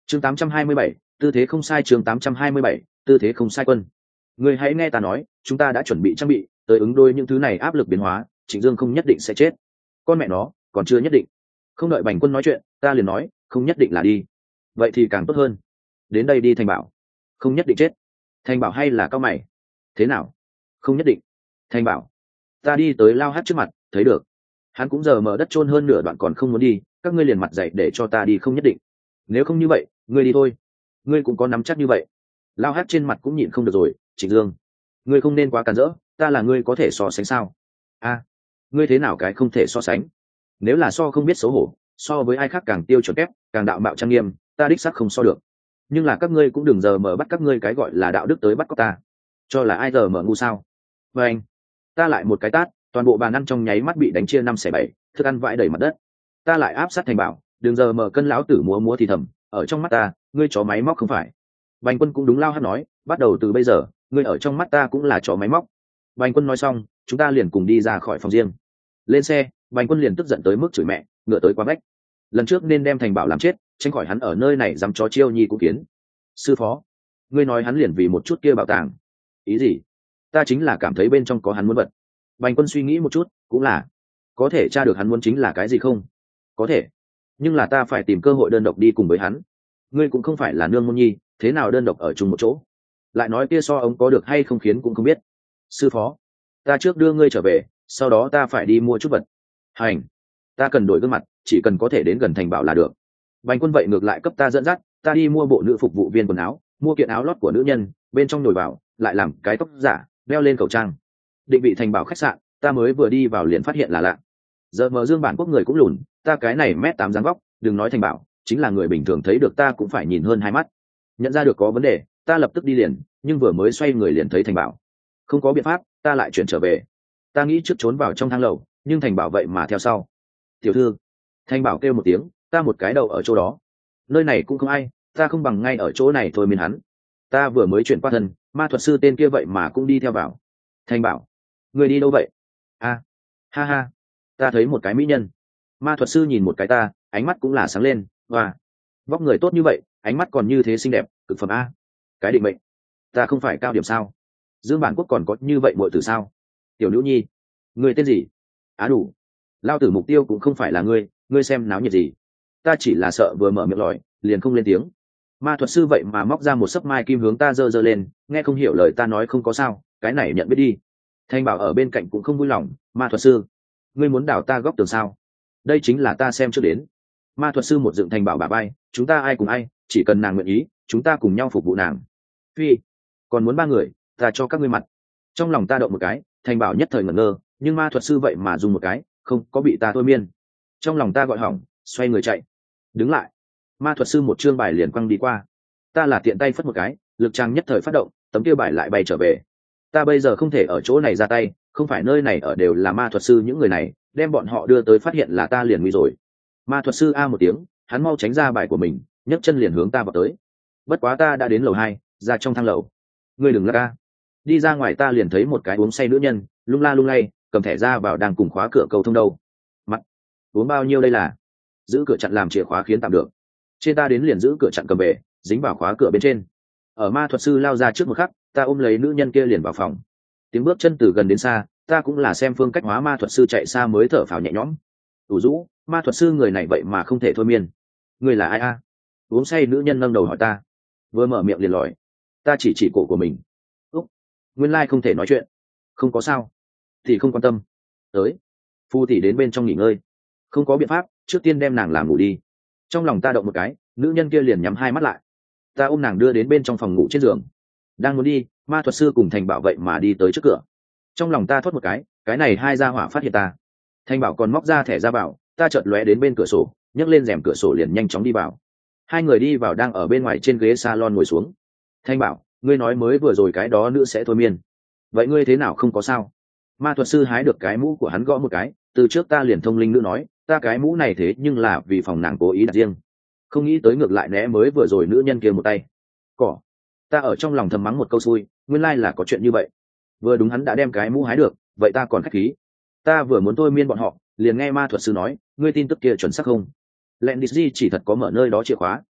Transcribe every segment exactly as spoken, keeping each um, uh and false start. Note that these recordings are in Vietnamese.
chương tám trăm hai mươi bảy, tư thế không sai. Chương tám trăm hai mươi bảy, tư thế không sai. Quân, ngươi hãy nghe ta nói, chúng ta đã chuẩn bị trang bị tới ứng đôi những thứ này áp lực biến hóa. Trịnh Dương không nhất định sẽ chết. Con mẹ nó, còn chưa nhất định. Không đợi Bành Quân nói chuyện, ta liền nói, không nhất định là đi. Vậy thì càng tốt hơn. Đến đây đi. Thành Bảo, không nhất định chết. Thành Bảo hay là cao mày? Thế nào? Không nhất định. Thành Bảo, ta đi tới Lao Hát trước mặt, thấy được. Hắn cũng giờ mở đất chôn hơn nửa đoạn còn không muốn đi, các ngươi liền mặt dậy để cho ta đi. Không nhất định. Nếu không như vậy, ngươi đi thôi. Ngươi cũng có nắm chắc như vậy. Lao Hát trên mặt cũng nhịn không được rồi. Trịnh Dương, ngươi không nên quá cản rỡ, ta là ngươi có thể so sánh sao? A, ngươi thế nào cái không thể so sánh? Nếu là so không biết xấu hổ, so với ai khác càng tiêu chuẩn kép, càng đạo mạo trang nghiêm, ta đích xác không so được. Nhưng là các ngươi cũng đừng giờ mở bắt các ngươi cái gọi là đạo đức tới bắt cóc ta, cho là ai giờ mở ngu sao? Và anh, ta lại một cái tát, toàn bộ bàn ăn trong nháy mắt bị đánh chia năm xẻ bảy, thức ăn vãi đầy mặt đất. Ta lại áp sát Thành Bảo, đừng giờ mở cân lão tử múa múa thì thầm, ở trong mắt ta, ngươi chó máy móc không phải. Bành Quân cũng đúng. Lao Hát nói, bắt đầu từ bây giờ, ngươi ở trong mắt ta cũng là chó máy móc. Bành Quân nói xong, chúng ta liền cùng đi ra khỏi phòng riêng. Lên xe, Bành Quân liền tức giận tới mức chửi mẹ, ngựa tới quá bách. Lần trước nên đem Thành Bảo làm chết, tránh khỏi hắn ở nơi này dám chó chiêu nhi cũng kiến. Sư phó, ngươi nói hắn liền vì một chút kia bảo tàng. Ý gì? Ta chính là cảm thấy bên trong có hắn muốn vật. Bành Quân suy nghĩ một chút, cũng là. Có thể tra được hắn muốn chính là cái gì không? Có thể. Nhưng là ta phải tìm cơ hội đơn độc đi cùng với hắn. Ngươi cũng không phải là nương môn nhi, thế nào đơn độc ở chung một chỗ? Lại nói kia so ông có được hay không khiến cũng không biết. Sư phó, ta trước đưa ngươi trở về, sau đó ta phải đi mua chút vật. Hành, ta cần đổi gương mặt, chỉ cần có thể đến gần Thành Bảo là được. Bành Quân vậy ngược lại cấp ta dẫn dắt, ta đi mua bộ nữ phục vụ viên quần áo, mua kiện áo lót của nữ nhân, bên trong nhồi vào, lại làm cái tóc giả, đeo lên khẩu trang. Định vị Thành Bảo khách sạn, ta mới vừa đi vào liền phát hiện là lạ. Giờ mở Dương bản quốc người cũng lùn, ta cái này mét tám dáng vóc, đừng nói Thành Bảo, chính là người bình thường thấy được ta cũng phải nhìn hơn hai mắt. Nhận ra được có vấn đề, ta lập tức đi liền, nhưng vừa mới xoay người liền thấy Thành Bảo. Không có biện pháp, ta lại chuyển trở về. Ta nghĩ trước trốn vào trong thang lầu, nhưng Thành Bảo vậy mà theo sau. Tiểu thư, Thành Bảo kêu một tiếng, ta một cái đầu ở chỗ đó. Nơi này cũng không ai, ta không bằng ngay ở chỗ này thôi miên hắn. Ta vừa mới chuyển qua thân, ma thuật sư tên kia vậy mà cũng đi theo vào. Thành Bảo, người đi đâu vậy? A, ha ha, ta thấy một cái mỹ nhân. Ma thuật sư nhìn một cái ta, ánh mắt cũng là sáng lên. Và vóc người tốt như vậy, ánh mắt còn như thế xinh đẹp, cực phẩm a. Cái định mệnh, ta không phải cao điểm sao? Dương bản quốc còn có như vậy muội tử sao? Tiểu Nữ Nhi, người tên gì? Á đủ, lao tử mục tiêu cũng không phải là ngươi, ngươi xem náo nhiệt gì? Ta chỉ là sợ vừa mở miệng lòi, liền không lên tiếng. Ma thuật sư vậy mà móc ra một sấp mai kim hướng ta giơ giơ lên, nghe không hiểu lời ta nói. Không có sao, cái này nhận biết đi. Thanh Bảo ở bên cạnh cũng không vui lòng. Ma thuật sư, ngươi muốn đảo ta góc tường sao? Đây chính là ta xem trước đến. Ma thuật sư một dựng Thành Bảo bà bay, chúng ta ai cùng ai, chỉ cần nàng nguyện ý, chúng ta cùng nhau phục vụ nàng. Phi, còn muốn ba người, ta cho các ngươi mặt. Trong lòng ta động một cái, Thành Bảo nhất thời ngẩn ngơ, nhưng ma thuật sư vậy mà dùng một cái, không có bị ta thôi miên. Trong lòng ta gọi hỏng, xoay người chạy. Đứng lại. Ma thuật sư một chương bài liền quăng đi qua. Ta là tiện tay phất một cái, lực trang nhất thời phát động, tấm kia bài lại bay trở về. Ta bây giờ không thể ở chỗ này ra tay, không phải nơi này ở đều là ma thuật sư, những người này đem bọn họ đưa tới phát hiện là ta liền nguy rồi. Ma thuật sư a một tiếng, hắn mau tránh ra bài của mình, nhấc chân liền hướng ta vào tới. Bất quá ta đã đến lầu hai, ra trong thang lầu. Ngươi đừng lắc ca. Đi ra ngoài ta liền thấy một cái uống say nữ nhân, lung la lung lay, cầm thẻ ra vào đang cùng khóa cửa cầu thông đâu. Mặt, uống bao nhiêu đây là? Giữ cửa chặn làm chìa khóa khiến tạm được. Trên ta đến liền giữ cửa chặn cầm về, dính vào khóa cửa bên trên. Ở ma thuật sư lao ra trước một khắc, ta ôm lấy nữ nhân kia liền vào phòng. Tiếng bước chân từ gần đến xa, ta cũng là xem phương cách hóa ma thuật sư chạy xa mới thở phào nhẹ nhõm. Ủ rũ, ma thuật sư người này vậy mà không thể thôi miên. Người là ai a? Uống say nữ nhân nâng đầu hỏi ta. Vừa mở miệng liền lòi. Ta chỉ chỉ cổ của mình. Úc, nguyên lai không thể nói chuyện. Không có sao. Thì không quan tâm. Tới. Phu tỷ đến bên trong nghỉ ngơi. Không có biện pháp, trước tiên đem nàng làm ngủ đi. Trong lòng ta động một cái, nữ nhân kia liền nhắm hai mắt lại. Ta ôm nàng đưa đến bên trong phòng ngủ trên giường. Đang muốn đi, ma thuật sư cùng Thành Bảo vậy mà đi tới trước cửa. Trong lòng ta thốt một cái, cái này hai gia hỏa phát hiện ta. Thành Bảo còn móc ra thẻ ra vào, ta chợt lóe đến bên cửa sổ, nhấc lên rèm cửa sổ liền nhanh chóng đi vào. Hai người đi vào đang ở bên ngoài trên ghế salon ngồi xuống. Thành Bảo, ngươi nói mới vừa rồi cái đó nữ sẽ thôi miên. Vậy ngươi thế nào không có sao? Ma thuật sư hái được cái mũ của hắn gõ một cái, từ trước ta liền thông linh nữ nói, ta cái mũ này thế nhưng là vì phòng nàng cố ý đặt riêng. Không nghĩ tới ngược lại né mới vừa rồi nữ nhân kia một tay. Cỏ. Ta ở trong lòng thầm mắng một câu xui, nguyên lai là có chuyện như vậy. Vừa đúng hắn đã đem cái mũ hái được, vậy ta còn khách khí. Ta vừa muốn thôi miên bọn họ, liền nghe ma thuật sư nói, ngươi tin tức kia chuẩn xác không? Lendisi chỉ thật có mở nơi đó chìa khóa.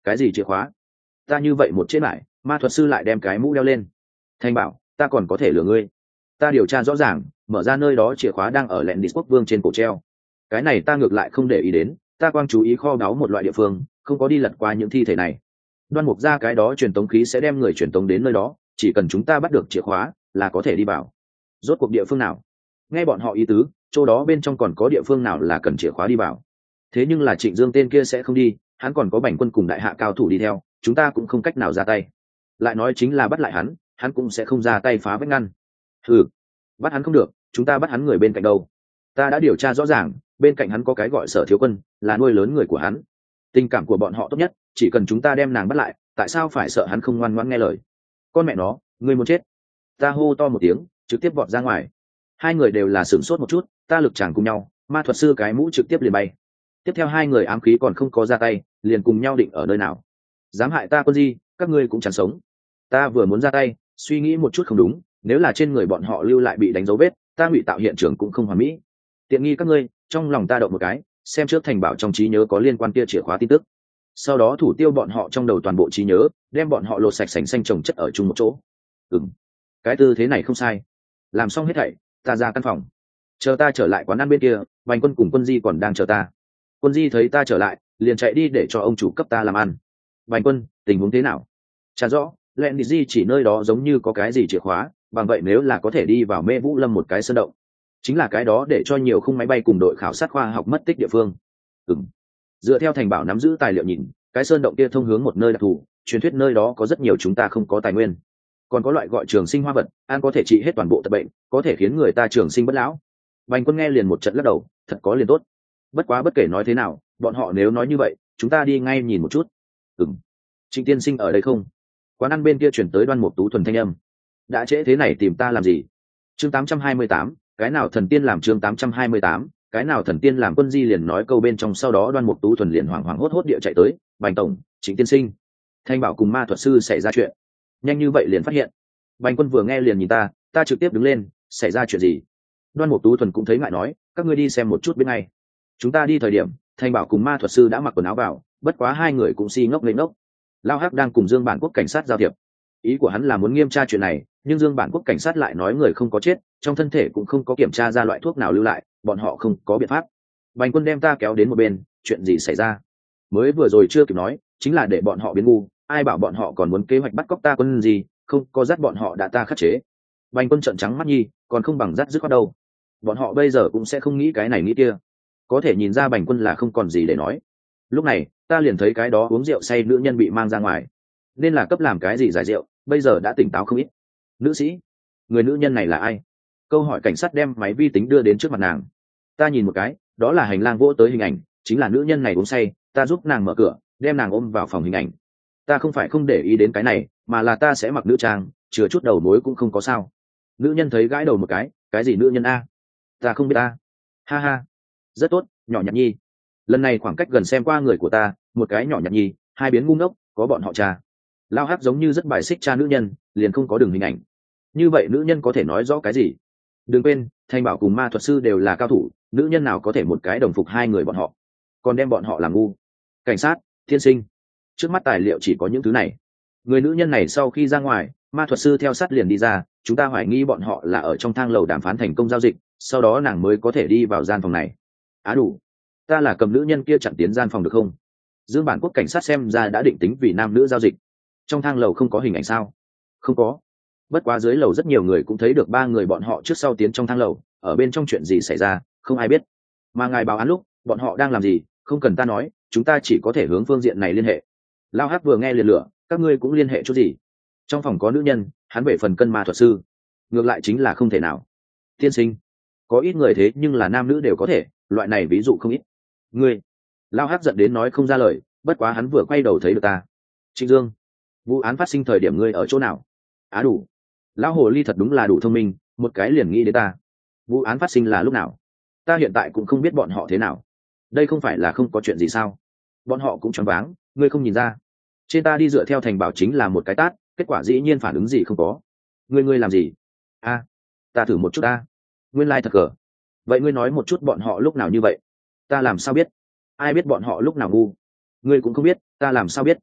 cái gì chìa khóa? Ta như vậy một chết lại, ma thuật sư lại đem cái mũ đeo lên. Thanh bảo, ta còn có thể lừa ngươi. Ta điều tra rõ ràng, mở ra nơi đó chìa khóa đang ở lẹn địch quốc vương trên cổ treo. Cái này ta ngược lại không để ý đến, ta quang chú ý kho báu một loại địa phương, không có đi lật qua những thi thể này. Đoan mục ra cái đó truyền tống khí sẽ đem người truyền tống đến nơi đó, chỉ cần chúng ta bắt được chìa khóa là có thể đi vào. Rốt cuộc địa phương nào? Nghe bọn họ ý tứ, chỗ đó bên trong còn có địa phương nào là cần chìa khóa đi vào. Thế nhưng là Trịnh Dương tên kia sẽ không đi, hắn còn có Bành Quân cùng đại hạ cao thủ đi theo, chúng ta cũng không cách nào ra tay. Lại nói chính là bắt lại hắn, hắn cũng sẽ không ra tay phá vách ngăn. Ừ, bắt hắn không được, chúng ta bắt hắn người bên cạnh đâu? Ta đã điều tra rõ ràng, bên cạnh hắn có cái gọi Sở Thiếu Quân, là nuôi lớn người của hắn. Tình cảm của bọn họ tốt nhất, chỉ cần chúng ta đem nàng bắt lại, tại sao phải sợ hắn không ngoan ngoãn nghe lời? Con mẹ nó, ngươi muốn chết! Ta hô to một tiếng, trực tiếp vọt ra ngoài. Hai người đều là sửng sốt một chút, ta lực chàng cùng nhau, ma thuật sư cái mũ trực tiếp liền bay. Tiếp theo hai người ám khí còn không có ra tay, liền cùng nhau định ở nơi nào. Dám hại ta Quân Di, các ngươi cũng chẳng sống. Ta vừa muốn ra tay, suy nghĩ một chút không đúng, nếu là trên người bọn họ lưu lại bị đánh dấu vết, ta ngụy tạo hiện trường cũng không hoàn mỹ. Tiện nghi các ngươi, trong lòng ta động một cái, xem trước thành bảo trong trí nhớ có liên quan kia chìa khóa tin tức. Sau đó thủ tiêu bọn họ trong đầu toàn bộ trí nhớ, đem bọn họ lột sạch sành xanh trồng chất ở chung một chỗ. Ừm, cái tư thế này không sai. Làm xong hết thảy, ta ra căn phòng. Chờ ta trở lại quán ăn bên kia, Bành Quân cùng Quân Di còn đang chờ ta. Quân Di thấy ta trở lại, liền chạy đi để cho ông chủ cấp ta làm ăn. Bành Quân, tình huống thế nào? Chả rõ, lẹn đi Di chỉ nơi đó giống như có cái gì chìa khóa, bằng vậy nếu là có thể đi vào Mê Vũ Lâm một cái sơn động, chính là cái đó để cho nhiều khung máy bay cùng đội khảo sát khoa học mất tích địa phương. Ừm. Dựa theo thành bảo nắm giữ tài liệu nhìn, cái sơn động kia thông hướng một nơi đặc thù, truyền thuyết nơi đó có rất nhiều chúng ta không có tài nguyên. Còn có loại gọi trường sinh hoa vật, ăn có thể trị hết toàn bộ tật bệnh, có thể khiến người ta trường sinh bất lão. Bành Quân nghe liền một trận lắc đầu, thật có liền tốt. Bất quá bất kể nói thế nào, bọn họ nếu nói như vậy, chúng ta đi ngay nhìn một chút. Ừm. Trịnh tiên sinh ở đây không? Quán ăn bên kia chuyển tới Đoan Mục Tú thuần thanh âm. Đã trễ thế này tìm ta làm gì? Chương tám trăm hai mươi tám, cái nào thần tiên làm chương tám trăm hai mươi tám, cái nào thần tiên làm. Quân Di liền nói câu bên trong, sau đó Đoan Mục Tú thuần liền hoảng hoảng hốt hốt địa chạy tới. Bành tổng, Trịnh tiên sinh, Thanh Bảo cùng ma thuật sư xảy ra chuyện. Nhanh như vậy liền phát hiện. Bành Quân vừa nghe liền nhìn ta, ta trực tiếp đứng lên, xảy ra chuyện gì? Đoan Mục Tú thuần cũng thấy ngại nói, các ngươi đi xem một chút bên ngay. Chúng ta đi thời điểm, Thanh Bảo cùng ma thuật sư đã mặc quần áo vào, bất quá hai người cũng si ngốc lên ngốc. Lao Hắc đang cùng Dương Bản Quốc cảnh sát giao thiệp, ý của hắn là muốn nghiêm tra chuyện này, nhưng Dương Bản Quốc cảnh sát lại nói người không có chết, trong thân thể cũng không có kiểm tra ra loại thuốc nào lưu lại, bọn họ không có biện pháp. Bành Quân đem ta kéo đến một bên, chuyện gì xảy ra? Mới vừa rồi chưa kịp nói, chính là để bọn họ biến ngu, ai bảo bọn họ còn muốn kế hoạch bắt cóc ta Quân gì, không có dắt bọn họ đã ta khắc chế. Bành Quân trợn trắng mắt nhi, còn không bằng dắt dứt khoát đâu. Bọn họ bây giờ cũng sẽ không nghĩ cái này nghĩ kia. Có thể nhìn ra Bành Quân là không còn gì để nói. Lúc này, ta liền thấy cái đó uống rượu say nữ nhân bị mang ra ngoài. Nên là cấp làm cái gì giải rượu, bây giờ đã tỉnh táo không ít. Nữ sĩ, người nữ nhân này là ai? Câu hỏi cảnh sát đem máy vi tính đưa đến trước mặt nàng. Ta nhìn một cái, đó là hành lang vỗ tới hình ảnh, chính là nữ nhân này uống say, ta giúp nàng mở cửa, đem nàng ôm vào phòng hình ảnh. Ta không phải không để ý đến cái này, mà là ta sẽ mặc nữ trang, chừa chút đầu mối cũng không có sao. Nữ nhân thấy gãi đầu một cái, cái gì nữ nhân a? Ta không biết ta. Ha ha, rất tốt, nhỏ nhặt nhi. Lần này khoảng cách gần xem qua người của ta, một cái nhỏ nhặt nhi, hai biến ngu ngốc, có bọn họ cha. Lao Hắc giống như rất bài xích cha nữ nhân, liền không có đường hình ảnh. Như vậy nữ nhân có thể nói rõ cái gì? Đừng quên, Thanh Bảo cùng ma thuật sư đều là cao thủ, nữ nhân nào có thể một cái đồng phục hai người bọn họ, còn đem bọn họ làm ngu. Cảnh sát, thiên sinh, trước mắt tài liệu chỉ có những thứ này. Người nữ nhân này sau khi ra ngoài, ma thuật sư theo sát liền đi ra, chúng ta hoài nghi bọn họ là ở trong thang lầu đàm phán thành công giao dịch, sau đó nàng mới có thể đi vào gian phòng này. Á đủ, ta là cầm nữ nhân kia chặn tiến gian phòng được không? Dương Bản Quốc cảnh sát xem ra đã định tính vì nam nữ giao dịch. Trong thang lầu không có hình ảnh sao? Không có. Bất quá dưới lầu rất nhiều người cũng thấy được ba người bọn họ trước sau tiến trong thang lầu, ở bên trong chuyện gì xảy ra, không ai biết. Mà ngài báo án lúc, bọn họ đang làm gì, không cần ta nói, chúng ta chỉ có thể hướng phương diện này liên hệ. Lao Hắc vừa nghe liền lửa, các ngươi cũng liên hệ chút gì? Trong phòng có nữ nhân, hắn về phần cân ma thuật sư. Ngược lại chính là không thể nào. Tiên sinh, có ít người thế nhưng là nam nữ đều có thể, loại này ví dụ không ít. Ngươi, Lao Hắc giận đến nói không ra lời, bất quá hắn vừa quay đầu thấy được ta. Trịnh Dương, vụ án phát sinh thời điểm ngươi ở chỗ nào? Á đủ, lão hồ ly thật đúng là đủ thông minh, một cái liền nghĩ đến ta. Vụ án phát sinh là lúc nào? Ta hiện tại cũng không biết bọn họ thế nào. Đây không phải là không có chuyện gì sao? Bọn họ cũng choáng váng, ngươi không nhìn ra? Trên ta đi dựa theo thành bảo chính là một cái tát, kết quả dĩ nhiên phản ứng gì không có. Ngươi ngươi làm gì? A, ta thử một chút a. Nguyên lai thật cờ. Vậy ngươi nói một chút bọn họ lúc nào như vậy? Ta làm sao biết? Ai biết bọn họ lúc nào ngu? Ngươi cũng không biết, ta làm sao biết?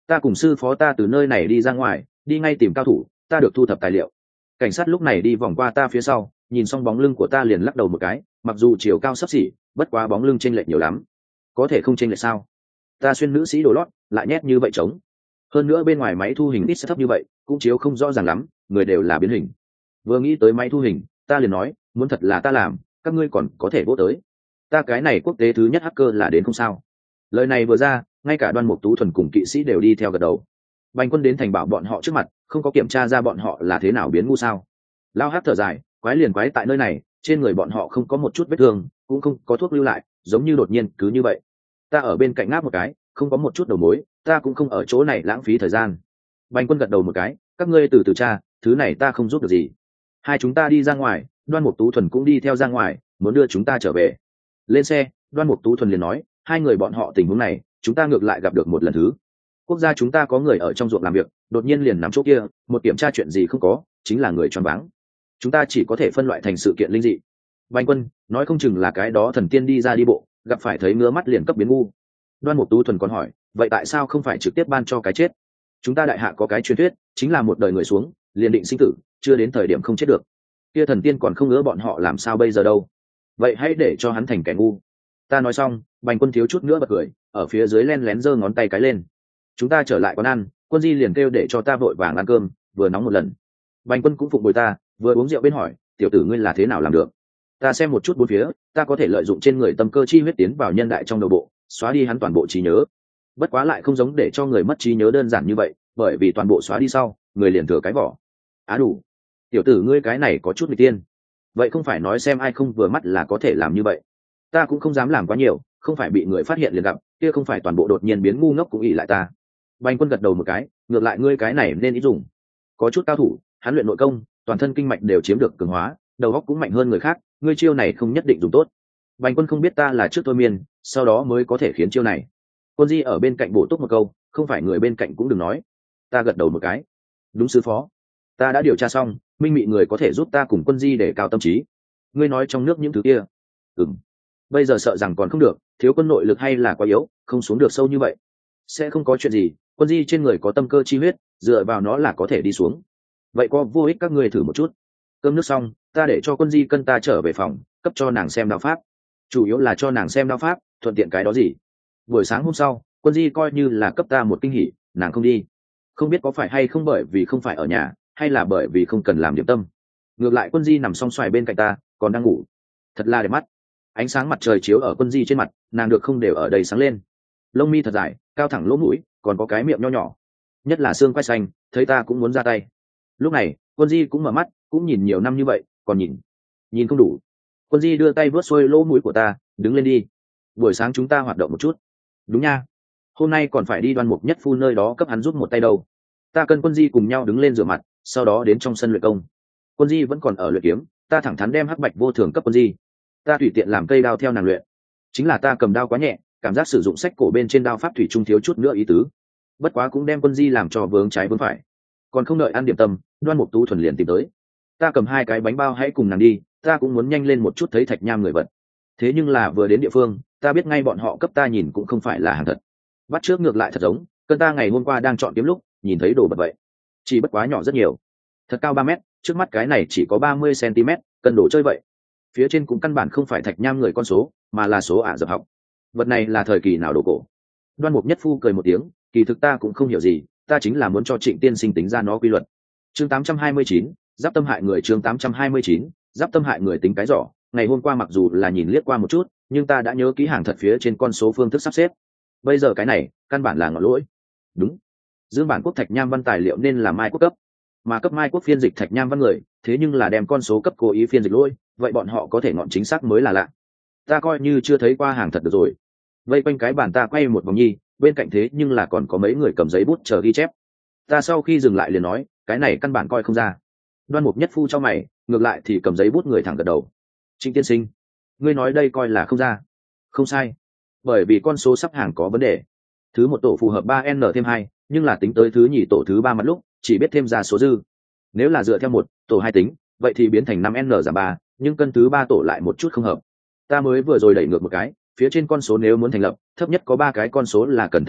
Ta cùng sư phó ta từ nơi này đi ra ngoài, đi ngay tìm cao thủ, ta được thu thập tài liệu. Cảnh sát lúc này đi vòng qua ta phía sau, nhìn xong bóng lưng của ta liền lắc đầu một cái, mặc dù chiều cao xấp xỉ, bất quá bóng lưng chênh lệch nhiều lắm. Có thể không chênh lệch sao? Ta xuyên nữ sĩ đồ lót, lại nhét như vậy trống. Hơn nữa bên ngoài máy thu hình ít sẽ thấp như vậy, cũng chiếu không rõ ràng lắm, người đều là biến hình. Vừa nghĩ tới máy thu hình, ta liền nói, muốn thật là ta làm, các ngươi còn có thể vô tới. Ta cái này quốc tế thứ nhất hacker là đến không sao. Lời này vừa ra, ngay cả Đoan Mục Tú Thuần cùng kỵ sĩ đều đi theo gật đầu. Bành Quân đến thành bảo bọn họ trước mặt, không có kiểm tra ra bọn họ là thế nào biến ngu sao? Lao Hắc thở dài, quái liền quái tại nơi này, trên người bọn họ không có một chút vết thương, cũng không có thuốc lưu lại, giống như đột nhiên cứ như vậy. Ta ở bên cạnh ngáp một cái, không có một chút đầu mối, ta cũng không ở chỗ này lãng phí thời gian. Bành Quân gật đầu một cái, các ngươi từ từ tra, thứ này ta không giúp được gì. Hai chúng ta đi ra ngoài, Đoan Mục Tú Thuần cũng đi theo ra ngoài, muốn đưa chúng ta trở về. Lên xe, Đoan Mục Tú Thuần liền nói, hai người bọn họ tình huống này, chúng ta ngược lại gặp được một lần thứ. Quốc gia chúng ta có người ở trong ruộng làm việc, đột nhiên liền nằm chỗ kia, một kiểm tra chuyện gì không có, chính là người choáng váng. Chúng ta chỉ có thể phân loại thành sự kiện linh dị. Bành Quân nói không chừng là cái đó thần tiên đi ra đi bộ, gặp phải thấy ngứa mắt liền cấp biến ngu. Đoan Mục Tú Thuần còn hỏi, vậy tại sao không phải trực tiếp ban cho cái chết? Chúng ta đại hạ có cái truyền thuyết, chính là một đời người xuống, liền định sinh tử, chưa đến thời điểm không chết được. Kia thần tiên còn không ngứa bọn họ làm sao bây giờ đâu? Vậy hãy để cho hắn thành kẻ ngu. Ta nói xong, Bành Quân thiếu chút nữa bật cười, ở phía dưới len lén giơ ngón tay cái lên. Chúng ta trở lại quán ăn, Quân Di liền kêu để cho ta vội vàng ăn cơm, vừa nóng một lần. Bành Quân cũng phụng bồi ta, vừa uống rượu bên hỏi, tiểu tử ngươi là thế nào làm được? Ta xem một chút bốn phía, ta có thể lợi dụng trên người tâm cơ chi huyết tiến vào nhân đại trong đầu bộ, xóa đi hắn toàn bộ trí nhớ. Bất quá lại không giống để cho người mất trí nhớ đơn giản như vậy, bởi vì toàn bộ xóa đi sau, người liền thừa cái vỏ. Á đủ, tiểu tử ngươi cái này có chút nghịch tiên. Vậy không phải nói xem ai không vừa mắt là có thể làm như vậy. Ta cũng không dám làm quá nhiều, không phải bị người phát hiện liền gặp, kia không phải toàn bộ đột nhiên biến ngu ngốc cũng ỷ lại ta. Bành Quân gật đầu một cái, ngược lại ngươi cái này nên ý dùng. Có chút cao thủ, hắn luyện nội công, toàn thân kinh mạch đều chiếm được cường hóa, đầu óc cũng mạnh hơn người khác, ngươi chiêu này không nhất định dùng tốt. Bành Quân không biết ta là trước thôi miên, sau đó mới có thể khiến chiêu này. Quân Di ở bên cạnh bổ túc một câu, không phải người bên cạnh cũng đừng nói. Ta gật đầu một cái. Đúng sư phó. Ta đã điều tra xong, minh mị người có thể giúp ta cùng Quân Di để cao tâm trí. Ngươi nói trong nước những thứ kia. Ừm. Bây giờ sợ rằng còn không được, thiếu quân nội lực hay là quá yếu, không xuống được sâu như vậy. Sẽ không có chuyện gì, Quân Di trên người có tâm cơ chi huyết, dựa vào nó là có thể đi xuống. Vậy có vô ích các ngươi thử một chút. Cơm nước xong, ta để cho Quân Di cân ta trở về phòng, cấp cho nàng xem đao pháp. Chủ yếu là cho nàng xem đao pháp, thuận tiện cái đó gì. Buổi sáng hôm sau, Quân Di coi như là cấp ta một kinh hỉ, nàng không đi. Không biết có phải hay không bởi vì không phải ở nhà, hay là bởi vì không cần làm điểm tâm. Ngược lại Quân Di nằm song xoài bên cạnh ta, còn đang ngủ. Thật là đẹp mắt. Ánh sáng mặt trời chiếu ở Quân Di trên mặt, nàng được không đều ở đây sáng lên. Lông mi thật dài, cao thẳng lỗ mũi, còn có cái miệng nho nhỏ. Nhất là xương quai xanh, thấy ta cũng muốn ra tay. Lúc này, Quân Di cũng mở mắt, cũng nhìn nhiều năm như vậy, còn nhìn. Nhìn không đủ. Quân Di đưa tay vớt xuôi lỗ mũi của ta, đứng lên đi. Buổi sáng chúng ta hoạt động một chút. Đúng nha. Hôm nay còn phải đi Đoan Mục Nhất Phu nơi đó cấp hắn giúp một tay đâu. Ta cần Quân Di cùng nhau đứng lên rửa mặt, sau đó đến trong sân luyện công. Quân Di vẫn còn ở luyện kiếm, ta thẳng thắn đem hắc bạch vô thường cấp Quân Di. Ta tùy tiện làm cây đao theo nàng luyện. Chính là ta cầm đao quá nhẹ, cảm giác sử dụng sách cổ bên trên đao pháp thủy trung thiếu chút nữa ý tứ. Bất quá cũng đem Quân Di làm cho vướng trái vướng phải. Còn không đợi ăn điểm tâm, Đoan Mục Tú Thuần liền tìm tới. Ta cầm hai cái bánh bao hãy cùng nàng đi, ta cũng muốn nhanh lên một chút thấy Thạch Nham người vật. Thế nhưng là vừa đến địa phương, ta biết ngay bọn họ cấp ta nhìn cũng không phải là hàng thật. Bắt trước ngược lại thật giống, cơn ta ngày hôm qua đang chọn kiếm lúc, nhìn thấy đồ vật vậy. Chỉ bất quá nhỏ rất nhiều. Thật cao ba mét, trước mắt cái này chỉ có ba mươi xăng-ti-mét, cần đồ chơi vậy. Phía trên cũng căn bản không phải Thạch Nham người con số, mà là số Ả Rập học. Vật này là thời kỳ nào đồ cổ? Đoan Mục Nhất Phu cười một tiếng, kỳ thực ta cũng không hiểu gì, ta chính là muốn cho Trịnh tiên sinh tính ra nó quy luật. Chương tám trăm hai mươi chín, giáp tâm hại người. Chương tám trăm hai mươi chín, giáp tâm hại người tính cái giỏ. Ngày hôm qua mặc dù là nhìn liếc qua một chút, nhưng ta đã nhớ kỹ hàng thật phía trên con số phương thức sắp xếp. Bây giờ cái này, căn bản là ngọn lỗi. Đúng. Dương bản quốc Thạch Nham văn tài liệu nên là Mai quốc cấp, mà cấp Mai quốc phiên dịch Thạch Nham văn người, thế nhưng là đem con số cấp cố ý phiên dịch lỗi, vậy bọn họ có thể ngọn chính xác mới là lạ. Ta coi như chưa thấy qua hàng thật được rồi. Vây quanh cái bàn ta quay một vòng nhi, bên cạnh thế nhưng là còn có mấy người cầm giấy bút chờ ghi chép. Ta sau khi dừng lại liền nói, cái này căn bản coi không ra. Đoan Mục Nhất Phu cho mày, ngược lại thì cầm giấy bút người thẳng gật đầu. Trịnh tiên sinh, ngươi nói đây coi là không ra. Không sai, bởi vì con số sắp hàng có vấn đề. Thứ một tổ phù hợp ba n thêm hai, nhưng là tính tới thứ nhì tổ thứ ba mặt lúc chỉ biết thêm ra số dư. Nếu là dựa theo một tổ hai tính, vậy thì biến thành năm n giảm ba, nhưng cân thứ ba tổ lại một chút không hợp. Ta mới vừa rồi đẩy ngược một cái, phía trên con số nếu muốn thành lập, thấp nhất có ba cái con số là cần thay đổi,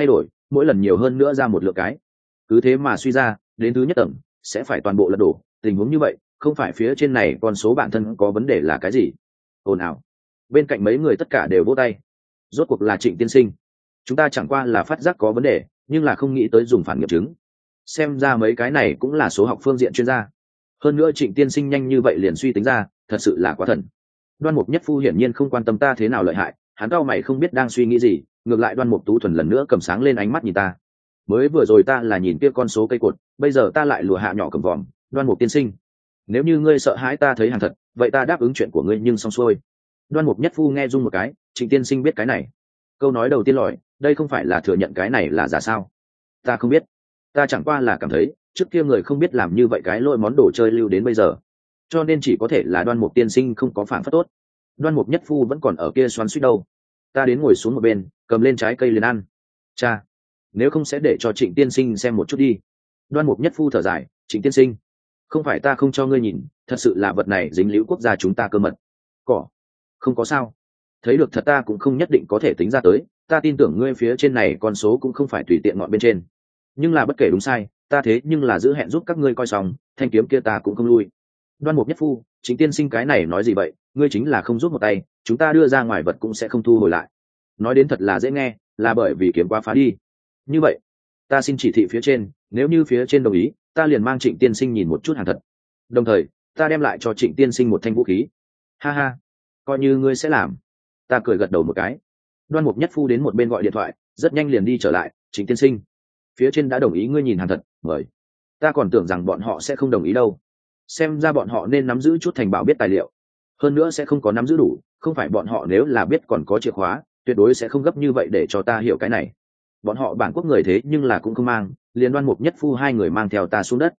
mỗi lần nhiều hơn nữa ra một lượng cái. Cứ thế mà suy ra, đến thứ nhất tầng sẽ phải toàn bộ lật đổ. Tình huống như vậy, không phải phía trên này con số bản thân có vấn đề là cái gì? Ồn ào. Bên cạnh mấy người tất cả đều vỗ tay. Rốt cuộc là Trịnh tiên sinh. Chúng ta chẳng qua là phát giác có vấn đề, nhưng là không nghĩ tới dùng phản nghiệm chứng. Xem ra mấy cái này cũng là số học phương diện chuyên gia. Hơn nữa Trịnh tiên sinh nhanh như vậy liền suy tính ra, thật sự là quá thần. Đoan Mục Nhất Phu hiển nhiên không quan tâm ta thế nào lợi hại, hắn cau mày không biết đang suy nghĩ gì, ngược lại Đoan Mục Tú Thuần lần nữa cầm sáng lên ánh mắt nhìn ta. Mới vừa rồi ta là nhìn kia con số cây cột, bây giờ ta lại lùa hạ nhỏ cầm vòm, Đoan Mục tiên sinh, nếu như ngươi sợ hãi ta thấy hàng thật, vậy ta đáp ứng chuyện của ngươi nhưng xong xuôi. Đoan Mục Nhất Phu nghe rung một cái, Trịnh tiên sinh biết cái này. Câu nói đầu tiên lòi, đây không phải là thừa nhận cái này là giả sao? Ta không biết, ta chẳng qua là cảm thấy trước kia người không biết làm như vậy cái lôi món đồ chơi lưu đến bây giờ, cho nên chỉ có thể là Đoan Mục tiên sinh không có phản phất tốt. Đoan Mục Nhất Phu vẫn còn ở kia xoắn xuýt đâu. Ta đến ngồi xuống một bên, cầm lên trái cây liền ăn. Cha, nếu không sẽ để cho Trịnh tiên sinh xem một chút đi. Đoan Mục Nhất Phu thở dài, Trịnh tiên sinh, không phải ta không cho ngươi nhìn, thật sự là vật này dính líu quốc gia chúng ta cơ mật. Cỏ, không có sao. Thấy được thật ta cũng không nhất định có thể tính ra tới, ta tin tưởng ngươi phía trên này con số cũng không phải tùy tiện ngọn bên trên. Nhưng là bất kể đúng sai, ta thế nhưng là giữ hẹn giúp các ngươi coi xong, thanh kiếm kia ta cũng không lui. Đoan Mục Nhất Phu, Chính tiên sinh cái này nói gì vậy, ngươi chính là không giúp một tay, chúng ta đưa ra ngoài vật cũng sẽ không thu hồi lại. Nói đến thật là dễ nghe, là bởi vì kiếm quá phá đi. Như vậy, ta xin chỉ thị phía trên, nếu như phía trên đồng ý, ta liền mang Trịnh tiên sinh nhìn một chút hàng thật. Đồng thời, ta đem lại cho Trịnh tiên sinh một thanh vũ khí. Ha ha, coi như ngươi sẽ làm. Ta cười gật đầu một cái. Đoan Mục Nhất Phu đến một bên gọi điện thoại, rất nhanh liền đi trở lại, Trịnh tiên sinh, phía trên đã đồng ý ngươi nhìn hàng thật, mời. Ta còn tưởng rằng bọn họ sẽ không đồng ý đâu. Xem ra bọn họ nên nắm giữ chút thành bảo biết tài liệu, hơn nữa sẽ không có nắm giữ đủ, không phải bọn họ nếu là biết còn có chìa khóa, tuyệt đối sẽ không gấp như vậy để cho ta hiểu cái này. Bọn họ bản quốc người thế nhưng là cũng không mang, liền Đoan Mục Nhất Phu hai người mang theo ta xuống đất.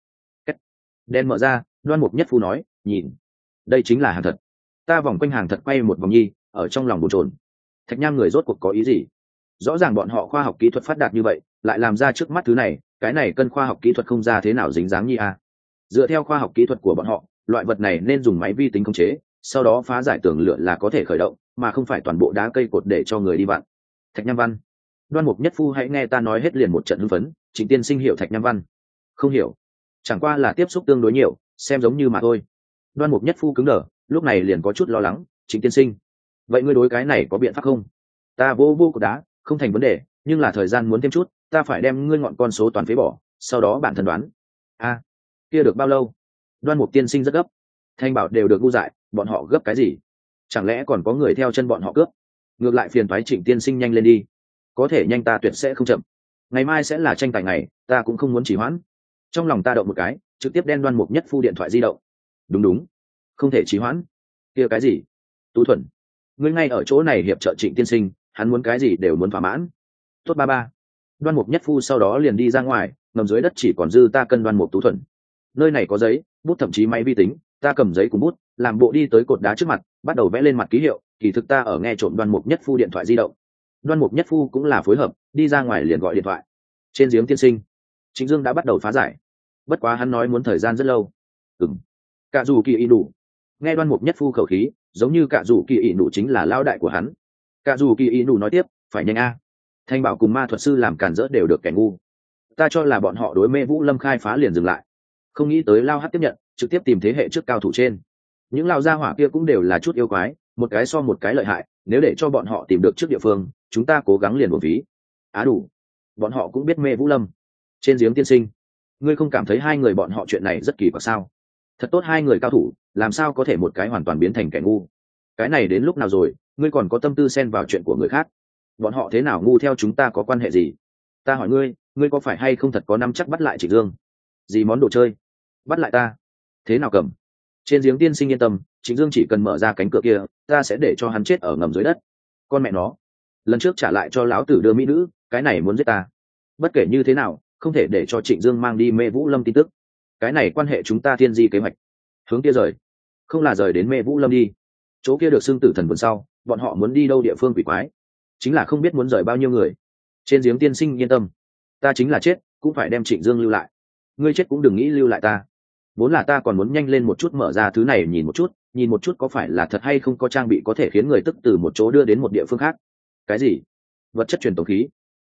Đen mở ra, Đoan Mục Nhất Phu nói, nhìn, đây chính là hàng thật. Ta vòng quanh hàng thật quay một vòng nhi, ở trong lòng bồn chồn. Thạch Nham người rốt cuộc có ý gì? Rõ ràng bọn họ khoa học kỹ thuật phát đạt như vậy, lại làm ra trước mắt thứ này, cái này cân khoa học kỹ thuật không ra thế nào dính dáng nhi à? Dựa theo khoa học kỹ thuật của bọn họ, loại vật này nên dùng máy vi tính khống chế, sau đó phá giải tường lửa là có thể khởi động, mà không phải toàn bộ đá cây cột để cho người đi vặn. Thạch Nham Văn. Đoan Mục Nhất Phu hãy nghe ta nói hết liền một trận hưng phấn, Trịnh tiên sinh hiểu Thạch Nham Văn? Không hiểu, chẳng qua là tiếp xúc tương đối nhiều, xem giống như mà thôi. Đoan Mục Nhất Phu cứng đờ, lúc này liền có chút lo lắng, Trịnh tiên sinh, vậy ngươi đối cái này có biện pháp không? Ta vô vô cột đá, không thành vấn đề, nhưng là thời gian muốn thêm chút, ta phải đem ngươi ngọn con số toàn phế bỏ, sau đó bản thân đoán. A, à, kia được bao lâu? Đoan Mục tiên sinh rất gấp. Thanh bảo đều được ngu dại, bọn họ gấp cái gì? Chẳng lẽ còn có người theo chân bọn họ cướp? Ngược lại phiền toái Trịnh tiên sinh nhanh lên đi, có thể nhanh ta tuyệt sẽ không chậm. Ngày mai sẽ là tranh tài ngày, ta cũng không muốn trì hoãn. Trong lòng ta động một cái, trực tiếp đen Đoan Mục Nhất Phu điện thoại di động. Đúng đúng, không thể trì hoãn. Kia cái gì? Tú Thuần, ngươi ngay ở chỗ này hiệp trợ Trịnh tiên sinh, hắn muốn cái gì đều muốn thỏa mãn. Tốt ba ba. Đoan Mục Nhất Phu sau đó liền đi ra ngoài, ngầm dưới đất chỉ còn dư ta cân Đoan Mục Tú Thuần. Nơi này có giấy, bút thậm chí máy vi tính, ta cầm giấy cùng bút, làm bộ đi tới cột đá trước mặt, bắt đầu vẽ lên mặt ký hiệu, kỳ thực ta ở nghe trộm Đoan Mục Nhất Phu điện thoại di động. Đoan Mục Nhất Phu cũng là phối hợp, đi ra ngoài liền gọi điện thoại. Trên giếng tiên sinh, Trịnh Dương đã bắt đầu phá giải. Bất quá hắn nói muốn thời gian rất lâu. Ừm. Cả dù kỳ y đủ. Nghe Đoan Mục Nhất Phu khẩu khí, giống như cả dù kỳ y đủ chính là lao đại của hắn. Cả dù kỳ y đủ nói tiếp, phải nhanh a. Thanh bảo cùng ma thuật sư làm cản rỡ đều được kẻ ngu. Ta cho là bọn họ đối Mê Vũ Lâm khai phá liền dừng lại, không nghĩ tới lao hát tiếp nhận, trực tiếp tìm thế hệ trước cao thủ trên. Những lao gia hỏa kia cũng đều là chút yêu quái, một cái so một cái lợi hại, nếu để cho bọn họ tìm được trước địa phương, chúng ta cố gắng liền một ví. Á đủ, bọn họ cũng biết Mê Vũ Lâm. Trên giếng tiên sinh, ngươi không cảm thấy hai người bọn họ chuyện này rất kỳ quặc sao? Thật tốt hai người cao thủ, làm sao có thể một cái hoàn toàn biến thành kẻ ngu? Cái này đến lúc nào rồi, ngươi còn có tâm tư xen vào chuyện của người khác? Bọn họ thế nào ngu theo chúng ta có quan hệ gì? Ta hỏi ngươi, ngươi có phải hay không thật có nắm chắc bắt lại Trịnh Dương? Gì món đồ chơi? Bắt lại ta? Thế nào cầm? Trên giếng tiên sinh yên tâm, Trịnh Dương chỉ cần mở ra cánh cửa kia, ta sẽ để cho hắn chết ở ngầm dưới đất. Con mẹ nó, lần trước trả lại cho lão tử đưa mỹ nữ, cái này muốn giết ta. Bất kể như thế nào, không thể để cho Trịnh Dương mang đi Mê Vũ Lâm tin tức. Cái này quan hệ chúng ta thiên di kế hoạch. Hướng kia rời, không là rời đến Mê Vũ Lâm đi. Chỗ kia được xưng tử thần vườn sau, bọn họ muốn đi đâu địa phương quỷ quái, chính là không biết muốn rời bao nhiêu người. Trên giếng tiên sinh yên tâm, ta chính là chết cũng phải đem Trịnh Dương lưu lại. Ngươi chết cũng đừng nghĩ lưu lại ta. Vốn là ta còn muốn nhanh lên một chút mở ra thứ này nhìn một chút, nhìn một chút có phải là thật hay không có trang bị có thể khiến người tức từ một chỗ đưa đến một địa phương khác. Cái gì? Vật chất truyền tống khí?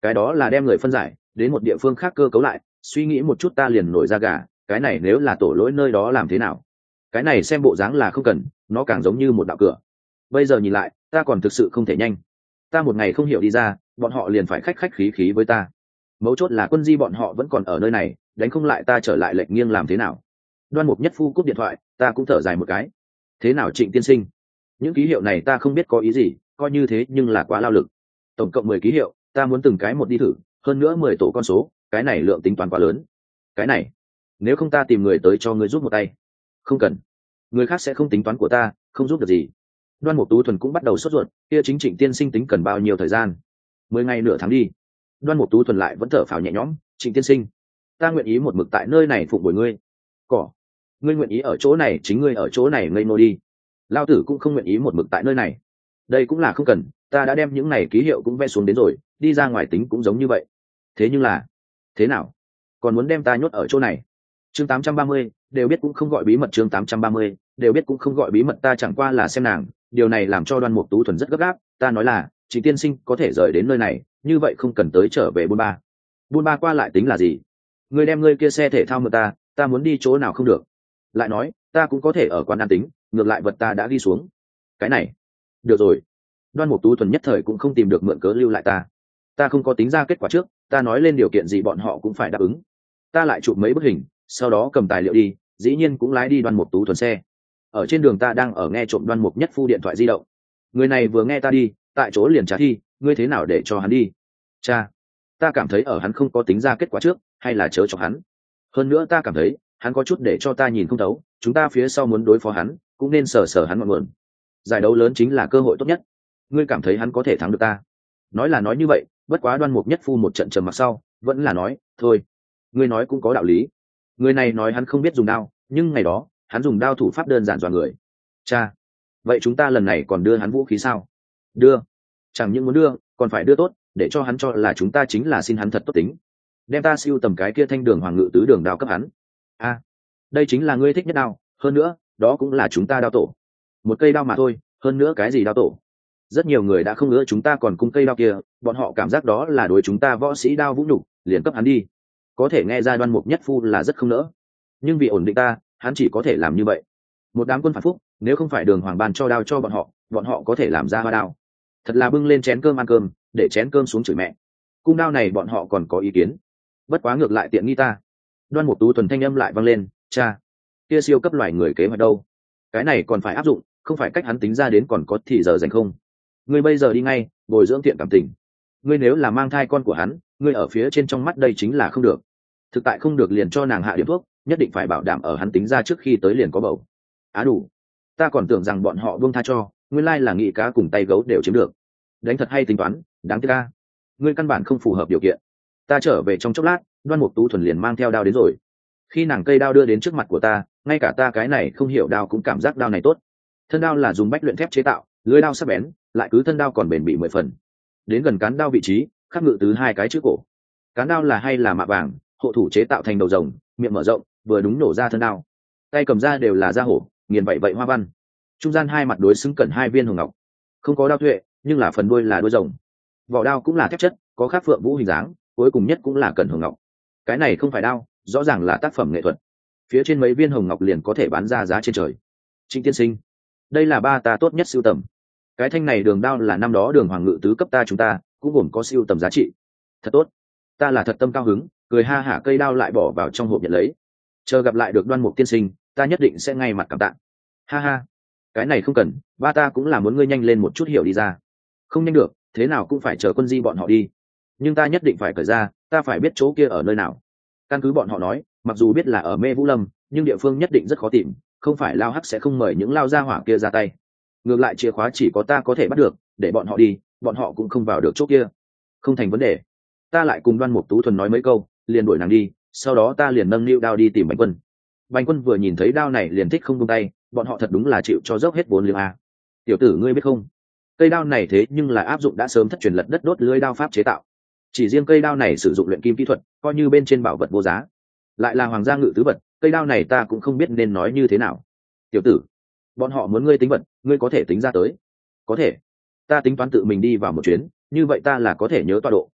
cái đó là đem người phân giải đến một địa phương khác cơ cấu lại, suy nghĩ một chút ta liền nổi ra gà. Cái này nếu là tổ lỗi nơi đó làm thế nào? Cái này xem bộ dáng là không cần, nó càng giống như một đạo cửa. Bây giờ nhìn lại ta còn thực sự không thể nhanh, ta một ngày không hiểu đi ra bọn họ liền phải khách khách khí khí với ta. Mấu chốt là quân di bọn họ vẫn còn ở nơi này, đánh không lại ta trở lại lệnh nghiêng làm thế nào? Đoan Mục Nhất Phu cúp điện thoại, ta cũng thở dài một cái. Thế nào Trịnh tiên sinh, những ký hiệu này ta không biết có ý gì, coi như thế nhưng là quá lao lực. Tổng cộng mười ký hiệu, ta muốn từng cái một đi thử, hơn nữa mười tổ con số, cái này lượng tính toán quá lớn. Cái này, nếu không ta tìm người tới cho ngươi giúp một tay. Không cần, người khác sẽ không tính toán của ta, không giúp được gì. Đoan Mục Tú Thuần cũng bắt đầu sốt ruột, kia chính Trịnh tiên sinh tính cần bao nhiêu thời gian? Mười ngày nửa tháng đi. Đoan Mục Tú Thuần lại vẫn thở phào nhẹ nhõm, Trịnh tiên sinh, ta nguyện ý một mực tại nơi này phụng bồi ngươi. Cỏ, ngươi nguyện ý ở chỗ này chính ngươi ở chỗ này ngây ngô đi. Lao tử cũng không nguyện ý một mực tại nơi này. Đây cũng là không cần, ta đã đem những này ký hiệu cũng vẽ xuống đến rồi, đi ra ngoài tính cũng giống như vậy. Thế nhưng là, thế nào? Còn muốn đem ta nhốt ở chỗ này? Chương tám trăm ba mươi, đều biết cũng không gọi bí mật chương tám trăm ba mươi, đều biết cũng không gọi bí mật, ta chẳng qua là xem nàng, điều này làm cho Đoan Mục Tú Thuần rất gấp gáp, ta nói là, Trịnh tiên sinh có thể rời đến nơi này, như vậy không cần tới trở về buôn ba. Buôn ba qua lại tính là gì? Ngươi đem ngươi kia xe thể thao mượn ta, ta muốn đi chỗ nào không được. Lại nói, ta cũng có thể ở quán ăn tính, ngược lại vật ta đã ghi xuống. Cái này, được rồi. Đoan Mục Tú Thuần nhất thời cũng không tìm được mượn cớ lưu lại ta. Ta không có tính ra kết quả trước, ta nói lên điều kiện gì bọn họ cũng phải đáp ứng. Ta lại chụp mấy bức hình, sau đó cầm tài liệu đi, dĩ nhiên cũng lái đi Đoan Mục Tú Thuần xe. Ở trên đường ta đang ở nghe trộm Đoan Mục Nhất Phu điện thoại di động. Người này vừa nghe ta đi, tại chỗ liền trả thi, ngươi thế nào để cho hắn đi? Cha, ta cảm thấy ở hắn không có tính ra kết quả trước, hay là chớ cho hắn. Hơn nữa ta cảm thấy, hắn có chút để cho ta nhìn không thấu, chúng ta phía sau muốn đối phó hắn, cũng nên sờ sờ hắn ngọn nguồn. Giải đấu lớn chính là cơ hội tốt nhất. Ngươi cảm thấy hắn có thể thắng được ta? Nói là nói như vậy, bất quá Đoan Mục Nhất Phu một trận trầm mặc sau, vẫn là nói, thôi, ngươi nói cũng có đạo lý. Người này nói hắn không biết dùng đao, nhưng ngày đó, hắn dùng đao thủ pháp đơn giản dọa người. Cha, vậy chúng ta lần này còn đưa hắn vũ khí sao? Đưa. Chẳng những muốn đưa, còn phải đưa tốt, để cho hắn cho là chúng ta chính là xin hắn thật tốt tính. Đem ta siêu tầm cái kia thanh đường hoàng ngự tứ đường đao cấp hắn. A, à, đây chính là ngươi thích nhất đao, hơn nữa, đó cũng là chúng ta đao tổ. Một cây đao mà thôi, hơn nữa cái gì đao tổ? Rất nhiều người đã không ngỡ chúng ta còn cung cây đao kia, bọn họ cảm giác đó là đối chúng ta võ sĩ đao vũ nhục, liền cấp hắn đi. Có thể nghe ra Đoan Mục Nhất Phu là rất không nỡ, nhưng vì ổn định ta, hắn chỉ có thể làm như vậy. Một đám quân phản phúc, nếu không phải đường hoàng ban cho đao cho bọn họ, bọn họ có thể làm ra hoa đao. Thật là bưng lên chén cơm ăn cơm, để chén cơm xuống chửi mẹ. Cung đao này bọn họ còn có ý kiến, bất quá ngược lại tiện nghi ta. Đoan Mục Tú Thuần thanh âm lại vang lên, cha, kia siêu cấp loài người kế hoạch đâu? Cái này còn phải áp dụng, không phải cách hắn tính ra đến còn có thì giờ dành không? Ngươi bây giờ đi ngay, bồi dưỡng thiện cảm tình. Ngươi nếu là mang thai con của hắn, ngươi ở phía trên trong mắt đây chính là không được. Thực tại không được liền cho nàng hạ điểm thuốc, nhất định phải bảo đảm ở hắn tính ra trước khi tới liền có bầu. Á đủ, ta còn tưởng rằng bọn họ buông tha cho, nguyên lai là nghị cá cùng tay gấu đều chiếm được. Đánh thật hay tính toán, đáng tiếc ca, ngươi căn bản không phù hợp điều kiện. Ta trở về trong chốc lát, Đoan Mục Tú Thuần liền mang theo đao đến rồi. Khi nàng cây đao đưa đến trước mặt của ta, ngay cả ta cái này không hiểu đao cũng cảm giác đao này tốt. Thân đao là dùng bách luyện thép chế tạo, lưỡi đao sắc bén, lại cứ thân đao còn bền bỉ mười phần. Đến gần cán đao vị trí, khắc ngự từ hai cái chữ cổ. Cán đao là hay là mạ vàng, hộ thủ chế tạo thành đầu rồng, miệng mở rộng, vừa đúng nổ ra thân đao. Tay cầm ra đều là da hổ, nghiền vậy vậy hoa văn. Trung gian hai mặt đối xứng cẩn hai viên hồng ngọc. Không có đao tuệ, nhưng là phần đuôi là đuôi rồng. Vỏ đao cũng là thép chất, có khắc phượng vũ hình dáng, cuối cùng nhất cũng là cẩn hồng ngọc. Cái này không phải đao, rõ ràng là tác phẩm nghệ thuật. Phía trên mấy viên hồng ngọc liền có thể bán ra giá trên trời. Trịnh tiên sinh, đây là ba ta tốt nhất sưu tầm. Cái thanh này đường đao là năm đó đường hoàng ngự tứ cấp ta chúng ta, cũng gồm có sưu tầm giá trị. Thật tốt, ta là thật tâm cao hứng, cười ha hả cây đao lại bỏ vào trong hộp nhận lấy. Chờ gặp lại được Đoan Mục tiên sinh, ta nhất định sẽ ngay mặt cảm tạ. Ha ha, cái này không cần, ba ta cũng là muốn ngươi nhanh lên một chút hiểu đi ra. Không nhanh được, thế nào cũng phải chờ quân di bọn họ đi. Nhưng ta nhất định phải cởi ra, ta phải biết chỗ kia ở nơi nào. Căn cứ bọn họ nói, mặc dù biết là ở Mê Vũ Lâm, nhưng địa phương nhất định rất khó tìm, không phải lao hắc sẽ không mời những lao gia hỏa kia ra tay. Ngược lại chìa khóa chỉ có ta có thể bắt được, để bọn họ đi, bọn họ cũng không vào được chỗ kia. Không thành vấn đề. Ta lại cùng Đoan Mục Tú Thuần nói mấy câu, liền đuổi nàng đi, sau đó ta liền nâng niu đao đi tìm Bành Quân. Bành Quân vừa nhìn thấy đao này liền thích không buông tay, bọn họ thật đúng là chịu cho dốc hết vốn liếng a. Tiểu tử ngươi biết không, cây đao này thế nhưng là áp dụng đã sớm thất truyền lật đất đốt lưới đao pháp chế tạo. Chỉ riêng cây đao này sử dụng luyện kim kỹ thuật, coi như bên trên bảo vật vô giá. Lại là hoàng gia ngự tứ vật, cây đao này ta cũng không biết nên nói như thế nào. Tiểu tử, bọn họ muốn ngươi tính vật, ngươi có thể tính ra tới? Có thể. Ta tính toán tự mình đi vào một chuyến, như vậy ta là có thể nhớ tọa độ,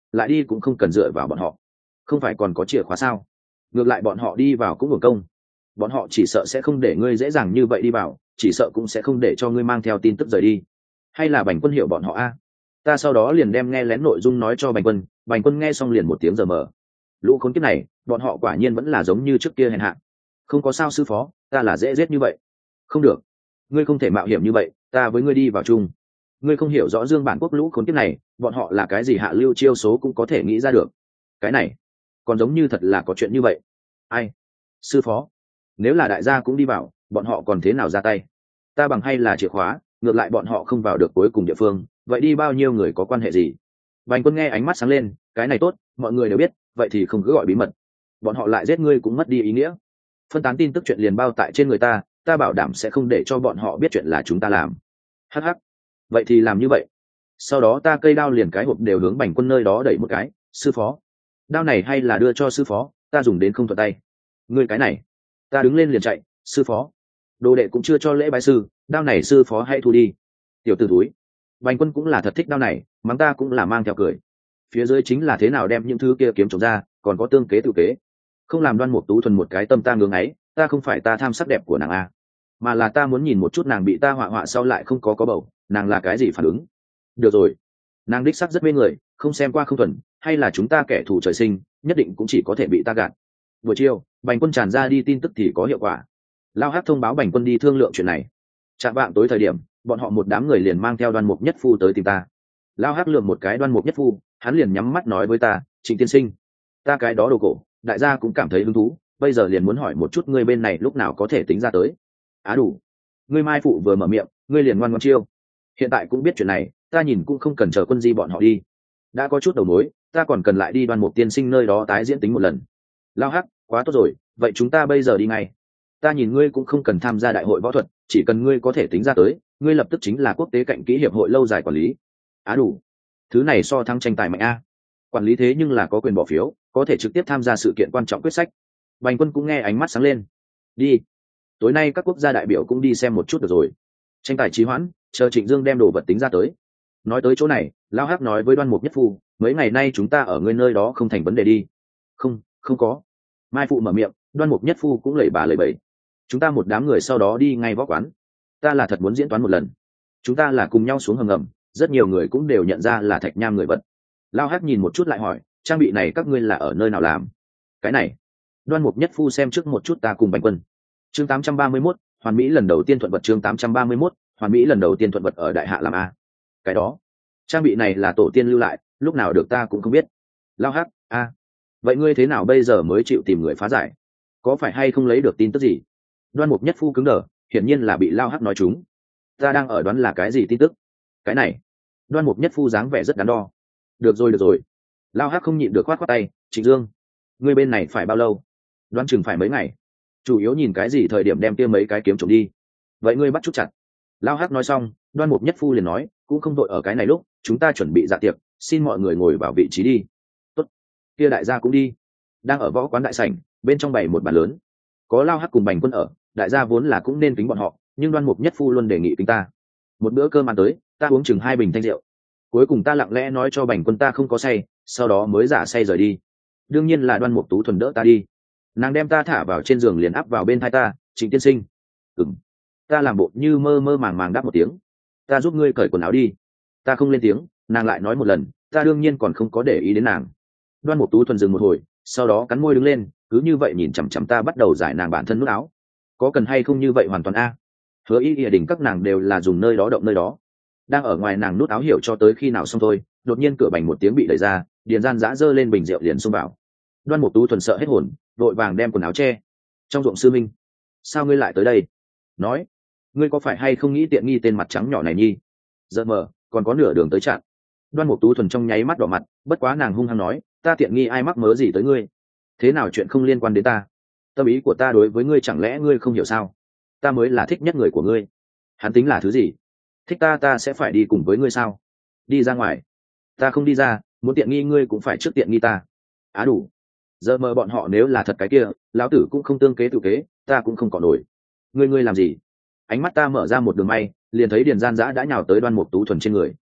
lại đi cũng không cần dựa vào bọn họ. Không phải còn có chìa khóa sao? Ngược lại bọn họ đi vào cũng hưởng công. Bọn họ chỉ sợ sẽ không để ngươi dễ dàng như vậy đi vào, chỉ sợ cũng sẽ không để cho ngươi mang theo tin tức rời đi. Hay là Bành Quân hiểu bọn họ a? Ta sau đó liền đem nghe lén nội dung nói cho Bành Quân, Bành Quân nghe xong liền một tiếng giờ mờ. Lũ khốn kiếp này, bọn họ quả nhiên vẫn là giống như trước kia hèn hạ. Không có sao sư phó, ta là dễ giết như vậy. Không được, ngươi không thể mạo hiểm như vậy, ta với ngươi đi vào chung. Ngươi không hiểu rõ Dương Bản Quốc lũ khốn kiếp này, bọn họ là cái gì hạ lưu chiêu số cũng có thể nghĩ ra được. Cái này, còn giống như thật là có chuyện như vậy. Ai? Sư phó, nếu là đại gia cũng đi vào, bọn họ còn thế nào ra tay? Ta bằng hay là chìa khóa, ngược lại bọn họ không vào được cuối cùng địa phương, vậy đi bao nhiêu người có quan hệ gì? Bành Quân nghe ánh mắt sáng lên, cái này tốt, mọi người đều biết, vậy thì không cứ gọi bí mật. Bọn họ lại giết ngươi cũng mất đi ý nghĩa. Phân tán tin tức chuyện liền bao tại trên người ta, ta bảo đảm sẽ không để cho bọn họ biết chuyện là chúng ta làm. Hắc hắc, vậy thì làm như vậy. Sau đó ta cây đao liền cái hộp đều hướng Bành Quân nơi đó đẩy một cái. Sư phó, đao này hay là đưa cho sư phó, ta dùng đến không thuận tay. Ngươi cái này, ta đứng lên liền chạy. Sư phó, đồ đệ cũng chưa cho lễ bái sư, đao này sư phó hãy thu đi. Tiểu tử túi. Bành Quân cũng là thật thích đao này, mắng ta cũng là mang theo cười. Phía dưới chính là thế nào đem những thứ kia kiếm trồng ra, còn có tương kế tự kế. Không làm Đoan Mục Tú thuần một cái tâm ta ngưỡng ấy, ta không phải ta tham sắc đẹp của nàng a, mà là ta muốn nhìn một chút nàng bị ta họa họa sau lại không có có bầu, nàng là cái gì phản ứng. Được rồi, nàng đích sắc rất mê người, không xem qua không thuần, hay là chúng ta kẻ thù trời sinh, nhất định cũng chỉ có thể bị ta gạt. Buổi chiều, Bành Quân tràn ra đi tin tức thì có hiệu quả. Lao Hắc thông báo Bành Quân đi thương lượng chuyện này. Chạm vạng tối thời điểm, bọn họ một đám người liền mang theo Đoan Mục Nhất Phu tới tìm ta. Lao Hắc lườm một cái Đoan Mục Nhất Phu, hắn liền nhắm mắt nói với ta, Trịnh tiên sinh, ta cái đó đồ cổ, đại gia cũng cảm thấy hứng thú, bây giờ liền muốn hỏi một chút ngươi bên này lúc nào có thể tính ra tới. Á đủ, ngươi Mai phụ vừa mở miệng, ngươi liền ngoan ngoãn chiêu. Hiện tại cũng biết chuyện này, ta nhìn cũng không cần chờ Quân Di bọn họ đi, đã có chút đầu mối, ta còn cần lại đi Đoan Mục tiên sinh nơi đó tái diễn tính một lần. Lao Hắc, quá tốt rồi, vậy chúng ta bây giờ đi ngay. Ta nhìn ngươi cũng không cần tham gia đại hội võ thuật, chỉ cần ngươi có thể tính ra tới, ngươi lập tức chính là quốc tế cạnh kỹ hiệp hội lâu dài quản lý. Á đủ, thứ này so thắng tranh tài mạnh a. Quản lý thế nhưng là có quyền bỏ phiếu, có thể trực tiếp tham gia sự kiện quan trọng quyết sách. Bành Quân cũng nghe ánh mắt sáng lên. Đi, tối nay các quốc gia đại biểu cũng đi xem một chút được rồi. Tranh tài trì hoãn, chờ Trịnh Dương đem đồ vật tính ra tới. Nói tới chỗ này, Lao Hắc nói với Đoan Mục Nhất Phu, mấy ngày nay chúng ta ở ngươi nơi đó không thành vấn đề đi. Không, không có. Mai phụ mở miệng, Đoan Mục Nhất Phu cũng lẩy bà lẩy bẩy. Chúng ta một đám người sau đó đi ngay võ quán. Ta là thật muốn diễn toán một lần. Chúng ta là cùng nhau xuống hầm ngầm, rất nhiều người cũng đều nhận ra là Thạch Nham người vật. Lao Hắc nhìn một chút lại hỏi, trang bị này các ngươi là ở nơi nào làm? Cái này, Đoan Mục Nhất Phu xem trước một chút ta cùng Bành Quân. Chương tám trăm ba mươi mốt, Hoàn Mỹ lần đầu tiên thuận vật. Chương tám trăm ba mươi mốt, Hoàn Mỹ lần đầu tiên thuận vật ở Đại Hạ làm a. Cái đó, trang bị này là tổ tiên lưu lại, lúc nào được ta cũng không biết. Lao Hắc, a, vậy ngươi thế nào bây giờ mới chịu tìm người phá giải? Có phải hay không lấy được tin tức gì? Đoan Mục Nhất Phu cứng đờ, hiển nhiên là bị Lao Hắc nói trúng. Ta đang ở đoán là cái gì tin tức? Cái này, Đoan Mục Nhất Phu dáng vẻ rất đắn đo. Được rồi được rồi, Lao Hắc không nhịn được khoát khoát tay. Trịnh Dương, ngươi bên này phải bao lâu? Đoán chừng phải mấy ngày, chủ yếu nhìn cái gì thời điểm đem kia mấy cái kiếm trộm đi. Vậy ngươi bắt chút chặt. Lao Hắc nói xong, Đoan Mục Nhất Phu liền nói, cũng không đội ở cái này lúc, chúng ta chuẩn bị dạ tiệc, xin mọi người ngồi vào vị trí đi. Tốt, kia đại gia cũng đi. Đang ở võ quán đại sảnh, bên trong bày một bàn lớn, có Lao Hắc cùng Bành Quân ở, đại gia vốn là cũng nên kính bọn họ, nhưng Đoan Mục Nhất Phu luôn đề nghị kính ta. Một bữa cơm ăn tới, ta uống chừng hai bình thanh rượu. Cuối cùng ta lặng lẽ nói cho Bành Quân ta không có say, sau đó mới giả say rời đi. Đương nhiên là Đoan Mục Tú thuần đỡ ta đi, nàng đem ta thả vào trên giường liền áp vào bên tai ta. Trịnh tiên sinh. Ừm. Ta làm bộ như mơ mơ màng màng đáp một tiếng. Ta giúp ngươi cởi quần áo đi. Ta không lên tiếng, nàng lại nói một lần, ta đương nhiên còn không có để ý đến nàng. Đoan Mục Tú thuần dừng một hồi, sau đó cắn môi đứng lên, cứ như vậy nhìn chằm chằm ta bắt đầu giải nàng bản thân nút áo. Có cần hay không như vậy hoàn toàn a? Hứa Ý Địa Đình các nàng đều là dùng nơi đó động nơi đó. Đang ở ngoài nàng nút áo hiểu cho tới khi nào xong thôi, đột nhiên cửa bành một tiếng bị đẩy ra, Điền Gian Dã giơ lên bình rượu liền xông vào. Đoan Mục Tú thuần sợ hết hồn, vội vàng đem quần áo che. Trong ruộng sư minh, sao ngươi lại tới đây? Nói, ngươi có phải hay không nghĩ tiện nghi tên mặt trắng nhỏ này nhi? Giờ mờ, còn có nửa đường tới chặn. Đoan Mục Tú thuần trong nháy mắt đỏ mặt, bất quá nàng hung hăng nói, ta tiện nghi ai mắc mớ gì tới ngươi? Thế nào chuyện không liên quan đến ta? Tâm ý của ta đối với ngươi chẳng lẽ ngươi không hiểu sao? Ta mới là thích nhất người của ngươi. Hắn tính là thứ gì? Thích ta ta sẽ phải đi cùng với ngươi sao? Đi ra ngoài. Ta không đi ra, muốn tiện nghi ngươi cũng phải trước tiện nghi ta. Á đủ. Giờ mờ bọn họ nếu là thật cái kia, lão tử cũng không tương kế tự kế, ta cũng không còn nổi. Ngươi ngươi làm gì? Ánh mắt ta mở ra một đường may, liền thấy Điền Gian Dã đã nhào tới Đoan Mục Tú thuần trên người.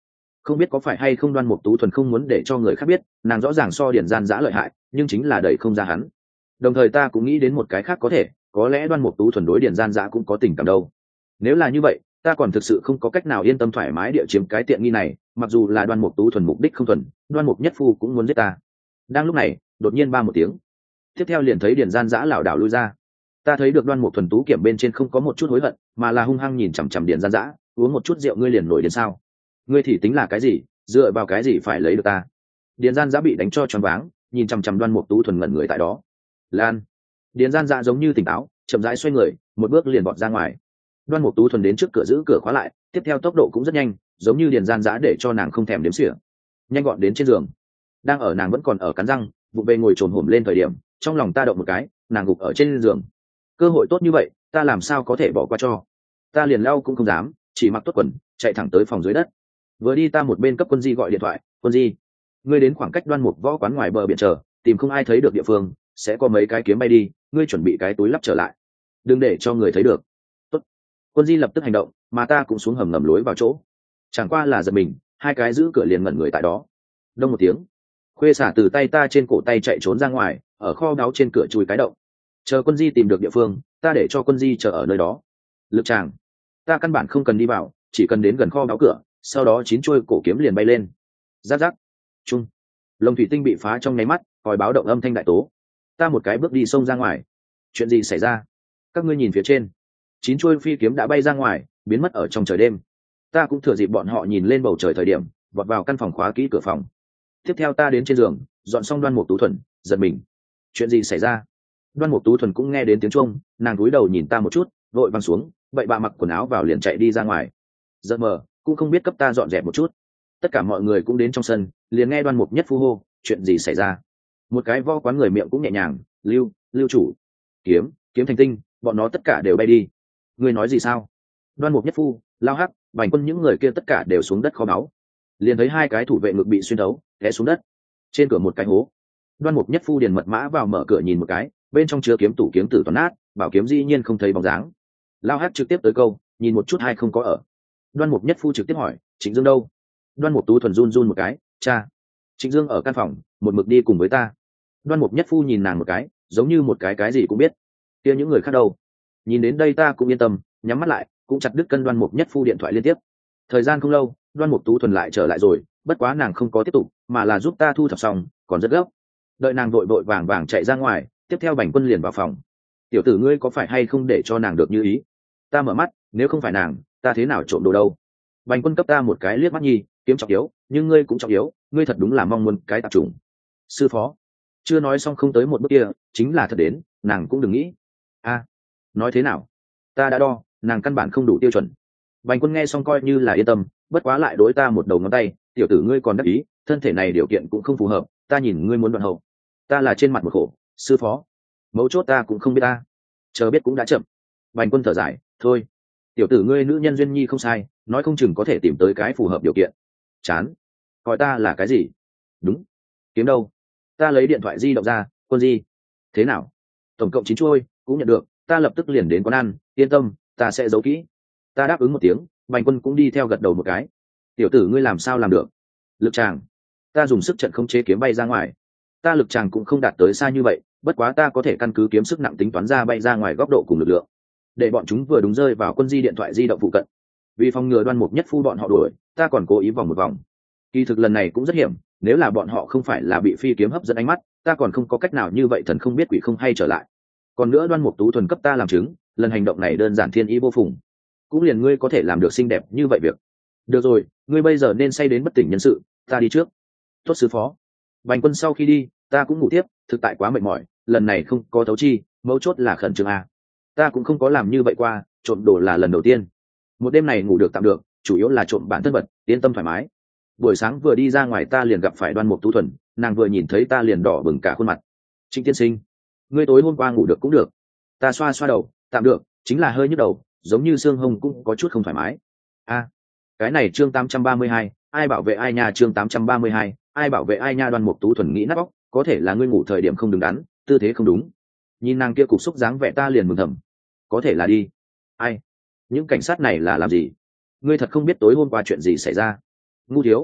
Không biết có phải hay không Đoan Mục Tú thuần không muốn để cho người khác biết, nàng rõ ràng so Điền Gian Dã lợi hại, nhưng chính là đẩy không ra hắn. Đồng thời ta cũng nghĩ đến một cái khác có thể, có lẽ Đoan Mục Tú thuần đối Điền Gian Dã cũng có tình cảm đâu. Nếu là như vậy, ta còn thực sự không có cách nào yên tâm thoải mái địa chiếm cái tiện nghi này, mặc dù là Đoan Mục Tú thuần mục đích không thuần, Đoan Mục Nhất Phu cũng muốn giết ta. Đang lúc này, đột nhiên ba một tiếng, tiếp theo liền thấy Điền Gian Dã lảo đảo lui ra. Ta thấy được Đoan Mục thuần tú kiểm bên trên không có một chút hối hận, mà là hung hăng nhìn chằm chằm Điền Gian Dã, uống một chút rượu ngươi liền nổi đến sao? Ngươi thì tính là cái gì, dựa vào cái gì phải lấy được ta? Điền Gian Dã bị đánh cho choáng váng, nhìn chằm chằm Đoan Mục Tú thuần ngẩn người tại đó. Lan. Điền Gian Dã giống như tỉnh táo, chậm rãi xoay người, một bước liền bọt ra ngoài. Đoan Mục Tú thuần đến trước cửa giữ cửa khóa lại, tiếp theo tốc độ cũng rất nhanh, giống như Điền Gian Dã để cho nàng không thèm đếm xỉa. Nhanh gọn đến trên giường. Đang ở nàng vẫn còn ở cắn răng, vụ về ngồi trồn hổm lên thời điểm, trong lòng ta động một cái, nàng gục ở trên giường. Cơ hội tốt như vậy, ta làm sao có thể bỏ qua cho? Ta liền lau cũng không dám, chỉ mặc tốt quần, chạy thẳng tới phòng dưới đất. Vừa đi ta một bên cấp Quân Di gọi điện thoại, "Quân Di, ngươi đến khoảng cách Đoan Mục võ quán ngoài bờ biển chờ, tìm không ai thấy được địa phương, sẽ có mấy cái kiếm bay đi, ngươi chuẩn bị cái túi lắp trở lại, đừng để cho người thấy được." Tốt. Quân Di lập tức hành động, mà ta cũng xuống hầm ngầm lối vào chỗ. Chẳng qua là giật mình, hai cái giữ cửa liền ngẩn người tại đó. Đông một tiếng, khuê xả từ tay ta trên cổ tay chạy trốn ra ngoài, ở kho báu trên cửa chui cái động. Chờ Quân Di tìm được địa phương, ta để cho Quân Di chờ ở nơi đó. Lực tràng, ta căn bản không cần đi vào, chỉ cần đến gần kho báu cửa, sau đó chín chuôi cổ kiếm liền bay lên. Giáp giáp, chung, lồng thủy tinh bị phá trong nháy mắt, còi báo động âm thanh đại tố. Ta một cái bước đi xông ra ngoài. Chuyện gì xảy ra? Các ngươi nhìn phía trên, chín chuôi phi kiếm đã bay ra ngoài, biến mất ở trong trời đêm. Ta cũng thừa dịp bọn họ nhìn lên bầu trời thời điểm, vọt vào căn phòng khóa kỹ cửa phòng. Tiếp theo ta đến trên giường, dọn xong Đoan Mục Tú thuần, giật mình. Chuyện gì xảy ra? Đoan Mục Tú thuần cũng nghe đến tiếng chuông, nàng cúi đầu nhìn ta một chút, vội văng xuống, vậy bà mặc quần áo vào liền chạy đi ra ngoài. Giật mờ, cũng không biết cấp ta dọn dẹp một chút. Tất cả mọi người cũng đến trong sân, liền nghe Đoan Mục Nhất Phu hô, chuyện gì xảy ra? Một cái vo quán người miệng cũng nhẹ nhàng, lưu, lưu chủ, kiếm, kiếm thành tinh, bọn nó tất cả đều bay đi. Ngươi nói gì sao? Đoan Mục Nhất Phu, Lao Hắc, Bành Quân những người kia tất cả đều xuống đất kho báu. Liền thấy hai cái thủ vệ ngực bị xuyên thấu, té xuống đất. Trên cửa một cái hố. Đoan Mục Nhất Phu điền mật mã vào mở cửa nhìn một cái, bên trong chứa kiếm tủ kiếm tử toàn nát, bảo kiếm dĩ nhiên không thấy bóng dáng. Lao Hắc trực tiếp tới câu, nhìn một chút hay không có ở. Đoan Mục Nhất Phu trực tiếp hỏi, Trịnh Dương đâu? Đoan Mục Tú thuần run run một cái, cha. Trịnh Dương ở căn phòng, một mực đi cùng với ta. Đoan Mục Nhất Phu nhìn nàng một cái, giống như một cái cái gì cũng biết. Kia những người khác đâu? Nhìn đến đây ta cũng yên tâm, nhắm mắt lại, cũng chặt đứt cân Đoan Mục Nhất Phu điện thoại liên tiếp. Thời gian không lâu, Đoan Mục Tú thuần lại trở lại rồi, bất quá nàng không có tiếp tục, mà là giúp ta thu thập xong, còn rất gấp. Đợi nàng vội vội vàng vàng chạy ra ngoài, tiếp theo Bành Quân liền vào phòng. Tiểu tử ngươi có phải hay không để cho nàng được như ý? Ta mở mắt, nếu không phải nàng, ta thế nào trộm đồ đâu? Bành Quân cấp ta một cái liếc mắt nhi, kiếm trọng yếu, nhưng ngươi cũng trọng yếu, ngươi thật đúng là mong muốn cái tạp trùng. Sư phó, chưa nói xong không tới một bước kia, chính là thật đến, nàng cũng đừng nghĩ. A, nói thế nào? Ta đã đo, nàng căn bản không đủ tiêu chuẩn. Bành Quân nghe xong coi như là yên tâm, bất quá lại đối ta một đầu ngón tay, tiểu tử ngươi còn đắc ý, thân thể này điều kiện cũng không phù hợp, ta nhìn ngươi muốn đoạn hậu. Ta là trên mặt một khổ, sư phó, mấu chốt ta cũng không biết ta, chờ biết cũng đã chậm. Bành Quân thở dài, thôi, tiểu tử ngươi nữ nhân duyên nhi không sai, nói không chừng có thể tìm tới cái phù hợp điều kiện. Chán, gọi ta là cái gì? Đúng, kiếm đâu? Ta lấy điện thoại di động ra, Quân Di, thế nào? Tổng cộng chín chuôi, cũng nhận được, ta lập tức liền đến quán ăn, yên tâm, ta sẽ giấu kỹ. Ta đáp ứng một tiếng, Bành Quân cũng đi theo gật đầu một cái. Tiểu tử ngươi làm sao làm được? Lực tràng, ta dùng sức trận không chế kiếm bay ra ngoài. Ta lực tràng cũng không đạt tới xa như vậy, bất quá ta có thể căn cứ kiếm sức nặng tính toán ra bay ra ngoài góc độ cùng lực lượng, để bọn chúng vừa đúng rơi vào Quân Di điện thoại di động phụ cận. Vì phòng ngừa Đoan Mục Nhất Phu bọn họ đuổi, ta còn cố ý vòng một vòng. Kỳ thực lần này cũng rất hiểm, nếu là bọn họ không phải là bị phi kiếm hấp dẫn ánh mắt, ta còn không có cách nào như vậy thần không biết quỷ không hay trở lại. Còn nữa Đoan Mục Tú thuần cấp ta làm chứng, lần hành động này đơn giản thiên ý vô phùng. Cũng liền ngươi có thể làm được xinh đẹp như vậy việc. Được rồi, ngươi bây giờ nên say đến bất tỉnh nhân sự, ta đi trước. Tốt sư phó. Bành Quân sau khi đi, ta cũng ngủ tiếp, thực tại quá mệt mỏi, lần này không có thấu chi, mấu chốt là khẩn trương a. Ta cũng không có làm như vậy qua, trộm đồ là lần đầu tiên. Một đêm này ngủ được tạm được, chủ yếu là trộm bản thân vật, yên tâm thoải mái. Buổi sáng vừa đi ra ngoài ta liền gặp phải Đoan Mục Tú thuần, nàng vừa nhìn thấy ta liền đỏ bừng cả khuôn mặt. Trịnh tiên sinh, ngươi tối hôm qua ngủ được cũng được. Ta xoa xoa đầu, tạm được, chính là hơi nhức đầu, giống như xương hông cũng có chút không thoải mái. A, cái này chương tám trăm ba mươi hai, ai bảo vệ ai nha, chương tám trăm ba mươi hai, ai bảo vệ ai nha. Đoan Mục Tú thuần nghĩ nát óc, có thể là ngươi ngủ thời điểm không đứng đắn, tư thế không đúng. Nhìn nàng kia cục xúc dáng vẻ ta liền mừng thầm, có thể là đi. Ai, những cảnh sát này là làm gì? Ngươi thật không biết tối hôm qua chuyện gì xảy ra? Ngu thiếu,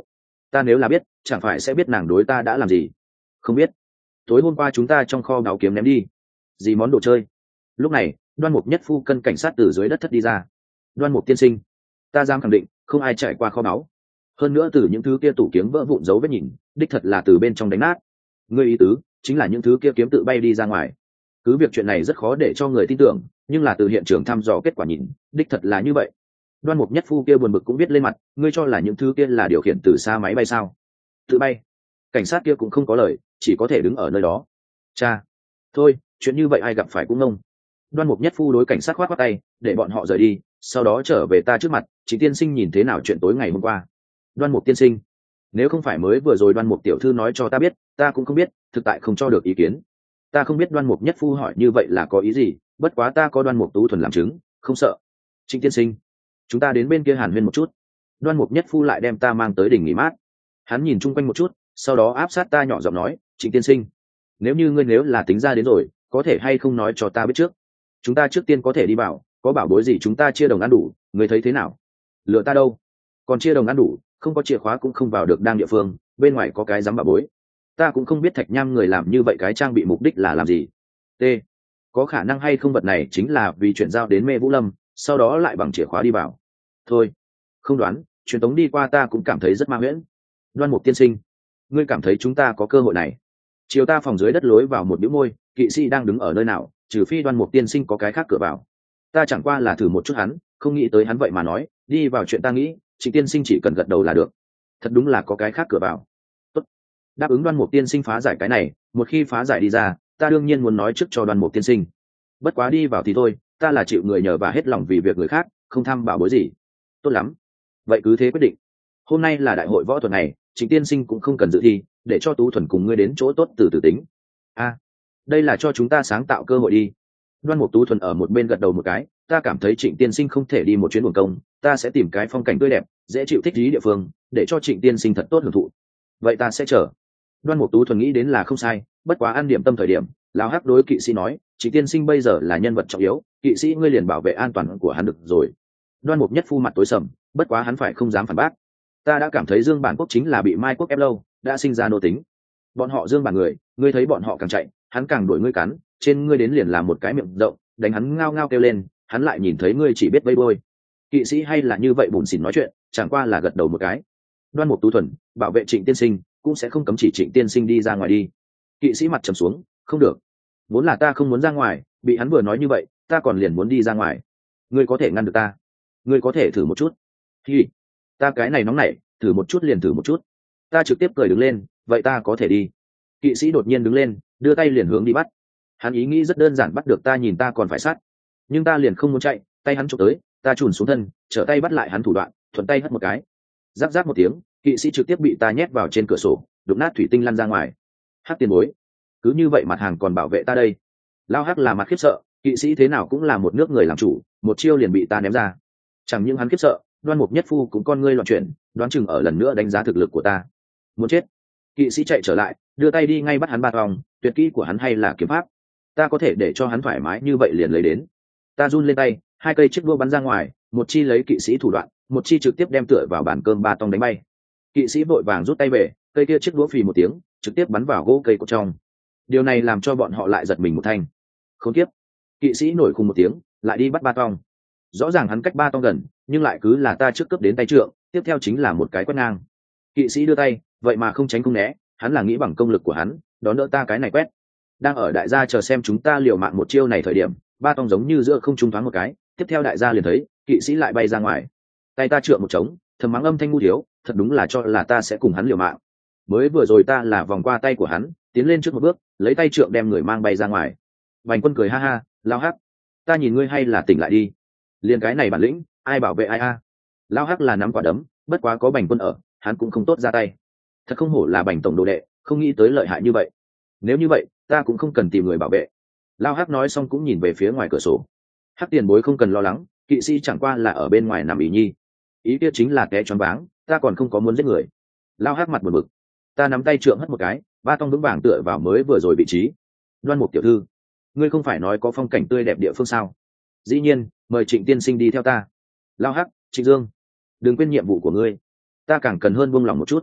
ta nếu là biết chẳng phải sẽ biết nàng đối ta đã làm gì. Không biết. Tối hôm qua chúng ta trong kho báu kiếm ném đi gì món đồ chơi. Lúc này Đoan Mục Nhất Phu cân cảnh sát từ dưới đất thất đi ra. Đoan Mục tiên sinh, ta dám khẳng định không ai chạy qua kho báu. Hơn nữa từ những thứ kia tủ kiếm vỡ vụn dấu vết nhìn, đích thật là từ bên trong đánh nát. Ngươi ý tứ chính là những thứ kia kiếm tự bay đi ra ngoài. Cứ việc chuyện này rất khó để cho người tin tưởng, nhưng là từ hiện trường thăm dò kết quả nhìn, đích thật là như vậy. Đoan Mục Nhất Phu kia buồn bực cũng viết lên mặt, ngươi cho là những thứ kia là điều khiển từ xa máy bay sao? Tự bay. Cảnh sát kia cũng không có lời, chỉ có thể đứng ở nơi đó. Cha, thôi, chuyện như vậy ai gặp phải cũng ngông. Đoan Mục Nhất Phu đối cảnh sát khoát khoát tay, để bọn họ rời đi, sau đó trở về ta trước mặt, Trịnh tiên sinh nhìn thế nào chuyện tối ngày hôm qua. Đoan Mục tiên sinh, nếu không phải mới vừa rồi Đoan Mục tiểu thư nói cho ta biết, ta cũng không biết, thực tại không cho được ý kiến. Ta không biết Đoan Mục Nhất Phu hỏi như vậy là có ý gì, bất quá ta có Đoan Mục Tú thuần làm chứng, không sợ. Trịnh tiên sinh, chúng ta đến bên kia hàn huyên một chút. Đoan Mục Nhất Phu lại đem ta mang tới đỉnh nghỉ mát. Hắn nhìn chung quanh một chút, sau đó áp sát ta nhỏ giọng nói, Trịnh tiên sinh, nếu như ngươi nếu là tính ra đến rồi, có thể hay không nói cho ta biết trước. Chúng ta trước tiên có thể đi vào, có bảo bối gì chúng ta chia đồng ăn đủ, ngươi thấy thế nào? Lựa ta đâu? Còn chia đồng ăn đủ, không có chìa khóa cũng không vào được đang địa phương, bên ngoài có cái dám bảo bối. Ta cũng không biết Thạch Nham người làm như vậy cái trang bị mục đích là làm gì. T. Có khả năng hay không vật này chính là vì chuyển giao đến Mê Vũ Lâm, sau đó lại bằng chìa khóa đi vào. Thôi, không đoán, truyền tống đi qua ta cũng cảm thấy rất ma huyễn. Đoan Mục tiên sinh, ngươi cảm thấy chúng ta có cơ hội này? Chiều ta phòng dưới đất lối vào một bĩu môi, kỵ sĩ đang đứng ở nơi nào, trừ phi Đoan Mục tiên sinh có cái khác cửa vào. Ta chẳng qua là thử một chút hắn, không nghĩ tới hắn vậy mà nói, đi vào chuyện ta nghĩ, Trịnh tiên sinh chỉ cần gật đầu là được. Thật đúng là có cái khác cửa vào. Tốt. Đáp ứng Đoan Mục tiên sinh phá giải cái này, một khi phá giải đi ra, ta đương nhiên muốn nói trước cho Đoan Mục tiên sinh. Bất quá đi vào thì thôi, ta là chịu người nhờ và hết lòng vì việc người khác, không tham bảo bối gì. Tốt lắm. Vậy cứ thế quyết định. Hôm nay là đại hội võ thuật này, Trịnh tiên sinh cũng không cần dự thi, để cho Tú thuần cùng ngươi đến chỗ tốt từ từ tính. A, à, đây là cho chúng ta sáng tạo cơ hội đi. Đoan Mục Tú thuần ở một bên gật đầu một cái, ta cảm thấy Trịnh tiên sinh không thể đi một chuyến uổng công, ta sẽ tìm cái phong cảnh tươi đẹp, dễ chịu thích ý địa phương, để cho Trịnh tiên sinh thật tốt hưởng thụ. Vậy ta sẽ chờ. Đoan Mục Tú thuần nghĩ đến là không sai, bất quá ăn điểm tâm thời điểm, lão hắc đối kỵ sĩ nói, Trịnh tiên sinh bây giờ là nhân vật trọng yếu, kỵ sĩ ngươi liền bảo vệ an toàn của hắn được rồi. Đoan Mục Nhất Phu mặt tối sầm, bất quá hắn phải không dám phản bác. Ta đã cảm thấy Dương Bản Quốc chính là bị Mai Quốc ép lâu, đã sinh ra nô tính. Bọn họ Dương Bản người, ngươi thấy bọn họ càng chạy, hắn càng đuổi ngươi cắn, trên ngươi đến liền làm một cái miệng rộng, đánh hắn ngao ngao kêu lên, hắn lại nhìn thấy ngươi chỉ biết vây đôi. Kỵ sĩ hay là như vậy bủn xỉn nói chuyện, chẳng qua là gật đầu một cái. Đoan Mục Tú thuần, bảo vệ Trịnh tiên sinh, cũng sẽ không cấm chỉ Trịnh tiên sinh đi ra ngoài đi. Kỵ sĩ mặt trầm xuống, không được. Vốn là ta không muốn ra ngoài, bị hắn vừa nói như vậy, ta còn liền muốn đi ra ngoài. Ngươi có thể ngăn được ta? Ngươi có thể thử một chút. Hi, ta cái này nóng nảy, thử một chút liền thử một chút. Ta trực tiếp cười đứng lên, vậy ta có thể đi. Kỵ sĩ đột nhiên đứng lên, đưa tay liền hướng đi bắt. Hắn ý nghĩ rất đơn giản, bắt được ta nhìn ta còn phải sát, nhưng ta liền không muốn chạy, tay hắn chụp tới, ta chùn xuống thân, trở tay bắt lại hắn thủ đoạn, thuận tay hất một cái, giáp giáp một tiếng, kỵ sĩ trực tiếp bị ta nhét vào trên cửa sổ, đụng nát thủy tinh lăn ra ngoài. Hắc tiền bối, cứ như vậy mặt hàng còn bảo vệ ta đây. Lao Hắc là mặt khiếp sợ, kỵ sĩ thế nào cũng là một nước người làm chủ, một chiêu liền bị ta ném ra. Chẳng những hắn khiếp sợ, Đoan Mục Nhất Phu cũng con ngươi loạn chuyển, đoán chừng ở lần nữa đánh giá thực lực của ta. Muốn chết. Kỵ sĩ chạy trở lại, đưa tay đi ngay bắt hắn ba vòng, tuyệt kỹ của hắn hay là kiếm pháp, ta có thể để cho hắn thoải mái như vậy liền lấy đến. Ta run lên tay, hai cây chiếc đũa bắn ra ngoài, một chi lấy kỵ sĩ thủ đoạn, một chi trực tiếp đem tựa vào bàn cơm ba tong đánh bay. Kỵ sĩ vội vàng rút tay về, cây kia chiếc đũa phì một tiếng, trực tiếp bắn vào gỗ cây cột trong. Điều này làm cho bọn họ lại giật mình một thanh. Khốn kiếp. Kỵ sĩ nổi khùng một tiếng, lại đi bắt ba tong. Rõ ràng hắn cách ba tong gần, nhưng lại cứ là ta trước cướp đến tay trượng, tiếp theo chính là một cái quét ngang. Kỵ sĩ đưa tay, vậy mà không tránh không né, hắn là nghĩ bằng công lực của hắn, đón đỡ ta cái này quét. Đang ở đại gia chờ xem chúng ta liều mạng một chiêu này thời điểm, ba tong giống như giữa không trung thoáng một cái, tiếp theo đại gia liền thấy kỵ sĩ lại bay ra ngoài. Tay ta trượng một trống, thầm mắng âm thanh ngu thiếu, thật đúng là cho là ta sẽ cùng hắn liều mạng. Mới vừa rồi ta là vòng qua tay của hắn, tiến lên trước một bước, lấy tay trượng đem người mang bay ra ngoài. Bành Quân cười ha ha, Lao Hắc, ta nhìn ngươi hay là tỉnh lại đi, liền cái này bản lĩnh, ai bảo vệ ai a? À. Lao Hắc là nắm quả đấm, bất quá có Bành Quân ở, hắn cũng không tốt ra tay. Thật không hổ là Bành tổng đồ đệ, không nghĩ tới lợi hại như vậy. Nếu như vậy, ta cũng không cần tìm người bảo vệ. Lao Hắc nói xong cũng nhìn về phía ngoài cửa sổ. Hắc tiền bối không cần lo lắng, kỵ sĩ chẳng qua là ở bên ngoài nằm ý nhi. Ý kia chính là té choáng váng, ta còn không có muốn giết người. Lao Hắc mặt buồn bực. Ta nắm tay trượng hất một cái, ba tong vững vàng tựa vào mới vừa rồi vị trí. Đoan Mục tiểu thư, ngươi không phải nói có phong cảnh tươi đẹp địa phương sao? Dĩ nhiên, mời Trịnh tiên sinh đi theo ta. Lao Hắc, Trịnh Dương, đừng quên nhiệm vụ của ngươi. Ta càng cần hơn buông lòng một chút.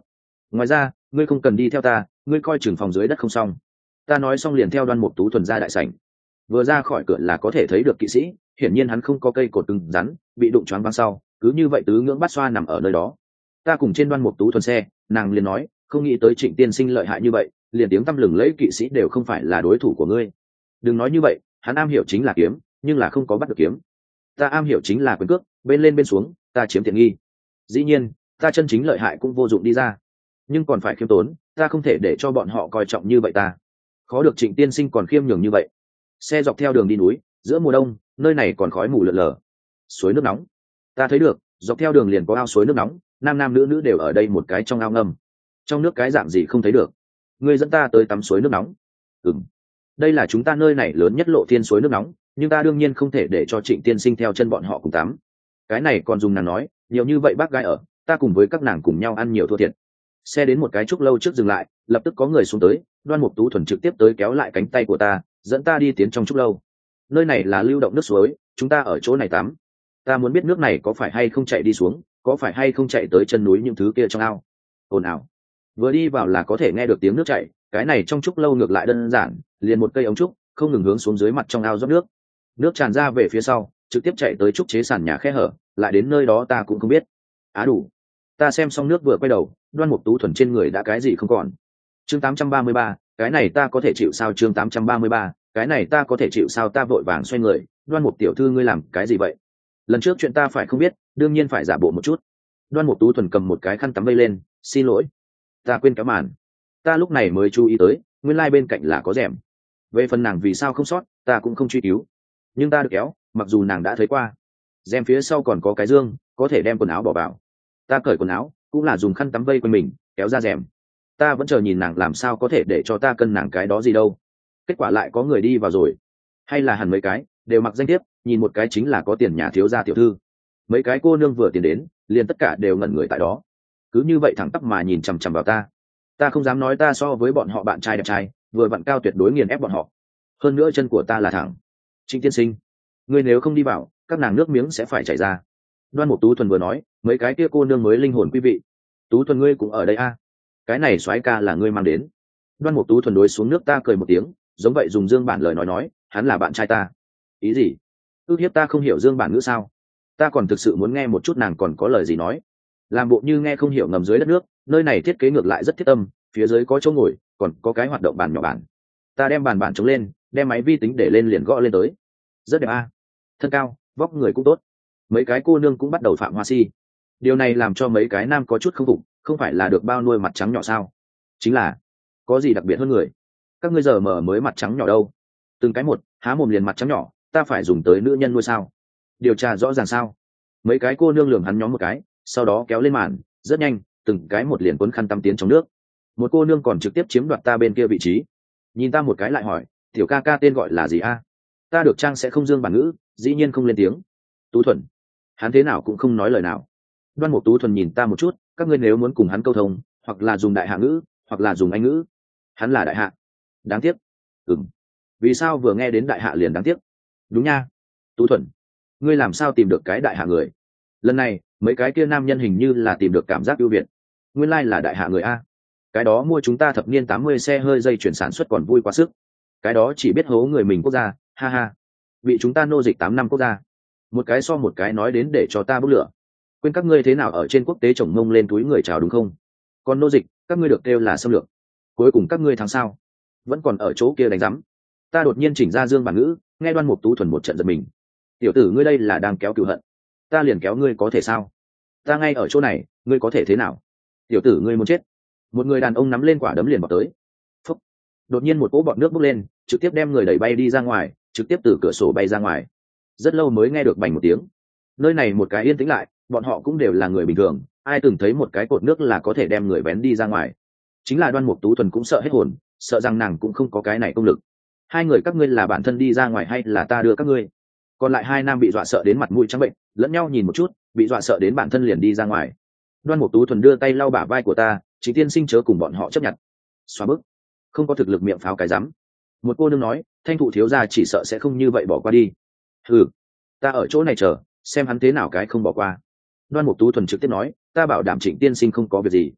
ngoài ra ngươi không cần đi theo ta, ngươi coi chừng phòng dưới đất không xong. Ta nói xong liền theo Đoan Mục Tú Thuần ra đại sảnh. Vừa ra khỏi cửa là có thể thấy được kỵ sĩ, hiển nhiên hắn không có cây cột cứng rắn, bị đụng choáng văng sau, cứ như vậy tứ ngưỡng bát xoa nằm ở nơi đó. Ta cùng trên Đoan Mục Tú Thuần xe, nàng liền nói, không nghĩ tới Trịnh tiên sinh lợi hại như vậy, liền tiếng tăm lừng lẫy kỵ sĩ đều không phải là đối thủ của ngươi. Đừng nói như vậy, hắn am hiểu chính là kiếm, nhưng là không có bắt được kiếm. Ta am hiểu chính là quyền cước, bên lên bên xuống, ta chiếm tiện nghi. Dĩ nhiên, ta chân chính lợi hại cũng vô dụng đi ra, nhưng còn phải khiêm tốn, ta không thể để cho bọn họ coi trọng như vậy ta. Khó được Trịnh tiên sinh còn khiêm nhường như vậy. Xe dọc theo đường đi núi, giữa mùa đông, nơi này còn khói mù lượn lờ. Suối nước nóng, ta thấy được, dọc theo đường liền có ao suối nước nóng, nam nam nữ nữ đều ở đây một cái trong ao ngâm. Trong nước cái dạng gì không thấy được. Ngươi dẫn ta tới tắm suối nước nóng. Ừm, đây là chúng ta nơi này lớn nhất lộ thiên suối nước nóng, nhưng ta đương nhiên không thể để cho Trịnh tiên sinh theo chân bọn họ cùng tắm. Cái này còn dùng nàng nói, nhiều như vậy bác gái ở, ta cùng với các nàng cùng nhau ăn nhiều thua thiệt. Xe đến một cái trúc lâu trước dừng lại, lập tức có người xuống tới, Đoan Mục Tú Thuần trực tiếp tới kéo lại cánh tay của ta, dẫn ta đi tiến trong trúc lâu. Nơi này là lưu động nước suối, chúng ta ở chỗ này tắm. Ta muốn biết nước này có phải hay không chạy đi xuống, có phải hay không chạy tới chân núi những thứ kia trong ao. Ồn ào. Vừa đi vào là có thể nghe được tiếng nước chảy, cái này trong trúc lâu ngược lại đơn giản, liền một cây ống trúc, không ngừng hướng xuống dưới mặt trong ao rót nước. Nước tràn ra về phía sau, trực tiếp chạy tới trúc chế sàn nhà khe hở, lại đến nơi đó ta cũng không biết. Á đủ. Ta xem xong nước vừa quay đầu, Đoan Mục Tú Thuần trên người đã cái gì không còn. Chương tám trăm ba mươi ba, cái này ta có thể chịu sao? Chương tám trăm ba mươi ba, cái này ta có thể chịu sao? Ta vội vàng xoay người, Đoan Mục tiểu thư ngươi làm cái gì vậy? Lần trước chuyện ta phải không biết, đương nhiên phải giả bộ một chút. Đoan Mục Tú Thuần cầm một cái khăn tắm vây lên, xin lỗi, ta quên kéo màn. Ta lúc này mới chú ý tới, nguyên lai bên cạnh là có rèm. Về phần nàng vì sao không sót, ta cũng không truy cứu, nhưng ta được kéo, mặc dù nàng đã thấy qua. Rèm phía sau còn có cái dương, có thể đem quần áo bỏ vào. Ta cởi quần áo, cũng là dùng khăn tắm vây quanh mình, kéo ra rèm. Ta vẫn chờ nhìn nàng làm sao có thể để cho ta cân nàng cái đó gì đâu. Kết quả lại có người đi vào rồi, hay là hẳn mấy cái đều mặc danh thiếp, nhìn một cái chính là có tiền nhà thiếu gia tiểu thư. Mấy cái cô nương vừa tiến đến, liền tất cả đều ngẩn người tại đó, cứ như vậy thẳng tắp mà nhìn chằm chằm vào ta. Ta không dám nói ta so với bọn họ bạn trai đẹp trai, vừa vặn cao tuyệt đối nghiền ép bọn họ. Hơn nữa chân của ta là thẳng. Trịnh tiên sinh, ngươi nếu không đi vào, các nàng nước miếng sẽ phải chảy ra. Đoan Mục Tú Thuần vừa nói, mấy cái kia cô nương mới linh hồn quý vị. Tú Thuần ngươi cũng ở đây a? À? Cái này soái ca là ngươi mang đến. Đoan Mục Tú Thuần đối xuống nước ta cười một tiếng, giống vậy dùng Dương Bản lời nói nói, hắn là bạn trai ta. Ý gì? Ước hiếp ta không hiểu Dương Bản ngữ sao? Ta còn thực sự muốn nghe một chút nàng còn có lời gì nói. Làm bộ như nghe không hiểu ngầm dưới đất nước, nơi này thiết kế ngược lại rất thiết âm, phía dưới có chỗ ngồi, còn có cái hoạt động bàn nhỏ bàn. Ta đem bàn bàn chống lên, đem máy vi tính để lên liền gõ lên tới. Rất đẹp a, à? Thân cao, vóc người cũng tốt. Mấy cái cô nương cũng bắt đầu phạm hoa si. Điều này làm cho mấy cái nam có chút không phục, không phải là được bao nuôi mặt trắng nhỏ sao? Chính là, có gì đặc biệt hơn người? Các ngươi giờ mở mới mặt trắng nhỏ đâu? Từng cái một, há mồm liền mặt trắng nhỏ, ta phải dùng tới nữ nhân nuôi sao? Điều tra rõ ràng sao? Mấy cái cô nương lườm hắn nhóm một cái, sau đó kéo lên màn, rất nhanh, từng cái một liền cuốn khăn tắm tiến trong nước. Một cô nương còn trực tiếp chiếm đoạt ta bên kia vị trí. Nhìn ta một cái lại hỏi, tiểu ca ca tên gọi là gì a? Ta được trang sẽ không Dương Bản ngữ, dĩ nhiên không lên tiếng. Tú Thuần, hắn thế nào cũng không nói lời nào. Đoan Mục Tú Thuần nhìn ta một chút, các ngươi nếu muốn cùng hắn câu thông, hoặc là dùng đại hạ ngữ, hoặc là dùng anh ngữ. Hắn là đại hạ. Đáng tiếc. Ừm. Vì sao vừa nghe đến đại hạ liền đáng tiếc? Đúng nha. Tú Thuần, ngươi làm sao tìm được cái đại hạ người? Lần này, mấy cái kia nam nhân hình như là tìm được cảm giác ưu việt. Nguyên lai là đại hạ người a. Cái đó mua chúng ta thập niên tám mươi xe hơi dây chuyển sản xuất còn vui quá sức. Cái đó chỉ biết hố người mình quốc gia, ha ha. Bị chúng ta nô dịch tám năm quốc gia. Một cái so một cái nói đến để cho ta bốc lửa. Quên các ngươi thế nào ở trên quốc tế chồng mông lên túi người chào đúng không? Còn nô dịch, các ngươi được kêu là xâm lược. Cuối cùng các ngươi thắng sao? Vẫn còn ở chỗ kia đánh rắm. Ta đột nhiên chỉnh ra Dương Bản ngữ, nghe Đoan Mục Tú Thuần một trận giật mình. Tiểu tử ngươi đây là đang kéo cừu hận. Ta liền kéo ngươi có thể sao? Ta ngay ở chỗ này, ngươi có thể thế nào? Tiểu tử ngươi muốn chết. Một người đàn ông nắm lên quả đấm liền vào tới. Phúc. Đột nhiên một cỗ bọt nước bốc lên, trực tiếp đem người đẩy bay đi ra ngoài, trực tiếp từ cửa sổ bay ra ngoài. Rất lâu mới nghe được bành một tiếng. Nơi này một cái yên tĩnh lại, bọn họ cũng đều là người bình thường, ai từng thấy một cái cột nước là có thể đem người vén đi ra ngoài. Chính là Đoan Mục Tú Thuần cũng sợ hết hồn, sợ rằng nàng cũng không có cái này công lực. Hai người các ngươi là bản thân đi ra ngoài hay là ta đưa các ngươi? Còn lại hai nam bị dọa sợ đến mặt mũi trắng bệnh, lẫn nhau nhìn một chút, bị dọa sợ đến bản thân liền đi ra ngoài. Đoan Mục Tú Thuần đưa tay lau bả vai của ta, Chính tiên sinh chớ cùng bọn họ chấp nhận. Xóa bức, không có thực lực miệng pháo cái rắm. Một cô nương nói, Thanh Thụ thiếu gia chỉ sợ sẽ không như vậy bỏ qua đi. Ừ, ta ở chỗ này chờ, xem hắn thế nào cái không bỏ qua. Đoan Mục Tú Thuần trực tiếp nói, ta bảo đảm Trịnh tiên sinh không có việc gì.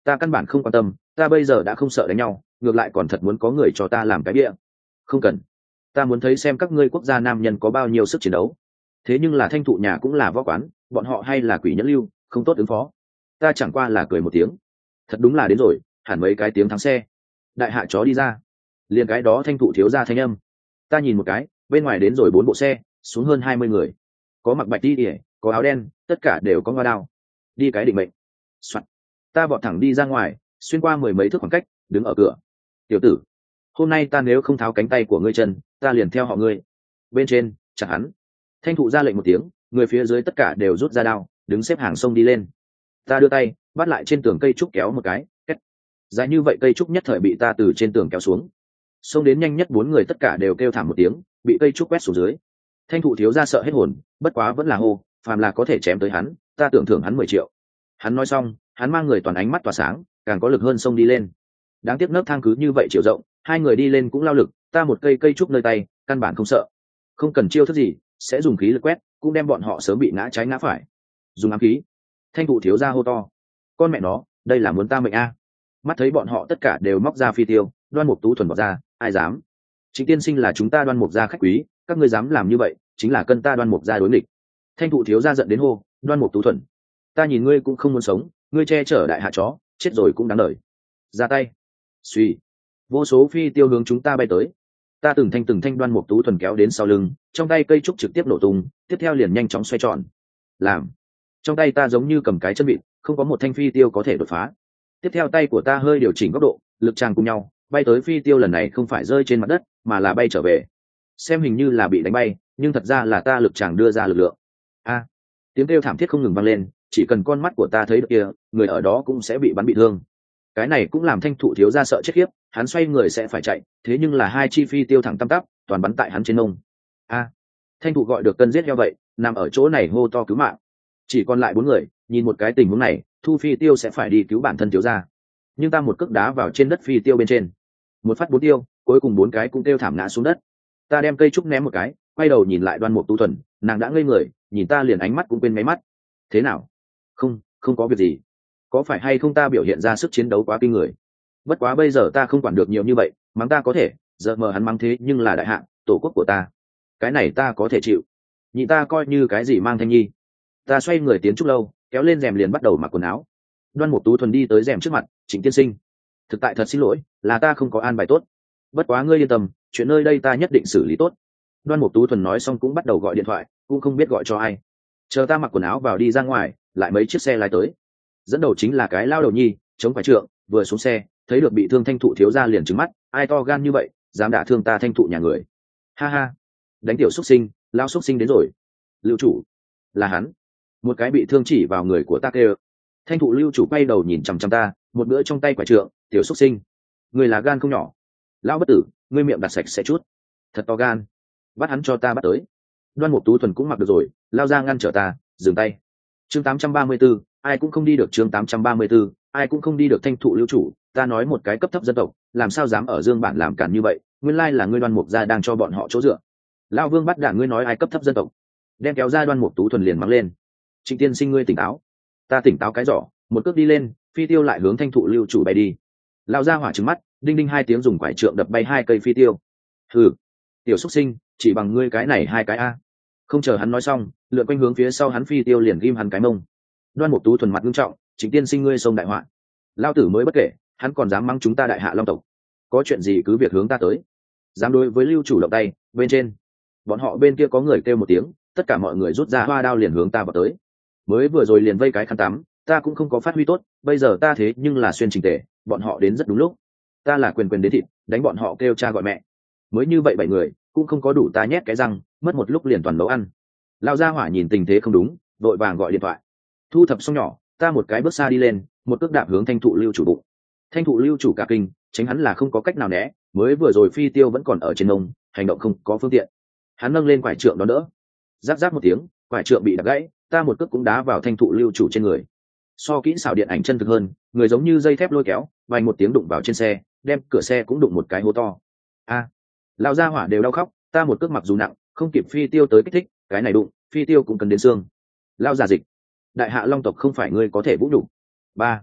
ta căn bản không quan tâm, ta bây giờ đã không sợ đánh nhau, ngược lại còn thật muốn có người cho ta làm cái bia. Không cần, ta muốn thấy xem các ngươi quốc gia nam nhân có bao nhiêu sức chiến đấu. Thế nhưng là Thanh thụ nhà cũng là võ quán, bọn họ hay là quỷ nhẫn lưu, không tốt ứng phó. Ta chẳng qua là cười một tiếng. Thật đúng là đến rồi, hẳn mấy cái tiếng thắng xe. Đại hạ chó đi ra, liền cái đó Thanh thụ thiếu ra thanh âm. Ta nhìn một cái, bên ngoài đến rồi bốn bộ xe, xuống hơn hai mươi người, có mặc bạch đi ỉa, có áo đen, tất cả đều có ngoa đao. Đi cái định mệnh. Soạn. Ta vọt thẳng đi ra ngoài, xuyên qua mười mấy thước khoảng cách, đứng ở cửa. Tiểu tử, hôm nay ta nếu không tháo cánh tay của ngươi chân, ta liền theo họ ngươi. Bên trên, chặt hắn. Thanh thụ ra lệnh một tiếng, người phía dưới tất cả đều rút ra đao, đứng xếp hàng sông đi lên. Ta đưa tay bắt lại trên tường cây trúc kéo một cái, két. Dài như vậy cây trúc nhất thời bị ta từ trên tường kéo xuống. Xông đến nhanh nhất bốn người tất cả đều kêu thảm một tiếng, bị cây trúc quét xuống dưới. Thanh thụ thiếu ra sợ hết hồn, bất quá vẫn là hô, phàm là có thể chém tới hắn, ta tưởng thưởng hắn mười triệu. Hắn nói xong, hắn mang người toàn ánh mắt tỏa sáng, càng có lực hơn xông đi lên. Đáng tiếc nấc thang cứ như vậy chiều rộng, hai người đi lên cũng lao lực, ta một cây cây trúc nơi tay, căn bản không sợ. Không cần chiêu thức gì, sẽ dùng khí lực quét, cũng đem bọn họ sớm bị ngã trái ngã phải. Dùng ám khí. Thanh thụ thiếu ra hô to. Con mẹ nó, đây là muốn ta mệnh a. Mắt thấy bọn họ tất cả đều móc ra phi tiêu, Đoan Mục Tú thuần bỏ ra, ai dám? Trịnh tiên sinh là chúng ta Đoan Mục gia khách quý, các ngươi dám làm như vậy, chính là cân ta Đoan Mục gia đối nghịch. Thanh thụ thiếu ra giận đến hô, Đoan Mục Tú thuần, ta nhìn ngươi cũng không muốn sống, ngươi che chở đại hạ chó, chết rồi cũng đáng đời. Ra tay. Suy. Vô số phi tiêu hướng chúng ta bay tới. Ta từng thanh từng thanh Đoan Mục Tú thuần kéo đến sau lưng, trong tay cây trúc trực tiếp nổ tung, tiếp theo liền nhanh chóng xoay tròn. Làm. Trong tay ta giống như cầm cái chân vịt, không có một thanh phi tiêu có thể đột phá. Tiếp theo tay của ta hơi điều chỉnh góc độ, lực tràng cùng nhau, bay tới phi tiêu lần này không phải rơi trên mặt đất, mà là bay trở về. Xem hình như là bị đánh bay, nhưng thật ra là ta lực tràng đưa ra lực lượng. A. Tiếng kêu thảm thiết không ngừng vang lên, chỉ cần con mắt của ta thấy được kia, người ở đó cũng sẽ bị bắn bị thương. Cái này cũng làm Thanh thụ thiếu ra sợ chết khiếp, hắn xoay người sẽ phải chạy, thế nhưng là hai chi phi tiêu thẳng tăm tắp, toàn bắn tại hắn trên mông. A. Thanh thụ gọi được cân giết heo vậy, nằm ở chỗ này hô to cứu mạng. Chỉ còn lại bốn người, nhìn một cái tình huống này, thu phi tiêu sẽ phải đi cứu bản thân thiếu ra. Nhưng ta một cước đá vào trên đất phi tiêu bên trên, một phát bốn tiêu, cuối cùng bốn cái cũng kêu thảm ngã xuống đất. Ta đem cây trúc ném một cái, quay đầu nhìn lại Đoan Mục Tú thuần, nàng đã ngây người, nhìn ta liền ánh mắt cũng quên máy mắt. Thế nào? Không, không có việc gì. Có phải hay không ta biểu hiện ra sức chiến đấu quá kinh người? Bất quá bây giờ ta không quản được nhiều như vậy, mắng ta có thể, giờ mờ hắn mắng thế nhưng là đại hạ, tổ quốc của ta. Cái này ta có thể chịu. Nhị ta coi như cái gì mang Thanh Nhi. Ta xoay người tiến trúc lâu, kéo lên rèm liền bắt đầu mặc quần áo. Đoan Mục Tú thuần đi tới rèm trước mặt, Trịnh tiên sinh, thực tại thật xin lỗi, là ta không có an bài tốt. Bất quá ngươi yên tâm, chuyện nơi đây ta nhất định xử lý tốt. Đoan Mục Tú thuần nói xong cũng bắt đầu gọi điện thoại, cũng không biết gọi cho ai. Chờ ta mặc quần áo vào đi ra ngoài, lại mấy chiếc xe lái tới. Dẫn đầu chính là cái lao đầu nhi, chống phải trượng, vừa xuống xe, thấy được bị thương Thanh thụ thiếu gia liền trừng mắt, ai to gan như vậy, dám đả thương ta Thanh thụ nhà người. Ha ha, đánh tiểu xuất sinh, lao xuất sinh đến rồi. Lưu chủ, là hắn. Một cái bị thương chỉ vào người của ta kêu. Thanh thụ lưu chủ quay đầu nhìn chằm chằm ta, một bữa trong tay quả trượng, tiểu xuất sinh, người là gan không nhỏ. Lão bất tử, ngươi miệng đặt sạch sẽ chút. Thật to gan, bắt hắn cho ta bắt tới. Đoan Mục Tú thuần cũng mặc được rồi, lao ra ngăn trở ta, dừng tay. Chương tám trăm ba mươi 34, ai cũng không đi được. Chương tám trăm ba mươi 34, ai cũng không đi được. Thanh thụ lưu chủ, ta nói một cái cấp thấp dân tộc, làm sao dám ở Dương bản làm cản như vậy, nguyên lai là ngươi Đoan Mục gia đang cho bọn họ chỗ dựa. Lão Vương bắt đạn ngươi nói ai cấp thấp dân tộc, đem kéo ra Đoan Mục Tú thuần liền mắng lên. Trịnh tiên sinh ngươi tỉnh táo. Ta tỉnh táo cái giỏ, một cước đi lên, phi tiêu lại hướng Thanh thụ lưu chủ bay đi. Lão gia hỏa trừng mắt, đinh đinh hai tiếng dùng quải trượng đập bay hai cây phi tiêu. Hừ, tiểu xuất sinh, chỉ bằng ngươi cái này hai cái a. Không chờ hắn nói xong, lượn quanh hướng phía sau hắn phi tiêu liền ghim hắn cái mông. Đoan Mục Tú thuần mặt nghiêm trọng, Trịnh tiên sinh ngươi xông đại họa. Lão tử mới bất kể, hắn còn dám mắng chúng ta đại hạ long tộc. Có chuyện gì cứ việc hướng ta tới. Dám đối với lưu chủ động tay, bên trên. Bọn họ bên kia có người kêu một tiếng, tất cả mọi người rút ra hoa đao liền hướng ta vào tới. Mới vừa rồi liền vây cái khăn tắm, ta cũng không có phát huy tốt, bây giờ ta thế nhưng là xuyên chỉnh tề, bọn họ đến rất đúng lúc. Ta là quyền quyền đến thịt, đánh bọn họ kêu cha gọi mẹ. Mới như vậy bảy người, cũng không có đủ ta nhét cái răng, mất một lúc liền toàn nấu ăn. Lão gia hỏa nhìn tình thế không đúng, vội vàng gọi điện thoại. Thu thập xong nhỏ, ta một cái bước xa đi lên, một cước đạp hướng Thanh thụ lưu chủ bụng. Thanh thụ lưu chủ cả kinh, tránh hắn là không có cách nào né, mới vừa rồi phi tiêu vẫn còn ở trên mông, hành động không có phương tiện. Hắn nâng lên quải trượng đó đỡ. Rắc rắc một tiếng, quải trượng bị đập gãy, ta một cước cũng đá vào Thanh thụ lưu chủ trên người. So kỹ xảo điện ảnh chân thực hơn, người giống như dây thép lôi kéo, vài một tiếng đụng vào trên xe, đem cửa xe cũng đụng một cái hố to. A, lão gia hỏa đều đau khóc, ta một cước mặc dù nặng, không kịp phi tiêu tới kích thích, cái này đụng, phi tiêu cũng cần đến xương. Lão già dịch, đại hạ long tộc không phải ngươi có thể vũ đủ. Ba,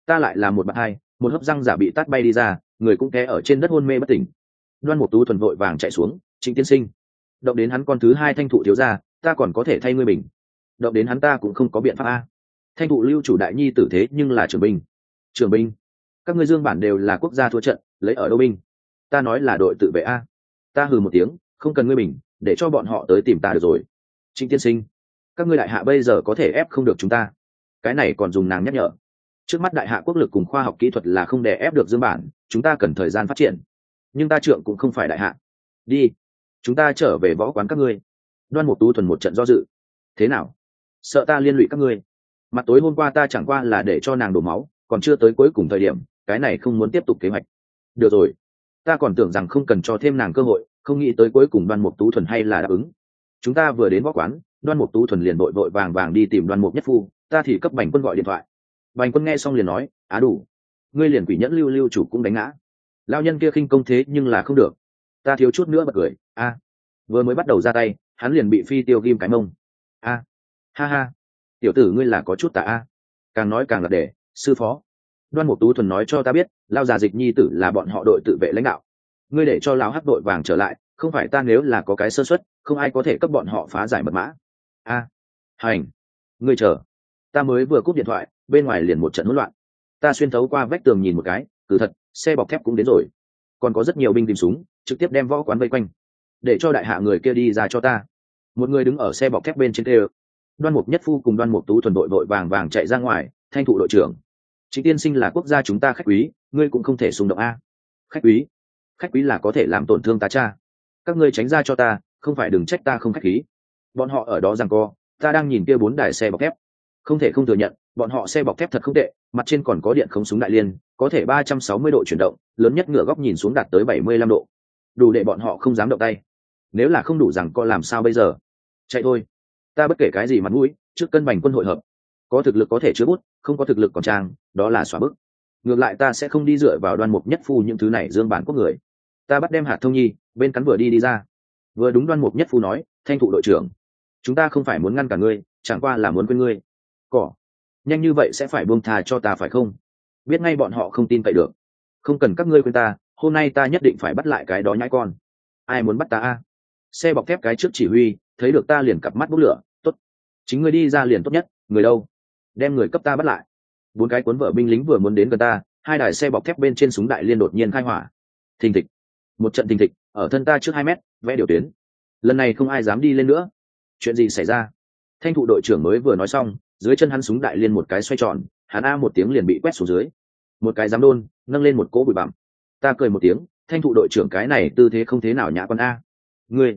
ta lại là một bạn hai, một hấp răng giả bị tát bay đi ra, người cũng té ở trên đất hôn mê bất tỉnh. Đoan Mục Tú thuần vội vàng chạy xuống. Trịnh tiên sinh, động đến hắn con thứ hai Thanh thụ thiếu gia, ta còn có thể thay ngươi bình. Động đến hắn ta cũng không có biện pháp a. Thanh thụ lưu chủ đại nhi tử thế nhưng là trưởng binh. Trưởng binh? Các ngươi Dương bản đều là quốc gia thua trận, lấy ở đâu binh? Ta nói là đội tự vệ a. Ta hừ một tiếng, không cần ngươi bình, để cho bọn họ tới tìm ta được rồi. Trịnh tiên sinh, các ngươi đại hạ bây giờ có thể ép không được chúng ta. Cái này còn dùng nàng nhắc nhở. Trước mắt đại hạ quốc lực cùng khoa học kỹ thuật là không đè ép được Dương bản, chúng ta cần thời gian phát triển. Nhưng ta trượng cũng không phải đại hạ. Đi, chúng ta trở về võ quán các ngươi. Đoan Mục Tú thuần một trận do dự. Thế nào? Sợ ta liên lụy các ngươi? Mặt tối hôm qua ta chẳng qua là để cho nàng đổ máu, còn chưa tới cuối cùng thời điểm, cái này không muốn tiếp tục kế hoạch. Được rồi, ta còn tưởng rằng không cần cho thêm nàng cơ hội, không nghĩ tới cuối cùng Đoan Mục Tú thuần hay là đáp ứng. Chúng ta vừa đến võ quán, Đoan Mục Tú thuần liền vội vội vàng vàng đi tìm Đoan Mục Nhất Phu, ta thì cấp Bành Quân gọi điện thoại. Bành Quân nghe xong liền nói, á đủ, ngươi liền quỷ nhẫn lưu lưu chủ cũng đánh ngã. Lao nhân kia khinh công thế nhưng là không được. Ta thiếu chút nữa bật cười, a, vừa mới bắt đầu ra tay, hắn liền bị phi tiêu ghim cái mông. A, ha ha, tiểu tử ngươi là có chút tà a. Càng nói càng là để, sư phó. Đoan Mục Tú thuần nói cho ta biết, Lao già Dịch nhi tử là bọn họ đội tự vệ lãnh đạo. Ngươi để cho lão hắc đội vàng trở lại, không phải ta nếu là có cái sơ suất, không ai có thể cấp bọn họ phá giải mật mã. A, hành, ngươi chờ. Ta mới vừa cúp điện thoại, bên ngoài liền một trận hỗn loạn. Ta xuyên thấu qua vách tường nhìn một cái, từ thật, xe bọc thép cũng đến rồi. Còn có rất nhiều binh tìm súng, trực tiếp đem võ quán vây quanh. Để cho đại hạ người kia đi ra cho ta. Một người đứng ở xe bọc thép bên trên kia. Đoan Mục Nhất Phu cùng Đoan Mục Tú thuần đội vội vàng vàng chạy ra ngoài. Thanh thụ đội trưởng, Trịnh tiên sinh là quốc gia chúng ta khách quý, ngươi cũng không thể xung động a. Khách quý? Khách quý là có thể làm tổn thương ta cha. Các ngươi tránh ra cho ta, không phải đừng trách ta không khách khí. Bọn họ ở đó giằng co, ta đang nhìn kia bốn đài xe bọc thép. Không thể không thừa nhận, bọn họ xe bọc thép thật không tệ, mặt trên còn có điện không súng đại liên, có thể ba trăm sáu mươi độ chuyển động, lớn nhất ngửa góc nhìn xuống đạt tới bảy mươi lăm độ. Đủ để bọn họ không dám động tay. Nếu là không đủ rằng co làm sao bây giờ? Chạy thôi. Ta bất kể cái gì mặt mũi, trước cân Bành Quân hội hợp. Có thực lực có thể chứa bút, không có thực lực còn trang, đó là xóa bức. Ngược lại ta sẽ không đi dựa vào Đoan Mục Nhất Phu những thứ này Dương bản quốc người. Ta bắt đem Hạt Thông Nhi, bên cắn vừa đi đi ra. Vừa đúng Đoan Mục Nhất Phu nói, Thanh thụ đội trưởng, chúng ta không phải muốn ngăn cả ngươi, chẳng qua là muốn quên ngươi. Cỏ, nhanh như vậy sẽ phải buông thà cho ta phải không? Biết ngay bọn họ không tin cậy được. Không cần các ngươi quên ta, hôm nay ta nhất định phải bắt lại cái đó nhãi con. Ai muốn bắt ta a? Xe bọc thép cái trước chỉ huy, thấy được ta liền cặp mắt bốc lửa, tốt. Chính ngươi đi ra liền tốt nhất, người đâu? Đem người cấp ta bắt lại. Bốn cái cuốn vợ binh lính vừa muốn đến gần ta, hai đài xe bọc thép bên trên súng đại liên đột nhiên khai hỏa. Thình thịch. Một trận thình thịch, ở thân ta trước hai mét, vẽ điều tuyến. Lần này không ai dám đi lên nữa. Chuyện gì xảy ra? Thanh thụ đội trưởng mới vừa nói xong, dưới chân hắn súng đại liên một cái xoay tròn, hắn a một tiếng liền bị quét xuống dưới. Một cái giám đôn nâng lên một cỗ bụi bặm. Ta cười một tiếng, Thanh thụ đội trưởng cái này tư thế không thế nào nhã con a. Ngươi.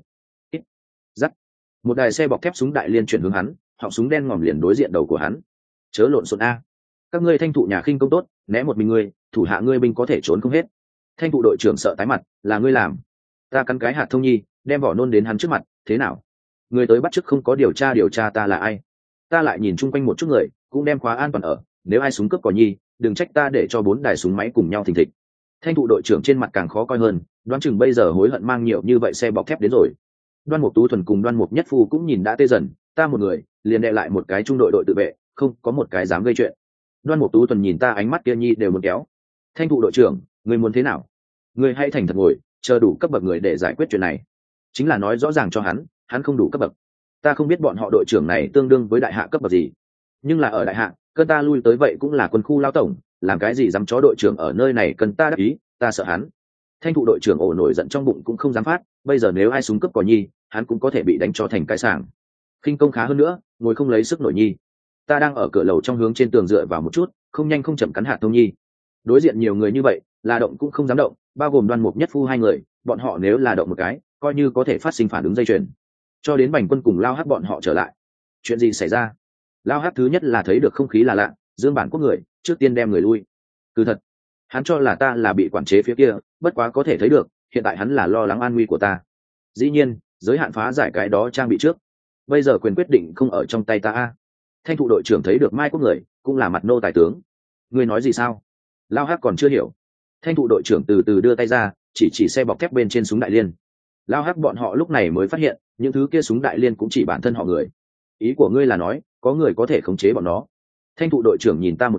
Giắt. Một đài xe bọc thép súng đại liên chuyển hướng hắn, họng súng đen ngòm liền đối diện đầu của hắn. Chớ lộn xộn a. Các ngươi Thanh thụ nhà khinh công tốt, né một mình ngươi, thủ hạ ngươi binh có thể trốn không hết. Thanh thụ đội trưởng sợ tái mặt, là ngươi làm. Ta cắn cái Hạt Thông Nhi, đem vỏ nôn đến hắn trước mặt, thế nào? Người tới bắt chước không có điều tra điều tra ta là ai. Ta lại nhìn chung quanh một chút người, cũng đem khóa an toàn ở, nếu ai súng cướp cỏ nhi, đừng trách ta để cho bốn đài súng máy cùng nhau thình thịch. Thanh thụ đội trưởng trên mặt càng khó coi hơn, đoán chừng bây giờ hối hận mang nhiều như vậy xe bọc thép đến rồi. Đoan Mục Tú thuần cùng Đoan Mục Nhất Phu cũng nhìn đã tê dần, ta một người liền đè lại một cái trung đội đội tự vệ, không có một cái dám gây chuyện. Đoan Mục Tú thuần nhìn ta ánh mắt kia nhi đều muốn kéo. Thanh thụ đội trưởng, ngươi muốn thế nào? Ngươi hãy thành thật ngồi, chờ đủ cấp bậc người để giải quyết chuyện này. Chính là nói rõ ràng cho hắn, hắn không đủ cấp bậc. Ta không biết bọn họ đội trưởng này tương đương với đại hạ cấp bậc gì, nhưng là ở đại hạ, cơn ta lui tới vậy cũng là quân khu lao tổng, làm cái gì dám chó đội trưởng ở nơi này cần ta đắc ý, ta sợ hắn. Thanh thụ đội trưởng ổ nổi giận trong bụng cũng không dám phát, bây giờ nếu ai súng cướp cỏ nhi, hắn cũng có thể bị đánh cho thành cái sảng. Khinh công khá hơn nữa, ngồi không lấy sức nổi nhi. Ta đang ở cửa lầu trong hướng trên tường dựa vào một chút, không nhanh không chậm cắn Hạt Thông Nhi. Đối diện nhiều người như vậy, là động cũng không dám động, bao gồm Đoan Mục Nhất Phu hai người, bọn họ nếu là động một cái, coi như có thể phát sinh phản ứng dây chuyền. Cho đến Bành Quân cùng Lao Hắc bọn họ trở lại. Chuyện gì xảy ra? Lao Hắc thứ nhất là thấy được không khí là lạ, Dương bản quốc người, trước tiên đem người lui. Cứ thật, hắn cho là ta là bị quản chế phía kia, bất quá có thể thấy được, hiện tại hắn là lo lắng an nguy của ta. Dĩ nhiên, giới hạn phá giải cái đó trang bị trước. Bây giờ quyền quyết định không ở trong tay ta a. Thanh thụ đội trưởng thấy được Mai quốc người, cũng là mặt nô tài tướng. Ngươi nói gì sao? Lao Hắc còn chưa hiểu. Thanh thụ đội trưởng từ từ đưa tay ra, chỉ chỉ xe bọc thép bên trên súng đại liên. Lao Hắc bọn họ lúc này mới phát hiện, những thứ kia súng đại liên cũng chỉ bản thân họ người. Ý của ngươi là nói, có người có thể khống chế bọn nó. Thanh thụ đội trưởng nhìn ta một chút,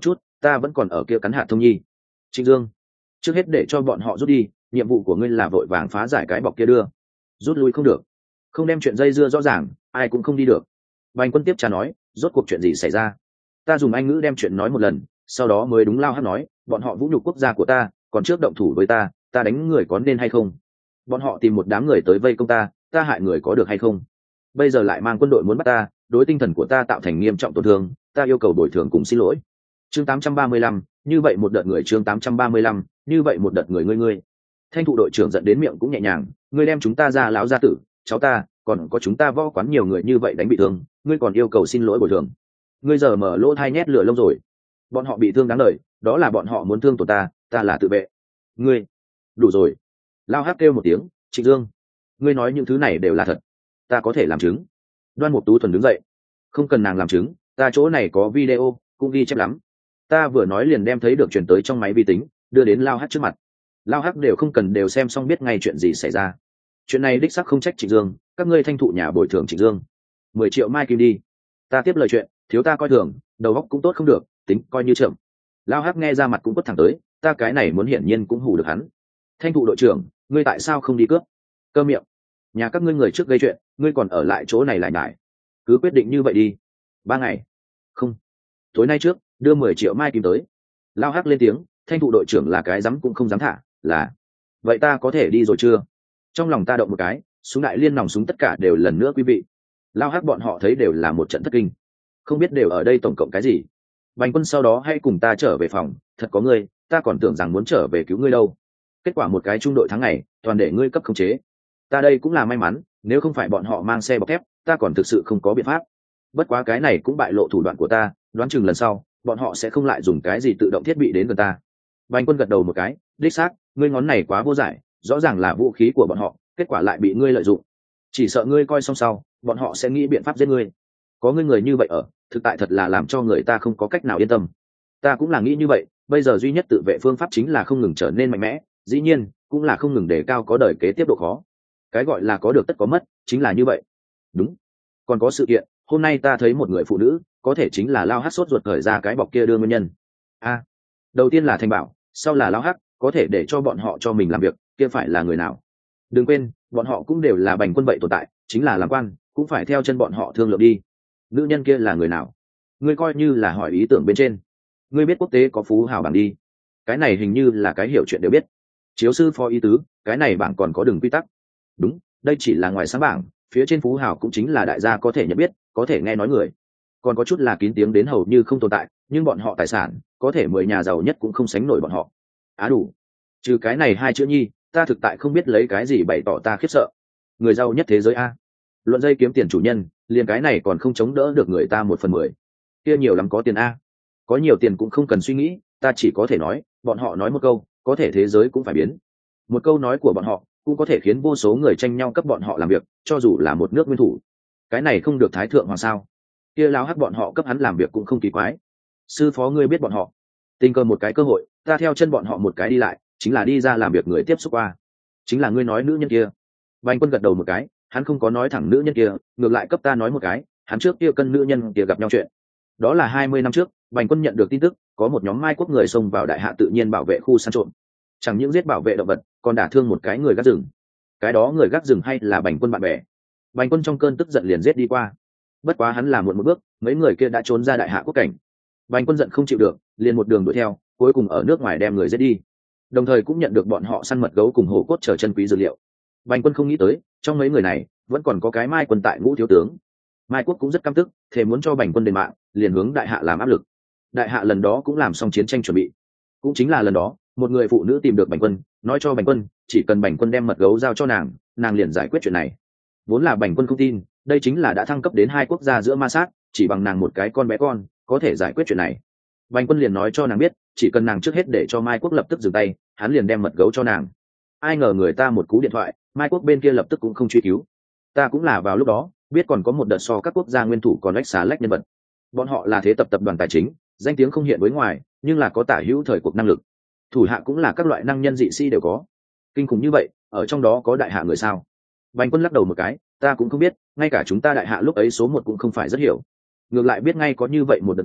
ta vẫn còn ở kia cắn hạt thông nhi. Trịnh Dương, trước hết để cho bọn họ rút đi, nhiệm vụ của ngươi là vội vàng phá giải cái bọc kia đưa. Rút lui không được, không đem chuyện dây dưa rõ ràng, ai cũng không đi được. Bành Quân tiếp trả nói, rốt cuộc chuyện gì xảy ra? Ta dùng Anh ngữ đem chuyện nói một lần, sau đó mới đúng Lao Hắc nói, bọn họ vũ nhục quốc gia của ta, còn trước động thủ với ta, ta đánh người có nên hay không? Bọn họ tìm một đám người tới vây công ta, ta hại người có được hay không? Bây giờ lại mang quân đội muốn bắt ta, đối tinh thần của ta tạo thành nghiêm trọng tổn thương, ta yêu cầu bồi thường cùng xin lỗi. Chương tám trăm ba mươi lăm, như vậy một đợt người chương tám trăm ba mươi lăm, như vậy một đợt người ngươi ngươi. Thanh thụ đội trưởng giận đến miệng cũng nhẹ nhàng, ngươi đem chúng ta ra lão gia tử, cháu ta, còn có chúng ta võ quán nhiều người như vậy đánh bị thương, ngươi còn yêu cầu xin lỗi bồi thường. Ngươi giờ mở lỗ thai nhét lửa lông rồi. Bọn họ bị thương đáng đời, đó là bọn họ muốn thương tổn ta, ta là tự vệ. Ngươi, đủ rồi. Lao Hắc kêu một tiếng, Trịnh Dương, ngươi nói những thứ này đều là thật, ta có thể làm chứng. Đoan Mục Tú thuần đứng dậy, không cần nàng làm chứng, ta chỗ này có video, cũng ghi chép lắm. Ta vừa nói liền đem thấy được truyền tới trong máy vi tính, đưa đến Lao Hắc trước mặt. Lao Hắc đều không cần đều xem xong biết ngay chuyện gì xảy ra. Chuyện này đích xác không trách Trịnh Dương, các ngươi thanh thụ nhà bồi thường Trịnh Dương mười triệu mai kim đi. Ta tiếp lời chuyện, thiếu ta coi thường, đầu óc cũng tốt không được, tính coi như chậm. Lao Hắc nghe ra mặt cũng quất thẳng tới, ta cái này muốn hiển nhiên cũng hù được hắn. Thanh thụ đội trưởng, ngươi tại sao không đi cướp? Cơ miệng, nhà các ngươi người trước gây chuyện, ngươi còn ở lại chỗ này lại nhải, cứ quyết định như vậy đi. Ba ngày, không, tối nay trước đưa mười triệu mai kim tới. Lao Hắc lên tiếng, thanh thụ đội trưởng là cái dám cũng không dám thả, là vậy ta có thể đi rồi chưa? Trong lòng ta động một cái, súng đại liên nòng súng tất cả đều lần nữa quý vị. Lao Hắc bọn họ thấy đều là một trận thất kinh, không biết đều ở đây tổng cộng cái gì. Bành Quân sau đó hay cùng ta trở về phòng, thật có ngươi, ta còn tưởng rằng muốn trở về cứu ngươi đâu. Kết quả một cái trung đội tháng ngày, toàn để ngươi cấp khống chế. Ta đây cũng là may mắn, nếu không phải bọn họ mang xe bọc thép, ta còn thực sự không có biện pháp. Bất quá cái này cũng bại lộ thủ đoạn của ta, đoán chừng lần sau, bọn họ sẽ không lại dùng cái gì tự động thiết bị đến gần ta. Bành Quân gật đầu một cái, đích xác, ngươi ngón này quá vô giải, rõ ràng là vũ khí của bọn họ, kết quả lại bị ngươi lợi dụng. Chỉ sợ ngươi coi xong sau, bọn họ sẽ nghĩ biện pháp giết ngươi. Có ngươi người như vậy ở, thực tại thật là làm cho người ta không có cách nào yên tâm. Ta cũng là nghĩ như vậy, bây giờ duy nhất tự vệ phương pháp chính là không ngừng trở nên mạnh mẽ, dĩ nhiên cũng là không ngừng đề cao có đời kế tiếp độ khó. Cái gọi là có được tất có mất, chính là như vậy. Đúng. Còn có sự kiện, hôm nay ta thấy một người phụ nữ, có thể chính là Lao Hắc sốt ruột khởi ra cái bọc kia đưa nguyên nhân. A, đầu tiên là Thành Bảo, sau là Lao Hắc, có thể để cho bọn họ cho mình làm việc, kia phải là người nào? Đừng quên, bọn họ cũng đều là Bành Quân vậy tồn tại, chính là làm quan, cũng phải theo chân bọn họ thương lượng đi. Nữ nhân kia là người nào? Ngươi coi như là hỏi ý tưởng bên trên. Ngươi biết quốc tế có phú hào bảng đi, cái này hình như là cái hiểu chuyện đều biết. Chiếu sư phó ý tứ, cái này bảng còn có đường quy tắc. Đúng, đây chỉ là ngoài sáng bảng, phía trên phú hào cũng chính là đại gia có thể nhận biết, có thể nghe nói người. Còn có chút là kín tiếng đến hầu như không tồn tại, nhưng bọn họ tài sản, có thể mười nhà giàu nhất cũng không sánh nổi bọn họ. Á đủ. Trừ cái này hai chữ nhi, ta thực tại không biết lấy cái gì bày tỏ ta khiếp sợ. Người giàu nhất thế giới a. Luận dây kiếm tiền chủ nhân, liền cái này còn không chống đỡ được người ta một phần mười. Kia nhiều lắm có tiền a. Có nhiều tiền cũng không cần suy nghĩ, ta chỉ có thể nói, bọn họ nói một câu, có thể thế giới cũng phải biến. Một câu nói của bọn họ, cũng có thể khiến vô số người tranh nhau cấp bọn họ làm việc, cho dù là một nước nguyên thủ. Cái này không được thái thượng hoàng sao? Kia Lao Hắc bọn họ cấp hắn làm việc cũng không kỳ quái. Sư phó ngươi biết bọn họ, tình cờ một cái cơ hội, ta theo chân bọn họ một cái đi lại, chính là đi ra làm việc người tiếp xúc qua. Chính là ngươi nói nữ nhân kia. Bành Quân gật đầu một cái, hắn không có nói thẳng nữ nhân kia, ngược lại cấp ta nói một cái, hắn trước kia cân nữ nhân kia gặp nhau chuyện. Đó là hai mươi năm trước, Bành Quân nhận được tin tức, có một nhóm Mai Quốc người xông vào đại hạ tự nhiên bảo vệ khu săn trộm. Chẳng những giết bảo vệ động vật, còn đả thương một cái người gác rừng. Cái đó người gác rừng hay là Bành Quân bạn bè. Bành Quân trong cơn tức giận liền giết đi qua. Bất quá hắn làm muộn một bước, mấy người kia đã trốn ra đại hạ quốc cảnh. Bành Quân giận không chịu được, liền một đường đuổi theo, cuối cùng ở nước ngoài đem người giết đi. Đồng thời cũng nhận được bọn họ săn mật gấu cùng hổ cốt chờ chân quý dược liệu. Bành Quân không nghĩ tới, trong mấy người này vẫn còn có cái Mai Quân tại ngũ thiếu tướng. Mai Quốc cũng rất căm tức, thề muốn cho Bành Quân đền mạng, liền hướng đại hạ làm áp lực. Đại hạ lần đó cũng làm xong chiến tranh chuẩn bị. Cũng chính là lần đó, một người phụ nữ tìm được Bành Quân, nói cho Bành Quân, chỉ cần Bành Quân đem mật gấu giao cho nàng, nàng liền giải quyết chuyện này. Vốn là Bành Quân không tin, đây chính là đã thăng cấp đến hai quốc gia giữa ma sát, chỉ bằng nàng một cái con bé con, có thể giải quyết chuyện này. Bành Quân liền nói cho nàng biết, chỉ cần nàng trước hết để cho Mai Quốc lập tức dừng tay, hắn liền đem mật gấu cho nàng. Ai ngờ người ta một cú điện thoại, Mai Quốc bên kia lập tức cũng không truy cứu. Ta cũng là vào lúc đó, biết còn có một đợt so các quốc gia nguyên thủ còn lách xá lách nhân vật. Bọn họ là thế tập tập đoàn tài chính, danh tiếng không hiện với ngoài, nhưng là có tả hữu thời cuộc năng lực. Thủ hạ cũng là các loại năng nhân dị sĩ đều có. Kinh khủng như vậy, ở trong đó có đại hạ người sao? Bành Quân lắc đầu một cái, ta cũng không biết, ngay cả chúng ta đại hạ lúc ấy số một cũng không phải rất hiểu. Ngược lại biết ngay có như vậy một đợt người,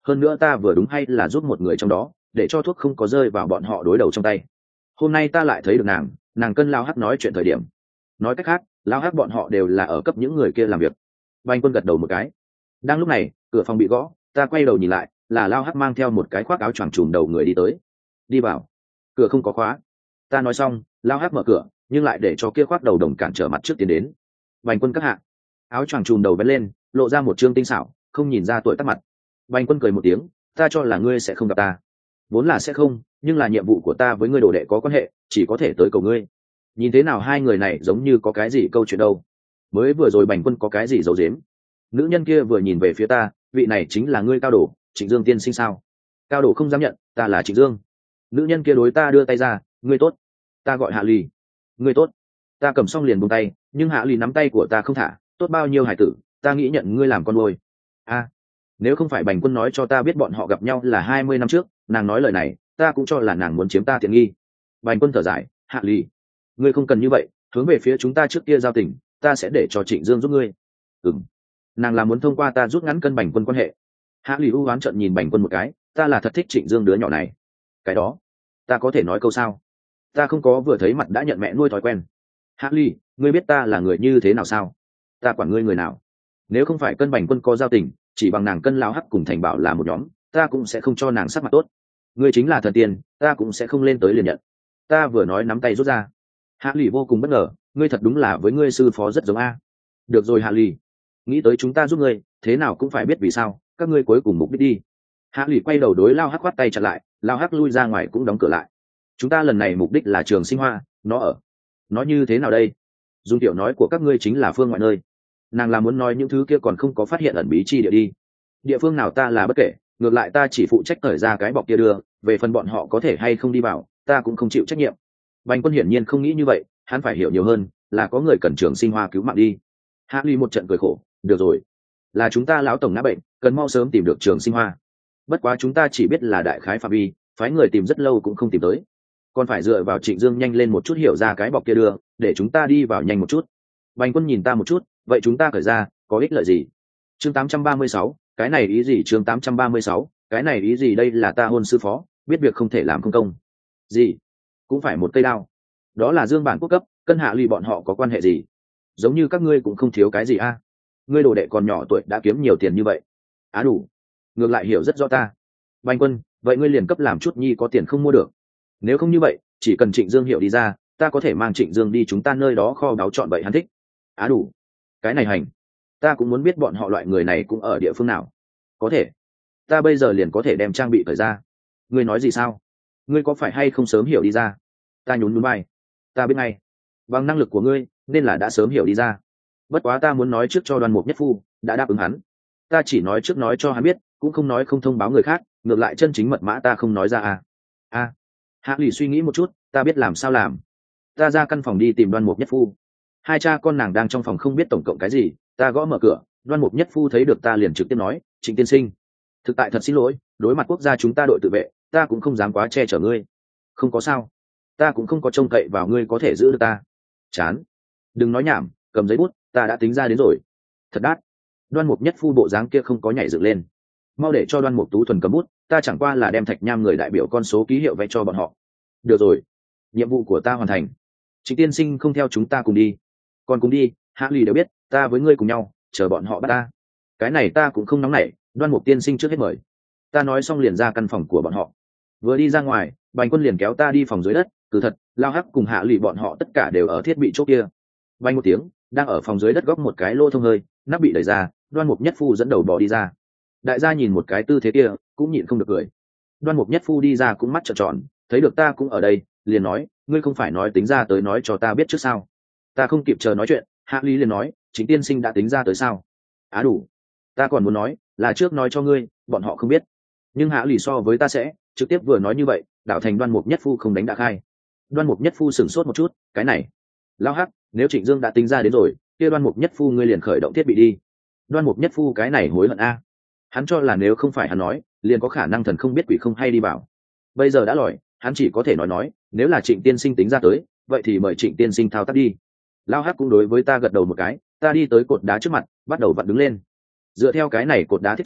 hơn nữa ta vừa đúng hay là giúp một người trong đó để cho thuốc không có rơi vào bọn họ đối đầu trong tay. Hôm nay ta lại thấy được nàng nàng cân lao hắc nói chuyện thời điểm. Nói cách khác lao hắc bọn họ đều là ở cấp những người kia làm việc. Bành Quân gật đầu một cái. Đang lúc này cửa phòng bị gõ, ta quay đầu nhìn lại, là lao hắc mang theo một cái khoác áo choàng trùm đầu người đi tới. Đi vào. Cửa không có khóa. Ta nói xong lao hắc mở cửa, nhưng lại để cho kia khoác đầu đồng cản trở mặt trước tiến đến. Bành Quân các hạ. Áo choàng trùm đầu vén lên, lộ ra một trương tinh xảo, không nhìn ra tuổi tác mặt. Bành Quân cười một tiếng, ta cho là ngươi sẽ không gặp ta. Vốn là sẽ không, nhưng là nhiệm vụ của ta với ngươi đồ đệ có quan hệ, chỉ có thể tới cầu ngươi. Nhìn thế nào hai người này giống như có cái gì câu chuyện đâu. Mới vừa rồi Bành Quân có cái gì giấu giếm. Nữ nhân kia vừa nhìn về phía ta, vị này chính là ngươi Cao Đồ, Trịnh Dương tiên sinh sao? Cao Đồ không dám nhận, ta là Trịnh Dương. Nữ nhân kia đối ta đưa tay ra, ngươi tốt. Ta gọi Hạ Ly. Ngươi tốt. Ta cầm xong liền buông tay, nhưng Hạ Ly nắm tay của ta không thả, tốt bao nhiêu hải tử, ta nghĩ nhận ngươi làm con nuôi. A, nếu không phải Bành Quân nói cho ta biết bọn họ gặp nhau là hai mươi năm trước, nàng nói lời này, ta cũng cho là nàng muốn chiếm ta tiện nghi. Bành Quân thở dài, Hạ Ly, ngươi không cần như vậy, hướng về phía chúng ta trước kia giao tình, ta sẽ để cho Trịnh Dương giúp ngươi. Ừm. Nàng là muốn thông qua ta rút ngắn cân Bành Quân quan hệ. Hạ Ly u oán trợn nhìn Bành Quân một cái, ta là thật thích Trịnh Dương đứa nhỏ này. Cái đó, ta có thể nói câu sao? Ta không có vừa thấy mặt đã nhận mẹ nuôi thói quen. Hạ Ly, ngươi biết ta là người như thế nào sao? Ta quản ngươi người nào? Nếu không phải cân Bành Quân có giao tình, chỉ bằng nàng cân lão hắc cùng Thành Bảo là một nhóm, ta cũng sẽ không cho nàng sắc mặt tốt. Ngươi chính là thần tiên, ta cũng sẽ không lên tới liền nhận. Ta vừa nói nắm tay rút ra. Hạ Ly vô cùng bất ngờ, ngươi thật đúng là với ngươi sư phó rất giống a. Được rồi Hạ Ly, nghĩ tới chúng ta giúp ngươi, thế nào cũng phải biết vì sao, các ngươi cuối cùng mục đích đi. Hạ Ly quay đầu đối Lao Hắc khoát tay chặn lại, Lao Hắc lui ra ngoài cũng đóng cửa lại. Chúng ta lần này mục đích là Trường Sinh Hoa, nó ở. Nó như thế nào đây? Dung tiểu nói của các ngươi chính là phương ngoại nơi. Nàng là muốn nói những thứ kia còn không có phát hiện ẩn bí chi địa đi. Địa phương nào ta là bất kể, ngược lại ta chỉ phụ trách thời ra cái bọc kia đưa, về phần bọn họ có thể hay không đi vào, ta cũng không chịu trách nhiệm. Bành Quân hiển nhiên không nghĩ như vậy, hắn phải hiểu nhiều hơn, là có người cần Trường Sinh Hoa cứu mạng đi. Hạ Ly một trận cười khổ, được rồi, là chúng ta lão tổng ngã bệnh, cần mau sớm tìm được Trường Sinh Hoa. Bất quá chúng ta chỉ biết là đại khái phạm vi, phái người tìm rất lâu cũng không tìm tới, còn phải dựa vào Trịnh Dương nhanh lên một chút hiểu ra cái bọc kia đưa, để chúng ta đi vào nhanh một chút. Bành Quân nhìn ta một chút, vậy chúng ta cởi ra có ích lợi gì? Chương tám trăm ba mươi sáu, cái này ý gì? Chương tám trăm ba mươi sáu, cái này ý gì? Đây là ta hôn sư phó, biết việc không thể làm không công. Gì? Cũng phải một cây đao? Đó là Dương bản quốc cấp, cân Hạ Ly bọn họ có quan hệ gì? Giống như các ngươi cũng không thiếu cái gì a. À? Ngươi đồ đệ còn nhỏ tuổi đã kiếm nhiều tiền như vậy. Á đủ. Ngược lại hiểu rất rõ ta. Bành Quân, vậy ngươi liền cấp làm chút nhi có tiền không mua được. Nếu không như vậy, chỉ cần Trịnh Dương hiểu đi ra, ta có thể mang Trịnh Dương đi chúng ta nơi đó kho báu chọn bậy hắn thích. Á đủ. Cái này hành. Ta cũng muốn biết bọn họ loại người này cũng ở địa phương nào. Có thể. Ta bây giờ liền có thể đem trang bị thời ra. Ngươi nói gì sao? Ngươi có phải hay không sớm hiểu đi ra? Ta nhún nhún vai. Ta biết ngay. Bằng năng lực của ngươi, nên là đã sớm hiểu đi ra. Bất quá ta muốn nói trước cho Đoan Mục Nhất Phu, đã đáp ứng hắn. Ta chỉ nói trước nói cho hắn biết, cũng không nói không thông báo người khác, ngược lại chân chính mật mã ta không nói ra à. A. Hạ Ly suy nghĩ một chút, ta biết làm sao làm. Ta ra căn phòng đi tìm Đoan Mục Nhất Phu. Hai cha con nàng đang trong phòng không biết tổng cộng cái gì, ta gõ mở cửa, Đoan Mục Nhất Phu thấy được ta liền trực tiếp nói, Trịnh tiên sinh, thực tại thật xin lỗi, đối mặt quốc gia chúng ta đội tự vệ, ta cũng không dám quá che chở ngươi. Không có sao, ta cũng không có trông cậy vào ngươi có thể giữ được ta. Chán. Đừng nói nhảm, cầm giấy bút, ta đã tính ra đến rồi. Thật đắt. Đoan Mục Nhất Phu bộ dáng kia không có nhảy dựng lên. Mau để cho Đoan Mục Tú Thuần cầm bút, ta chẳng qua là đem Thạch Nham người đại biểu con số ký hiệu vẽ cho bọn họ. Được rồi, nhiệm vụ của ta hoàn thành. Trịnh tiên sinh không theo chúng ta cùng đi. Còn cùng đi, Hạ Ly đều biết, ta với ngươi cùng nhau, chờ bọn họ bắt ta. Cái này ta cũng không nóng nảy, Đoan Mục tiên sinh trước hết mời. Ta nói xong liền ra căn phòng của bọn họ. Vừa đi ra ngoài, Bành Quân liền kéo ta đi phòng dưới đất, từ thật, Lao Hắc cùng Hạ Ly bọn họ tất cả đều ở thiết bị chỗ kia. Vang một tiếng, đang ở phòng dưới đất góc một cái lô thông hơi, nắp bị đẩy ra, Đoan Mục Nhất Phu dẫn đầu bò đi ra. Đại gia nhìn một cái tư thế kia, cũng nhịn không được cười. Đoan Mục Nhất Phu đi ra cũng mắt trợn tròn, thấy được ta cũng ở đây, liền nói, ngươi không phải nói tính ra tới nói cho ta biết trước sao? Ta không kịp chờ nói chuyện, Hạ Ly liền nói, chính tiên sinh đã tính ra tới sao? Á đủ. Ta còn muốn nói, là trước nói cho ngươi, bọn họ không biết. Nhưng Hạ Ly so với ta sẽ, trực tiếp vừa nói như vậy, đảo thành Đoan Mục Nhất Phu không đánh đã khai. Đoan Mục Nhất Phu sửng sốt một chút, cái này, Lao Hắc, nếu Trịnh Dương đã tính ra đến rồi, kia Đoan Mục Nhất Phu ngươi liền khởi động thiết bị đi. Đoan Mục Nhất Phu cái này hối hận a. Hắn cho là nếu không phải hắn nói, liền có khả năng thần không biết quỷ không hay đi bảo. Bây giờ đã lòi, hắn chỉ có thể nói nói, nếu là Trịnh tiên sinh tính ra tới, vậy thì mời Trịnh tiên sinh thao tác đi. Lao Hắc cũng đối với ta gật đầu một cái, ta đi tới cột đá trước mặt, bắt đầu vặn đứng lên. Dựa theo cái này cột đá thiết trí,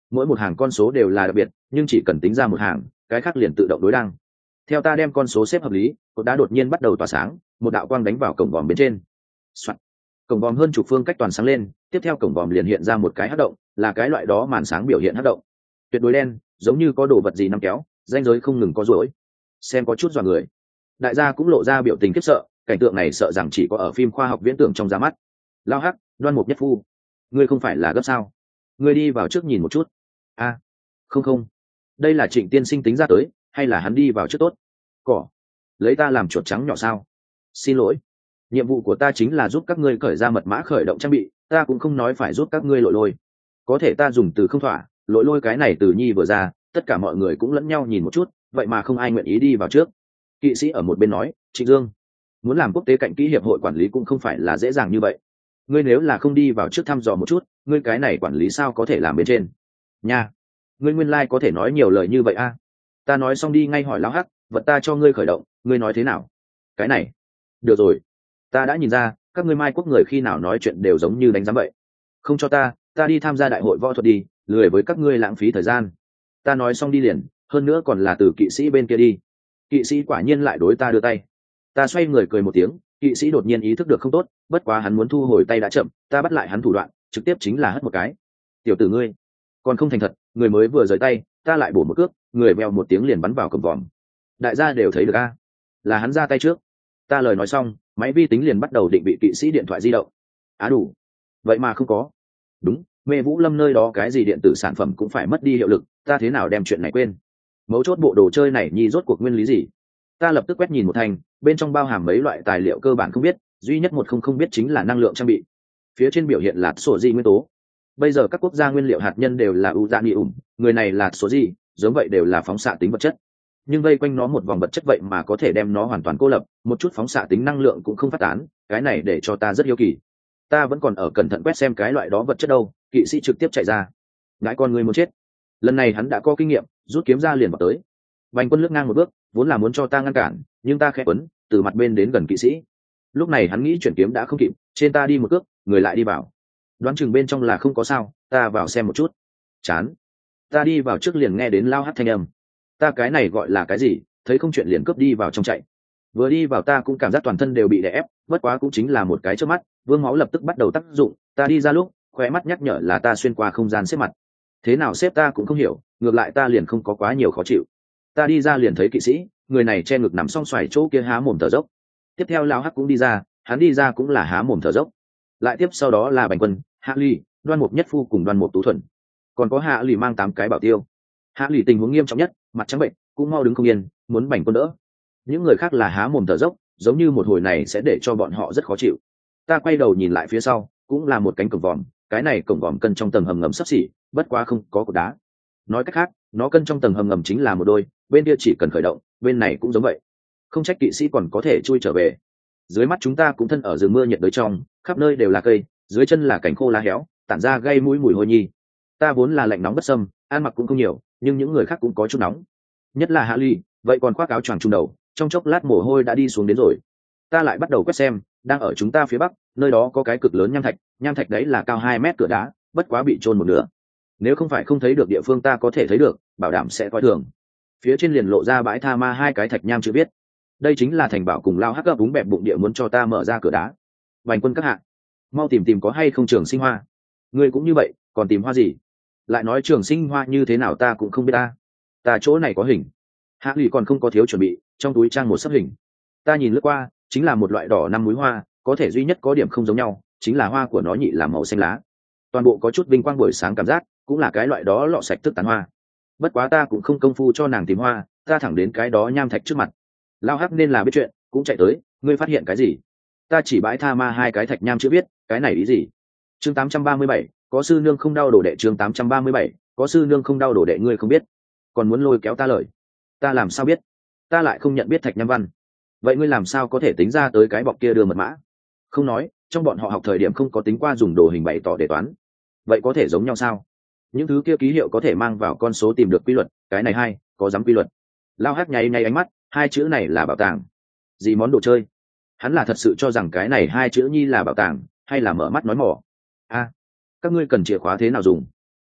mỗi một hàng con số đều là đặc biệt, nhưng chỉ cần tính ra một hàng, cái khác liền tự động đối đăng. Theo ta đem con số xếp hợp lý, cột đá đột nhiên bắt đầu tỏa sáng, một đạo quang đánh vào cổng vòm bên trên. Soạn. Cổng vòm hơn chục phương cách toàn sáng lên, tiếp theo cổng vòm liền hiện ra một cái hắc động, là cái loại đó màn sáng biểu hiện hắc động. Tuyệt đối đen, giống như có đồ vật gì nắm kéo, ranh giới không ngừng có rối. Xem có chút dọa người. Đại gia cũng lộ ra biểu tình khiếp sợ, cảnh tượng này sợ rằng chỉ có ở phim khoa học viễn tưởng trong ra mắt. Lao Hắc, Đoan Mục Nhất Phu, ngươi không phải là gấp sao? Ngươi đi vào trước nhìn một chút. A, không không, đây là Trịnh tiên sinh tính ra tới, hay là hắn đi vào trước tốt? Cỏ, lấy ta làm chuột trắng nhỏ sao? Xin lỗi, nhiệm vụ của ta chính là giúp các ngươi khởi ra mật mã khởi động trang bị, ta cũng không nói phải giúp các ngươi lội lôi. Có thể ta dùng từ không thỏa, lội lôi cái này từ nhi vừa ra, tất cả mọi người cũng lẫn nhau nhìn một chút, vậy mà không ai nguyện ý đi vào trước. Kỵ sĩ ở một bên nói, Trịnh Dương, muốn làm quốc tế cạnh kỹ hiệp hội quản lý cũng không phải là dễ dàng như vậy. Ngươi nếu là không đi vào trước thăm dò một chút, ngươi cái này quản lý sao có thể làm bên trên? Nha, ngươi nguyên lai like có thể nói nhiều lời như vậy a? À? Ta nói xong đi ngay hỏi Lão Hắc, vật ta cho ngươi khởi động, ngươi nói thế nào? Cái này, được rồi, ta đã nhìn ra, các ngươi Mai Quốc người khi nào nói chuyện đều giống như đánh giám vậy. Không cho ta, ta đi tham gia đại hội võ thuật đi, lười với các ngươi lãng phí thời gian. Ta nói xong đi liền, hơn nữa còn là từ kỵ sĩ bên kia đi. Kỵ sĩ quả nhiên lại đối ta đưa tay. Ta xoay người cười một tiếng, kỵ sĩ đột nhiên ý thức được không tốt, bất quá hắn muốn thu hồi tay đã chậm, ta bắt lại hắn thủ đoạn, trực tiếp chính là hất một cái. Tiểu tử ngươi, còn không thành thật, người mới vừa rời tay, ta lại bổ một cước, người vèo một tiếng liền bắn vào cầm vòm. Đại gia đều thấy được a, là hắn ra tay trước. Ta lời nói xong, máy vi tính liền bắt đầu định vị kỵ sĩ điện thoại di động. Á đủ, vậy mà không có. Đúng, Mê Vũ Lâm nơi đó cái gì điện tử sản phẩm cũng phải mất đi hiệu lực, ta thế nào đem chuyện này quên? Mấu chốt bộ đồ chơi này nhi rốt cuộc nguyên lý gì? Ta lập tức quét nhìn một thành, bên trong bao hàm mấy loại tài liệu cơ bản không biết, duy nhất một không không biết chính là năng lượng trang bị. Phía trên biểu hiện là số gì nguyên tố. Bây giờ các quốc gia nguyên liệu hạt nhân đều là uranium, người này là số gì, giống vậy đều là phóng xạ tính vật chất. Nhưng vây quanh nó một vòng vật chất vậy mà có thể đem nó hoàn toàn cô lập, một chút phóng xạ tính năng lượng cũng không phát tán, cái này để cho ta rất hiếu kỳ. Ta vẫn còn ở cẩn thận quét xem cái loại đó vật chất đâu, kỵ sĩ trực tiếp chạy ra. Ngãi con người muốn chết. Lần này hắn đã có kinh nghiệm, rút kiếm ra liền vào tới. Bành Quân lướt ngang một bước, vốn là muốn cho ta ngăn cản, nhưng ta khẽ quấn, từ mặt bên đến gần kỵ sĩ. Lúc này hắn nghĩ chuyển kiếm đã không kịp, trên ta đi một cước, người lại đi vào. Đoán chừng bên trong là không có sao, ta vào xem một chút. Chán. Ta đi vào trước liền nghe đến Lao Hắc thanh âm. Ta cái này gọi là cái gì, thấy không chuyện liền cướp đi vào trong chạy. Vừa đi vào ta cũng cảm giác toàn thân đều bị đè ép, bất quá cũng chính là một cái chớp mắt, vương máu lập tức bắt đầu tác dụng, ta đi ra lúc, khóe mắt nhắc nhở là ta xuyên qua không gian xếp mặt. Thế nào xếp ta cũng không hiểu, ngược lại ta liền không có quá nhiều khó chịu. Ta đi ra liền thấy kỵ sĩ, người này che ngực nằm song xoài chỗ kia há mồm thở dốc. Tiếp theo Lao Hắc cũng đi ra, hắn đi ra cũng là há mồm thở dốc. Lại tiếp sau đó là Bành Quân, Hạ Ly, Đoan Mục Nhất Phu cùng Đoan Mục Tú Thuần, còn có Hạ Ly mang tám cái bảo tiêu. Hạ Ly tình huống nghiêm trọng nhất, mặt trắng bệnh, cũng mau đứng không yên, muốn Bành Quân đỡ. Những người khác là há mồm thở dốc, giống như một hồi này sẽ để cho bọn họ rất khó chịu. Ta quay đầu nhìn lại phía sau, cũng là một cánh cổng vòm, cái này cổng vòm cân trong tầng hầm ngầm sắp xỉ, bất quá không có cột đá. Nói cách khác, nó cân trong tầng hầm ngầm chính là một đôi, bên kia chỉ cần khởi động, bên này cũng giống vậy. Không trách kỵ sĩ còn có thể chui trở về. Dưới mắt chúng ta cũng thân ở rừng mưa nhiệt đới trong, khắp nơi đều là cây, dưới chân là cảnh khô lá héo, tản ra gây mũi mùi hôi nhi. Ta vốn là lạnh nóng bất xâm, ăn mặc cũng không nhiều, nhưng những người khác cũng có chút nóng. Nhất là Hạ Ly, vậy còn khoác áo choàng trùm đầu, trong chốc lát mồ hôi đã đi xuống đến rồi. Ta lại bắt đầu quét xem, đang ở chúng ta phía bắc, nơi đó có cái cực lớn nham thạch, nham thạch đấy là cao hai mét cửa đá, bất quá bị trôn một nửa. Nếu không phải không thấy được địa phương ta có thể thấy được, bảo đảm sẽ coi thường. Phía trên liền lộ ra bãi tha ma hai cái thạch nham chưa biết. Đây chính là thành bảo cùng Lao Hắc gấp búng bẹp bụng địa muốn cho ta mở ra cửa đá. Bành Quân các hạ, mau tìm tìm có hay không trường sinh hoa. Ngươi cũng như vậy, còn tìm hoa gì? Lại nói trường sinh hoa như thế nào ta cũng không biết ta. Ta chỗ này có hình. Hạ Lì còn không có thiếu chuẩn bị, trong túi trang một sấp hình. Ta nhìn lướt qua, chính là một loại đỏ năm múi hoa, có thể duy nhất có điểm không giống nhau, chính là hoa của nó nhị là màu xanh lá. Toàn bộ có chút vinh quang buổi sáng cảm giác, cũng là cái loại đó lọ sạch thức tán hoa. Bất quá ta cũng không công phu cho nàng tìm hoa, ta thẳng đến cái đó nham thạch trước mặt. Lao Hắc nên là biết chuyện, cũng chạy tới, ngươi phát hiện cái gì? Ta chỉ bãi tha ma hai cái thạch nham chưa biết, cái này ý gì? Chương tám trăm ba mươi bảy, có sư nương không đau đổ đệ. Chương tám trăm ba mươi bảy, có sư nương không đau đổ đệ. Ngươi không biết, còn muốn lôi kéo ta lời. Ta làm sao biết? Ta lại không nhận biết thạch nham văn. Vậy ngươi làm sao có thể tính ra tới cái bọc kia đưa mật mã? Không nói, trong bọn họ học thời điểm không có tính qua dùng đồ hình bày tỏ đề toán. Vậy có thể giống nhau sao? Những thứ kia ký hiệu có thể mang vào con số tìm được quy luật, cái này hay, có dám quy luật. Lao Hắc nháy nháy ánh mắt, hai chữ này là bảo tàng. Gì món đồ chơi? Hắn là thật sự cho rằng cái này hai chữ nhi là bảo tàng, hay là mở mắt nói mỏ? A, các ngươi cần chìa khóa thế nào dùng?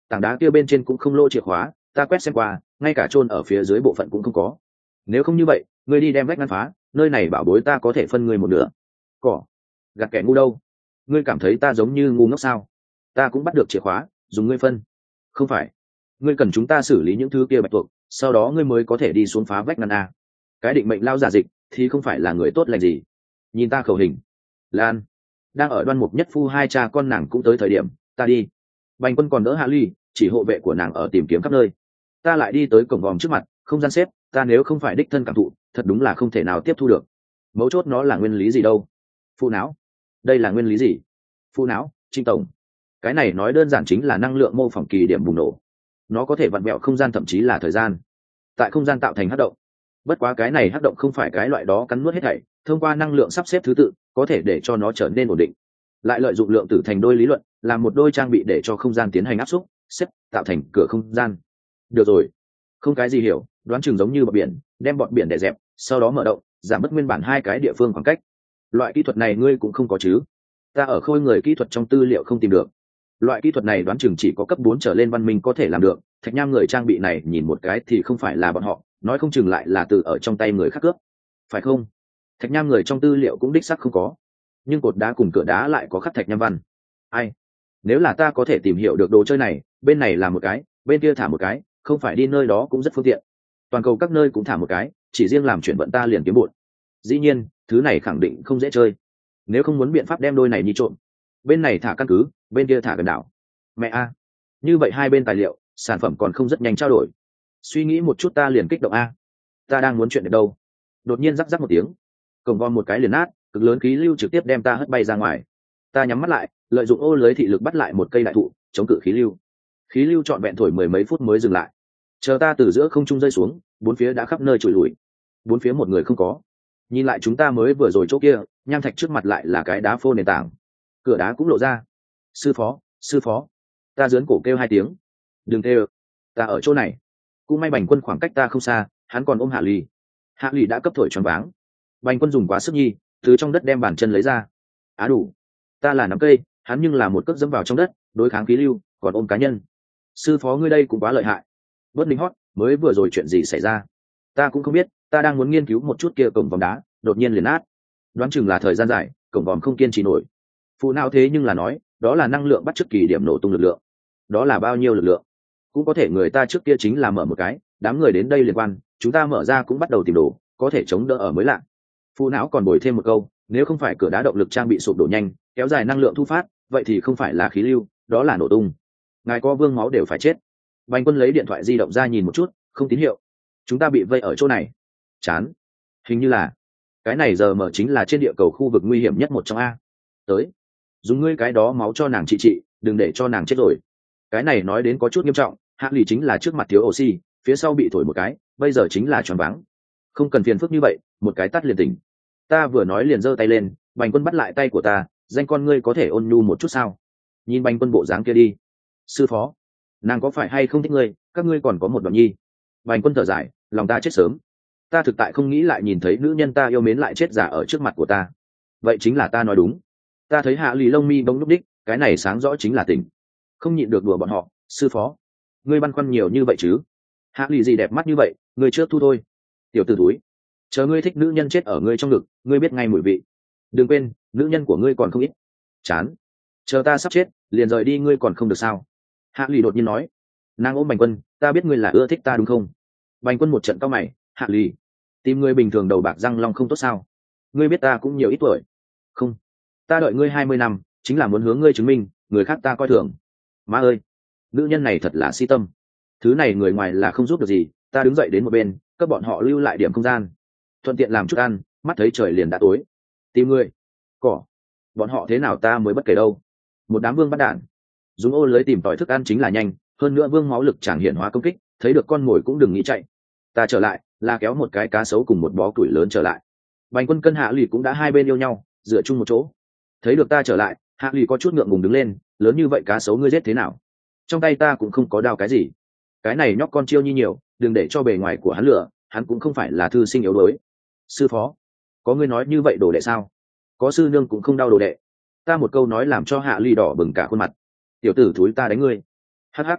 tảng đá kia bên trên cũng không lô chìa khóa, ta quét xem qua, ngay cả chôn ở phía dưới bộ phận cũng không có. Nếu không như vậy, ngươi đi đem vách ngăn phá, nơi này bảo bối ta có thể phân ngươi một nửa. Cỏ, gạt kẻ ngu đâu? Ngươi cảm thấy ta giống như ngu ngốc sao? Ta cũng bắt được chìa khóa, dùng ngươi phân. Không phải, ngươi cần chúng ta xử lý những thứ kia bạch tuộc, sau đó ngươi mới có thể đi xuống phá vách ngăn a. Cái định mệnh lao giả dịch thì không phải là người tốt lành gì. Nhìn ta khẩu hình. Lan đang ở Đoan Mục Nhất Phu hai cha con nàng cũng tới thời điểm, ta đi. Bành Quân còn đỡ Hạ Ly, chỉ hộ vệ của nàng ở tìm kiếm khắp nơi. Ta lại đi tới cổng vòm trước mặt, không gian xếp, ta nếu không phải đích thân cảm thụ, thật đúng là không thể nào tiếp thu được. Mấu chốt nó là nguyên lý gì đâu? Phụ não. Đây là nguyên lý gì? Phụ não, Trinh tổng. Cái này nói đơn giản chính là năng lượng mô phỏng kỳ điểm bùng nổ. Nó có thể vặn vẹo không gian thậm chí là thời gian. Tại không gian tạo thành hắc động. Bất quá cái này hắc động không phải cái loại đó cắn nuốt hết thảy, thông qua năng lượng sắp xếp thứ tự, có thể để cho nó trở nên ổn định. Lại lợi dụng lượng tử thành đôi lý luận, làm một đôi trang bị để cho không gian tiến hành áp xúc, xếp, tạo thành cửa không gian. Được rồi, không cái gì hiểu, đoán chừng giống như bọt biển, đem bọt biển để dẹp, sau đó mở động, giảm bớt nguyên bản hai cái địa phương khoảng cách. Loại kỹ thuật này ngươi cũng không có chứ? Ta ở khôi người kỹ thuật trong tư liệu không tìm được. Loại kỹ thuật này đoán chừng chỉ có cấp bốn trở lên văn minh có thể làm được. Thạch Nham người trang bị này nhìn một cái thì không phải là bọn họ, nói không chừng lại là từ ở trong tay người khác cướp, phải không? Thạch Nham người trong tư liệu cũng đích xác không có, nhưng cột đá cùng cửa đá lại có khắc Thạch Nham văn. Ai? Nếu là ta có thể tìm hiểu được đồ chơi này, bên này là một cái, bên kia thả một cái, không phải đi nơi đó cũng rất phương tiện. Toàn cầu các nơi cũng thả một cái, chỉ riêng làm chuyển vận ta liền kiếm bội. Dĩ nhiên, thứ này khẳng định không dễ chơi. Nếu không muốn biện pháp đem đôi này đi trộm, bên này thả căn cứ, bên kia thả gần đảo. Mẹ a, như vậy hai bên tài liệu, sản phẩm còn không rất nhanh trao đổi. Suy nghĩ một chút ta liền kích động a. Ta đang muốn chuyện được đâu? Đột nhiên rắc rắc một tiếng, cổng vòm một cái liền nát, cực lớn khí lưu trực tiếp đem ta hất bay ra ngoài. Ta nhắm mắt lại, lợi dụng ô lưới thị lực bắt lại một cây đại thụ, chống cự khí lưu. Khí lưu trọn vẹn thổi mười mấy phút mới dừng lại. Chờ ta từ giữa không trung rơi xuống, bốn phía đã khắp nơi trụi lùi. Bốn phía một người không có. Nhìn lại chúng ta mới vừa rồi chỗ kia, nham thạch trước mặt lại là cái đá phô nền tảng. Cửa đá cũng lộ ra. Sư phó, sư phó. Ta giớn cổ kêu hai tiếng. Đừng kêu, ta ở chỗ này. Cũng may Bành Quân khoảng cách ta không xa, hắn còn ôm Hạ Ly. Hạ Ly đã cấp thổi choáng váng. Bành Quân dùng quá sức nhi, từ trong đất đem bàn chân lấy ra. Á đủ. Ta là nắm cây, hắn nhưng là một cước dẫm vào trong đất, đối kháng khí lưu, còn ôm cá nhân. Sư phó ngươi đây cũng quá lợi hại. Bớt lính hót, mới vừa rồi chuyện gì xảy ra? Ta cũng không biết, ta đang muốn nghiên cứu một chút kia cổng vòm đá, đột nhiên liền nát. Đoán chừng là thời gian dài, cổng vòm không kiên trì nổi. Phụ não thế nhưng là nói, đó là năng lượng bắt chước kỳ điểm nổ tung lực lượng. Đó là bao nhiêu lực lượng? Cũng có thể người ta trước kia chính là mở một cái, đám người đến đây liên quan, chúng ta mở ra cũng bắt đầu tìm đồ, có thể chống đỡ ở mới lạ. Phụ não còn bồi thêm một câu, nếu không phải cửa đá động lực trang bị sụp đổ nhanh, kéo dài năng lượng thu phát, vậy thì không phải là khí lưu, đó là nổ tung. Ngài có vương máu đều phải chết. Bành Quân lấy điện thoại di động ra nhìn một chút, không tín hiệu. Chúng ta bị vây ở chỗ này. Chán. Hình như là cái này giờ mở chính là trên địa cầu khu vực nguy hiểm nhất một trong a. Tới, dùng ngươi cái đó máu cho nàng trị trị, đừng để cho nàng chết rồi. Cái này nói đến có chút nghiêm trọng, Hạ Lì chính là trước mặt thiếu oxy, phía sau bị thổi một cái, bây giờ chính là choáng váng. Không cần phiền phức như vậy, một cái tắt liền tỉnh. Ta vừa nói liền giơ tay lên, Bành Quân bắt lại tay của ta, danh con ngươi có thể ôn nhu một chút sao? Nhìn Bành Quân bộ dáng kia đi. Sư phó, nàng có phải hay không thích ngươi, các ngươi còn có một đoạn nhi. Bành Quân thở dài, lòng ta chết sớm. Ta thực tại không nghĩ lại nhìn thấy nữ nhân ta yêu mến lại chết giả ở trước mặt của ta. Vậy chính là ta nói đúng. Ta thấy Hạ Lì lông mi bỗng lúc đích, cái này sáng rõ chính là tình. Không nhịn được đùa bọn họ, sư phó, ngươi băn khoăn nhiều như vậy chứ? Hạ Lì gì đẹp mắt như vậy, ngươi trước thu thôi. Tiểu tử túi, chờ ngươi thích nữ nhân chết ở ngươi trong ngực, ngươi biết ngay mùi vị. Đừng quên, nữ nhân của ngươi còn không ít. Chán, chờ ta sắp chết, liền rời đi ngươi còn không được sao? Hạ Lì đột nhiên nói. Nàng ôm Bành Quân, ta biết ngươi là ưa thích ta đúng không? Bành Quân một trận cao mày, Hạ Lì, tìm ngươi bình thường đầu bạc răng long không tốt sao? Ngươi biết ta cũng nhiều ít tuổi. Không, ta đợi ngươi hai mươi năm, chính là muốn hướng ngươi chứng minh, người khác ta coi thường. Má ơi, nữ nhân này thật là si tâm. Thứ này người ngoài là không giúp được gì. Ta đứng dậy đến một bên, các bọn họ lưu lại điểm không gian, thuận tiện làm chút ăn. Mắt thấy trời liền đã tối, tìm ngươi. Cỏ, bọn họ thế nào ta mới bất kể đâu. Một đám vương bắt đạn, dùng ô lưới tìm tòi thức ăn chính là nhanh, hơn nữa vương máu lực chẳng hiển hóa công kích, thấy được con mồi cũng đừng nghĩ chạy. Ta trở lại là kéo một cái cá sấu cùng một bó củi lớn trở lại. Bành Quân cân Hạ Lì cũng đã hai bên yêu nhau, dựa chung một chỗ. Thấy được ta trở lại, Hạ Lì có chút ngượng ngùng đứng lên, lớn như vậy cá sấu ngươi giết thế nào? Trong tay ta cũng không có đao cái gì. Cái này nhóc con chiêu nhi nhiều, đừng để cho bề ngoài của hắn lửa, hắn cũng không phải là thư sinh yếu đuối. Sư phó, có ngươi nói như vậy đồ đệ sao? Có sư nương cũng không đau đồ đệ. Ta một câu nói làm cho Hạ Lì đỏ bừng cả khuôn mặt. Tiểu tử thúi ta đánh ngươi. Hắc hắc,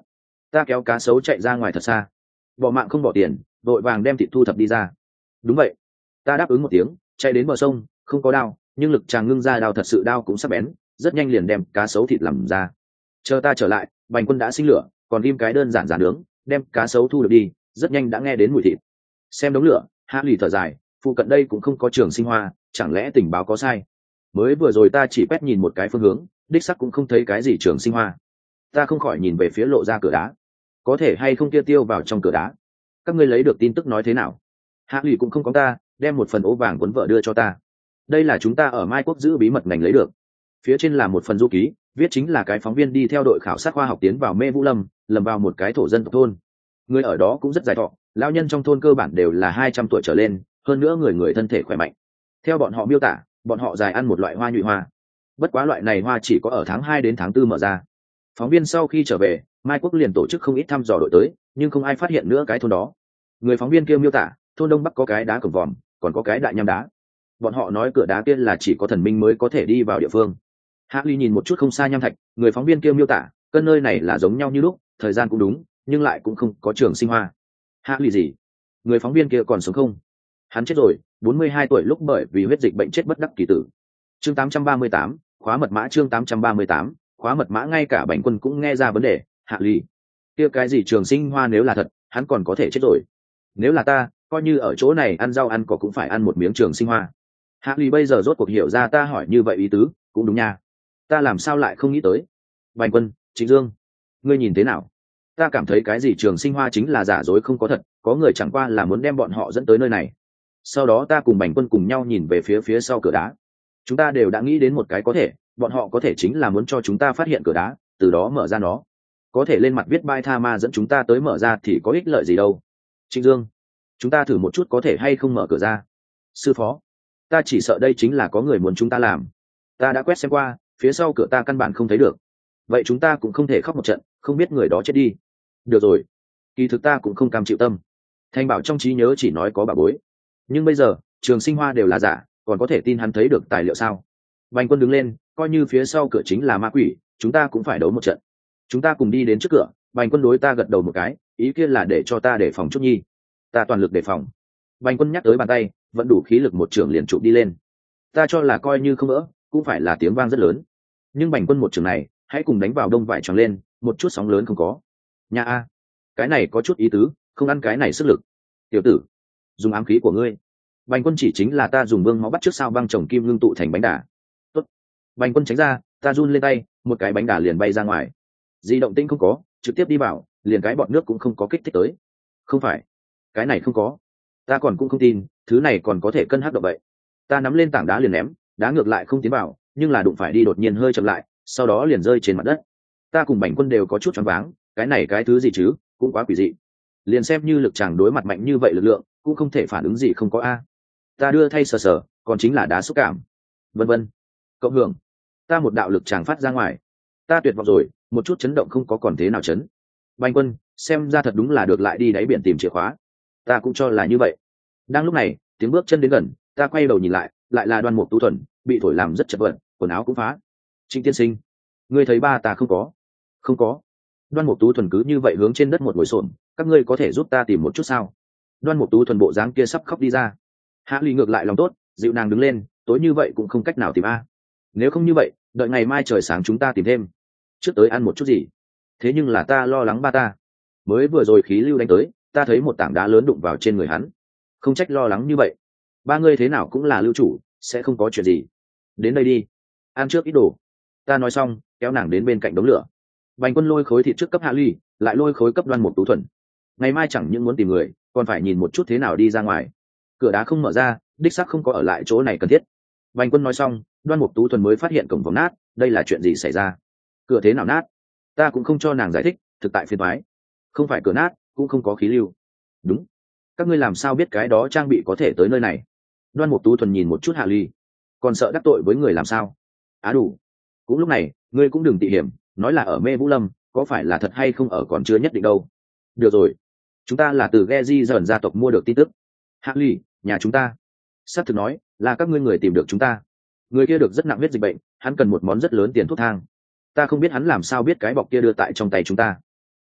Ta kéo cá sấu chạy ra ngoài thật xa, bỏ mạng không bỏ tiền, vội vàng đem thịt thu thập đi ra. Đúng vậy, ta đáp ứng một tiếng, chạy đến bờ sông, không có đao, nhưng lực chàng ngưng ra đao thật sự đao cũng sắc bén, rất nhanh liền đem cá sấu thịt làm ra. Chờ ta trở lại, Bành Quân đã sinh lửa, còn ghim cái đơn giản giản nướng, đem cá sấu thu được đi, rất nhanh đã nghe đến mùi thịt. Xem đống lửa, Hạ lì thở dài, phụ cận đây cũng không có trường sinh hoa, chẳng lẽ tình báo có sai? Mới vừa rồi ta chỉ quét nhìn một cái phương hướng, đích sắc cũng không thấy cái gì trường sinh hoa. Ta không khỏi nhìn về phía lộ ra cửa đá, có thể hay không kia tiêu vào trong cửa đá. Các ngươi lấy được tin tức nói thế nào? Hạ lì cũng không có ta, đem một phần ố vàng cuốn vợ đưa cho ta. Đây là chúng ta ở Mai Quốc giữ bí mật ngành lấy được. Phía trên là một phần du ký, viết chính là cái phóng viên đi theo đội khảo sát khoa học tiến vào Mê Vũ Lâm, lầm vào một cái thổ dân tộc thôn. Người ở đó cũng rất dài thọ, lão nhân trong thôn cơ bản đều là hai trăm tuổi trở lên, hơn nữa người người thân thể khỏe mạnh. Theo bọn họ miêu tả, bọn họ dài ăn một loại hoa nhụy hoa. Bất quá loại này hoa chỉ có ở tháng hai đến tháng tư mở ra. Phóng viên sau khi trở về, Mai Quốc liền tổ chức không ít thăm dò đội tới, nhưng không ai phát hiện nữa cái thôn đó. Người phóng viên kia miêu tả, thôn đông bắc có cái đá cổng vòm, còn có cái đại nham đá. Bọn họ nói cửa đá kia là chỉ có thần minh mới có thể đi vào địa phương. Hạ Ly nhìn một chút không xa nham thạch, người phóng viên kia miêu tả, cơn nơi này là giống nhau như lúc, thời gian cũng đúng, nhưng lại cũng không có trường sinh hoa. Hạ Ly gì? Người phóng viên kia còn sống không? Hắn chết rồi, bốn mươi hai tuổi lúc bởi vì huyết dịch bệnh chết bất đắc kỳ tử. Chương tám trăm ba mươi tám, khóa mật mã chương tám trăm ba mươi tám, khóa mật mã ngay cả Bành Quân cũng nghe ra vấn đề. Hạ Ly, kia cái gì trường sinh hoa nếu là thật, hắn còn có thể chết rồi. Nếu là ta, coi như ở chỗ này ăn rau ăn cỏ cũng phải ăn một miếng trường sinh hoa. Hạ Ly bây giờ rốt cuộc hiểu ra ta hỏi như vậy ý tứ, cũng đúng nha. Ta làm sao lại không nghĩ tới? Bành Quân, Trịnh Dương, ngươi nhìn thế nào? Ta cảm thấy cái gì trường sinh hoa chính là giả dối không có thật, có người chẳng qua là muốn đem bọn họ dẫn tới nơi này. Sau đó ta cùng Bành Quân cùng nhau nhìn về phía phía sau cửa đá. Chúng ta đều đã nghĩ đến một cái có thể, bọn họ có thể chính là muốn cho chúng ta phát hiện cửa đá, từ đó mở ra nó. Có thể lên mặt viết Bai Tha Ma dẫn chúng ta tới mở ra thì có ích lợi gì đâu. Trịnh Dương, chúng ta thử một chút có thể hay không mở cửa ra. Sư phó, ta chỉ sợ đây chính là có người muốn chúng ta làm. Ta đã quét xem qua, phía sau cửa ta căn bản không thấy được. Vậy chúng ta cũng không thể khóc một trận, không biết người đó chết đi. Được rồi, kỳ thực ta cũng không cam chịu tâm. Thanh bảo trong trí nhớ chỉ nói có bà bối, nhưng bây giờ trường sinh hoa đều là giả, còn có thể tin hắn thấy được tài liệu sao? Bành Quân đứng lên, coi như phía sau cửa chính là ma quỷ, chúng ta cũng phải đấu một trận. Chúng ta cùng đi đến trước cửa. Bành Quân đối ta gật đầu một cái, ý kia là để cho ta đề phòng chút nhi. Ta toàn lực đề phòng. Bành Quân nhắc tới bàn tay, vẫn đủ khí lực một trường liền chụp đi lên. Ta cho là coi như không vỡ, cũng phải là tiếng vang rất lớn. Nhưng Bành Quân một trường này, hãy cùng đánh vào đông vải tròn lên, một chút sóng lớn không có. Nhà a, cái này có chút ý tứ, không ăn cái này sức lực. Tiểu tử, dùng ám khí của ngươi. Bành Quân chỉ chính là ta dùng vương máu bắt trước sao băng chồng kim ngưng tụ thành bánh đà. Tốt. Bành Quân tránh ra, ta run lên tay, một cái bánh đà liền bay ra ngoài. Di động tĩnh không có, trực tiếp đi vào, liền cái bọt nước cũng không có kích thích tới. Không phải, cái này không có. Ta còn cũng không tin, thứ này còn có thể cân hắc động vậy. Ta nắm lên tảng đá liền ném, đá ngược lại không tiến vào, nhưng là đụng phải đi đột nhiên hơi chậm lại, sau đó liền rơi trên mặt đất. Ta cùng Bành Quân đều có chút choáng váng, cái này cái thứ gì chứ, cũng quá quỷ dị. Liền xem như lực chàng đối mặt mạnh như vậy lực lượng, cũng không thể phản ứng gì không có a. Ta đưa thay sờ sờ, còn chính là đá xúc cảm. Vân vân. Cộng hưởng. Ta một đạo lực chàng phát ra ngoài. Ta tuyệt vọng rồi, một chút chấn động không có còn thế nào chấn. Bành Quân, xem ra thật đúng là được lại đi đáy biển tìm chìa khóa. Ta cũng cho là như vậy. Đang lúc này, tiếng bước chân đến gần, ta quay đầu nhìn lại, lại là Đoan Mục Tú Thuần, bị thổi làm rất chật vật, quần áo cũng phá. Trịnh tiên sinh, ngươi thấy ba ta không có? Không có. Đoan Mục Tú Thuần cứ như vậy hướng trên đất một ngồi xổm, các ngươi có thể giúp ta tìm một chút sao? Đoan Mục Tú Thuần bộ dáng kia sắp khóc đi ra. Hạ Ly ngược lại lòng tốt, dịu nàng đứng lên, tối như vậy cũng không cách nào tìm a. Nếu không như vậy, đợi ngày mai trời sáng chúng ta tìm thêm. Trước tới ăn một chút gì. Thế nhưng là ta lo lắng ba ta. Mới vừa rồi khí lưu đánh tới, ta thấy một tảng đá lớn đụng vào trên người hắn. Không trách lo lắng như vậy. Ba ngươi thế nào cũng là lưu chủ, sẽ không có chuyện gì. Đến đây đi, ăn trước ít đồ. Ta nói xong, kéo nàng đến bên cạnh đống lửa. Bành Quân lôi khối thịt trước cấp Hạ Ly, lại lôi khối cấp Đoan Mục Tú Thuần. Ngày mai chẳng những muốn tìm người, còn phải nhìn một chút thế nào đi ra ngoài. Cửa đá không mở ra, đích xác không có ở lại chỗ này cần thiết. Bành Quân nói xong, Đoan Mục Tú Thuần mới phát hiện cổng vòng nát, đây là chuyện gì xảy ra? Cửa thế nào nát? Ta cũng không cho nàng giải thích, thực tại phiền toái. Không phải cửa nát, cũng không có khí lưu. Đúng. Các ngươi làm sao biết cái đó trang bị có thể tới nơi này? Đoan Mục Tú Thuần nhìn một chút Hạ Ly, còn sợ đắc tội với người làm sao? Á đủ. Cũng lúc này, ngươi cũng đừng tị hiểm, nói là ở Mê Vũ Lâm, có phải là thật hay không ở còn chưa nhất định đâu. Được rồi, chúng ta là từ Geji dần gia tộc mua được tin tức. Hạ Ly, nhà chúng ta. Sát thực nói, là các ngươi người tìm được chúng ta. Người kia được rất nặng huyết dịch bệnh, hắn cần một món rất lớn tiền thuốc thang. Ta không biết hắn làm sao biết cái bọc kia đưa tại trong tay chúng ta.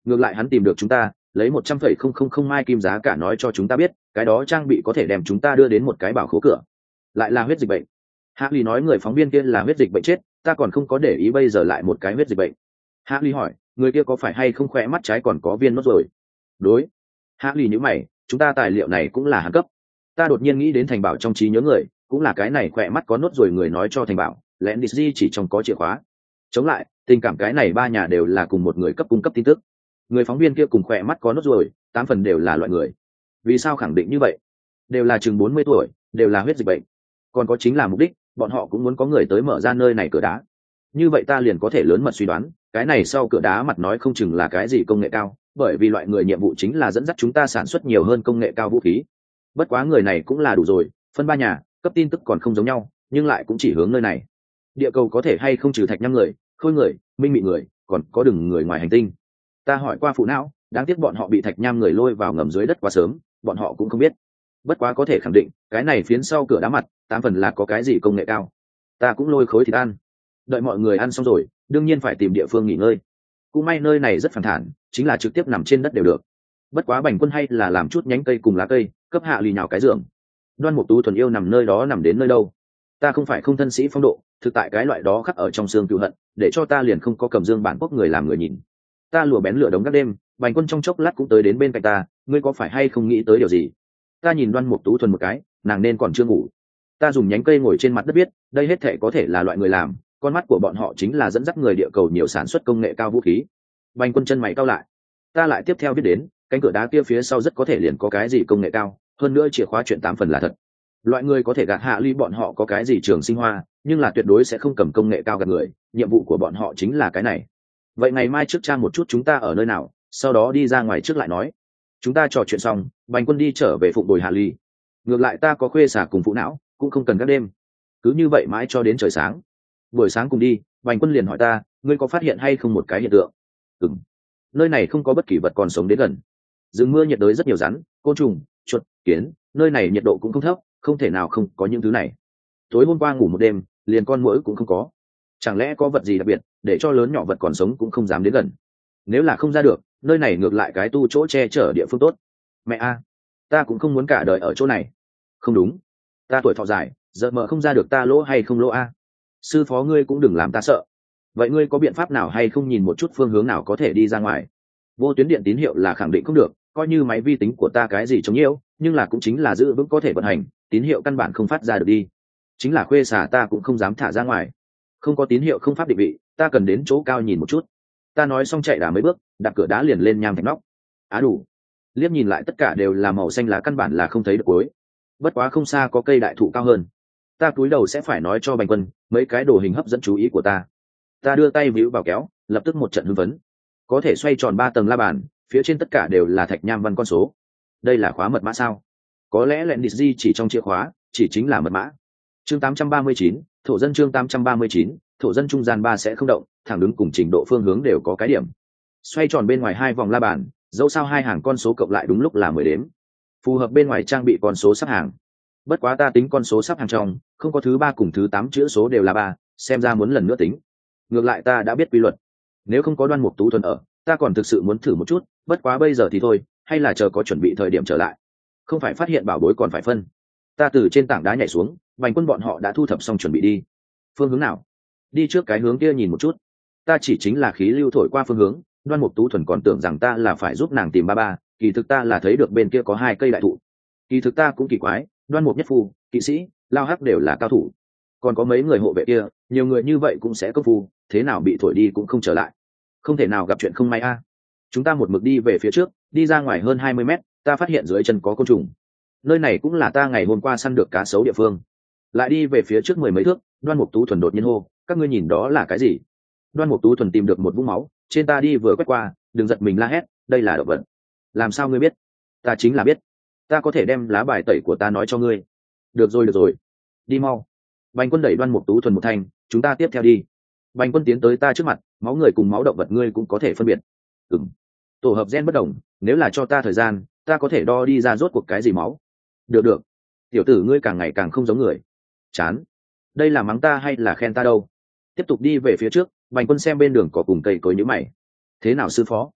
Ngược lại hắn tìm được chúng ta, lấy một trăm phẩy không không không mai kim giá cả nói cho chúng ta biết cái đó trang bị có thể đem chúng ta đưa đến một cái bảo khố cửa. Lại là huyết dịch bệnh. Hạ Ly nói người phóng viên kia là huyết dịch bệnh chết, ta còn không có để ý bây giờ lại một cái huyết dịch bệnh. Hạ Ly hỏi, người kia có phải hay không khỏe mắt trái còn có viên nốt rồi? Đối. Hạ Ly nhíu mày, chúng ta tài liệu này cũng là hàng cấp. Ta đột nhiên nghĩ đến Thành Bảo trong trí nhớ người, cũng là cái này khỏe mắt có nốt rồi người nói cho Thành Bảo, lẽ Disney chỉ trong có chìa khóa. Chống lại, tình cảm cái này ba nhà đều là cùng một người cấp cung cấp tin tức. Người phóng viên kia cùng khỏe mắt có nốt rồi, tám phần đều là loại người. Vì sao khẳng định như vậy? Đều là chừng bốn mươi tuổi, đều là huyết dịch bệnh. Còn có chính là mục đích, bọn họ cũng muốn có người tới mở ra nơi này cửa đá. Như vậy ta liền có thể lớn mật suy đoán, cái này sau cửa đá mặt nói không chừng là cái gì công nghệ cao, bởi vì loại người nhiệm vụ chính là dẫn dắt chúng ta sản xuất nhiều hơn công nghệ cao vũ khí. Bất quá người này cũng là đủ rồi, phân ba nhà, cấp tin tức còn không giống nhau, nhưng lại cũng chỉ hướng nơi này. Địa cầu có thể hay không trừ thạch nhăm người, khôi người, minh mị người, còn có đừng người ngoài hành tinh. Ta hỏi qua phụ não, đáng tiếc bọn họ bị thạch nham người lôi vào ngầm dưới đất quá sớm, bọn họ cũng không biết. Bất quá có thể khẳng định, cái này phiến sau cửa đá mặt, tám phần là có cái gì công nghệ cao. Ta cũng lôi khối thịt ăn. Đợi mọi người ăn xong rồi, đương nhiên phải tìm địa phương nghỉ ngơi. Cũng may nơi này rất phản thản, chính là trực tiếp nằm trên đất đều được. Bất quá Bành Quân hay là làm chút nhánh cây cùng lá cây, cấp Hạ Ly nhào cái giường. Đoan Mục Tú thuần yêu nằm nơi đó nằm đến nơi đâu. Ta không phải không thân sĩ phong độ, thực tại cái loại đó khắc ở trong xương cừu hận, để cho ta liền không có cầm dương bản quốc người làm người nhìn. Ta lùa bén lửa đống các đêm, Bành Quân trong chốc lát cũng tới đến bên cạnh ta, ngươi có phải hay không nghĩ tới điều gì? Ta nhìn Đoan Mục Tú thuần một cái, nàng nên còn chưa ngủ. Ta dùng nhánh cây ngồi trên mặt đất biết, đây hết thảy có thể là loại người làm, con mắt của bọn họ chính là dẫn dắt người địa cầu nhiều sản xuất công nghệ cao vũ khí. Bành Quân chân mày cau lại. Ta lại tiếp theo biết đến, cánh cửa đá kia phía sau rất có thể liền có cái gì công nghệ cao, hơn nữa chìa khóa chuyện tám phần là thật. Loại người có thể gạt Hạ Ly bọn họ có cái gì trường sinh hoa, nhưng là tuyệt đối sẽ không cầm công nghệ cao gạt người, nhiệm vụ của bọn họ chính là cái này. Vậy ngày mai trước tra một chút chúng ta ở nơi nào, sau đó đi ra ngoài trước lại nói. Chúng ta trò chuyện xong, Bành Quân đi trở về phụng bồi Hạ Ly. Ngược lại ta có khuê xả cùng phụ não, cũng không cần các đêm. Cứ như vậy mãi cho đến trời sáng. Buổi sáng cùng đi, Bành Quân liền hỏi ta, ngươi có phát hiện hay không một cái hiện tượng? Ừm. Nơi này không có bất kỳ vật còn sống đến gần. Rừng mưa nhiệt đới rất nhiều rắn, côn trùng, chuột, kiến, nơi này nhiệt độ cũng không thấp, không thể nào không có những thứ này. Tối hôm qua ngủ một đêm, liền con muỗi cũng không có. Chẳng lẽ có vật gì đặc biệt, để cho lớn nhỏ vật còn sống cũng không dám đến gần? Nếu là không ra được, nơi này ngược lại cái tu chỗ che chở địa phương tốt. Mẹ a, ta cũng không muốn cả đời ở chỗ này. Không đúng, ta tuổi thọ dài, giờ mờ không ra được ta lỗ hay không lỗ a? Sư phó ngươi cũng đừng làm ta sợ. Vậy ngươi có biện pháp nào hay không nhìn một chút phương hướng nào có thể đi ra ngoài? Vô tuyến điện tín hiệu là khẳng định không được, coi như máy vi tính của ta cái gì chống nhiễu, nhưng là cũng chính là giữ vững có thể vận hành, tín hiệu căn bản không phát ra được đi. Chính là khuê xà ta cũng không dám thả ra ngoài. Không có tín hiệu không pháp định vị, ta cần đến chỗ cao nhìn một chút. Ta nói xong chạy đá mấy bước, đặt cửa đá liền lên nham thành nóc. Á đủ. Liếc nhìn lại tất cả đều là màu xanh lá, căn bản là không thấy được cuối. Bất quá không xa có cây đại thụ cao hơn. Ta cúi đầu sẽ phải nói cho Bành Quân mấy cái đồ hình hấp dẫn chú ý của ta. Ta đưa tay víu vào kéo, lập tức một trận hưng phấn. Có thể xoay tròn ba tầng la bàn, phía trên tất cả đều là thạch nham văn con số. Đây là khóa mật mã sao? Có lẽ lệnh Disney chỉ trong chìa khóa, chỉ chính là mật mã. Chương tám trăm ba mươi chín, thổ dân chương tám trăm ba mươi chín, thổ dân trung gian ba sẽ không động, thẳng đứng cùng trình độ phương hướng đều có cái điểm. Xoay tròn bên ngoài hai vòng la bàn, dẫu sao hai hàng con số cộng lại đúng lúc là mười đếm. Phù hợp bên ngoài trang bị con số sắp hàng. Bất quá ta tính con số sắp hàng trong, không có thứ ba cùng thứ tám chữ số đều là ba, xem ra muốn lần nữa tính. Ngược lại ta đã biết quy luật. Nếu không có Đoan Mục Tú thuần ở, ta còn thực sự muốn thử một chút, bất quá bây giờ thì thôi, hay là chờ có chuẩn bị thời điểm trở lại. Không phải phát hiện bảo bối còn phải phân. Ta từ trên tảng đá nhảy xuống, Bành Quân bọn họ đã thu thập xong chuẩn bị đi. Phương hướng nào? Đi trước cái hướng kia nhìn một chút. Ta chỉ chính là khí lưu thổi qua phương hướng, Đoan Mục Tú thuần còn tưởng rằng ta là phải giúp nàng tìm ba ba, kỳ thực ta là thấy được bên kia có hai cây đại thụ. Kỳ thực ta cũng kỳ quái, Đoan Mục Nhất Phu, kỵ sĩ, Lao Hắc đều là cao thủ. Còn có mấy người hộ vệ kia, nhiều người như vậy cũng sẽ công phu, thế nào bị thổi đi cũng không trở lại. Không thể nào gặp chuyện không may a. Chúng ta một mực đi về phía trước, đi ra ngoài hơn hai mươi mét, ta phát hiện dưới chân có côn trùng. Nơi này cũng là ta ngày hôm qua săn được cá sấu địa phương. Lại đi về phía trước mười mấy thước, Đoan Mục Tú thuần đột nhiên hô, các ngươi nhìn đó là cái gì? Đoan Mục Tú thuần tìm được một vũng máu, trên ta đi vừa quét qua, đừng giật mình la hét, đây là động vật. Làm sao ngươi biết? Ta chính là biết. Ta có thể đem lá bài tẩy của ta nói cho ngươi. Được rồi được rồi, đi mau. Bành Quân đẩy Đoan Mục Tú thuần một thanh, chúng ta tiếp theo đi. Bành Quân tiến tới ta trước mặt, máu người cùng máu động vật ngươi cũng có thể phân biệt. Ừm. Tổ hợp gen bất đồng, nếu là cho ta thời gian, ta có thể đo đi ra rốt cuộc cái gì máu. Được được. Tiểu tử ngươi càng ngày càng không giống người. Chán. Đây là mắng ta hay là khen ta đâu? Tiếp tục đi về phía trước, Bành Quân xem bên đường có cùng cây cối nhíu mày. Thế nào sư phó?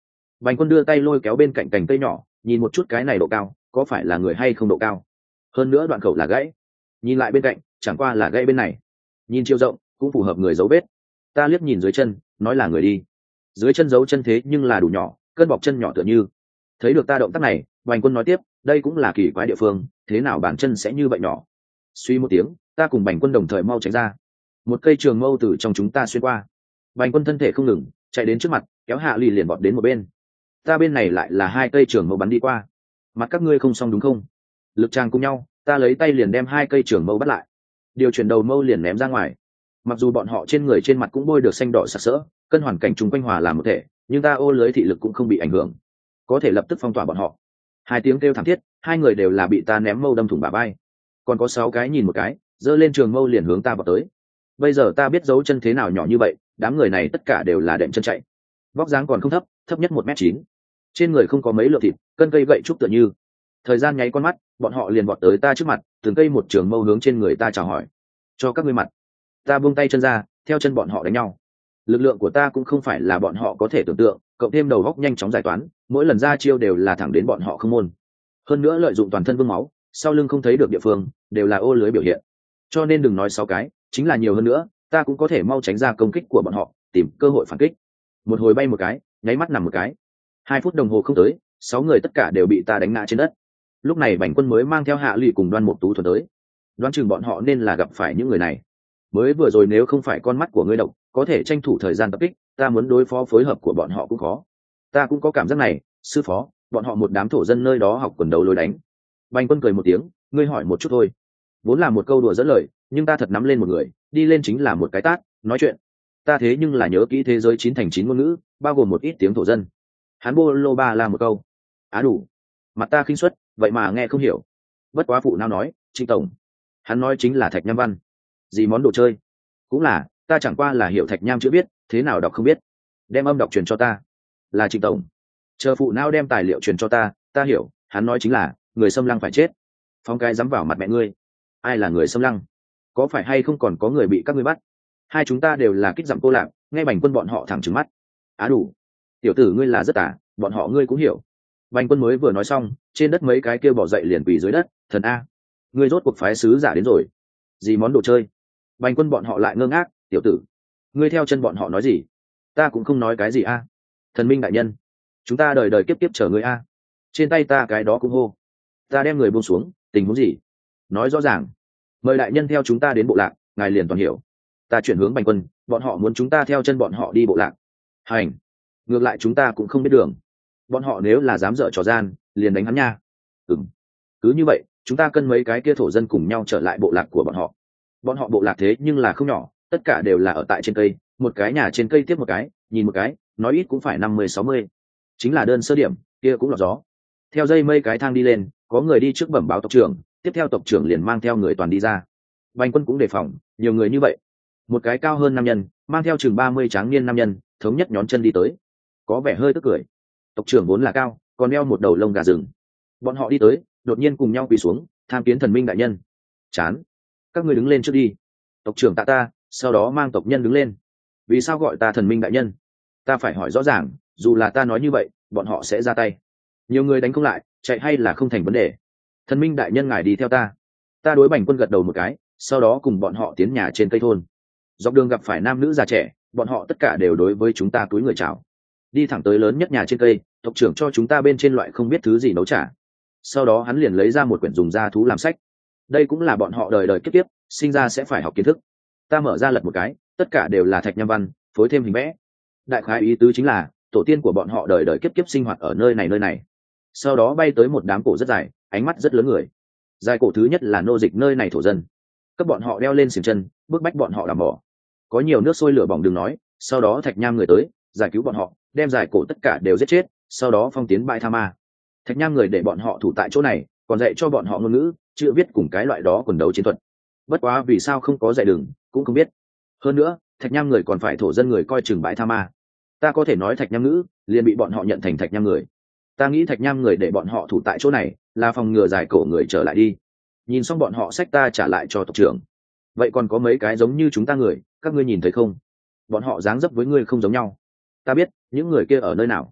Bành Quân đưa tay lôi kéo bên cạnh cành cây nhỏ, nhìn một chút cái này độ cao có phải là người hay không độ cao, hơn nữa đoạn khẩu là gãy, nhìn lại bên cạnh chẳng qua là gãy bên này, nhìn chiều rộng cũng phù hợp người dấu vết. Ta liếc nhìn dưới chân, nói là người đi. Dưới chân dấu chân thế nhưng là đủ nhỏ, cơn bọc chân nhỏ tựa như. Thấy được ta động tác này, Bành Quân nói tiếp, đây cũng là kỳ quái địa phương, thế nào bàn chân sẽ như vậy nhỏ. Suy một tiếng, ta cùng Bành Quân đồng thời mau tránh ra. Một cây trường mâu từ trong chúng ta xuyên qua. Bành Quân thân thể không ngừng chạy đến trước mặt, kéo Hạ Lì liền bọt đến một bên. Ta bên này lại là hai cây trường mâu bắn đi qua. Mặt các ngươi không xong đúng không? Lực tràng cùng nhau, ta lấy tay liền đem hai cây trường mâu bắt lại, điều chuyển đầu mâu liền ném ra ngoài. Mặc dù bọn họ trên người trên mặt cũng bôi được xanh đỏ sặc sỡ, cân hoàn cảnh chung quanh hòa làm một thể, nhưng ta ô lưới thị lực cũng không bị ảnh hưởng, có thể lập tức phong tỏa bọn họ. Hai tiếng kêu thảm thiết, hai người đều là bị ta ném mâu đâm thủng bả vai, còn có sáu cái nhìn một cái giơ lên trường mâu liền hướng ta vào tới. Bây giờ ta biết dấu chân thế nào nhỏ như vậy, đám người này tất cả đều là đệm chân chạy, vóc dáng còn không thấp, thấp nhất một mét chín, trên người không có mấy lượng thịt, cân cây gậy trúc tựa như. Thời gian nháy con mắt, bọn họ liền vọt tới ta trước mặt, từng cây một trường mâu hướng trên người ta chào hỏi, cho các ngươi mặt. Ta buông tay chân ra, theo chân bọn họ đánh nhau. Lực lượng của ta cũng không phải là bọn họ có thể tưởng tượng, cộng thêm đầu góc nhanh chóng giải toán, mỗi lần ra chiêu đều là thẳng đến bọn họ không môn. Hơn nữa lợi dụng toàn thân vương máu, sau lưng không thấy được địa phương, đều là ô lưới biểu hiện. Cho nên đừng nói sáu cái, chính là nhiều hơn nữa, ta cũng có thể mau tránh ra công kích của bọn họ, tìm cơ hội phản kích. Một hồi bay một cái, nháy mắt nằm một cái. Hai phút đồng hồ không tới, sáu người tất cả đều bị ta đánh ngã trên đất. Lúc này Bành Quân mới mang theo Hạ Lụy cùng Đoan Mục Tú thuần tới. Đoán chừng bọn họ nên là gặp phải những người này. Mới vừa rồi nếu không phải con mắt của ngươi độc, có thể tranh thủ thời gian tập kích, ta muốn đối phó phối hợp của bọn họ cũng khó. Ta cũng có cảm giác này, sư phó, bọn họ một đám thổ dân nơi đó học quần đấu lối đánh. Bành Quân cười một tiếng, ngươi hỏi một chút thôi. Vốn là một câu đùa dẫn lời, nhưng ta thật nắm lên một người, đi lên chính là một cái tát, nói chuyện. Ta thế nhưng là nhớ kỹ thế giới chín thành chín ngôn ngữ, bao gồm một ít tiếng thổ dân. Hắn bô lô ba là một câu. Á đủ. Mặt ta khinh suất, vậy mà nghe không hiểu. Bất quá phụ nào nói, Trịnh tổng. Hắn nói chính là Thạch Nham văn. Gì món đồ chơi? Cũng là, ta chẳng qua là hiểu Thạch Nham chữ biết, thế nào đọc không biết. Đem âm đọc truyền cho ta. Là Trịnh tổng. Chờ phụ não đem tài liệu truyền cho ta, ta hiểu, hắn nói chính là, người xâm lăng phải chết. Phóng cái dám vào mặt mẹ ngươi. Ai là người xâm lăng? Có phải hay không còn có người bị các ngươi bắt? Hai chúng ta đều là kích dặm cô lạc, nghe Bành Quân bọn họ thẳng trừng mắt. Á đủ. Tiểu tử ngươi là rất tả, bọn họ ngươi cũng hiểu. Bành Quân mới vừa nói xong, trên đất mấy cái kia bỏ dậy liền quỳ dưới đất, thần a, ngươi rốt cuộc phái sứ giả đến rồi. Gì món đồ chơi? Bành Quân bọn họ lại ngơ ngác, tiểu tử, ngươi theo chân bọn họ nói gì? Ta cũng không nói cái gì a. Thần minh đại nhân, chúng ta đời đời kiếp kiếp chờ ngươi a. Trên tay ta cái đó cũng hô. Ta đem người buông xuống, tình huống gì? Nói rõ ràng. Mời đại nhân theo chúng ta đến bộ lạc, ngài liền toàn hiểu. Ta chuyển hướng Bành Quân, bọn họ muốn chúng ta theo chân bọn họ đi bộ lạc. Hành. Ngược lại chúng ta cũng không biết đường. Bọn họ nếu là dám dở trò gian, liền đánh hắn nha. Ừm. Cứ như vậy, chúng ta cân mấy cái kia thổ dân cùng nhau trở lại bộ lạc của bọn họ. Bọn họ bộ lạc thế nhưng là không nhỏ, tất cả đều là ở tại trên cây, một cái nhà trên cây tiếp một cái, nhìn một cái, nói ít cũng phải năm mươi sáu mươi. Chính là đơn sơ điểm, kia cũng lọt gió. Theo dây mây cái thang đi lên, có người đi trước bẩm báo tộc trưởng, tiếp theo tộc trưởng liền mang theo người toàn đi ra. Bành Quân cũng đề phòng, nhiều người như vậy. Một cái cao hơn nam nhân, mang theo chừng ba mươi tráng niên nam nhân, thống nhất nhón chân đi tới. Có vẻ hơi tức cười. Tộc trưởng vốn là cao, còn đeo một đầu lông gà rừng. Bọn họ đi tới, đột nhiên cùng nhau quỳ xuống, tham kiến thần minh đại nhân. Chán. Các ngươi đứng lên trước đi. Tộc trưởng tạ ta, sau đó mang tộc nhân đứng lên. Vì sao gọi ta thần minh đại nhân? Ta phải hỏi rõ ràng, dù là ta nói như vậy, bọn họ sẽ ra tay. Nhiều người đánh không lại, chạy hay là không thành vấn đề. Thần minh đại nhân ngài đi theo ta. Ta đối Bành Quân gật đầu một cái, sau đó cùng bọn họ tiến nhà trên cây thôn. Dọc đường gặp phải nam nữ già trẻ, bọn họ tất cả đều đối với chúng ta túi người chào. Đi thẳng tới lớn nhất nhà trên cây, tộc trưởng cho chúng ta bên trên loại không biết thứ gì nấu trả. Sau đó hắn liền lấy ra một quyển dùng da thú làm sách. Đây cũng là bọn họ đời đời kiếp kiếp sinh ra sẽ phải học kiến thức. Ta mở ra lật một cái, tất cả đều là Thạch Nham văn, phối thêm hình vẽ. Đại khái ý tứ chính là tổ tiên của bọn họ đời đời kiếp kiếp sinh hoạt ở nơi này nơi này. Sau đó bay tới một đám cổ rất dài, ánh mắt rất lớn người. Dài cổ thứ nhất là nô dịch nơi này thổ dân, cấp bọn họ đeo lên xiềng chân, bức bách bọn họ làm bỏ. Có nhiều nước sôi lửa bỏng đừng nói. Sau đó Thạch Nham người tới, giải cứu bọn họ, đem dài cổ tất cả đều giết chết, sau đó phong tiến bãi tha ma. Thạch Nham người để bọn họ thủ tại chỗ này, còn dạy cho bọn họ ngôn ngữ, chữ viết cùng cái loại đó quần đấu chiến thuật. Bất quá vì sao không có dạy đường, cũng không biết. Hơn nữa, Thạch Nham người còn phải thổ dân người coi chừng bãi tha ma. Ta có thể nói Thạch Nham ngữ, liền bị bọn họ nhận thành Thạch Nham người. Ta nghĩ Thạch Nham người để bọn họ thủ tại chỗ này, là phòng ngừa dài cổ người trở lại đi. Nhìn xong bọn họ xách ta trả lại cho tộc trưởng. Vậy còn có mấy cái giống như chúng ta người, các ngươi nhìn thấy không? Bọn họ dáng dấp với ngươi không giống nhau. Ta biết, những người kia ở nơi nào.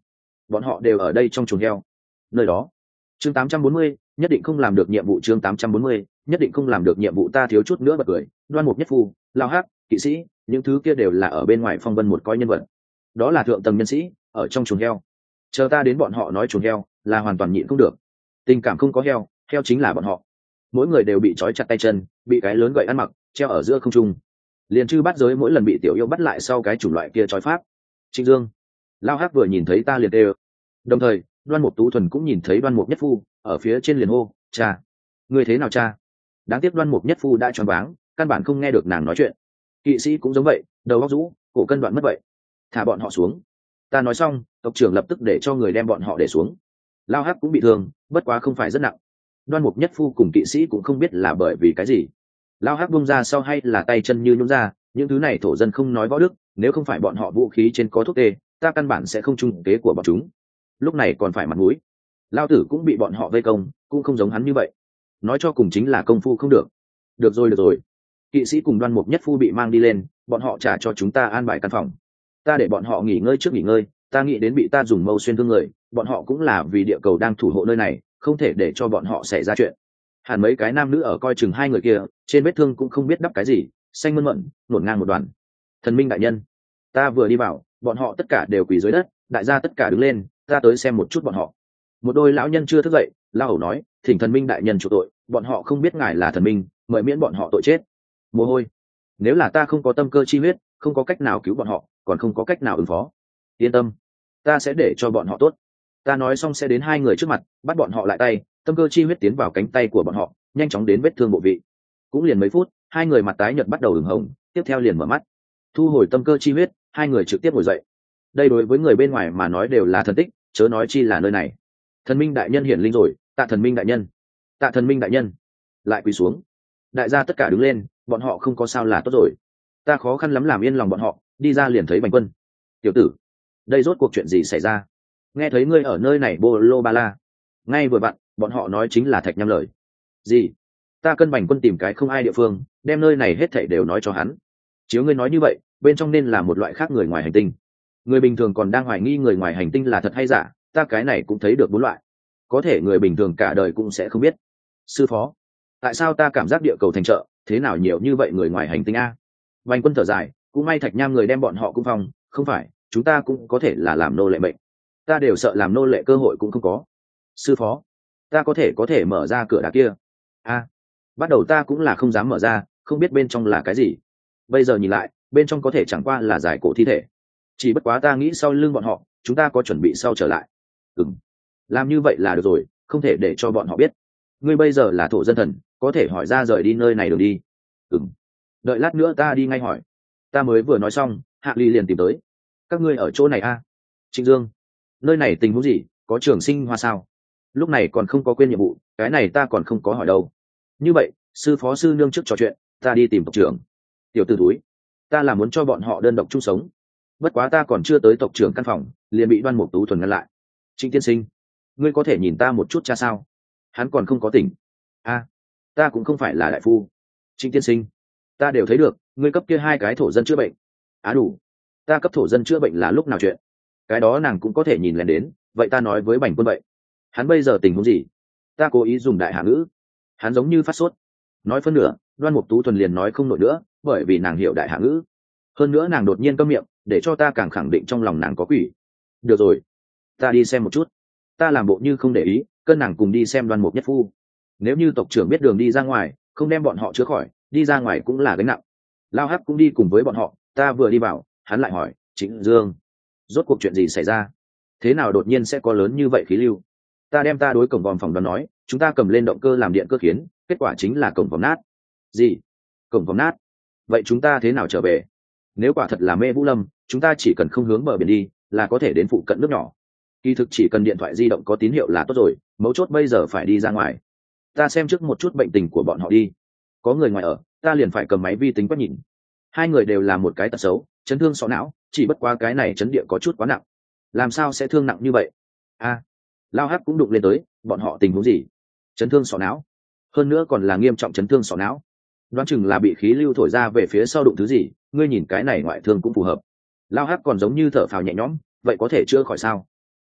bọn họ đều ở đây trong chuồng heo nơi đó. Chương tám trăm bốn mươi, nhất định không làm được nhiệm vụ. Chương tám trăm bốn mươi, nhất định không làm được nhiệm vụ. Ta thiếu chút nữa bật cười. Đoan Mục Nhất Phu, Lao Hắc, kỵ sĩ, những thứ kia đều là ở bên ngoài phong vân một coi nhân vật, đó là thượng tầng nhân sĩ ở trong chuồng heo. Chờ ta đến bọn họ nói chuồng heo là hoàn toàn nhịn không được. Tình cảm không có heo, heo chính là bọn họ. Mỗi người đều bị trói chặt tay chân, bị cái lớn gậy ăn mặc treo ở giữa không trung, liền chư bắt giới mỗi lần bị tiểu yêu bắt lại sau cái chủng loại kia trói pháp. Trịnh Dương, Lao Hắc vừa nhìn thấy ta liền đều. Đồng thời Đoan Mục Tú Thuần cũng nhìn thấy Đoan Mục Nhất Phu ở phía trên liền hô, cha, ngươi thế nào cha? Đáng tiếc Đoan Mục Nhất Phu đã choáng váng, căn bản không nghe được nàng nói chuyện. Kỵ sĩ cũng giống vậy, đầu óc rũ, cổ cân đoạn mất vậy. Thả bọn họ xuống. Ta nói xong, tộc trưởng lập tức để cho người đem bọn họ để xuống. Lao Hắc cũng bị thương, bất quá không phải rất nặng. Đoan Mục Nhất Phu cùng kỵ sĩ cũng không biết là bởi vì cái gì. Lao Hắc bung ra sau hay là tay chân như nhũn ra, những thứ này thổ dân không nói võ đức, nếu không phải bọn họ vũ khí trên có thuốc tê, ta căn bản sẽ không trung kế của bọn chúng. Lúc này còn phải mặt mũi. Lao tử cũng bị bọn họ vây công, cũng không giống hắn như vậy. Nói cho cùng chính là công phu không được. Được rồi được rồi. Kỵ sĩ cùng Đoan Mục Nhất Phu bị mang đi lên, bọn họ trả cho chúng ta an bài căn phòng. Ta để bọn họ nghỉ ngơi trước nghỉ ngơi, ta nghĩ đến bị ta dùng mâu xuyên thương người, bọn họ cũng là vì địa cầu đang thủ hộ nơi này, không thể để cho bọn họ xảy ra chuyện. Hẳn mấy cái nam nữ ở coi chừng hai người kia, trên vết thương cũng không biết đắp cái gì, xanh mơn mận, nổn ngang một đoàn. Thần minh đại nhân, ta vừa đi vào, bọn họ tất cả đều quỳ dưới đất, đại gia tất cả đứng lên, ta tới xem một chút bọn họ. Một đôi lão nhân chưa thức dậy, la hầu nói, thỉnh thần minh đại nhân chủ tội, bọn họ không biết ngài là thần minh, mời miễn bọn họ tội chết. Mồ hôi, nếu là ta không có tâm cơ chi huyết, không có cách nào cứu bọn họ, còn không có cách nào ứng phó. Yên tâm, ta sẽ để cho bọn họ tốt. Ta nói xong sẽ đến hai người trước mặt, bắt bọn họ lại tay, tâm cơ chi huyết tiến vào cánh tay của bọn họ, nhanh chóng đến vết thương bộ vị. Cũng liền mấy phút, hai người mặt tái nhợt bắt đầu ửng hồng, tiếp theo liền mở mắt. Thu hồi tâm cơ chi huyết, hai người trực tiếp ngồi dậy. Đây đối với người bên ngoài mà nói đều là thần tích, chớ nói chi là nơi này. Thần minh đại nhân hiển linh rồi, tạ thần minh đại nhân, tạ thần minh đại nhân. Lại quỳ xuống. Đại gia tất cả đứng lên, bọn họ không có sao là tốt rồi. Ta khó khăn lắm làm yên lòng bọn họ, đi ra liền thấy Bành Quân. Tiểu tử, đây rốt cuộc chuyện gì xảy ra? Nghe thấy ngươi ở nơi này bô lô ba la. Ngay vừa vặn, bọn họ nói chính là Thạch Nham lời. Gì? Ta cân Bành Quân tìm cái không ai địa phương, đem nơi này hết thảy đều nói cho hắn. Chiếu ngươi nói như vậy, bên trong nên là một loại khác người ngoài hành tinh. Người bình thường còn đang hoài nghi người ngoài hành tinh là thật hay giả, ta cái này cũng thấy được bốn loại. Có thể người bình thường cả đời cũng sẽ không biết. Sư phó, tại sao ta cảm giác địa cầu thành chợ, thế nào nhiều như vậy người ngoài hành tinh a? Bành Quân thở dài, cũng may Thạch Nham người đem bọn họ cung phong, không phải, chúng ta cũng có thể là làm nô lệ mệnh. Ta đều sợ làm nô lệ cơ hội cũng không có. Sư phó, ta có thể có thể mở ra cửa đá kia. A, bắt đầu ta cũng là không dám mở ra, không biết bên trong là cái gì. Bây giờ nhìn lại, bên trong có thể chẳng qua là giải cổ thi thể. Chỉ bất quá ta nghĩ sau lưng bọn họ, chúng ta có chuẩn bị sau trở lại. Ừm, làm như vậy là được rồi, không thể để cho bọn họ biết. Ngươi bây giờ là thổ dân thần, có thể hỏi ra rời đi nơi này đường đi. Ừm, đợi lát nữa ta đi ngay hỏi. Ta mới vừa nói xong, Hạ Ly liền tìm tới. Các ngươi ở chỗ này a? À? Trịnh Dương, nơi này tình huống gì, có trường sinh hoa sao? Lúc này còn không có quên nhiệm vụ, cái này ta còn không có hỏi đâu. Như vậy, sư phó sư nương trước trò chuyện, ta đi tìm tộc trưởng. Tiểu tử túi, ta là muốn cho bọn họ đơn độc chung sống. Bất quá ta còn chưa tới tộc trưởng căn phòng, liền bị Đoan Mục Tú Thuần ngăn lại. Trịnh tiên sinh, ngươi có thể nhìn ta một chút cha sao? Hắn còn không có tỉnh. A, à, ta cũng không phải là đại phu. Trịnh tiên sinh, ta đều thấy được, ngươi cấp kia hai cái thổ dân chữa bệnh. Á à đủ, ta cấp thổ dân chữa bệnh là lúc nào chuyện? Cái đó nàng cũng có thể nhìn lên đến, vậy ta nói với Bành Quân vậy. Hắn bây giờ tình huống gì? Ta cố ý dùng đại hạ ngữ. Hắn giống như phát sốt. Nói phân nửa, Đoan Mục Tú Thuần liền nói không nổi nữa, bởi vì nàng hiểu đại hạ ngữ. Hơn nữa nàng đột nhiên câm miệng, để cho ta càng khẳng định trong lòng nàng có quỷ. Được rồi, ta đi xem một chút. Ta làm bộ như không để ý, cân nàng cùng đi xem Đoan Mục Nhất Phu. Nếu như tộc trưởng biết đường đi ra ngoài, không đem bọn họ chữa khỏi, đi ra ngoài cũng là gánh nặng. Lao Hắc cũng đi cùng với bọn họ, ta vừa đi vào, hắn lại hỏi, Trịnh Dương, rốt cuộc chuyện gì xảy ra? Thế nào đột nhiên sẽ có lớn như vậy khí lưu? Ta đem ta đối cổng vòm phòng đoán nói, chúng ta cầm lên động cơ làm điện cơ khiến, kết quả chính là cổng vòm nát. Gì? Cổng vòm nát? Vậy chúng ta thế nào trở về? Nếu quả thật là mê vũ lâm, chúng ta chỉ cần không hướng bờ biển đi, là có thể đến phụ cận nước nhỏ. Kỳ thực chỉ cần điện thoại di động có tín hiệu là tốt rồi, mấu chốt bây giờ phải đi ra ngoài. Ta xem trước một chút bệnh tình của bọn họ đi. Có người ngoài ở, ta liền phải cầm máy vi tính quét nhìn. Hai người đều là một cái tật xấu, chấn thương sọ não, chỉ bất qua cái này chấn địa có chút quá nặng. Làm sao sẽ thương nặng như vậy? A, à, Lao Hắc cũng đụng lên tới, bọn họ tình huống gì? Chấn thương sọ não, hơn nữa còn là nghiêm trọng chấn thương sọ não. Đoán chừng là bị khí lưu thổi ra về phía sau đụng thứ gì, ngươi nhìn cái này ngoại thương cũng phù hợp. Lao Hắc còn giống như thở phào nhẹ nhõm, vậy có thể chữa khỏi sao?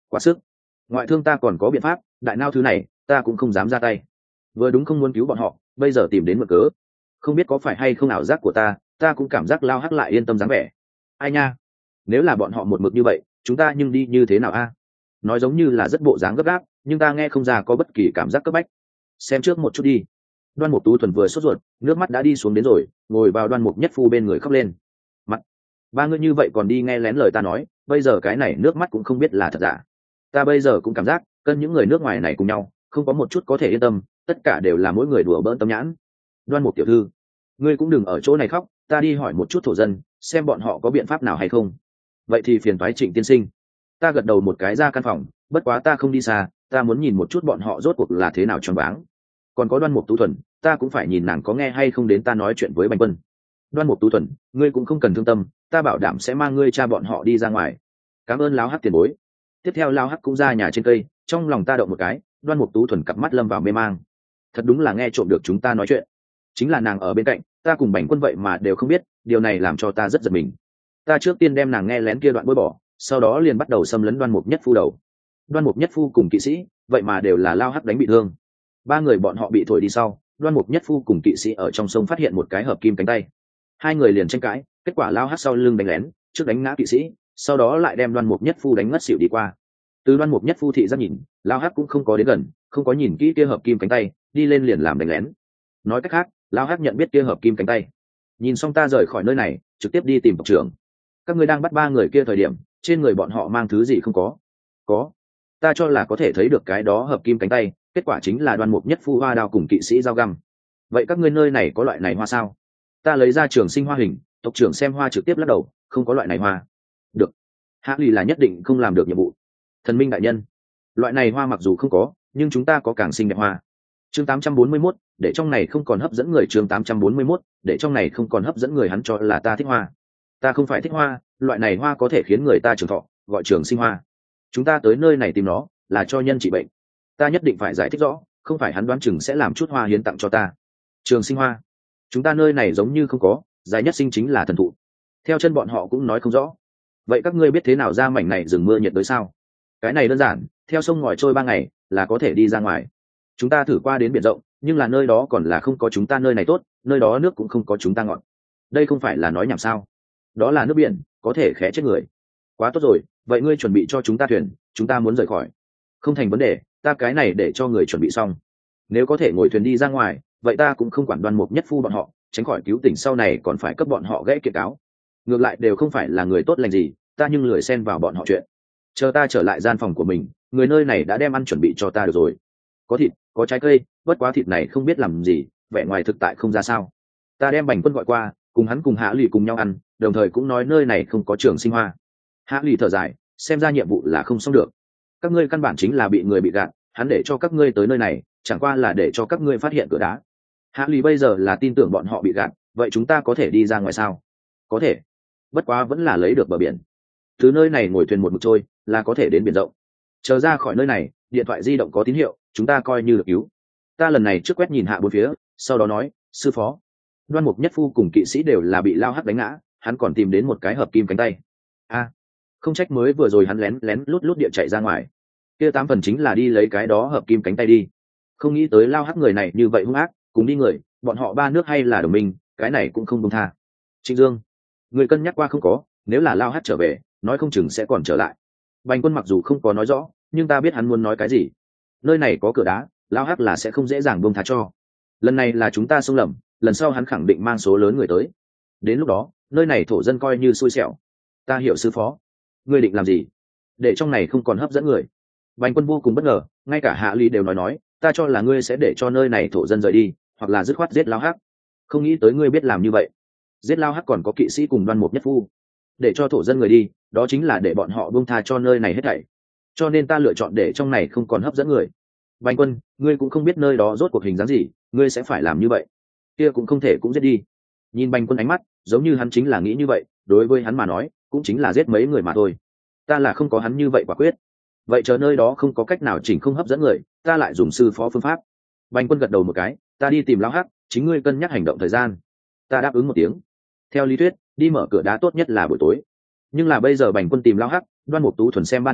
quá sức. Ngoại thương ta còn có biện pháp, đại nao thứ này ta cũng không dám ra tay. Vừa đúng không muốn cứu bọn họ, bây giờ tìm đến mượn cớ. Không biết có phải hay không ảo giác của ta, ta cũng cảm giác Lao Hắc lại yên tâm dáng vẻ. Ai nha, nếu là bọn họ một mực như vậy, chúng ta nhưng đi như thế nào a? Nói giống như là rất bộ dáng gấp gáp, nhưng ta nghe không ra có bất kỳ cảm giác cấp bách. Xem trước một chút đi. Đoan Mục Tú Thuần vừa sốt ruột, nước mắt đã đi xuống đến rồi, ngồi vào Đoan Mục Nhất Phu bên người khóc lên. Mặt, ba ngươi như vậy còn đi nghe lén lời ta nói, bây giờ cái này nước mắt cũng không biết là thật giả. Ta bây giờ cũng cảm giác, cân những người nước ngoài này cùng nhau, không có một chút có thể yên tâm, tất cả đều là mỗi người đùa bỡn tâm nhãn. Đoan Mục tiểu thư, ngươi cũng đừng ở chỗ này khóc, ta đi hỏi một chút thổ dân, xem bọn họ có biện pháp nào hay không. Vậy thì phiền toái Trịnh tiên sinh. Ta gật đầu một cái ra căn phòng, bất quá ta không đi xa, ta muốn nhìn một chút bọn họ rốt cuộc là thế nào choáng váng. Còn có Đoan Mục Tú Thuần, ta cũng phải nhìn nàng có nghe hay không đến ta nói chuyện với Bành Quân. Đoan Mục Tú Thuần, ngươi cũng không cần thương tâm, ta bảo đảm sẽ mang ngươi cha bọn họ đi ra ngoài. Cảm ơn Lão Hắc tiền bối. Tiếp theo Lão Hắc cũng ra nhà trên cây, trong lòng ta động một cái, Đoan Mục Tú Thuần cặp mắt lâm vào mê mang. Thật đúng là nghe trộm được chúng ta nói chuyện. Chính là nàng ở bên cạnh, ta cùng Bành Quân vậy mà đều không biết, điều này làm cho ta rất giật mình. Ta trước tiên đem nàng nghe lén kia đoạn bôi bỏ, sau đó liền bắt đầu xâm lấn Đoan Mục Nhất Phu đầu. Đoan Mục Nhất Phu cùng kỵ sĩ, vậy mà đều là Lao Hắc đánh bị thương. Ba người bọn họ bị thổi đi sau, Đoan Mục Nhất Phu cùng kỵ sĩ ở trong sông phát hiện một cái hợp kim cánh tay. Hai người liền tranh cãi, kết quả Lao Hắc sau lưng đánh lén, trước đánh ngã kỵ sĩ, sau đó lại đem Đoan Mục Nhất Phu đánh ngất xỉu đi qua. Từ Đoan Mục Nhất Phu thị giác nhìn, Lao Hắc cũng không có đến gần, không có nhìn kỹ kia hợp kim cánh tay, đi lên liền làm đánh lén. Nói cách khác, Lao Hắc nhận biết kia hợp kim cánh tay. Nhìn xong ta rời khỏi nơi này, trực tiếp đi tìm tộc trưởng. Các ngươi đang bắt ba người kia thời điểm, trên người bọn họ mang thứ gì không có? Có. Ta cho là có thể thấy được cái đó hợp kim cánh tay, kết quả chính là Đoan Mục Nhất Phu hoa đao cùng kỵ sĩ dao găm. Vậy các ngươi nơi này có loại này hoa sao? Ta lấy ra trường sinh hoa hình, tộc trưởng xem hoa trực tiếp lắc đầu, không có loại này hoa. Được. Hạ lì là nhất định không làm được nhiệm vụ. Thần minh đại nhân, loại này hoa mặc dù không có, nhưng chúng ta có càng xinh đẹp hoa. Chương tám trăm bốn mươi mốt, để trong này không còn hấp dẫn người. Chương tám trăm bốn mươi mốt, để trong này không còn hấp dẫn người. Hắn cho là ta thích hoa. Ta không phải thích hoa, loại này hoa có thể khiến người ta trường thọ, gọi trường sinh hoa. Chúng ta tới nơi này tìm nó, là cho nhân trị bệnh. Ta nhất định phải giải thích rõ, không phải hắn đoán chừng sẽ làm chút hoa hiến tặng cho ta. Trường sinh hoa, chúng ta nơi này giống như không có, dài nhất sinh chính là thần thụ. Theo chân bọn họ cũng nói không rõ. Vậy các ngươi biết thế nào ra mảnh này rừng mưa nhiệt đới sao? Cái này đơn giản, theo sông ngòi trôi ba ngày là có thể đi ra ngoài. Chúng ta thử qua đến biển rộng, nhưng là nơi đó còn là không có chúng ta nơi này tốt, nơi đó nước cũng không có chúng ta ngọt. Đây không phải là nói nhảm sao? Đó là nước biển, có thể khé chết người. Quá tốt rồi, vậy ngươi chuẩn bị cho chúng ta thuyền, chúng ta muốn rời khỏi. Không thành vấn đề, ta cái này để cho người chuẩn bị xong. Nếu có thể ngồi thuyền đi ra ngoài, vậy ta cũng không quản Đoan Mục Nhất Phu bọn họ, tránh khỏi cứu tỉnh sau này còn phải cấp bọn họ gãy kiện cáo. Ngược lại đều không phải là người tốt lành gì, ta nhưng lười xen vào bọn họ chuyện. Chờ ta trở lại gian phòng của mình, người nơi này đã đem ăn chuẩn bị cho ta được rồi. Có thịt, có trái cây, bất quá thịt này không biết làm gì, vẻ ngoài thực tại không ra sao. Ta đem Bành Quân gọi qua, cùng hắn cùng Hạ Lì cùng nhau ăn, đồng thời cũng nói nơi này không có trường sinh hoa. Hạ Lì thở dài, xem ra nhiệm vụ là không xong được. Các ngươi căn bản chính là bị người bị gạt, hắn để cho các ngươi tới nơi này, chẳng qua là để cho các ngươi phát hiện cửa đá. Hạ Lì bây giờ là tin tưởng bọn họ bị gạt, vậy chúng ta có thể đi ra ngoài sao? Có thể, bất quá vẫn là lấy được bờ biển. Từ nơi này ngồi thuyền một mực trôi, là có thể đến biển rộng. Chờ ra khỏi nơi này, điện thoại di động có tín hiệu, chúng ta coi như được cứu. Ta lần này trước quét nhìn hạ bốn phía, sau đó nói, sư phó, Đoan Mục Nhất Phu cùng kỵ sĩ đều là bị Lao Hắc đánh ngã, hắn còn tìm đến một cái hợp kim cánh tay. A, không trách mới vừa rồi hắn lén lén lút lút địa chạy ra ngoài. Kia tám phần chính là đi lấy cái đó hợp kim cánh tay đi. Không nghĩ tới Lao Hắc người này như vậy hung ác, cùng đi người, bọn họ ba nước hay là đồng minh, cái này cũng không buông tha. Trịnh Dương, người cân nhắc qua không có, nếu là Lao Hắc trở về, nói không chừng sẽ còn trở lại. Bành Quân mặc dù không có nói rõ, nhưng ta biết hắn muốn nói cái gì. Nơi này có cửa đá, Lao Hắc là sẽ không dễ dàng buông tha cho. Lần này là chúng ta xông lầm, lần sau hắn khẳng định mang số lớn người tới. Đến lúc đó, nơi này thổ dân coi như xui xẻo. Ta hiểu sư phó. Ngươi định làm gì? Để trong này không còn hấp dẫn người. Bành Quân vô cùng bất ngờ, ngay cả Hạ Ly đều nói nói, ta cho là ngươi sẽ để cho nơi này thổ dân rời đi, hoặc là dứt khoát giết Lao Hắc. Không nghĩ tới ngươi biết làm như vậy. Giết Lao Hắc còn có kỵ sĩ cùng Đoan Mục Nhất Phu. Để cho thổ dân người đi, đó chính là để bọn họ buông tha cho nơi này hết thảy. Cho nên ta lựa chọn để trong này không còn hấp dẫn người. Bành Quân, ngươi cũng không biết nơi đó rốt cuộc hình dáng gì, ngươi sẽ phải làm như vậy. Kia cũng không thể cũng giết đi. Nhìn Bành Quân ánh mắt, giống như hắn chính là nghĩ như vậy, đối với hắn mà nói, cũng chính là giết mấy người mà thôi. Ta là không có hắn như vậy quả quyết. Vậy chờ nơi đó không có cách nào chỉnh không hấp dẫn người, ta lại dùng sư phó phương pháp. Bành Quân gật đầu một cái, ta đi tìm Lao Hắc, chính ngươi cân nhắc hành động thời gian. Ta đáp ứng một tiếng. Theo lý thuyết, đi mở cửa đá tốt nhất là buổi tối. Nhưng là bây giờ Bành Quân tìm Lao Hắc, Đoan Mục Tú Thuần xem ba nàng,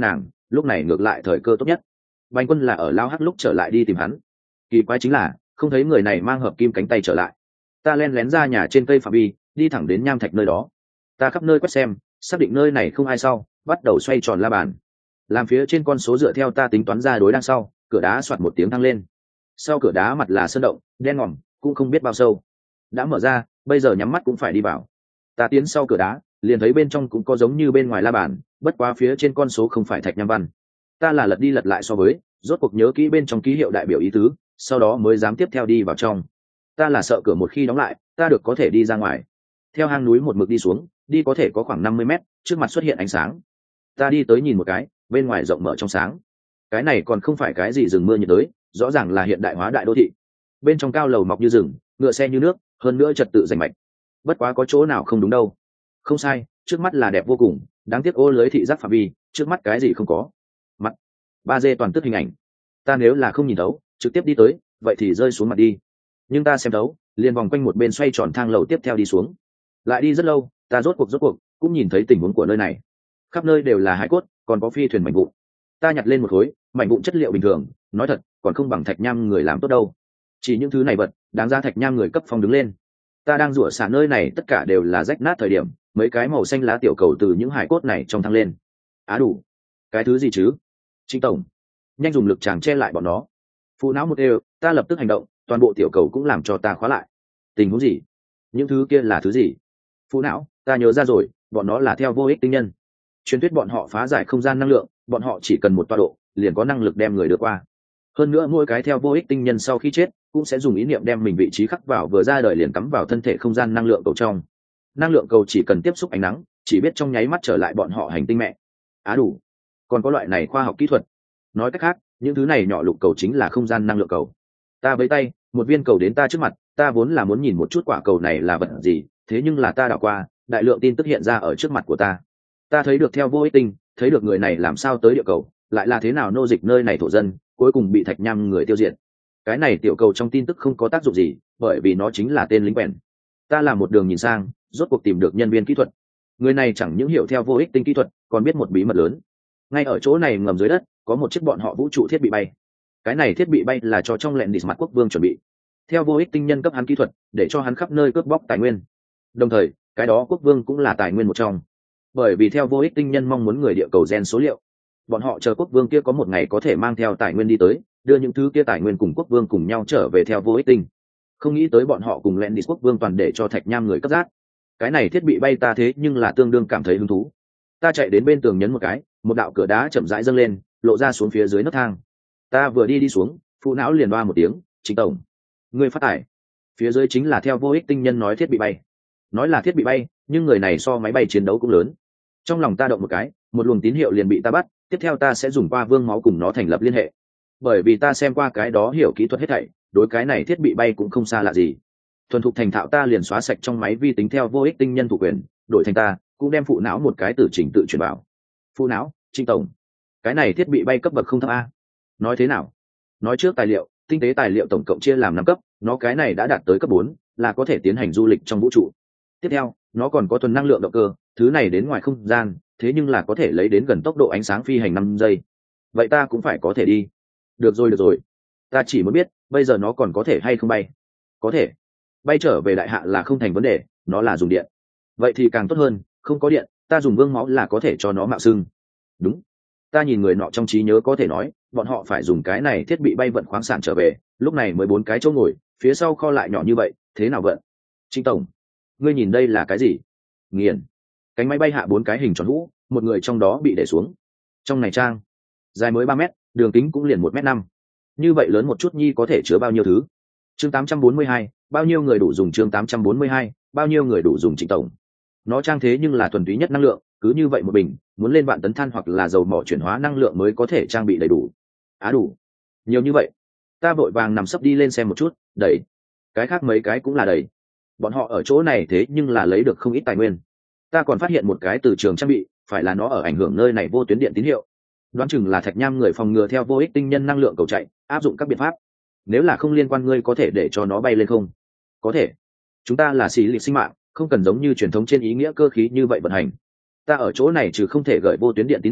lúc này ngược lại thời cơ tốt nhất. Bành Quân là ở lao hắc lúc trở lại đi tìm hắn. Kỳ quái chính là không thấy người này mang hợp kim cánh tay trở lại. Ta len lén ra nhà trên cây phạm vi, đi thẳng đến nham thạch nơi đó. Ta khắp nơi quét xem, xác định nơi này không ai sau, bắt đầu xoay tròn la bàn. Làm phía trên con số dựa theo ta tính toán ra đối đằng sau, cửa đá soạt một tiếng thăng lên. Sau cửa đá mặt là sơn động, đen ngòm, cũng không biết bao sâu. Đã mở ra, bây giờ nhắm mắt cũng phải đi vào. Ta tiến sau cửa đá, liền thấy bên trong cũng có giống như bên ngoài la bàn, bất quá phía trên con số không phải thạch nham văn. Ta là lật đi lật lại so với, rốt cuộc nhớ kỹ bên trong ký hiệu đại biểu ý tứ, sau đó mới dám tiếp theo đi vào trong. Ta là sợ cửa một khi đóng lại, ta được có thể đi ra ngoài. Theo hang núi một mực đi xuống, đi có thể có khoảng năm mươi mét, trước mặt xuất hiện ánh sáng. Ta đi tới nhìn một cái, bên ngoài rộng mở trong sáng. Cái này còn không phải cái gì rừng mưa nhiệt đới, rõ ràng là hiện đại hóa đại đô thị. Bên trong cao lầu mọc như rừng, ngựa xe như nước, hơn nữa trật tự rành mạch. Bất quá có chỗ nào không đúng đâu. Không sai, trước mắt là đẹp vô cùng, đáng tiếc ô lưới thị giác phạm vi, trước mắt cái gì không có. Mặt ba D toàn tức hình ảnh. Ta nếu là không nhìn thấu, trực tiếp đi tới, vậy thì rơi xuống mặt đi. Nhưng ta xem thấu, liền vòng quanh một bên xoay tròn thang lầu tiếp theo đi xuống. Lại đi rất lâu, ta rốt cuộc rốt cuộc cũng nhìn thấy tình huống của nơi này. Khắp nơi đều là hải cốt, còn có phi thuyền mảnh vụn. Ta nhặt lên một khối, mảnh vụn chất liệu bình thường, nói thật, còn không bằng thạch nham người làm tốt đâu. Chỉ những thứ này vật, đáng ra thạch nham người cấp phong đứng lên. Ta đang rủa xả nơi này tất cả đều là rách nát thời điểm, mấy cái màu xanh lá tiểu cầu từ những hải cốt này trong thăng lên. Á đủ, cái thứ gì chứ? Trịnh tổng, nhanh dùng lực chàng che lại bọn nó. Phụ não một đều, ta lập tức hành động, toàn bộ tiểu cầu cũng làm cho ta khóa lại. Tình huống gì? Những thứ kia là thứ gì? Phụ não, ta nhớ ra rồi, bọn nó là theo vô ích tinh nhân. Truyền thuyết bọn họ phá giải không gian năng lượng, bọn họ chỉ cần một tọa độ, liền có năng lực đem người đưa qua. Hơn nữa mỗi cái theo vô ích tinh nhân sau khi chết, cũng sẽ dùng ý niệm đem mình vị trí khắc vào vừa ra đời liền cắm vào thân thể không gian năng lượng cầu trong. Năng lượng cầu chỉ cần tiếp xúc ánh nắng, chỉ biết trong nháy mắt trở lại bọn họ hành tinh mẹ. Á đủ, còn có loại này khoa học kỹ thuật. Nói cách khác, những thứ này nhỏ lục cầu chính là không gian năng lượng cầu. Ta với tay, một viên cầu đến ta trước mặt, ta vốn là muốn nhìn một chút quả cầu này là vật gì, thế nhưng là ta đảo qua, đại lượng tin tức hiện ra ở trước mặt của ta. Ta thấy được theo vô ích tinh, thấy được người này làm sao tới địa cầu, lại là thế nào nô dịch nơi này thổ dân, cuối cùng bị thạch nham người tiêu diệt. Cái này tiểu cầu trong tin tức không có tác dụng gì, bởi vì nó chính là tên lính quèn. Ta làm một đường nhìn sang, rốt cuộc tìm được nhân viên kỹ thuật. Người này chẳng những hiểu theo vô ích tinh kỹ thuật, còn biết một bí mật lớn. Ngay ở chỗ này ngầm dưới đất, có một chiếc bọn họ vũ trụ thiết bị bay. Cái này thiết bị bay là cho trong lẹn địch mặt quốc vương chuẩn bị. Theo vô ích tinh nhân cấp hắn kỹ thuật, để cho hắn khắp nơi cướp bóc tài nguyên. Đồng thời, cái đó quốc vương cũng là tài nguyên một trong. Bởi vì theo vô ích tinh nhân mong muốn người địa cầu gen số liệu, bọn họ chờ quốc vương kia có một ngày có thể mang theo tài nguyên đi tới, đưa những thứ kia tài nguyên cùng quốc vương cùng nhau trở về theo vô ích tinh. Không nghĩ tới bọn họ cùng lẹn địch quốc vương toàn để cho thạch nham người cấp giác. Cái này thiết bị bay ta thế nhưng là tương đương cảm thấy hứng thú. Ta chạy đến bên tường nhấn một cái, một đạo cửa đá chậm rãi dâng lên, lộ ra xuống phía dưới nấc thang. Ta vừa đi đi xuống, phụ não liền đoa một tiếng, Trịnh tổng, người phát tải. Phía dưới chính là theo vô ích tinh nhân nói thiết bị bay. Nói là thiết bị bay, nhưng người này so máy bay chiến đấu cũng lớn. Trong lòng ta động một cái, một luồng tín hiệu liền bị ta bắt, tiếp theo ta sẽ dùng qua vương máu cùng nó thành lập liên hệ. Bởi vì ta xem qua cái đó hiểu kỹ thuật hết thảy, đối cái này thiết bị bay cũng không xa lạ gì. Thuần thục thành thạo ta liền xóa sạch trong máy vi tính theo vô ích tinh nhân thủ quyền, đổi thành ta, cũng đem phụ não một cái từ trình tự chuyển bảo. Phụ não, Trịnh tổng, cái này thiết bị bay cấp bậc không thấp a. Nói thế nào? Nói trước tài liệu, tinh tế tài liệu tổng cộng chia làm năm cấp, nó cái này đã đạt tới cấp bốn, là có thể tiến hành du lịch trong vũ trụ. Tiếp theo, nó còn có thuần năng lượng động cơ, thứ này đến ngoài không gian, thế nhưng là có thể lấy đến gần tốc độ ánh sáng phi hành năm giây. Vậy ta cũng phải có thể đi. Được rồi được rồi, ta chỉ muốn biết, bây giờ nó còn có thể hay không bay? Có thể. Bay trở về đại hạ là không thành vấn đề, nó là dùng điện. Vậy thì càng tốt hơn, không có điện, ta dùng vương máu là có thể cho nó mạo xưng. Đúng. Ta nhìn người nọ trong trí nhớ có thể nói, bọn họ phải dùng cái này thiết bị bay vận khoáng sản trở về, lúc này mới bốn cái chỗ ngồi, phía sau kho lại nhỏ như vậy, thế nào vận? Trịnh tổng, ngươi nhìn đây là cái gì? Nghiền. Cánh máy bay hạ bốn cái hình tròn hũ, một người trong đó bị để xuống. Trong này trang, dài mới ba mét, đường kính cũng liền một mét năm. Như vậy lớn một chút nhi có thể chứa bao nhiêu thứ? Chương tám trăm bốn mươi hai, bao nhiêu người đủ dùng? Chương tám trăm bốn mươi hai, bao nhiêu người đủ dùng? Trịnh tổng, nó trang thế nhưng là thuần túy nhất năng lượng, cứ như vậy một bình, muốn lên vạn tấn than hoặc là dầu mỏ chuyển hóa năng lượng mới có thể trang bị đầy đủ. Á đủ, nhiều như vậy. Ta vội vàng nằm sấp đi lên xem một chút, đầy. Cái khác mấy cái cũng là đầy. Bọn họ ở chỗ này thế nhưng là lấy được không ít tài nguyên. Ta còn phát hiện một cái từ trường trang bị, phải là nó ở ảnh hưởng nơi này vô tuyến điện tín hiệu. Đoán chừng là thạch nham người phòng ngừa theo vô ích tinh nhân năng lượng cầu chạy, áp dụng các biện pháp. Nếu là không liên quan, ngươi có thể để cho nó bay lên không? Có thể. Chúng ta là xì lì sinh mạng, không cần giống như truyền thống trên ý nghĩa cơ khí như vậy vận hành. Ta ở chỗ này trừ không thể gửi vô tuyến điện tín hiệu,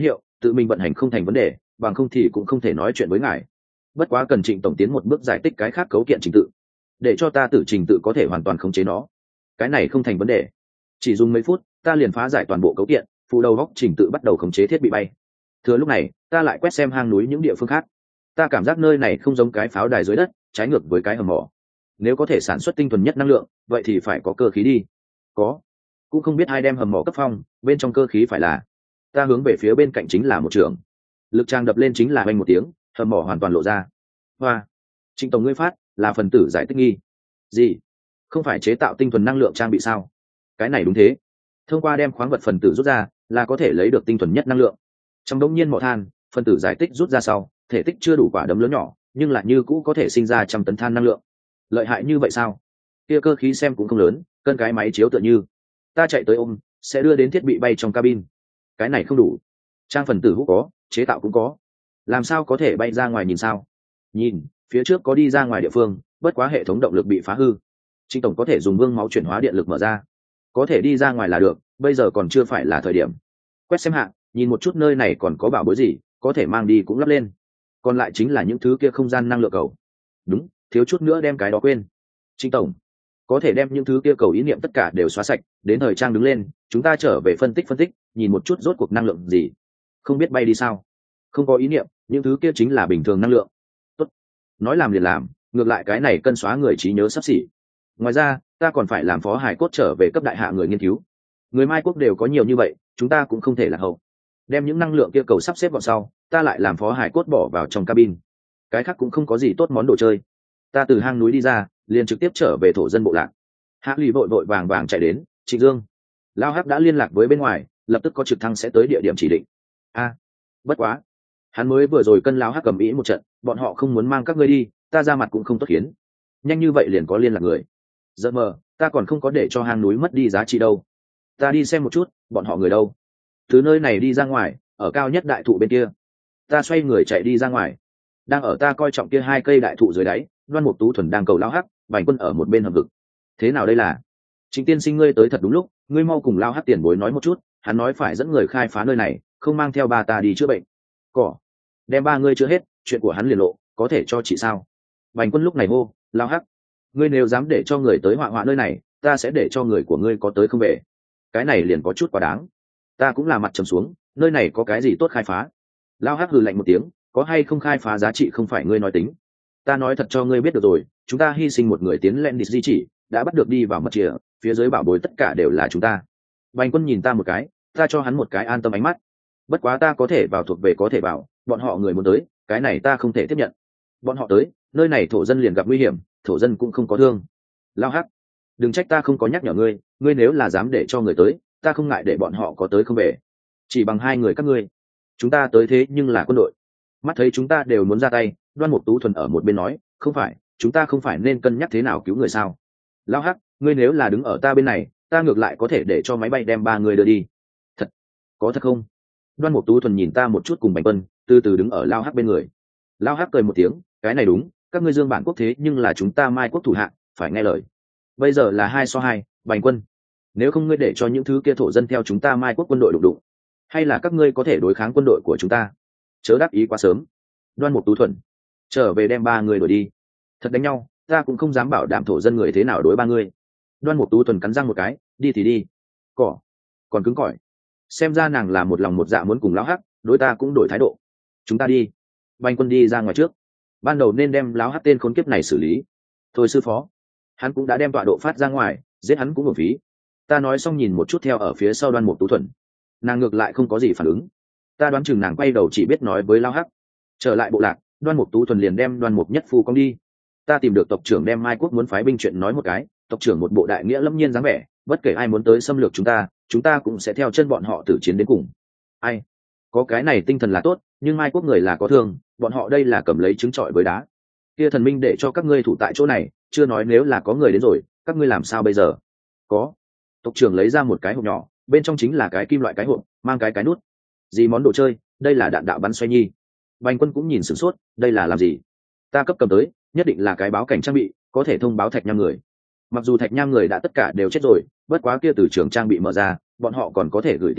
tự mình vận hành không thành vấn đề, bằng không thì cũng không thể nói chuyện với ngài. Bất quá cần Trịnh tổng tiến một bước giải thích cái khác cấu kiện trình tự, để cho ta tự trình tự có thể hoàn toàn khống chế nó. Cái này không thành vấn đề, chỉ dùng mấy phút ta liền phá giải toàn bộ cấu kiện, phụ đầu góc trình tự bắt đầu khống chế thiết bị bay. Thừa lúc này ta lại quét xem hang núi những địa phương khác, ta cảm giác nơi này không giống cái pháo đài dưới đất, trái ngược với cái hầm mỏ. Nếu có thể sản xuất tinh thuần nhất năng lượng, vậy thì phải có cơ khí đi. Có, cũng không biết ai đem hầm mỏ cấp phong, bên trong cơ khí phải là. Ta hướng về phía bên cạnh chính là một trường, lực trang đập lên chính là oanh một tiếng, hầm mỏ hoàn toàn lộ ra. Hoa, Trịnh tổng ngươi phát là phần tử giải tích nghi gì? Không phải chế tạo tinh thuần năng lượng trang bị sao? Cái này đúng thế, thông qua đem khoáng vật phần tử rút ra là có thể lấy được tinh thuần nhất năng lượng. Trong đống nhiên mỏ than, phần tử giải tích rút ra sau, thể tích chưa đủ quả đấm lớn nhỏ, nhưng lại như cũ có thể sinh ra trăm tấn than năng lượng. Lợi hại như vậy sao? Kia cơ khí xem cũng không lớn, cân cái máy chiếu tựa như. Ta chạy tới ôm, sẽ đưa đến thiết bị bay trong cabin. Cái này không đủ, trang phần tử hút có, chế tạo cũng có, làm sao có thể bay ra ngoài nhìn sao? Nhìn phía trước có đi ra ngoài địa phương, bất quá hệ thống động lực bị phá hư. Trịnh tổng có thể dùng vương máu chuyển hóa điện lực mở ra, có thể đi ra ngoài là được, bây giờ còn chưa phải là thời điểm. Quét xem hạ, nhìn một chút nơi này còn có bảo bối gì có thể mang đi cũng lắp lên, còn lại chính là những thứ kia không gian năng lượng cầu. Đúng, thiếu chút nữa đem cái đó quên. Trịnh tổng có thể đem những thứ kia cầu ý niệm tất cả đều xóa sạch, đến thời trang đứng lên, chúng ta trở về phân tích phân tích, nhìn một chút rốt cuộc năng lượng gì. Không biết bay đi sao? Không có ý niệm, những thứ kia chính là bình thường năng lượng. Tốt, nói làm liền làm, ngược lại cái này cân xóa người trí nhớ sắp xỉ. Ngoài ra ta còn phải làm phó hải cốt trở về cấp đại hạ người nghiên cứu. Người Mai Quốc đều có nhiều như vậy, chúng ta cũng không thể lạc hậu. Đem những năng lượng kia cầu sắp xếp vào sau, ta lại làm phó hải cốt bỏ vào trong cabin. Cái khác cũng không có gì tốt món đồ chơi. Ta từ hang núi đi ra, liền trực tiếp trở về thổ dân bộ lạc. Hạ Lụy vội vội vàng vàng chạy đến. Trịnh Dương, Lao Hắc đã liên lạc với bên ngoài, lập tức có trực thăng sẽ tới địa điểm chỉ định. A, bất quá, hắn mới vừa rồi cân Lao Hắc cầm ý một trận, bọn họ không muốn mang các ngươi đi, ta ra mặt cũng không tốt khiến. Nhanh như vậy liền có liên lạc người. Giờ mờ, ta còn không có để cho hang núi mất đi giá trị đâu. Ta đi xem một chút, bọn họ người đâu? Từ nơi này đi ra ngoài, ở cao nhất đại thụ bên kia. Ta xoay người chạy đi ra ngoài, đang ở ta coi trọng kia hai cây đại thụ dưới đáy, Đoan Mục Tú Thuần đang cầu Lao Hắc, Bành Quân ở một bên hầm vực. Thế nào đây là? Chính tiên sinh ngươi tới thật đúng lúc, ngươi mau cùng Lao Hắc tiền bối nói một chút, hắn nói phải dẫn người khai phá nơi này, không mang theo ba ta đi chữa bệnh. Cỏ, đem ba ngươi chưa hết, chuyện của hắn liền lộ, có thể cho chị sao? Bành Quân lúc này hô, Lao Hắc, ngươi nếu dám để cho người tới họa họa nơi này, ta sẽ để cho người của ngươi có tới không về. Cái này liền có chút quá đáng. Ta cũng là mặt trầm xuống, nơi này có cái gì tốt khai phá? Lao Hắc hừ lạnh một tiếng, có hay không khai phá giá trị không phải ngươi nói tính. Ta nói thật cho ngươi biết được rồi, chúng ta hy sinh một người tiến lên địch di chỉ, đã bắt được đi vào mật chìa, phía dưới bảo bối tất cả đều là chúng ta. Bành Quân nhìn ta một cái, ta cho hắn một cái an tâm ánh mắt. Bất quá ta có thể vào thuộc về có thể vào, bọn họ người muốn tới, cái này ta không thể tiếp nhận. Bọn họ tới, nơi này thổ dân liền gặp nguy hiểm, thổ dân cũng không có thương. Lao Hắc, đừng trách ta không có nhắc nhở ngươi, ngươi nếu là dám để cho người tới, ta không ngại để bọn họ có tới không về. Chỉ bằng hai người các ngươi, chúng ta tới thế nhưng là quân đội. Mắt thấy chúng ta đều muốn ra tay, Đoan Mục Tú Thuần ở một bên nói, không phải, chúng ta không phải nên cân nhắc thế nào cứu người sao? Lao Hắc, ngươi nếu là đứng ở ta bên này, ta ngược lại có thể để cho máy bay đem ba người đưa đi. Thật, có thật không? Đoan Mục Tú Thuần nhìn ta một chút cùng Bành Quân, từ từ đứng ở Lao Hắc bên người. Lao Hắc cười một tiếng, cái này đúng, các ngươi Dương Bản quốc thế nhưng là chúng ta Mai quốc thủ hạ, phải nghe lời. Bây giờ là hai so hai, Bành Quân, nếu không ngươi để cho những thứ kia thổ dân theo chúng ta Mai quốc quân đội đụng đụng, hay là các ngươi có thể đối kháng quân đội của chúng ta? Chớ đáp ý quá sớm. Đoan Mục Tú Thuần, trở về đem ba người đuổi đi. Thật đánh nhau, ta cũng không dám bảo đảm thổ dân người thế nào đối ba người. Đoan Mục Tú Thuần cắn răng một cái, đi thì đi. Cỏ, còn cứng cỏi. Xem ra nàng là một lòng một dạ muốn cùng Lão Hắc, đối ta cũng đổi thái độ. Chúng ta đi. Bành Quân đi ra ngoài trước. Ban đầu nên đem Lão Hắc tên khốn kiếp này xử lý. Thôi sư phó, hắn cũng đã đem tọa độ phát ra ngoài, giết hắn cũng uổng phí. Ta nói xong nhìn một chút theo ở phía sau Đoan Mục Tú Thuần, nàng ngược lại không có gì phản ứng. Ta đoán chừng nàng quay đầu chỉ biết nói với Lao Hắc. Trở lại bộ lạc, Đoan Mục Tú Thuần liền đem Đoan Mục Nhất Phu cong đi. Ta tìm được tộc trưởng đem Mai quốc muốn phái binh chuyện nói một cái, tộc trưởng một bộ đại nghĩa lâm nhiên dáng vẻ, bất kể ai muốn tới xâm lược chúng ta, chúng ta cũng sẽ theo chân bọn họ tử chiến đến cùng. Ai, có cái này tinh thần là tốt, nhưng Mai quốc người là có thương, bọn họ đây là cầm lấy trứng trọi với đá. Kia thần minh để cho các ngươi thủ tại chỗ này, chưa nói nếu là có người đến rồi, các ngươi làm sao bây giờ? Có. Tộc trưởng lấy ra một cái hộp nhỏ, bên trong chính là cái kim loại cái hộp, mang cái cái nút. Gì món đồ chơi, đây là đạn đạo bắn xoay nhi. Bành Quân cũng nhìn sửng sốt, đây là làm gì? Ta cấp cầm tới, nhất định là cái báo cảnh trang bị, có thể thông báo Thạch Nham người. Mặc dù Thạch Nham người đã tất cả đều chết rồi, bất quá kia từ trường trang bị mở ra, bọn họ còn có thể gửi tin tức,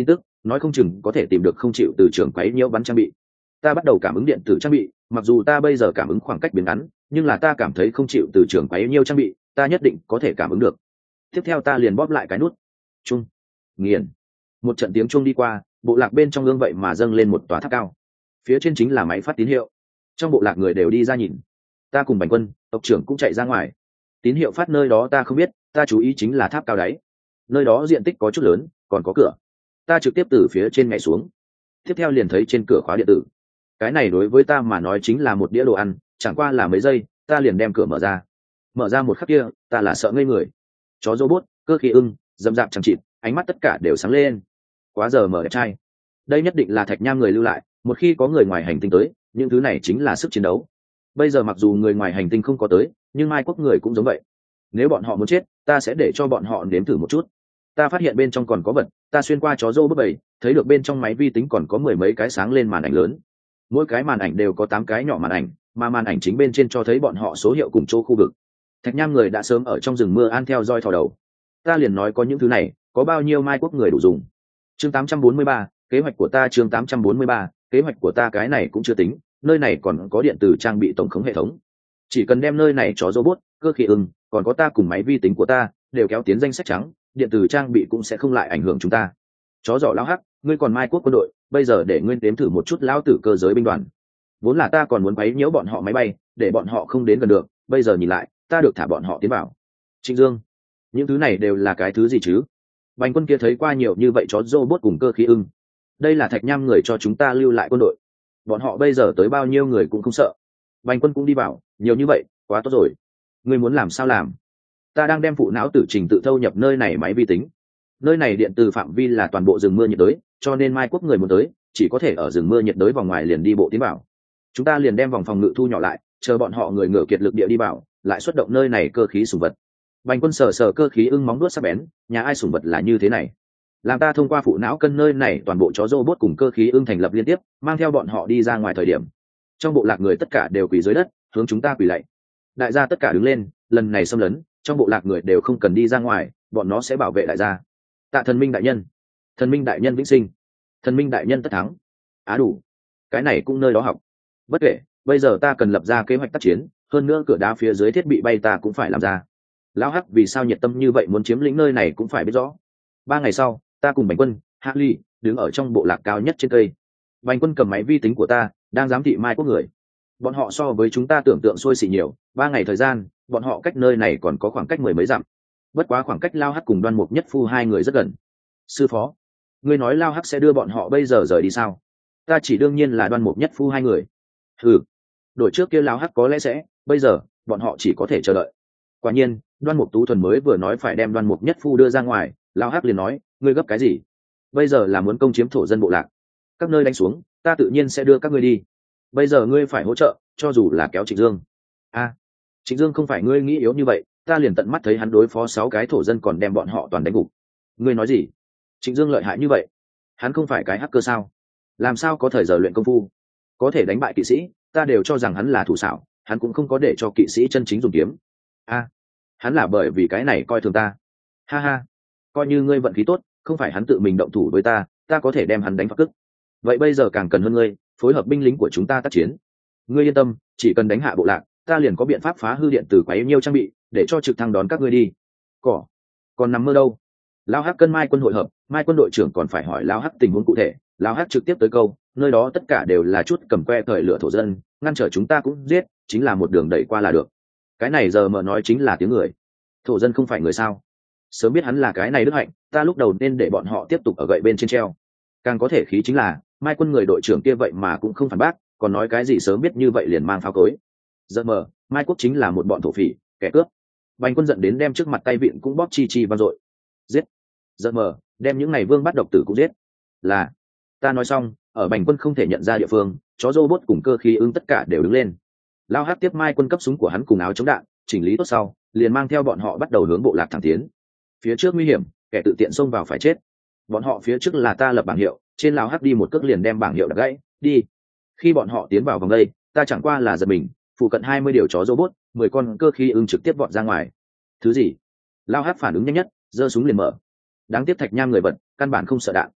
nói không chừng có thể tìm được không chịu từ trường quấy nhiễu bắn trang bị. Ta bắt đầu cảm ứng điện tử trang bị, mặc dù ta bây giờ cảm ứng khoảng cách biến ngắn, nhưng là ta cảm thấy không chịu từ trường quấy nhiễu trang bị, ta nhất định có thể cảm ứng được. Tiếp theo ta liền bóp lại cái nút chung, nghiền. Một trận tiếng chuông đi qua, bộ lạc bên trong gương vậy mà dâng lên một tòa tháp cao, phía trên chính là máy phát tín hiệu. Trong bộ lạc người đều đi ra nhìn, ta cùng Bành Quân tộc trưởng cũng chạy ra ngoài. Tín hiệu phát nơi đó ta không biết, ta chú ý chính là tháp cao đáy, nơi đó diện tích có chút lớn, còn có cửa. Ta trực tiếp từ phía trên nhảy xuống, tiếp theo liền thấy trên cửa khóa điện tử. Cái này đối với ta mà nói chính là một đĩa đồ ăn, chẳng qua là mấy giây ta liền đem cửa mở ra. Mở ra một khắc kia ta là sợ ngây người. Chó robot, cơ khí ưng, dầm dạp chẳng chịt, ánh mắt tất cả đều sáng lên. Quá giờ mở đẹp trai. Đây nhất định là Thạch Nham người lưu lại, một khi có người ngoài hành tinh tới, những thứ này chính là sức chiến đấu. Bây giờ mặc dù người ngoài hành tinh không có tới, nhưng Mai Quốc người cũng giống vậy. Nếu bọn họ muốn chết, ta sẽ để cho bọn họ nếm thử một chút. Ta phát hiện bên trong còn có vật, ta xuyên qua chó robot bầy, thấy được bên trong máy vi tính còn có mười mấy cái sáng lên màn ảnh lớn. Mỗi cái màn ảnh đều có tám cái nhỏ màn ảnh, mà màn ảnh chính bên trên cho thấy bọn họ số hiệu cùng chỗ khu vực. Thạch Nham người đã sớm ở trong rừng mưa an theo dõi thò đầu. Ta liền nói có những thứ này, có bao nhiêu Mai Quốc người đủ dùng. Chương tám trăm bốn mươi ba, kế hoạch của ta. Chương tám trăm bốn mươi ba, kế hoạch của ta. Cái này cũng chưa tính, nơi này còn có điện tử trang bị tổng khống hệ thống. Chỉ cần đem nơi này chó robot, cơ khí ưng, còn có ta cùng máy vi tính của ta đều kéo tiến danh sách trắng, điện tử trang bị cũng sẽ không lại ảnh hưởng chúng ta. Chó giỏ lão hắc, ngươi còn Mai Quốc quân đội, bây giờ để ngươi đếm thử một chút lão tử cơ giới binh đoàn. Vốn là ta còn muốn quấy nhiễu bọn họ máy bay, để bọn họ không đến gần được, bây giờ nhìn lại, ta được thả bọn họ tiến vào. Trịnh Dương, những thứ này đều là cái thứ gì chứ? Bành Quân kia thấy qua nhiều như vậy chó robot cùng cơ khí ưng. Đây là Thạch Nham người cho chúng ta lưu lại quân đội. Bọn họ bây giờ tới bao nhiêu người cũng không sợ. Bành Quân cũng đi vào, nhiều như vậy, quá tốt rồi. Ngươi muốn làm sao làm? Ta đang đem phụ não tử trình tự thâu nhập nơi này máy vi tính. Nơi này điện từ phạm vi là toàn bộ rừng mưa nhiệt đới, cho nên Mai Quốc người muốn tới, chỉ có thể ở rừng mưa nhiệt đới vòng ngoài liền đi bộ tiến vào. Chúng ta liền đem vòng phòng ngự thu nhỏ lại, chờ bọn họ người ngựa kiệt lực địa đi vào, lại xuất động nơi này cơ khí sủng vật. Bành Quân sờ sờ cơ khí ưng móng đuốt sắc bén, nhà ai sủng vật là như thế này. Làm ta thông qua phụ não cân nơi này toàn bộ chó robot cùng cơ khí ưng thành lập liên tiếp, mang theo bọn họ đi ra ngoài thời điểm. Trong bộ lạc người tất cả đều quỳ dưới đất, hướng chúng ta quỳ lạy. Đại gia tất cả đứng lên, lần này xâm lấn, trong bộ lạc người đều không cần đi ra ngoài, bọn nó sẽ bảo vệ đại gia. Tạ thần minh đại nhân, thần minh đại nhân vĩnh sinh, thần minh đại nhân tất thắng. Á đủ, cái này cũng nơi đó học. Bất kể, bây giờ ta cần lập ra kế hoạch tác chiến, hơn nữa cửa đá phía dưới thiết bị bay ta cũng phải làm ra. Lão hắc vì sao nhiệt tâm như vậy muốn chiếm lĩnh nơi này cũng phải biết rõ. Ba ngày sau, ta cùng Bành Quân, Hạ Ly đứng ở trong bộ lạc cao nhất trên cây. Bành Quân cầm máy vi tính của ta, đang giám thị Mai Quốc người. Bọn họ so với chúng ta tưởng tượng xuôi xỉ nhiều. Ba ngày thời gian, bọn họ cách nơi này còn có khoảng cách mười mấy dặm. Bất quá khoảng cách Lao Hắc cùng Đoan Mục Nhất Phu hai người rất gần. Sư phó, ngươi nói Lao Hắc sẽ đưa bọn họ bây giờ rời đi sao? Ta chỉ đương nhiên là Đoan Mục Nhất Phu hai người. Ừ, đổi trước kia Lao Hắc có lẽ sẽ, bây giờ bọn họ chỉ có thể chờ đợi. Quả nhiên, Đoan Mục Tú Thuần mới vừa nói phải đem Đoan Mục Nhất Phu đưa ra ngoài, Lao Hắc liền nói, ngươi gấp cái gì? Bây giờ là muốn công chiếm thổ dân bộ lạc, các nơi đánh xuống, ta tự nhiên sẽ đưa các ngươi đi. Bây giờ ngươi phải hỗ trợ, cho dù là kéo Trịnh Dương. A, à, Trịnh Dương không phải ngươi nghĩ yếu như vậy, ta liền tận mắt thấy hắn đối phó sáu cái thổ dân còn đem bọn họ toàn đánh gục. Ngươi nói gì? Trịnh Dương lợi hại như vậy? Hắn không phải cái hacker sao? Làm sao có thời giờ luyện công phu? Có thể đánh bại kỵ sĩ, ta đều cho rằng hắn là thủ xảo, hắn cũng không có để cho kỵ sĩ chân chính dùng kiếm. A, à, hắn là bởi vì cái này coi thường ta. Ha ha, coi như ngươi vận khí tốt, không phải hắn tự mình động thủ với ta, ta có thể đem hắn đánh phá cức. Vậy bây giờ càng cần hơn ngươi, phối hợp binh lính của chúng ta tác chiến. Ngươi yên tâm, chỉ cần đánh hạ bộ lạc, ta liền có biện pháp phá hư điện tử quấy nhiêu trang bị, để cho trực thăng đón các ngươi đi. Cỏ, còn nằm mơ đâu? Lao Hắc cân Mai Quân hội hợp, Mai Quân đội trưởng còn phải hỏi Lao Hắc tình huống cụ thể. Lao Hắc trực tiếp tới câu, nơi đó tất cả đều là chút cầm que thời lửa thổ dân, ngăn trở chúng ta cũng giết, chính là một đường đẩy qua là được. Cái này giờ mở nói chính là tiếng người. Thổ dân không phải người sao? Sớm biết hắn là cái này đức hạnh, ta lúc đầu nên để bọn họ tiếp tục ở gậy bên trên treo. Càng có thể khí chính là Mai Quân người đội trưởng kia vậy mà cũng không phản bác, còn nói cái gì sớm biết như vậy liền mang pháo cối. Giờ mờ, Mai Quốc chính là một bọn thổ phỉ, kẻ cướp. Bành Quân giận đến đem trước mặt tay vịn cũng bóp chi chi vang dội. Giết. Giờ mờ, đem những này vương bắt độc tử cũng giết. Là. Ta nói xong, ở Bành Quân không thể nhận ra địa phương, chó robot cùng cơ khí ứng tất cả đều đứng lên. Lao Hắc tiếp Mai Quân cấp súng của hắn cùng áo chống đạn, chỉnh lý tốt sau, liền mang theo bọn họ bắt đầu hướng bộ lạc thẳng tiến. Phía trước nguy hiểm, kẻ tự tiện xông vào phải chết. Bọn họ phía trước là ta lập bảng hiệu, trên Lao Hắc đi một cước liền đem bảng hiệu đập gãy, đi. Khi bọn họ tiến vào vòng đây, ta chẳng qua là giật mình, phụ cận hai mươi điều chó robot, mười con cơ khí ưng trực tiếp vọt ra ngoài. Thứ gì? Lao Hắc phản ứng nhanh nhất, giơ súng liền mở. Đáng tiếc Thạch Nham người vật, căn bản không sợ đạn.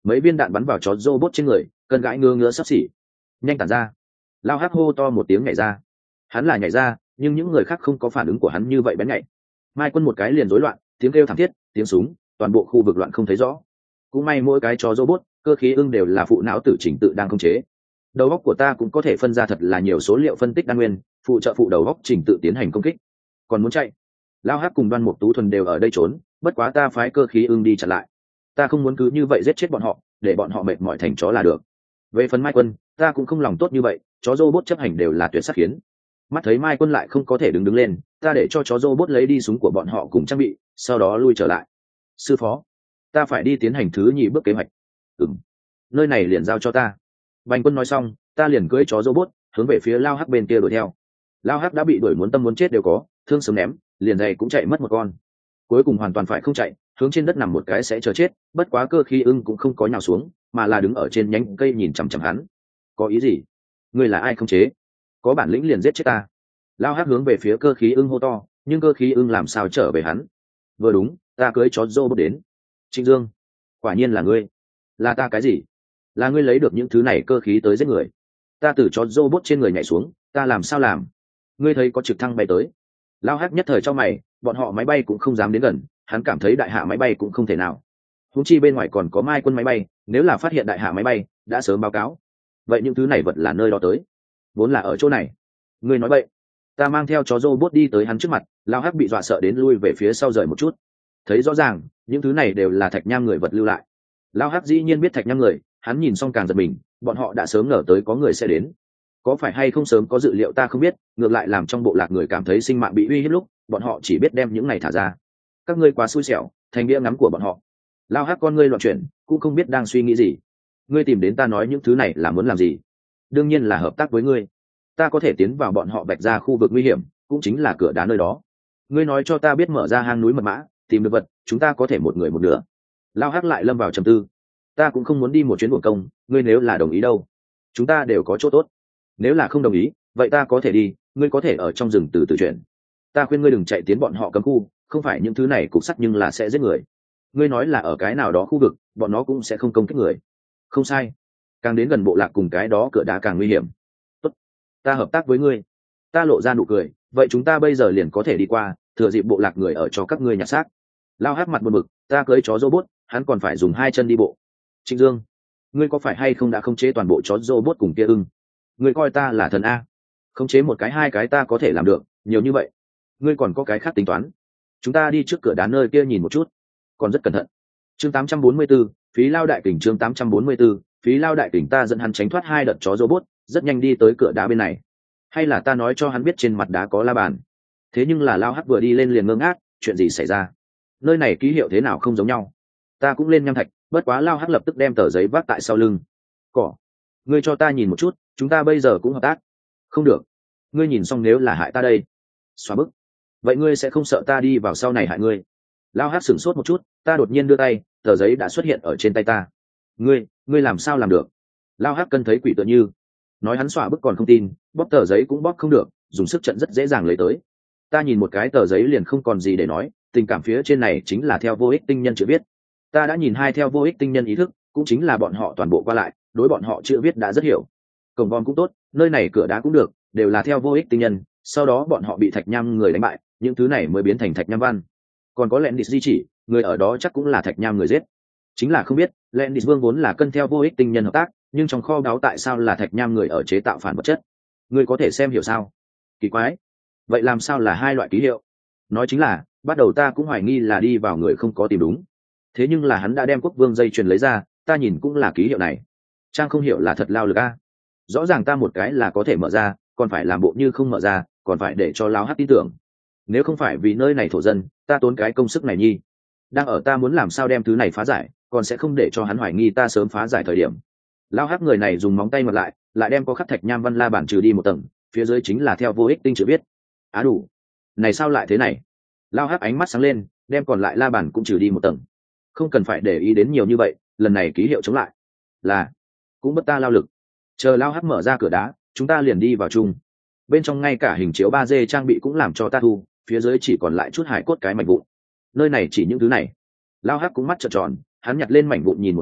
mấy viên đạn bắn vào chó robot trên người, cơn gãi ngứa ngứa sắp xỉ. Nhanh tản ra. Lao hắc hô to một tiếng nhảy ra. Hắn là nhảy ra, nhưng những người khác không có phản ứng của hắn như vậy bén nhạy. Mai Quân một cái liền rối loạn, tiếng kêu thảm thiết, tiếng súng, toàn bộ khu vực loạn không thấy rõ. Cũng may mỗi cái chó robot, cơ khí ưng đều là phụ não tử chỉnh tự đang khống chế. Đầu óc của ta cũng có thể phân ra thật là nhiều số liệu phân tích đa nguyên, phụ trợ phụ đầu óc chỉnh tự tiến hành công kích. Còn muốn chạy? Lao hắc cùng Đoan Mục Tú Thuần đều ở đây trốn, bất quá ta phái cơ khí ưng đi chặn lại. Ta không muốn cứ như vậy giết chết bọn họ, để bọn họ mệt mỏi thành chó là được. Về phần Mai Quân, ta cũng không lòng tốt như vậy, chó robot chấp hành đều là tuyệt sắc khiến. Mắt thấy Mai Quân lại không có thể đứng đứng lên, ta để cho chó robot lấy đi súng của bọn họ cùng trang bị, sau đó lui trở lại. Sư phó, ta phải đi tiến hành thứ nhì bước kế hoạch. Ừm, nơi này liền giao cho ta. Bành Quân nói xong, ta liền cưỡi chó robot hướng về phía Lao hắc bên kia đuổi theo. Lao hắc đã bị đuổi muốn tâm muốn chết đều có, thương sớm ném, liền giày cũng chạy mất một con. Cuối cùng hoàn toàn phải không chạy, hướng trên đất nằm một cái sẽ chờ chết. Bất quá cơ khí ưng cũng không có nhào xuống, mà là đứng ở trên nhánh cây nhìn chằm chằm hắn. Có ý gì? Ngươi là ai không chế? Có bản lĩnh liền giết chết ta. Lao hắc hướng về phía cơ khí ưng hô to, nhưng cơ khí ưng làm sao trở về hắn? Vừa đúng, ta cưới chó robot đến. Trịnh Dương, quả nhiên là ngươi. Là ta cái gì? Là ngươi lấy được những thứ này cơ khí tới giết người. Ta từ chó robot trên người nhảy xuống, ta làm sao làm? Ngươi thấy có trực thăng bay tới. Lao hắc nhất thời cho mày, bọn họ máy bay cũng không dám đến gần, hắn cảm thấy đại hạ máy bay cũng không thể nào. Huống chi bên ngoài còn có Mai Quân máy bay, nếu là phát hiện đại hạ máy bay, đã sớm báo cáo. Vậy những thứ này vật là nơi đó tới, vốn là ở chỗ này. Ngươi nói bậy. Ta mang theo chó robot đi tới hắn trước mặt, Lao hắc bị dọa sợ đến lui về phía sau rời một chút. Thấy rõ ràng, những thứ này đều là thạch nham người vật lưu lại. Lao hắc dĩ nhiên biết thạch nham người, hắn nhìn xong càng giật mình, bọn họ đã sớm ngờ tới có người sẽ đến. Có phải hay không sớm có dự liệu ta không biết, ngược lại làm trong bộ lạc người cảm thấy sinh mạng bị uy hiếp lúc, bọn họ chỉ biết đem những này thả ra. Các ngươi quá xui xẻo, thành bia ngắm của bọn họ. Lao hắc con ngươi loạn chuyển, cũng không biết đang suy nghĩ gì. Ngươi tìm đến ta nói những thứ này là muốn làm gì? Đương nhiên là hợp tác với ngươi. Ta có thể tiến vào bọn họ bạch ra khu vực nguy hiểm, cũng chính là cửa đá nơi đó. Ngươi nói cho ta biết mở ra hang núi mật mã, tìm được vật, chúng ta có thể một người một nửa. Lao hắc lại lâm vào trầm tư. Ta cũng không muốn đi một chuyến buồn công, ngươi nếu là đồng ý đâu, chúng ta đều có chỗ tốt. Nếu là không đồng ý, vậy ta có thể đi, ngươi có thể ở trong rừng từ từ chuyển. Ta khuyên ngươi đừng chạy tiến bọn họ cấm khu, không phải những thứ này cục sắt nhưng là sẽ giết người. Ngươi nói là ở cái nào đó khu vực, bọn nó cũng sẽ không công kích người. Không sai, càng đến gần bộ lạc cùng cái đó cửa đá càng nguy hiểm. Tốt, ta hợp tác với ngươi. Ta lộ ra nụ cười, vậy chúng ta bây giờ liền có thể đi qua, thừa dịp bộ lạc người ở cho các ngươi nhặt xác. Lao hát mặt buồn bực, ta cưới chó robot, hắn còn phải dùng hai chân đi bộ. Trịnh Dương, ngươi có phải hay không đã khống chế toàn bộ chó robot cùng kia ưng? Ngươi coi ta là thần a? Khống chế một cái hai cái ta có thể làm được, nhiều như vậy. Ngươi còn có cái khác tính toán? Chúng ta đi trước cửa đá nơi kia nhìn một chút, còn rất cẩn thận. Chương tám trăm bốn mươi 44, phí lao đại kình chương tám trăm bốn mươi 44, phí lao đại kình ta dẫn hắn tránh thoát hai đợt chó robot, rất nhanh đi tới cửa đá bên này. Hay là ta nói cho hắn biết trên mặt đá có la bàn? Thế nhưng là Lao Hắc vừa đi lên liền ngơ ngác, chuyện gì xảy ra? Nơi này ký hiệu thế nào không giống nhau? Ta cũng lên nham thạch, bất quá Lao Hắc lập tức đem tờ giấy vác tại sau lưng. Cỏ, ngươi cho ta nhìn một chút, chúng ta bây giờ cũng hợp tác. Không được, ngươi nhìn xong nếu là hại ta đây. Xóa bức. Vậy ngươi sẽ không sợ ta đi vào sau này hại ngươi? Lao Hắc sửng sốt một chút, ta đột nhiên đưa tay, tờ giấy đã xuất hiện ở trên tay ta. Ngươi, ngươi làm sao làm được? Lao Hắc cân thấy quỷ tựa như. Nói hắn xóa bức còn không tin, bóp tờ giấy cũng bóp không được, dùng sức trận rất dễ dàng lấy tới. Ta nhìn một cái tờ giấy liền không còn gì để nói, tình cảm phía trên này chính là theo vô ích tinh nhân chữ viết. Ta đã nhìn hai theo vô ích tinh nhân ý thức, cũng chính là bọn họ toàn bộ qua lại, đối bọn họ chữ viết đã rất hiểu. Cổng vòm cũng tốt, nơi này cửa đá cũng được, đều là theo vô ích tinh nhân, sau đó bọn họ bị thạch nham người đánh bại, những thứ này mới biến thành thạch nham văn. Còn có lẹn địch di chỉ, người ở đó chắc cũng là thạch nham người giết. Chính là không biết, lẹn địch vương vốn là cân theo vô ích tinh nhân hợp tác, nhưng trong kho báu tại sao là thạch nham người ở chế tạo phản vật chất? Ngươi có thể xem hiểu sao? Kỳ quái. Vậy làm sao là hai loại ký hiệu? Nói chính là, bắt đầu ta cũng hoài nghi là đi vào người không có tìm đúng. Thế nhưng là hắn đã đem quốc vương dây chuyền lấy ra, ta nhìn cũng là ký hiệu này. Trang không hiểu là thật lao lực a. Rõ ràng ta một cái là có thể mở ra, còn phải làm bộ như không mở ra, còn phải để cho Lao Hắc tin tưởng. Nếu không phải vì nơi này thổ dân, ta tốn cái công sức này nhi. Đang ở ta muốn làm sao đem thứ này phá giải, còn sẽ không để cho hắn hoài nghi ta sớm phá giải thời điểm. Lao Hắc người này dùng móng tay ngoặt lại, lại đem có khắc thạch nham văn la bản trừ đi một tầng, phía dưới chính là theo vô ích tinh chữ viết. Á đủ. Này sao lại thế này? Lao Hắc ánh mắt sáng lên, đem còn lại la bản cũng trừ đi một tầng. Không cần phải để ý đến nhiều như vậy, lần này ký hiệu chống lại. Là, cũng bất ta lao lực. Chờ Lao Hắc mở ra cửa đá, chúng ta liền đi vào chung. Bên trong ngay cả hình chiếu ba D trang bị cũng làm cho ta thu, phía dưới chỉ còn lại chút hải cốt cái mảnh vụn. Nơi này chỉ những thứ này. Lao Hắc cũng mắt trợn tròn, hắn nhặt lên mảnh vụn nhìn một chút,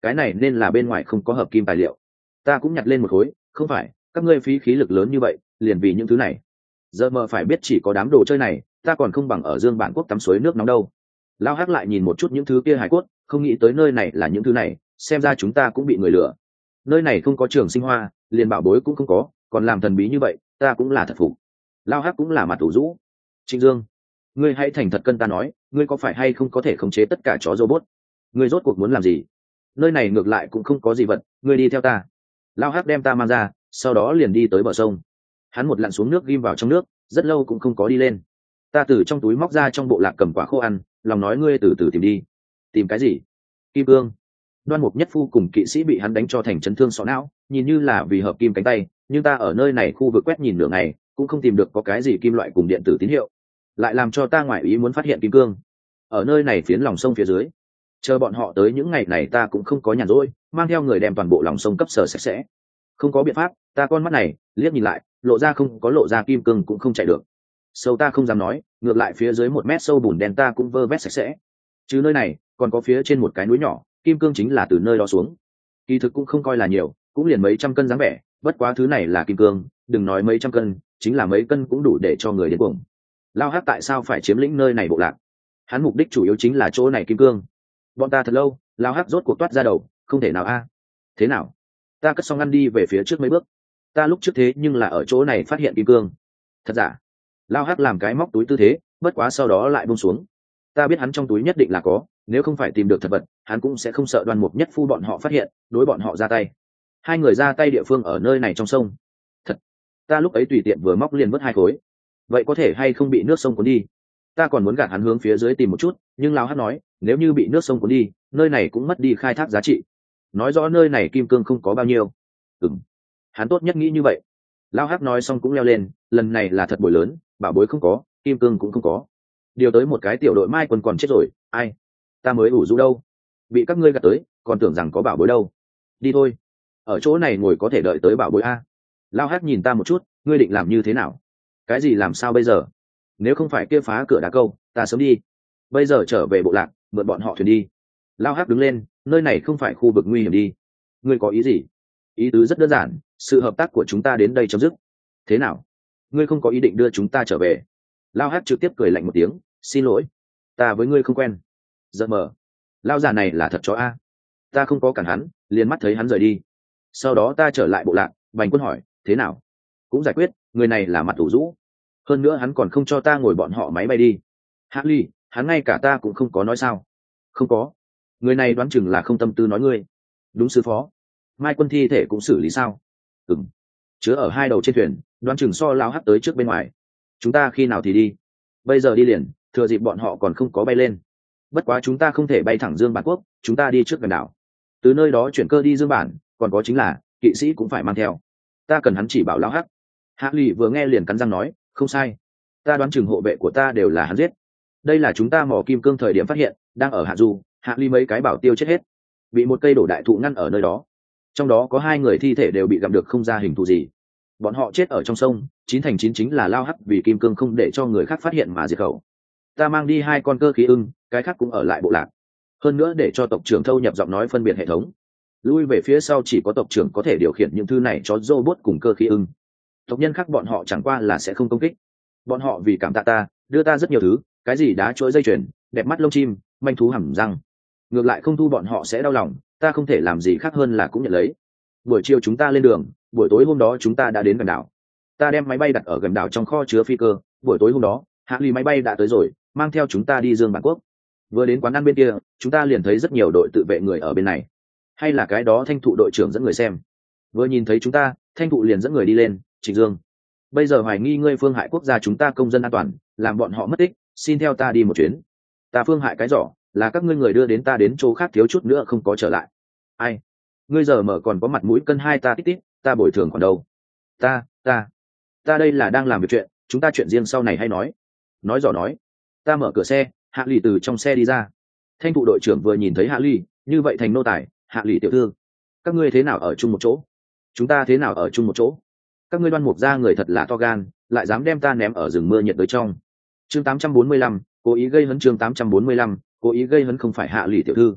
cái này nên là bên ngoài không có hợp kim tài liệu. Ta cũng nhặt lên một khối. Không phải, các ngươi phí khí lực lớn như vậy liền vì những thứ này. Giờ mờ phải biết chỉ có đám đồ chơi này ta còn không bằng ở Dương Bản Quốc tắm suối nước nóng đâu. Lao Hắc lại nhìn một chút những thứ kia hải cốt, không nghĩ tới nơi này là những thứ này, xem ra chúng ta cũng bị người lừa. Nơi này không có trường sinh hoa, liền bảo bối cũng không có, còn làm thần bí như vậy, ta cũng là thật phục. Lao Hắc cũng là mặt tủ rũ. Trịnh Dương, ngươi hãy thành thật cân ta nói, ngươi có phải hay không có thể khống chế tất cả chó robot? Ngươi rốt cuộc muốn làm gì? Nơi này ngược lại cũng không có gì vật, ngươi đi theo ta. Lao Hắc đem ta mang ra, sau đó liền đi tới bờ sông. Hắn một lặn xuống nước ghim vào trong nước, rất lâu cũng không có đi lên. Ta từ trong túi móc ra trong bộ lạc cầm quả khô ăn, lòng nói ngươi từ từ tìm đi. Tìm cái gì? Kim cương. Đoan Mục Nhất Phu cùng kỵ sĩ bị hắn đánh cho thành chấn thương sọ não, nhìn như là vì hợp kim cánh tay, nhưng ta ở nơi này khu vực quét nhìn nửa ngày, cũng không tìm được có cái gì kim loại cùng điện tử tín hiệu, lại làm cho ta ngoại ý muốn phát hiện kim cương. Ở nơi này phiến lòng sông phía dưới, chờ bọn họ tới những ngày này ta cũng không có nhàn rỗi, mang theo người đem toàn bộ lòng sông cấp sở sạch sẽ. Không có biện pháp, ta con mắt này liếc nhìn lại, lộ ra không có lộ ra kim cương cũng không chạy được. Sâu ta không dám nói, ngược lại phía dưới một mét sâu bùn đen ta cũng vơ vét sạch sẽ. Chứ nơi này còn có phía trên một cái núi nhỏ, kim cương chính là từ nơi đó xuống. Kỳ thực cũng không coi là nhiều, cũng liền mấy trăm cân dáng vẻ, bất quá thứ này là kim cương, đừng nói mấy trăm cân, chính là mấy cân cũng đủ để cho người đến cuồng. Lao Hắc tại sao phải chiếm lĩnh nơi này bộ lạc? Hắn mục đích chủ yếu chính là chỗ này kim cương. Bọn ta thật lâu, Lao Hắc rốt cuộc toát ra đầu, không thể nào a. Thế nào? Ta cất xong ngăn đi về phía trước mấy bước. Ta lúc trước thế nhưng là ở chỗ này phát hiện kim cương. Thật giả? Lao Hắc làm cái móc túi tư thế, bất quá sau đó lại buông xuống. Ta biết hắn trong túi nhất định là có, nếu không phải tìm được thật vật, hắn cũng sẽ không sợ Đoan Mục Nhất Phu bọn họ phát hiện, đối bọn họ ra tay. Hai người ra tay địa phương ở nơi này trong sông. Thật, ta lúc ấy tùy tiện vừa móc liền mất hai khối. Vậy có thể hay không bị nước sông cuốn đi? Ta còn muốn gạt hắn hướng phía dưới tìm một chút, nhưng Lao Hắc nói, nếu như bị nước sông cuốn đi, nơi này cũng mất đi khai thác giá trị. Nói rõ nơi này kim cương không có bao nhiêu. Ừm, hắn tốt nhất nghĩ như vậy. Lao Hắc nói xong cũng leo lên, lần này là thật bội lớn, bảo bối không có, kim cương cũng không có. Điều tới một cái tiểu đội mai quân còn chết rồi, ai? Ta mới ủ rũ đâu, bị các ngươi gạt tới, còn tưởng rằng có bảo bối đâu. Đi thôi, ở chỗ này ngồi có thể đợi tới bảo bối a. Lao Hắc nhìn ta một chút, ngươi định làm như thế nào? Cái gì làm sao bây giờ? Nếu không phải kia phá cửa đá câu, ta sớm đi. Bây giờ trở về bộ lạc, mượn bọn họ thuyền đi. Lao Hắc đứng lên, nơi này không phải khu vực nguy hiểm đi. Ngươi có ý gì? Ý tứ rất đơn giản, sự hợp tác của chúng ta đến đây chấm dứt. Thế nào? Ngươi không có ý định đưa chúng ta trở về? Lao Hắc trực tiếp cười lạnh một tiếng, xin lỗi, ta với ngươi không quen. Giận mờ, Lao già này là thật chó a. Ta không có cản hắn, liền mắt thấy hắn rời đi. Sau đó ta trở lại bộ lạc, Bành Quân hỏi, thế nào? Cũng giải quyết, người này là mặt ủ rũ. Hơn nữa hắn còn không cho ta ngồi bọn họ máy bay đi. Hạ Ly, hắn ngay cả ta cũng không có nói sao? Không có. Người này đoán chừng là không tâm tư nói ngươi. Đúng sư phó. Mai Quân thi thể cũng xử lý sao? Ừm. Chứa ở hai đầu trên thuyền, đoán chừng so Lao Hắc tới trước bên ngoài. Chúng ta khi nào thì đi? Bây giờ đi liền, thừa dịp bọn họ còn không có bay lên. Bất quá chúng ta không thể bay thẳng Dương Bản Quốc, chúng ta đi trước gần đảo. Từ nơi đó chuyển cơ đi Dương Bản, còn có chính là kỵ sĩ cũng phải mang theo. Ta cần hắn chỉ bảo Lao Hắc. Hạ Lụy vừa nghe liền cắn răng nói, không sai. Ta đoán chừng hộ vệ của ta đều là hắn giết. Đây là chúng ta mỏ kim cương thời điểm phát hiện, đang ở Hạ Du, Hạ Lụy mấy cái bảo tiêu chết hết, bị một cây đổ đại thụ ngăn ở nơi đó. Trong đó có hai người thi thể đều bị gặm được không ra hình thù gì. Bọn họ chết ở trong sông, chín thành chín chính là Lao Hắc vì kim cương không để cho người khác phát hiện mà diệt khẩu. Ta mang đi hai con cơ khí ưng, cái khác cũng ở lại bộ lạc. Hơn nữa để cho tộc trưởng thâu nhập giọng nói phân biệt hệ thống. Lui về phía sau chỉ có tộc trưởng có thể điều khiển những thứ này cho robot cùng cơ khí ưng. Tộc nhân khác bọn họ chẳng qua là sẽ không công kích. Bọn họ vì cảm tạ ta, đưa ta rất nhiều thứ, cái gì đá chuỗi dây chuyền, đẹp mắt lông chim, manh thú hầm răng. Ngược lại không thu bọn họ sẽ đau lòng, ta không thể làm gì khác hơn là cũng nhận lấy. Buổi chiều chúng ta lên đường, buổi tối hôm đó chúng ta đã đến gần đảo. Ta đem máy bay đặt ở gần đảo trong kho chứa phi cơ. Buổi tối hôm đó, Hạ Ly máy bay đã tới rồi, mang theo chúng ta đi Dương Bản Quốc. Vừa đến quán ăn bên kia, chúng ta liền thấy rất nhiều đội tự vệ người ở bên này. Hay là cái đó Thanh Thụ đội trưởng dẫn người xem. Vừa nhìn thấy chúng ta, Thanh Thụ liền dẫn người đi lên, Trịnh Dương. Bây giờ hoài nghi ngươi phương hại quốc gia chúng ta công dân an toàn, làm bọn họ mất tích, xin theo ta đi một chuyến. Ta phương hại cái giỏ, là các ngươi người đưa đến ta đến chỗ khác thiếu chút nữa không có trở lại. Ai? Ngươi giờ mở còn có mặt mũi cân hai ta tít tít, ta bồi thường còn đâu? Ta, ta, ta đây là đang làm việc chuyện, chúng ta chuyện riêng sau này hay nói. Nói dò nói. Ta mở cửa xe, Hạ Lụy từ trong xe đi ra. Thanh Thụ đội trưởng vừa nhìn thấy Hạ Lụy, như vậy thành nô tài, Hạ Lụy tiểu thư, các ngươi thế nào ở chung một chỗ? Chúng ta thế nào ở chung một chỗ? Các ngươi Đoan Mục gia người thật là to gan, lại dám đem ta ném ở rừng mưa nhiệt đới trong. Chương tám trăm bốn mươi lăm, cố ý gây hấn chương tám trăm bốn mươi lăm, cố ý gây hấn không phải Hạ Lụy tiểu thư.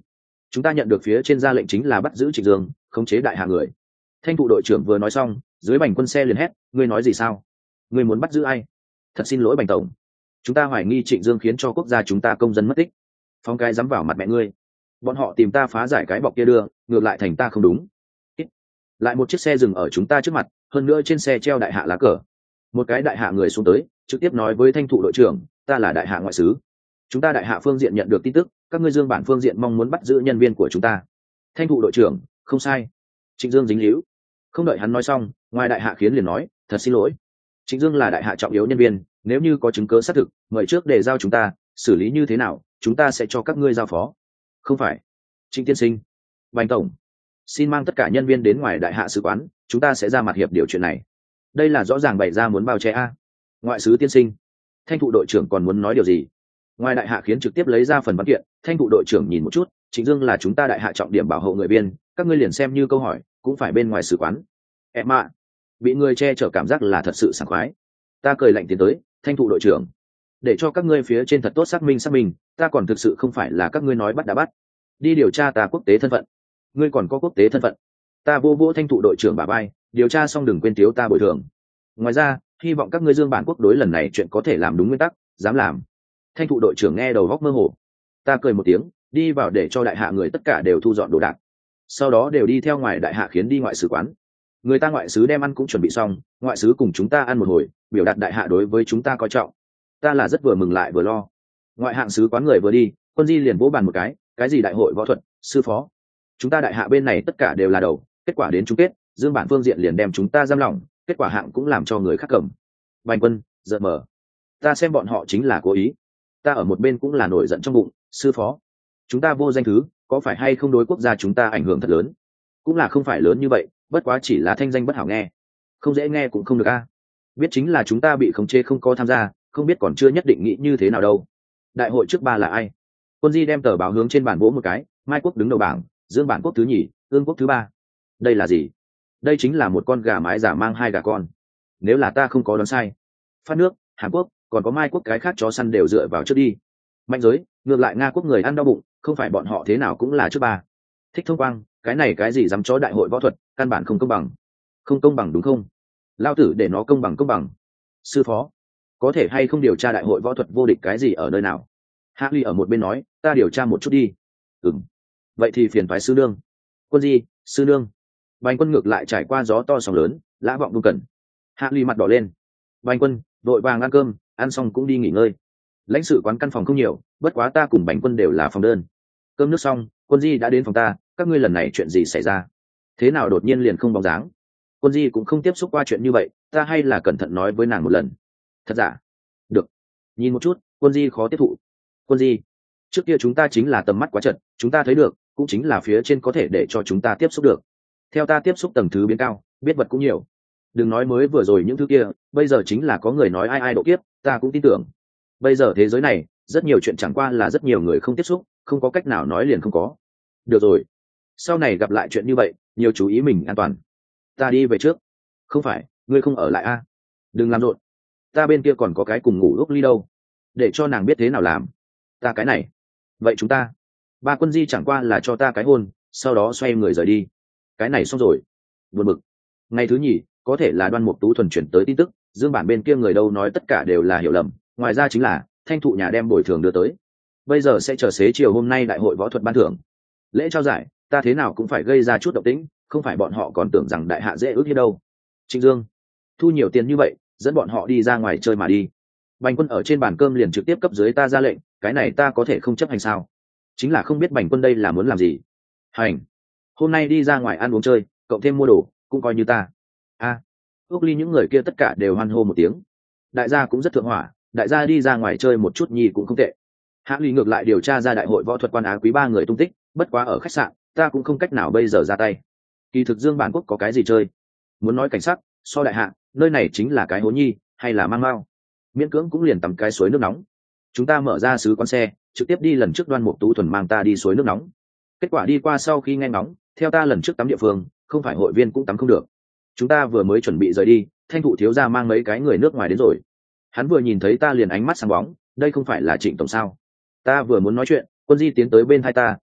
chúng ta nhận được phía trên ra lệnh chính là bắt giữ Trịnh Dương, khống chế đại hạ người. Thanh thụ đội trưởng vừa nói xong, dưới bành quân xe liền hét, ngươi nói gì sao? Ngươi muốn bắt giữ ai? Thật xin lỗi bành tổng, chúng ta hoài nghi Trịnh Dương khiến cho quốc gia chúng ta công dân mất tích. Phóng cái dám vào mặt mẹ ngươi, bọn họ tìm ta phá giải cái bọc kia đưa, ngược lại thành ta không đúng. Lại một chiếc xe dừng ở chúng ta trước mặt, hơn nữa trên xe treo đại hạ lá cờ. Một cái đại hạ người xuống tới, trực tiếp nói với thanh thụ đội trưởng, ta là đại hạ ngoại sứ, chúng ta đại hạ phương diện nhận được tin tức, các ngươi Dương bản phương diện mong muốn bắt giữ nhân viên của chúng ta. Thanh thụ đội trưởng, không sai. Trịnh Dương dính líu. Không đợi hắn nói xong, ngoài đại hạ khiến liền nói, thật xin lỗi, Trịnh Dương là đại hạ trọng yếu nhân viên, nếu như có chứng cứ xác thực, mời trước để giao chúng ta, xử lý như thế nào, chúng ta sẽ cho các ngươi giao phó. Không phải. Trịnh tiên sinh, bành tổng, xin mang tất cả nhân viên đến ngoài đại hạ sứ quán, chúng ta sẽ ra mặt hiệp điều chuyện này. Đây là rõ ràng bày ra muốn bao che a. Ngoại sứ tiên sinh, thanh thụ đội trưởng còn muốn nói điều gì? Ngoài đại hạ khiến trực tiếp lấy ra phần văn kiện, thanh thụ đội trưởng nhìn một chút, Trịnh Dương là chúng ta đại hạ trọng điểm bảo hộ người viên, các ngươi liền xem như câu hỏi, cũng phải bên ngoài sứ quán. Em ạ, bị người che chở cảm giác là thật sự sảng khoái. Ta cười lạnh tiến tới, thanh thụ đội trưởng, để cho các ngươi phía trên thật tốt xác minh xác minh, ta còn thực sự không phải là các ngươi nói bắt đã bắt. Đi điều tra ta quốc tế thân phận. Ngươi còn có quốc tế thân phận? Ta vô vô thanh thụ đội trưởng bả vai, điều tra xong đừng quên thiếu ta bồi thường. Ngoài ra, hy vọng các ngươi Dương bản quốc đối lần này chuyện có thể làm đúng nguyên tắc, dám làm. Thanh thụ đội trưởng nghe đầu góc mơ hồ. Ta cười một tiếng, đi vào để cho đại hạ người tất cả đều thu dọn đồ đạc, sau đó đều đi theo ngoài đại hạ khiến đi ngoại sứ quán. Người ta ngoại sứ đem ăn cũng chuẩn bị xong, ngoại sứ cùng chúng ta ăn một hồi, biểu đạt đại hạ đối với chúng ta coi trọng. Ta là rất vừa mừng lại vừa lo. Ngoại hạng sứ quán người vừa đi, Quân Di liền vỗ bàn một cái, cái gì đại hội võ thuật, sư phó, chúng ta đại hạ bên này tất cả đều là đầu, kết quả đến chung kết, Dương bản phương diện liền đem chúng ta giam lỏng, kết quả hạng cũng làm cho người khác cầm. Bành Quân giận mở, ta xem bọn họ chính là cố ý. Ta ở một bên cũng là nổi giận trong bụng, sư phó, chúng ta vô danh thứ, có phải hay không đối quốc gia chúng ta ảnh hưởng thật lớn? Cũng là không phải lớn như vậy, bất quá chỉ là thanh danh bất hảo nghe, không dễ nghe cũng không được a. Biết chính là chúng ta bị khống chế không có tham gia, không biết còn chưa nhất định nghĩ như thế nào đâu. Đại hội trước ba là ai? Quân Di đem tờ báo hướng trên bàn vỗ một cái, Mai quốc đứng đầu bảng, Dương bản quốc thứ nhì, Ương quốc thứ ba. Đây là gì? Đây chính là một con gà mái giả mang hai gà con. Nếu là ta không có đoán sai, Phát nước, Hàn Quốc, còn có Mai quốc cái khác chó săn đều dựa vào trước đi. Mạnh giới, ngược lại Nga quốc người ăn đau bụng, không phải bọn họ thế nào cũng là trước ba. Thích Thông Quang, cái này cái gì dám chó đại hội võ thuật, căn bản không công bằng. Không công bằng đúng không? Lao tử để nó công bằng công bằng. Sư phó, có thể hay không điều tra đại hội võ thuật vô địch cái gì ở nơi nào? Hạ Ly ở một bên nói, ta điều tra một chút đi. Ừm, vậy thì phiền phái sư nương. Quân Di, sư nương. Bành Quân ngược lại trải qua gió to sóng lớn, lã vọng đung cần. Hạ Ly mặt đỏ lên. Bành Quân vội vàng ăn cơm, ăn xong cũng đi nghỉ ngơi. Lãnh sự quán căn phòng không nhiều, bất quá ta cùng Bành Quân đều là phòng đơn. Cơm nước xong, Quân Di đã đến phòng ta, các ngươi lần này chuyện gì xảy ra? Thế nào đột nhiên liền không bóng dáng? Quân Di cũng không tiếp xúc qua chuyện như vậy, ta hay là cẩn thận nói với nàng một lần. Thật giả? Được. Nhìn một chút, Quân Di khó tiếp thụ. Quân Di, trước kia chúng ta chính là tầm mắt quá chật, chúng ta thấy được, cũng chính là phía trên có thể để cho chúng ta tiếp xúc được. Theo ta tiếp xúc tầng thứ biến cao, biết vật cũng nhiều. Đừng nói mới vừa rồi những thứ kia, bây giờ chính là có người nói ai ai độ kiếp, ta cũng tin tưởng. Bây giờ thế giới này, rất nhiều chuyện chẳng qua là rất nhiều người không tiếp xúc, không có cách nào nói liền không có. Được rồi, sau này gặp lại chuyện như vậy, nhiều chú ý mình an toàn. Ta đi về trước. Không phải, ngươi không ở lại a? À? Đừng làm rộn, ta bên kia còn có cái cùng ngủ lúc ly đâu, để cho nàng biết thế nào làm. Ta cái này, vậy chúng ta ba Quân Di chẳng qua là cho ta cái hôn, sau đó xoay người rời đi. Cái này xong rồi. Buồn bực. Ngày thứ nhì, có thể là Đoan Mục Tú thuần chuyển tới tin tức, Dương bản bên kia người đâu nói tất cả đều là hiểu lầm, ngoài ra chính là thanh thụ nhà đem bồi thường đưa tới, bây giờ sẽ chờ xế chiều hôm nay đại hội võ thuật ban thưởng, lễ trao giải, ta thế nào cũng phải gây ra chút động tĩnh, không phải bọn họ còn tưởng rằng đại hạ dễ ước như đâu. Trịnh Dương thu nhiều tiền như vậy, dẫn bọn họ đi ra ngoài chơi mà đi. Bành Quân ở trên bàn cơm liền trực tiếp cấp dưới ta ra lệnh, cái này ta có thể không chấp hành sao? Chính là không biết Bành Quân đây là muốn làm gì. Hành, hôm nay đi ra ngoài ăn uống chơi, cộng thêm mua đồ, cũng coi như ta. A, à, ước ly những người kia tất cả đều hoan hô một tiếng. Đại gia cũng rất thượng hỏa, đại gia đi ra ngoài chơi một chút nhi cũng không tệ. Hạ Ly ngược lại điều tra ra đại hội võ thuật quan á quý ba người tung tích, bất quá ở khách sạn, ta cũng không cách nào bây giờ ra tay. Kỳ thực Dương bản quốc có cái gì chơi? Muốn nói cảnh sắc, so đại hạ, nơi này chính là cái hố nhi, hay là mang mau. Miễn cưỡng cũng liền tắm cái suối nước nóng. Chúng ta mở ra sứ quán xe, trực tiếp đi lần trước Đoan Mục Tú thuần mang ta đi suối nước nóng. Kết quả đi qua sau khi nghe ngóng, theo ta lần trước tắm địa phương, không phải hội viên cũng tắm không được. Chúng ta vừa mới chuẩn bị rời đi, thanh thụ thiếu gia mang mấy cái người nước ngoài đến rồi. Hắn vừa nhìn thấy ta liền ánh mắt sáng bóng, đây không phải là Trịnh tổng sao? Ta vừa muốn nói chuyện, Quân Di tiến tới bên hai ta,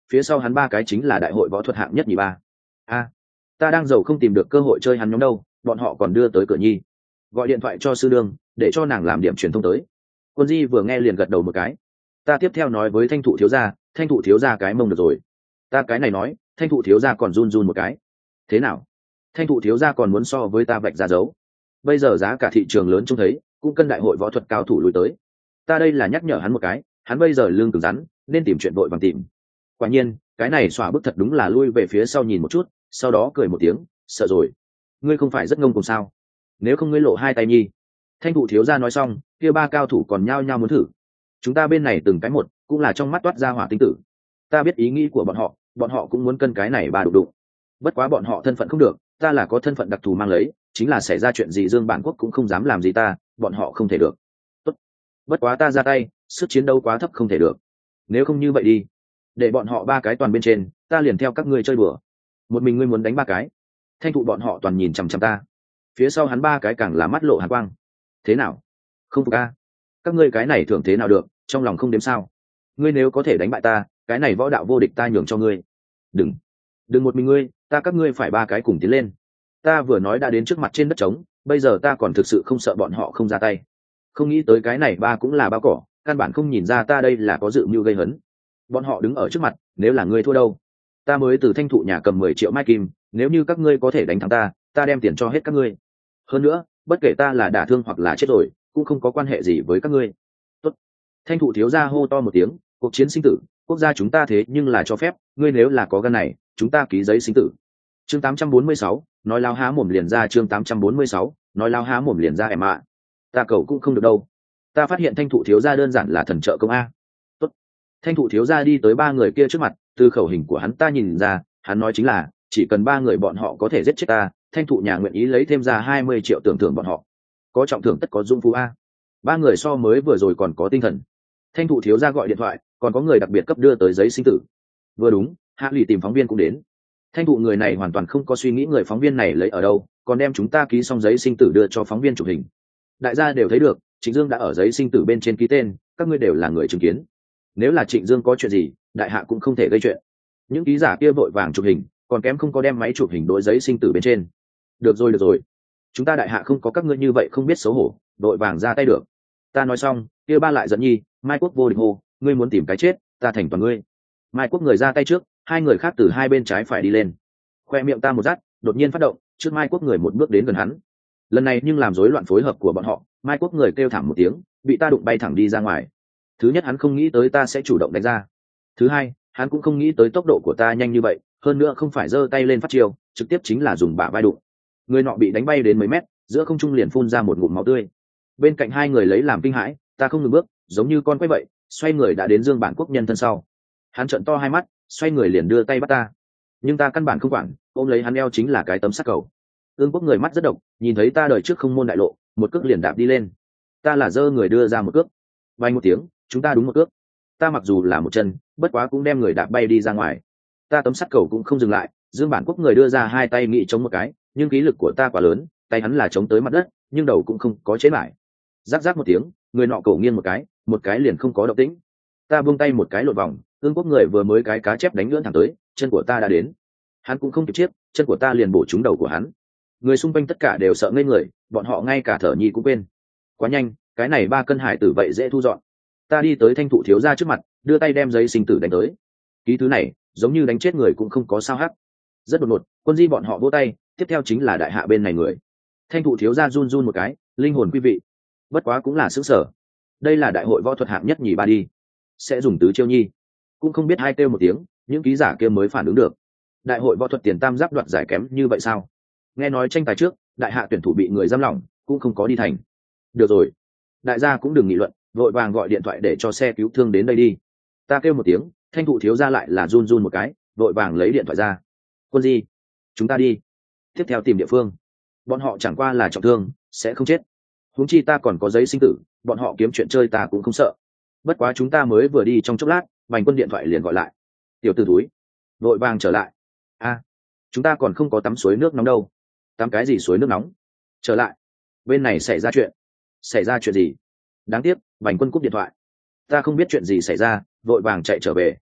phía sau hắn ba cái chính là đại hội võ thuật hạng nhất nhì ba. A, ta đang giàu không tìm được cơ hội chơi hắn nhóm đâu, bọn họ còn đưa tới cửa nhi. Gọi điện thoại cho sư đương để cho nàng làm điểm truyền thông tới. Quân Di vừa nghe liền gật đầu một cái. Ta tiếp theo nói với thanh thụ thiếu gia, thanh thụ thiếu gia cái mông được rồi. Ta cái này nói, thanh thụ thiếu gia còn run run một cái. Thế nào? Thanh thụ thiếu gia còn muốn so với ta vạch ra dấu. Bây giờ giá cả thị trường lớn trông thấy, cũng cân đại hội võ thuật cao thủ lùi tới. Ta đây là nhắc nhở hắn một cái, hắn bây giờ lương cứng rắn, nên tìm chuyện vội vàng tìm. Quả nhiên, cái này xòa bức thật đúng là lui về phía sau nhìn một chút, sau đó cười một tiếng, sợ rồi. Ngươi không phải rất ngông cùng sao? Nếu không ngươi lộ hai tay nhi. Thanh thụ thiếu gia nói xong, kia ba cao thủ còn nhao nhao muốn thử. Chúng ta bên này từng cái một, cũng là trong mắt toát ra hỏa tinh tử. Ta biết ý nghĩ của bọn họ, bọn họ cũng muốn cân cái này ba đụng đụng. Bất quá bọn họ thân phận không được, ta là có thân phận đặc thù mang lấy, chính là xảy ra chuyện gì Dương Bản Quốc cũng không dám làm gì ta, bọn họ không thể được. Tốt. Bất quá ta ra tay, sức chiến đấu quá thấp không thể được. Nếu không như vậy đi, để bọn họ ba cái toàn bên trên, ta liền theo các ngươi chơi bừa. Một mình ngươi muốn đánh ba cái. Thanh thụ bọn họ toàn nhìn chằm chằm ta. Phía sau hắn ba cái càng là mắt lộ hàn quang. Thế nào? Không phục a? Các ngươi cái này thường thế nào được, trong lòng không đếm sao? Ngươi nếu có thể đánh bại ta, cái này võ đạo vô địch ta nhường cho ngươi. Đừng, đừng một mình ngươi, ta các ngươi phải ba cái cùng tiến lên. Ta vừa nói đã đến trước mặt trên đất trống, bây giờ ta còn thực sự không sợ bọn họ không ra tay. Không nghĩ tới cái này ba cũng là bao cỏ, căn bản không nhìn ra ta đây là có dự mưu gây hấn. Bọn họ đứng ở trước mặt, nếu là ngươi thua đâu? Ta mới từ thanh thụ nhà cầm mười triệu mai kim, nếu như các ngươi có thể đánh thắng ta, ta đem tiền cho hết các ngươi. Hơn nữa, bất kể ta là đả thương hoặc là chết rồi, cũng không có quan hệ gì với các ngươi. Tốt. Thanh thụ thiếu gia hô to một tiếng, cuộc chiến sinh tử, quốc gia chúng ta thế nhưng là cho phép, ngươi nếu là có gan này, chúng ta ký giấy sinh tử. Chương tám trăm bốn mươi sáu, nói lao há mồm liền ra. Chương tám trăm bốn mươi sáu, nói lao há mồm liền ra em ạ. Ta cầu cũng không được đâu. Ta phát hiện thanh thụ thiếu gia đơn giản là thần trợ công a. Tốt. Thanh thụ thiếu gia đi tới ba người kia trước mặt, từ khẩu hình của hắn ta nhìn ra, hắn nói chính là, chỉ cần ba người bọn họ có thể giết chết ta, thanh thụ nhà nguyện ý lấy thêm ra hai mươi triệu tưởng thưởng bọn họ. Có trọng thưởng tất có dung phú a. Ba người so mới vừa rồi còn có tinh thần. Thanh thụ thiếu gia gọi điện thoại, còn có người đặc biệt cấp đưa tới giấy sinh tử. Vừa đúng, hạ lì tìm phóng viên cũng đến. Thanh thụ người này hoàn toàn không có suy nghĩ người phóng viên này lấy ở đâu, còn đem chúng ta ký xong giấy sinh tử đưa cho phóng viên chụp hình. Đại gia đều thấy được, Trịnh Dương đã ở giấy sinh tử bên trên ký tên, các ngươi đều là người chứng kiến. Nếu là Trịnh Dương có chuyện gì, đại hạ cũng không thể gây chuyện. Những ký giả kia vội vàng chụp hình, còn kém không có đem máy chụp hình đối giấy sinh tử bên trên. Được rồi được rồi, chúng ta đại hạ không có các ngươi như vậy không biết xấu hổ, vội vàng ra tay được. Ta nói xong, kia ba lại giận nhi, Mai Quốc vô địch hồ, ngươi muốn tìm cái chết, ta thành toàn ngươi. Mai Quốc người ra tay trước, hai người khác từ hai bên trái phải đi lên. Khoe miệng ta một rát, đột nhiên phát động, trước Mai Quốc người một bước đến gần hắn. Lần này nhưng làm rối loạn phối hợp của bọn họ, Mai Quốc người kêu thảm một tiếng, bị ta đụng bay thẳng đi ra ngoài. Thứ nhất hắn không nghĩ tới ta sẽ chủ động đánh ra. Thứ hai, hắn cũng không nghĩ tới tốc độ của ta nhanh như vậy, hơn nữa không phải giơ tay lên phát chiêu, trực tiếp chính là dùng bả vai đụng. Người nọ bị đánh bay đến mấy mét, giữa không trung liền phun ra một ngụm máu tươi. Bên cạnh hai người lấy làm kinh hãi, ta không ngừng bước, giống như con quay vậy, xoay người đã đến Dương Bản Quốc nhân thân sau. Hắn trợn to hai mắt, xoay người liền đưa tay bắt ta. Nhưng ta căn bản không quản, ôm lấy hắn eo chính là cái tấm sắt cầu. Ương Quốc người mắt rất độc, nhìn thấy ta đời trước không môn đại lộ, một cước liền đạp đi lên. Ta là giơ người đưa ra một cước. Vang một tiếng, chúng ta đúng một cước. Ta mặc dù là một chân, bất quá cũng đem người đạp bay đi ra ngoài. Ta tấm sắt cầu cũng không dừng lại, Dương Bản Quốc người đưa ra hai tay nghị chống một cái, nhưng khí lực của ta quá lớn, tay hắn là chống tới mặt đất, nhưng đầu cũng không có chế lại. Rắc rắc một tiếng, người nọ cổ nghiêng một cái, một cái liền không có động tĩnh. Ta buông tay một cái lộn vòng, Ương Quốc người vừa mới cái cá chép đánh lưỡn thẳng tới, chân của ta đã đến. Hắn cũng không kịp chiếc, chân của ta liền bổ trúng đầu của hắn. Người xung quanh tất cả đều sợ ngây người, bọn họ ngay cả thở nhi cũng quên. Quá nhanh, cái này ba cân hải tử vậy dễ thu dọn. Ta đi tới thanh thụ thiếu gia trước mặt, đưa tay đem giấy sinh tử đánh tới. Ký thứ này, giống như đánh chết người cũng không có sao hắc. Rất đột ngột, quân di bọn họ vỗ tay, tiếp theo chính là đại hạ bên này người. Thanh thụ thiếu gia run run một cái, linh hồn quý vị. Bất quá cũng là sướng sở. Đây là đại hội võ thuật hạng nhất nhì ba đi, sẽ dùng tứ chiêu nhi. Cũng không biết hai kêu một tiếng, những ký giả kia mới phản ứng được. Đại hội võ thuật tiền tam giáp đoạt giải kém như vậy sao? Nghe nói tranh tài trước, đại hạ tuyển thủ bị người giam lỏng, cũng không có đi thành. Được rồi, đại gia cũng đừng nghị luận, vội vàng gọi điện thoại để cho xe cứu thương đến đây đi. Ta kêu một tiếng, thanh thụ thiếu gia lại là run run một cái, vội vàng lấy điện thoại ra. Quân di, chúng ta đi. Tiếp theo tìm địa phương. Bọn họ chẳng qua là trọng thương, sẽ không chết. Huống chi ta còn có giấy sinh tử, bọn họ kiếm chuyện chơi ta cũng không sợ. Bất quá chúng ta mới vừa đi trong chốc lát, Bành Quân điện thoại liền gọi lại. Tiểu tử túi, vội vàng trở lại. A, chúng ta còn không có tắm suối nước nóng đâu. Tắm cái gì suối nước nóng? Trở lại. Bên này xảy ra chuyện. Xảy ra chuyện gì? Đáng tiếc, Bành Quân cúp điện thoại. Ta không biết chuyện gì xảy ra, vội vàng chạy trở về.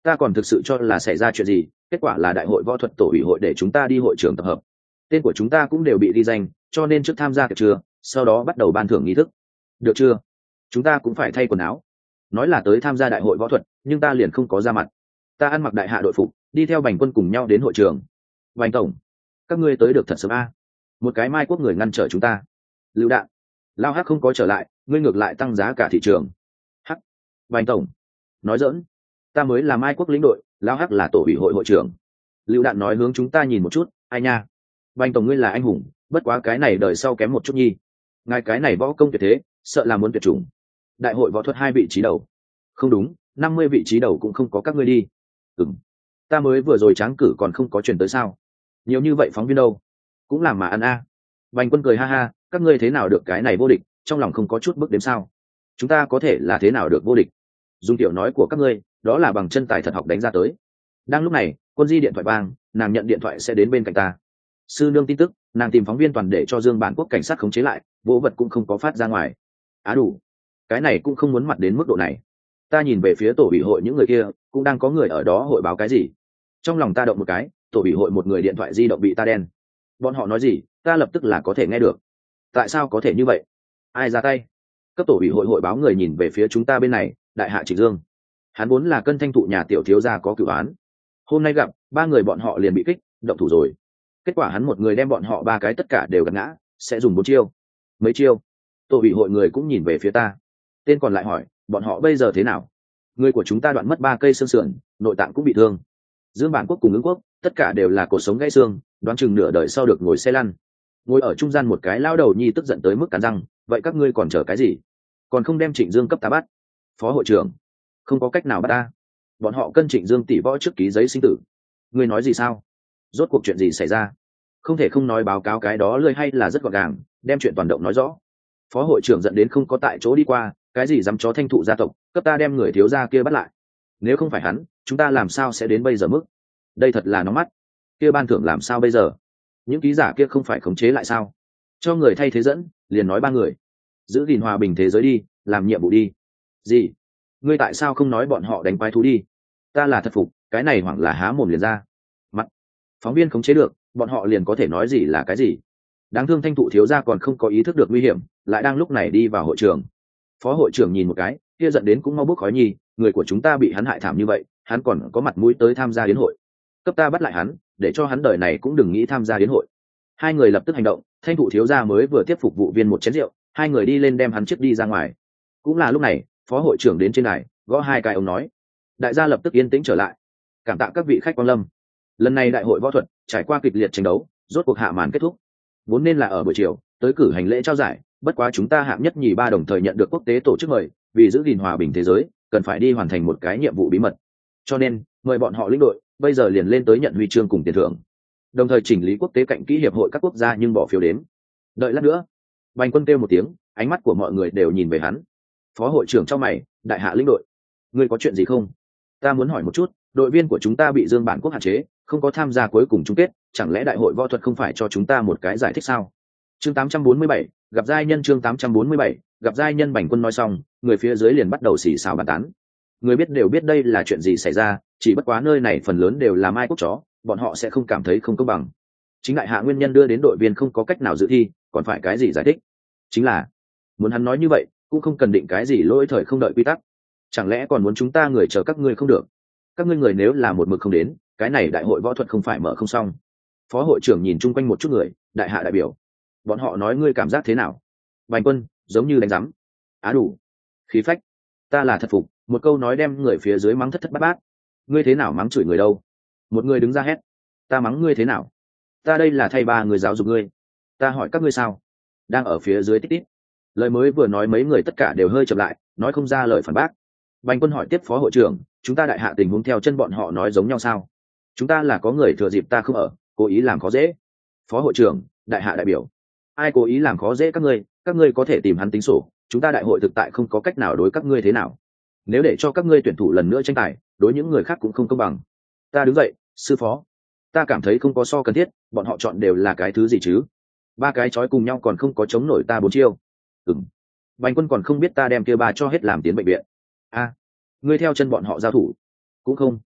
Ta còn thực sự cho là xảy ra chuyện gì, kết quả là đại hội võ thuật tổ ủy hội để chúng ta đi hội trường tập hợp, tên của chúng ta cũng đều bị ghi danh, cho nên trước tham gia tiệc trưa, sau đó bắt đầu ban thưởng nghi thức. Được chưa? Chúng ta cũng phải thay quần áo. Nói là tới tham gia đại hội võ thuật, nhưng ta liền không có ra mặt. Ta ăn mặc đại hạ đội phục, đi theo Bành Quân cùng nhau đến hội trường. Bành tổng, các ngươi tới được thật sớm a. Một cái Mai Quốc người ngăn trở chúng ta. Lưu Đạn, Lao Hắc không có trở lại, ngươi ngược lại tăng giá cả thị trường. Hắc, Bành tổng, nói giỡn, ta mới là Mai Quốc lĩnh đội, Lao Hắc là tổ ủy hội hội trưởng. Lưu Đạn nói hướng chúng ta nhìn một chút, ai nha. Bành tổng ngươi là anh hùng, bất quá cái này đời sau kém một chút nhi. Ngài cái này võ công tuyệt thế, sợ là muốn tuyệt chủng. Đại hội võ thuật hai vị trí đầu. Không đúng, năm mươi vị trí đầu cũng không có các ngươi đi. Ừm, ta mới vừa rồi tráng cử còn không có chuyển tới sao? Nhiều như vậy phóng viên đâu? Cũng làm mà ăn a. À. Bành Quân cười ha ha, các ngươi thế nào được cái này vô địch, trong lòng không có chút bước đếm sao? Chúng ta có thể là thế nào được vô địch? Dung tiểu nói của các ngươi, đó là bằng chân tài thật học đánh ra tới. Đang lúc này, Quân Di điện thoại vang, nàng nhận điện thoại sẽ đến bên cạnh ta. Sư nương tin tức, nàng tìm phóng viên toàn để cho Dương Bản Quốc cảnh sát khống chế lại, vỗ vật cũng không có phát ra ngoài. Á đủ, cái này cũng không muốn mặt đến mức độ này. Ta nhìn về phía tổ ủy hội những người kia, cũng đang có người ở đó hội báo cái gì. Trong lòng ta động một cái, tổ ủy hội một người điện thoại di động bị ta đen. Bọn họ nói gì, ta lập tức là có thể nghe được. Tại sao có thể như vậy? Ai ra tay? Cấp tổ ủy hội hội báo người nhìn về phía chúng ta bên này, đại hạ Trịnh Dương. Hắn vốn là cân thanh thụ nhà tiểu thiếu gia có cửu án. Hôm nay gặp, ba người bọn họ liền bị kích, động thủ rồi. Kết quả hắn một người đem bọn họ ba cái tất cả đều gạt ngã, sẽ dùng bốn chiêu. Mấy chiêu? Tổ ủy hội người cũng nhìn về phía ta. Tên còn lại hỏi, bọn họ bây giờ thế nào? Người của chúng ta đoạn mất ba cây xương sườn, nội tạng cũng bị thương. Dương Bản Quốc cùng ứng quốc, tất cả đều là cột sống gãy xương, đoán chừng nửa đời sau được ngồi xe lăn. Ngồi ở trung gian một cái lao đầu nhi tức giận tới mức cắn răng, vậy các ngươi còn chờ cái gì? Còn không đem Trịnh Dương cấp tá bắt? Phó hội trưởng, không có cách nào bắt ta. Bọn họ cân Trịnh Dương tỷ võ trước ký giấy sinh tử. Ngươi nói gì sao? Rốt cuộc chuyện gì xảy ra? Không thể không nói báo cáo cái đó lơi hay là rất gọn gàng, đem chuyện toàn động nói rõ. Phó hội trưởng giận đến không có tại chỗ đi qua, cái gì dám chó thanh thụ gia tộc, cấp ta đem người thiếu gia kia bắt lại. Nếu không phải hắn, chúng ta làm sao sẽ đến bây giờ mức? Đây thật là nóng mắt. Kia ban thưởng làm sao bây giờ? Những ký giả kia không phải khống chế lại sao? Cho người thay thế dẫn, liền nói ba người. Giữ gìn hòa bình thế giới đi, làm nhiệm vụ đi. Gì? Ngươi tại sao không nói bọn họ đánh quái thú đi? Ta là thật phục, cái này hoặc là há mồm liền ra. Mặt. Phóng viên khống chế được, bọn họ liền có thể nói gì là cái gì. Đáng thương thanh thụ thiếu gia còn không có ý thức được nguy hiểm, lại đang lúc này đi vào hội trường. Phó hội trưởng nhìn một cái, kia giận đến cũng mau bước khói nhi, người của chúng ta bị hắn hại thảm như vậy, hắn còn có mặt mũi tới tham gia đến hội. Cấp ta bắt lại hắn, để cho hắn đời này cũng đừng nghĩ tham gia đến hội. Hai người lập tức hành động, thanh thụ thiếu gia mới vừa tiếp phục vụ viên một chén rượu, hai người đi lên đem hắn trước đi ra ngoài. Cũng là lúc này, phó hội trưởng đến trên này, gõ hai cái ông nói. Đại gia lập tức yên tĩnh trở lại. Cảm tạ các vị khách quan lâm. Lần này đại hội võ thuật trải qua kịch liệt tranh đấu, rốt cuộc hạ màn kết thúc. Vốn nên là ở buổi chiều tới cử hành lễ trao giải, bất quá chúng ta hạng nhất nhì ba đồng thời nhận được quốc tế tổ chức mời, vì giữ gìn hòa bình thế giới cần phải đi hoàn thành một cái nhiệm vụ bí mật, cho nên mời bọn họ lĩnh đội, bây giờ liền lên tới nhận huy chương cùng tiền thưởng, đồng thời chỉnh lý quốc tế cạnh kỹ hiệp hội các quốc gia nhưng bỏ phiếu đếm. Đợi lát nữa. Bành Quân kêu một tiếng, ánh mắt của mọi người đều nhìn về hắn. Phó hội trưởng trong mày, đại hạ lĩnh đội, ngươi có chuyện gì không? Ta muốn hỏi một chút, đội viên của chúng ta bị Dương Bản Quốc hạn chế, không có tham gia cuối cùng chung kết, chẳng lẽ đại hội võ thuật không phải cho chúng ta một cái giải thích sao? Chương tám trăm bốn mươi bảy, gặp giai nhân. Chương tám trăm bốn mươi bảy, gặp giai nhân. Bành Quân nói xong, người phía dưới liền bắt đầu xì xào bàn tán. Người biết đều biết đây là chuyện gì xảy ra, chỉ bất quá nơi này phần lớn đều là Mai Quốc chó, bọn họ sẽ không cảm thấy không công bằng. Chính đại hạ nguyên nhân đưa đến đội viên không có cách nào dự thi, còn phải cái gì giải thích? Chính là muốn hắn nói như vậy, cũng không cần định cái gì lỗi thời không đợi quy tắc. Chẳng lẽ còn muốn chúng ta người chờ các ngươi không được? Các ngươi người nếu là một mực không đến, cái này đại hội võ thuật không phải mở không xong. Phó hội trưởng nhìn chung quanh một chút người, đại hạ đại biểu, bọn họ nói ngươi cảm giác thế nào? Bành Quân giống như đánh rắm. Á đủ, khí phách, ta là thật phục, một câu nói đem người phía dưới mắng thất thất bát bát. Ngươi thế nào mắng chửi người đâu? Một người đứng ra hét, ta mắng ngươi thế nào? Ta đây là thay ba người giáo dục ngươi. Ta hỏi các ngươi sao? Đang ở phía dưới tít tít. Lời mới vừa nói mấy người tất cả đều hơi chậm lại, nói không ra lời phản bác. Bành Quân hỏi tiếp phó hội trưởng, chúng ta đại hạ tình huống theo chân bọn họ nói giống nhau sao? Chúng ta là có người thừa dịp ta không ở, cố ý làm khó dễ. Phó hội trưởng, đại hạ đại biểu, ai cố ý làm khó dễ các ngươi, các ngươi có thể tìm hắn tính sổ, chúng ta đại hội thực tại không có cách nào đối các ngươi thế nào. Nếu để cho các ngươi tuyển thủ lần nữa tranh tài, đối những người khác cũng không công bằng. Ta đứng dậy, sư phó, ta cảm thấy không có so cần thiết, bọn họ chọn đều là cái thứ gì chứ? Ba cái chói cùng nhau còn không có chống nổi ta bốn chiêu. Ừm. Bành Quân còn không biết ta đem kia ba cho hết làm tiến bệnh viện. A, ngươi theo chân bọn họ giao thủ? Cũng không,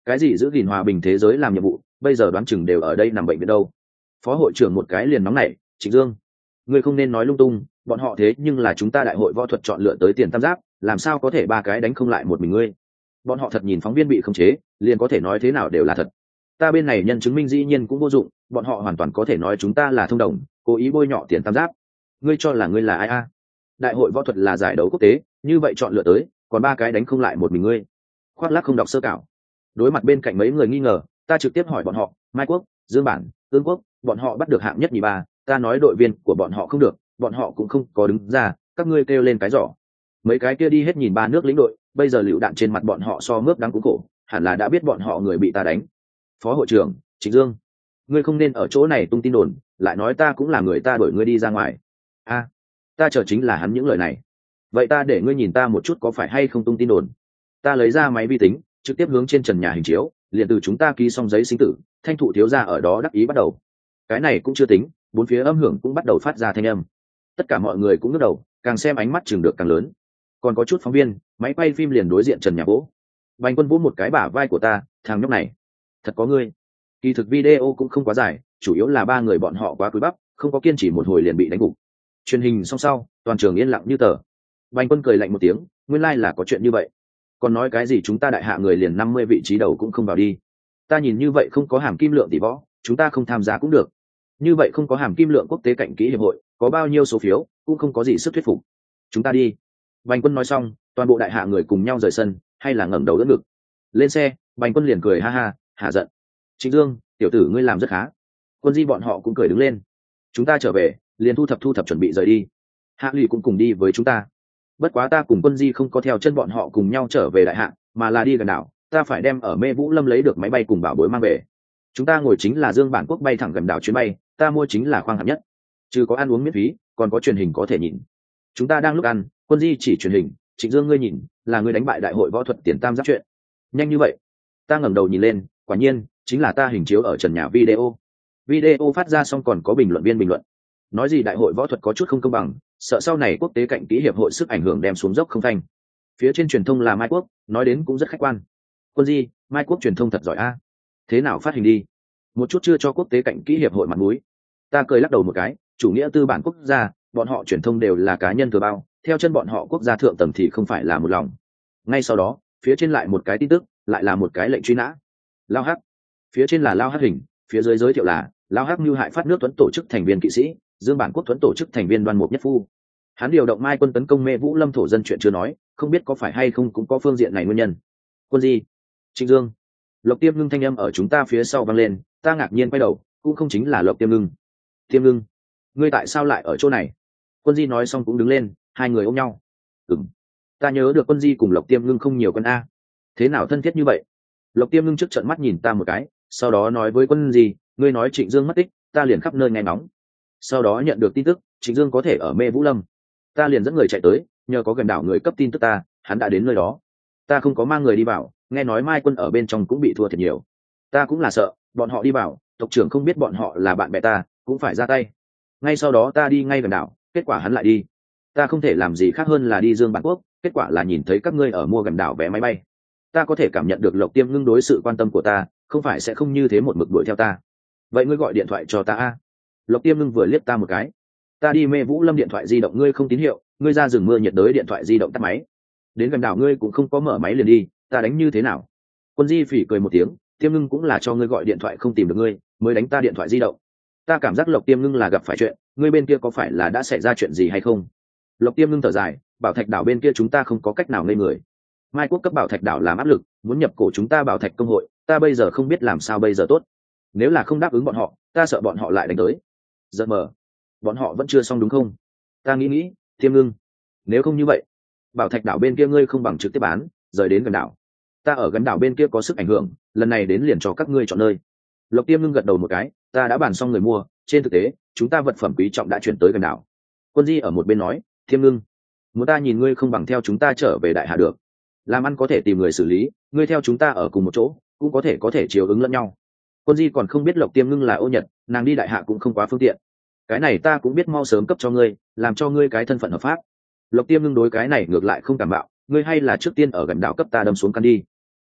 cái gì giữ gìn hòa bình thế giới làm nhiệm vụ, bây giờ đoán chừng đều ở đây nằm bệnh viện đâu. Phó hội trưởng một cái liền nóng nảy, Trịnh Dương, ngươi không nên nói lung tung, bọn họ thế nhưng là chúng ta đại hội võ thuật chọn lựa tới tiền tam giáp, làm sao có thể ba cái đánh không lại một mình ngươi. Bọn họ thật nhìn phóng viên bị khống chế, liền có thể nói thế nào đều là thật. Ta bên này nhân chứng minh dĩ nhiên cũng vô dụng, bọn họ hoàn toàn có thể nói chúng ta là thông đồng, cố ý bôi nhọ tiền tam giáp. Ngươi cho là ngươi là ai a? Đại hội võ thuật là giải đấu quốc tế, như vậy chọn lựa tới, còn ba cái đánh không lại một mình ngươi. Khoác lác không đọc sơ cảo. Đối mặt bên cạnh mấy người nghi ngờ, ta trực tiếp hỏi bọn họ, Mai Quốc, Dương Bản, Tương Quốc, bọn họ bắt được hạng nhất nhì ba, ta nói đội viên của bọn họ không được, bọn họ cũng không có đứng ra, các ngươi kêu lên cái giỏ. Mấy cái kia đi hết nhìn ba nước lĩnh đội, bây giờ lựu đạn trên mặt bọn họ so mướp đắng cú cổ, hẳn là đã biết bọn họ người bị ta đánh. Phó hội trưởng, Trịnh Dương, ngươi không nên ở chỗ này tung tin đồn, lại nói ta cũng là người ta đuổi ngươi đi ra ngoài. A, ta chờ chính là hắn những lời này. Vậy ta để ngươi nhìn ta một chút có phải hay không tung tin đồn. Ta lấy ra máy vi tính, trực tiếp hướng trên trần nhà hình chiếu, liền từ chúng ta ký xong giấy sinh tử, Thanh Thụ thiếu gia ở đó đắc ý bắt đầu. Cái này cũng chưa tính, bốn phía âm hưởng cũng bắt đầu phát ra thanh âm. Tất cả mọi người cũng ngước đầu, càng xem ánh mắt chừng được càng lớn. Còn có chút phóng viên, máy quay phim liền đối diện trần nhà vỗ. Bành Quân vỗ một cái bả vai của ta, thằng nhóc này, thật có ngươi. Kỳ thực video cũng không quá dài, chủ yếu là ba người bọn họ quá cúi bắp, không có kiên trì một hồi liền bị đánh gục. Truyền hình xong sau, toàn trường yên lặng như tờ. Bành Quân cười lạnh một tiếng, nguyên lai like là có chuyện như vậy. Còn nói cái gì chúng ta đại hạ người liền năm mươi vị trí đầu cũng không vào đi. Ta nhìn như vậy không có hàm kim lượng tỷ võ, chúng ta không tham gia cũng được. Như vậy không có hàm kim lượng quốc tế cạnh kỹ hiệp hội, có bao nhiêu số phiếu, cũng không có gì sức thuyết phục. Chúng ta đi. Bành Quân nói xong, toàn bộ đại hạ người cùng nhau rời sân, hay là ngẩng đầu đỡ ngực. Lên xe, Bành Quân liền cười ha ha, hạ giận. Trịnh Dương, tiểu tử ngươi làm rất khá. Quân Di bọn họ cũng cười đứng lên. Chúng ta trở về, liền thu thập thu thập chuẩn bị rời đi. Hạ Lụy cũng cùng đi với chúng ta. Bất quá ta cùng Quân Di không có theo chân bọn họ cùng nhau trở về đại hạ, mà là đi gần đảo, ta phải đem ở Mê Vũ Lâm lấy được máy bay cùng bảo bối mang về. Chúng ta ngồi chính là Dương Bản Quốc bay thẳng gần đảo chuyến bay, ta mua chính là khoang hạng nhất. Chứ có ăn uống miễn phí, còn có truyền hình có thể nhìn. Chúng ta đang lúc ăn, Quân Di chỉ truyền hình, Trịnh Dương ngươi nhìn, là ngươi đánh bại đại hội võ thuật tiền tam giáp chuyện. Nhanh như vậy? Ta ngẩng đầu nhìn lên, quả nhiên, chính là ta hình chiếu ở trần nhà video. Video phát ra xong còn có bình luận viên bình luận. Nói gì đại hội võ thuật có chút không công bằng, sợ sau này quốc tế cạnh kỹ hiệp hội sức ảnh hưởng đem xuống dốc không thanh. Phía trên truyền thông là Mai Quốc, nói đến cũng rất khách quan. Quân Di, Mai Quốc truyền thông thật giỏi a. Thế nào phát hình đi? Một chút chưa cho quốc tế cạnh kỹ hiệp hội mặt mũi. Ta cười lắc đầu một cái, chủ nghĩa tư bản quốc gia, bọn họ truyền thông đều là cá nhân thừa bao, theo chân bọn họ quốc gia thượng tầng thì không phải là một lòng. Ngay sau đó, phía trên lại một cái tin tức, lại là một cái lệnh truy nã. Lao Hắc. Phía trên là Lao Hắc hình, phía dưới giới thiệu là Lao Hắc mưu hại phát nước Tuấn tổ chức thành viên kỵ sĩ, Dương Bản Quốc Tuấn tổ chức thành viên Đoan Mục Nhất Phu. Hắn điều động Mai Quân tấn công Mê Vũ Lâm thổ dân chuyện chưa nói, không biết có phải hay không cũng có phương diện này nguyên nhân. Quân Di, Trịnh Dương, Lộc Tiêm Ngưng thanh âm ở chúng ta phía sau vang lên, ta ngạc nhiên quay đầu, cũng không chính là Lộc Tiêm Ngưng. Tiêm Ngưng, ngươi tại sao lại ở chỗ này? Quân Di nói xong cũng đứng lên, hai người ôm nhau. Ừm, ta nhớ được Quân Di cùng Lộc Tiêm Ngưng không nhiều quân a. Thế nào thân thiết như vậy? Lộc Tiêm Ngưng trước trợn mắt nhìn ta một cái, sau đó nói với Quân Di, ngươi nói Trịnh Dương mất tích, ta liền khắp nơi nghe ngóng. Sau đó nhận được tin tức, Trịnh Dương có thể ở Mê Vũ Lâm, ta liền dẫn người chạy tới, nhờ có gần đảo người cấp tin tức ta, hắn đã đến nơi đó. Ta không có mang người đi vào, nghe nói Mai Quân ở bên trong cũng bị thua thiệt nhiều. Ta cũng là sợ, bọn họ đi vào, tộc trưởng không biết bọn họ là bạn bè ta, cũng phải ra tay. Ngay sau đó ta đi ngay gần đảo, kết quả hắn lại đi. Ta không thể làm gì khác hơn là đi Dương Bản Quốc, kết quả là nhìn thấy các ngươi ở mua gần đảo vé máy bay. Ta có thể cảm nhận được Lộc Tiêm Ngưng đối sự quan tâm của ta, không phải sẽ không như thế một mực đuổi theo ta. Vậy ngươi gọi điện thoại cho ta a. Lộc Tiêm Ngưng vừa liếc ta một cái. Ta đi Mê Vũ Lâm điện thoại di động ngươi không tín hiệu, ngươi ra rừng mưa nhiệt đới điện thoại di động tắt máy. Đến gần đảo ngươi cũng không có mở máy liền đi, ta đánh như thế nào? Quân Di phỉ cười một tiếng, Tiêm Ngưng cũng là cho ngươi gọi điện thoại không tìm được ngươi, mới đánh ta điện thoại di động. Ta cảm giác Lộc Tiêm Ngưng là gặp phải chuyện, ngươi bên kia có phải là đã xảy ra chuyện gì hay không? Lộc Tiêm Ngưng thở dài, Bảo Thạch đảo bên kia chúng ta không có cách nào ngây người. Mai Quốc cấp Bảo Thạch đảo làm áp lực, muốn nhập cổ chúng ta Bảo Thạch công hội, ta bây giờ không biết làm sao bây giờ tốt. Nếu là không đáp ứng bọn họ, ta sợ bọn họ lại đánh tới. Giận mờ, bọn họ vẫn chưa xong đúng không? Ta nghĩ nghĩ, Tiêm Ngưng, nếu không như vậy, Bảo Thạch đảo bên kia ngươi không bằng trực tiếp bán, rời đến gần đảo. Ta ở gần đảo bên kia có sức ảnh hưởng, lần này đến liền cho các ngươi chọn nơi. Lộc Tiêm Ngưng gật đầu một cái, ta đã bàn xong người mua, trên thực tế, chúng ta vật phẩm quý trọng đã chuyển tới gần đảo. Quân Di ở một bên nói, Tiêm Ngưng, muốn ta nhìn ngươi không bằng theo chúng ta trở về đại hạ được. Làm ăn có thể tìm người xử lý, ngươi theo chúng ta ở cùng một chỗ, cũng có thể có thể chiếu ứng lẫn nhau. Quân Di còn không biết Lộc Tiêm Ngưng là Ô Nhật, nàng đi đại hạ cũng không quá phương tiện. Cái này ta cũng biết, mau sớm cấp cho ngươi, làm cho ngươi cái thân phận hợp pháp. Lộc Tiêm Ngưng đối cái này ngược lại không cảm bạo, ngươi hay là trước tiên ở gần đảo cấp ta đâm xuống căn đi.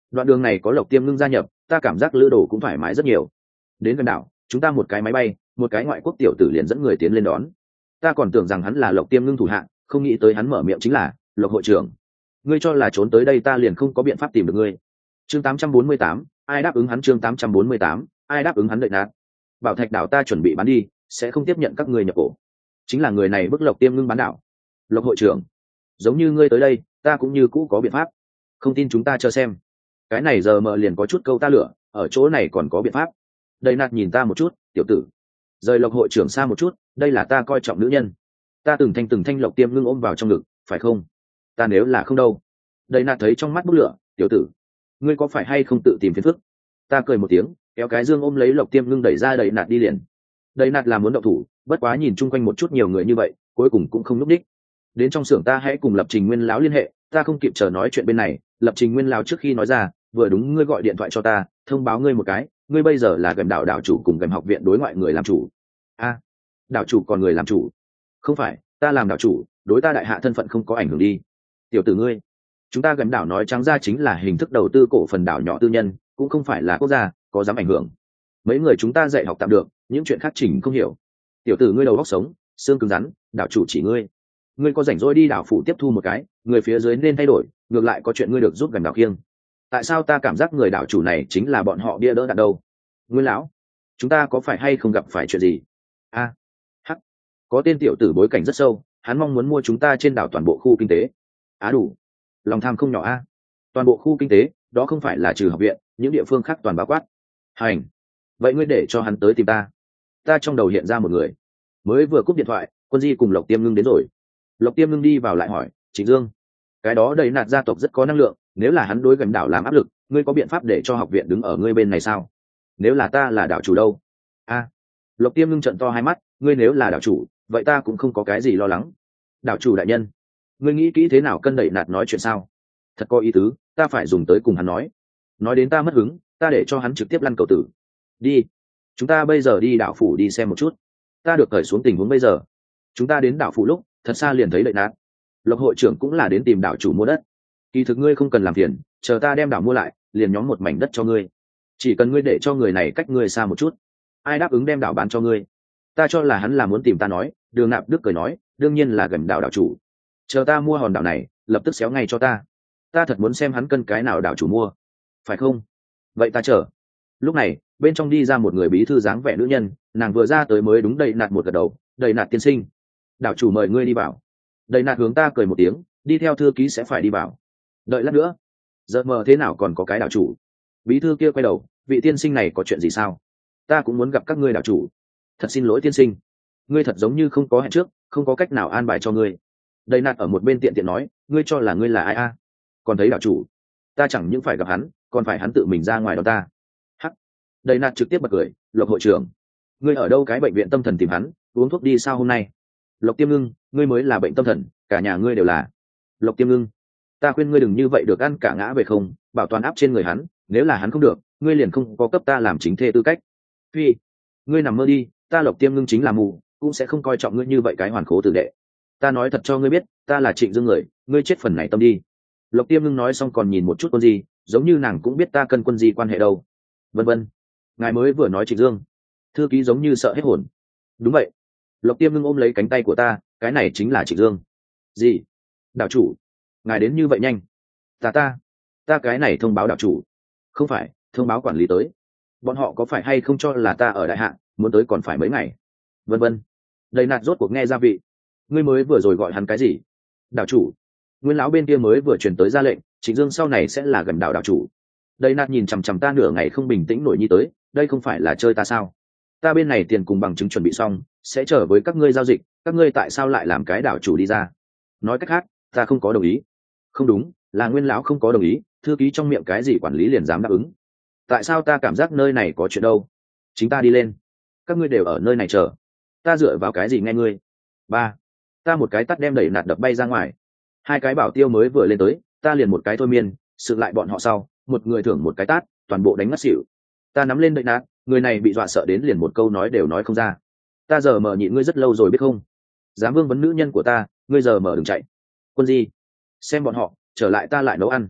đoạn đường này có Lộc Tiêm Ngưng gia nhập, ta cảm giác lữ đồ cũng thoải mái rất nhiều. Đến gần đảo, chúng ta một cái máy bay, một cái ngoại quốc tiểu tử liền dẫn người tiến lên đón. Ta còn tưởng rằng hắn là Lộc Tiêm Ngưng thủ hạng, không nghĩ tới hắn mở miệng chính là Lộc hội trưởng. Ngươi cho là trốn tới đây ta liền không có biện pháp tìm được ngươi. Chương tám trăm bốn mươi tám, ai đáp ứng hắn? Chương tám trăm bốn mươi tám, ai đáp ứng hắn? Đợi nạt. Bảo Thạch đảo ta chuẩn bị bán đi, sẽ không tiếp nhận các ngươi nhập cổ. Chính là người này bức Lộc Tiêm Ngưng bán đảo. Lộc hội trưởng, giống như ngươi tới đây, ta cũng như cũ có biện pháp. Không tin chúng ta chờ xem. Cái này giờ mờ liền có chút câu ta lửa, ở chỗ này còn có biện pháp. Đầy nạt nhìn ta một chút, tiểu tử, rời Lộc hội trưởng xa một chút, đây là ta coi trọng nữ nhân. Ta từng thanh từng thanh Lộc Tiêm Ngưng ôm vào trong ngực, phải không? Ta nếu là không đâu. Đầy nạt thấy trong mắt bốc lửa, tiểu tử, ngươi có phải hay không tự tìm phiền phức? Ta cười một tiếng, kéo cái dương ôm lấy Lộc Tiêm Ngưng đẩy ra Đầy nạt đi liền. Đầy nạt là muốn động thủ, bất quá nhìn chung quanh một chút nhiều người như vậy, cuối cùng cũng không lúc đích. Đến trong xưởng ta hãy cùng Lập Trình Nguyên lão liên hệ, ta không kịp chờ nói chuyện bên này. Lập Trình Nguyên lão trước khi nói ra, vừa đúng ngươi gọi điện thoại cho ta, thông báo ngươi một cái, ngươi bây giờ là Gầm đảo đảo chủ cùng Gầm học viện đối ngoại người làm chủ. A, đảo chủ còn người làm chủ? Không phải, ta làm đảo chủ, đối ta đại hạ thân phận không có ảnh hưởng đi. Tiểu tử ngươi, chúng ta Gầm đảo nói trắng ra chính là hình thức đầu tư cổ phần đảo nhỏ tư nhân, cũng không phải là quốc gia, có dám ảnh hưởng. Mấy người chúng ta dạy học tạm được, những chuyện khác chỉnh không hiểu. Tiểu tử ngươi đầu óc sống, xương cứng rắn, đảo chủ chỉ ngươi. Ngươi có rảnh rỗi đi đảo phủ tiếp thu một cái, người phía dưới nên thay đổi, ngược lại có chuyện ngươi được giúp Gầm đảo kiêng. Tại sao ta cảm giác người đảo chủ này chính là bọn họ bia đỡ đạn đâu? Nguyên lão, chúng ta có phải hay không gặp phải chuyện gì? A, hắc, có tên tiểu tử bối cảnh rất sâu, hắn mong muốn mua chúng ta trên đảo toàn bộ khu kinh tế. Á đủ, lòng tham không nhỏ a. Toàn bộ khu kinh tế, đó không phải là trừ học viện, những địa phương khác toàn bao quát. Hành, vậy ngươi để cho hắn tới tìm ta. Ta trong đầu hiện ra một người, mới vừa cúp điện thoại, Quân Di cùng Lộc Tiêm Ngưng đến rồi. Lộc Tiêm Ngưng đi vào lại hỏi, Trịnh Dương, cái đó Đầy nạt gia tộc rất có năng lượng, nếu là hắn đối Gầm đảo làm áp lực, ngươi có biện pháp để cho học viện đứng ở ngươi bên này sao? Nếu là ta là đảo chủ đâu? A, Lộc Tiêm Ngưng trận to hai mắt, ngươi nếu là đảo chủ, vậy ta cũng không có cái gì lo lắng. Đảo chủ đại nhân, ngươi nghĩ kỹ thế nào cân Đầy nạt nói chuyện sao? Thật có ý tứ, ta phải dùng tới cùng hắn nói. Nói đến ta mất hứng, ta để cho hắn trực tiếp lăn cầu tử. Đi, chúng ta bây giờ đi đảo phủ đi xem một chút. Ta được cởi xuống tình huống bây giờ. Chúng ta đến đảo phủ lúc, thật xa liền thấy Đầy nạt. Lộc hội trưởng cũng là đến tìm đảo chủ mua đất. Kỳ thực ngươi không cần làm phiền, chờ ta đem đảo mua lại, liền nhóm một mảnh đất cho ngươi. Chỉ cần ngươi để cho người này cách ngươi xa một chút. Ai đáp ứng đem đảo bán cho ngươi? Ta cho là hắn là muốn tìm ta nói. Đường Nạp Đức cười nói, đương nhiên là Gầm đảo đảo chủ. Chờ ta mua hòn đảo này, lập tức xéo ngay cho ta. Ta thật muốn xem hắn cân cái nào đảo chủ mua, phải không? Vậy ta chờ. Lúc này, bên trong đi ra một người bí thư dáng vẻ nữ nhân, nàng vừa ra tới mới đúng Đầy nạt một gật đầu. Đầy nạt tiên sinh, đảo chủ mời ngươi đi vào. Đầy nạt hướng ta cười một tiếng, đi theo thư ký sẽ phải đi vào. Đợi lát nữa, giờ mờ thế nào còn có cái đảo chủ? Bí thư kia quay đầu, vị tiên sinh này có chuyện gì sao? Ta cũng muốn gặp các ngươi đảo chủ. Thật xin lỗi tiên sinh, ngươi thật giống như không có hẹn trước, không có cách nào an bài cho ngươi. Đầy nạt ở một bên tiện tiện nói, ngươi cho là ngươi là ai a? Còn thấy đảo chủ, ta chẳng những phải gặp hắn, còn phải hắn tự mình ra ngoài đó ta. Hắc, Đầy nạt trực tiếp bật cười, Lộc hội trưởng, ngươi ở đâu cái bệnh viện tâm thần tìm hắn, uống thuốc đi sao hôm nay? Lộc Tiêm Ngưng, ngươi mới là bệnh tâm thần, cả nhà ngươi đều là. Lộc Tiêm Ngưng, ta khuyên ngươi đừng như vậy được ăn cả ngã về không, bảo toàn áp trên người hắn, nếu là hắn không được, ngươi liền không có cấp ta làm chính thê tư cách. Phi, ngươi nằm mơ đi, ta Lộc Tiêm Ngưng chính là mù, cũng sẽ không coi trọng ngươi như vậy cái hoàn khố tử đệ. Ta nói thật cho ngươi biết, ta là Trịnh Dương người, ngươi chết phần này tâm đi. Lộc Tiêm Ngưng nói xong còn nhìn một chút Quân Di, giống như nàng cũng biết ta cân Quân Di quan hệ đâu. Vân vân, ngài mới vừa nói Trịnh Dương. Thư ký giống như sợ hết hồn. Đúng vậy. Lộc Tiêm Ngưng ôm lấy cánh tay của ta, cái này chính là Trịnh Dương. Gì? Đảo chủ, ngài đến như vậy nhanh? Ta ta, ta cái này thông báo đảo chủ. Không phải, thông báo quản lý tới. Bọn họ có phải hay không cho là ta ở đại hạ, muốn tới còn phải mấy ngày? Vân vân. Đầy nạt rốt cuộc nghe ra vị. Ngươi mới vừa rồi gọi hắn cái gì? Đảo chủ. Nguyên lão bên kia mới vừa truyền tới ra lệnh, Trịnh Dương sau này sẽ là Gầm đảo đảo chủ. Đầy nạt nhìn chằm chằm ta nửa ngày không bình tĩnh nổi nhi tới, đây không phải là chơi ta sao? Ta bên này tiền cùng bằng chứng chuẩn bị xong, sẽ trở với các ngươi giao dịch, các ngươi tại sao lại làm cái đảo chủ đi ra? Nói cách khác, ta không có đồng ý. Không đúng, là Nguyên lão không có đồng ý, thư ký trong miệng cái gì quản lý liền dám đáp ứng. Tại sao ta cảm giác nơi này có chuyện đâu? Chính ta đi lên, các ngươi đều ở nơi này chờ. Ta dựa vào cái gì nghe ngươi? Ba, ta một cái tắt đem đẩy nạt đập bay ra ngoài. Hai cái bảo tiêu mới vừa lên tới, ta liền một cái thôi miên, sự lại bọn họ sau, một người thưởng một cái tát, toàn bộ đánh ngất xỉu. Ta nắm lên đẩy nạt, người này bị dọa sợ đến liền một câu nói đều nói không ra. Ta giờ mở nhịn ngươi rất lâu rồi biết không? Dám vương vấn nữ nhân của ta, ngươi giờ mở đừng chạy. Quân Di, xem bọn họ, trở lại ta lại nấu ăn.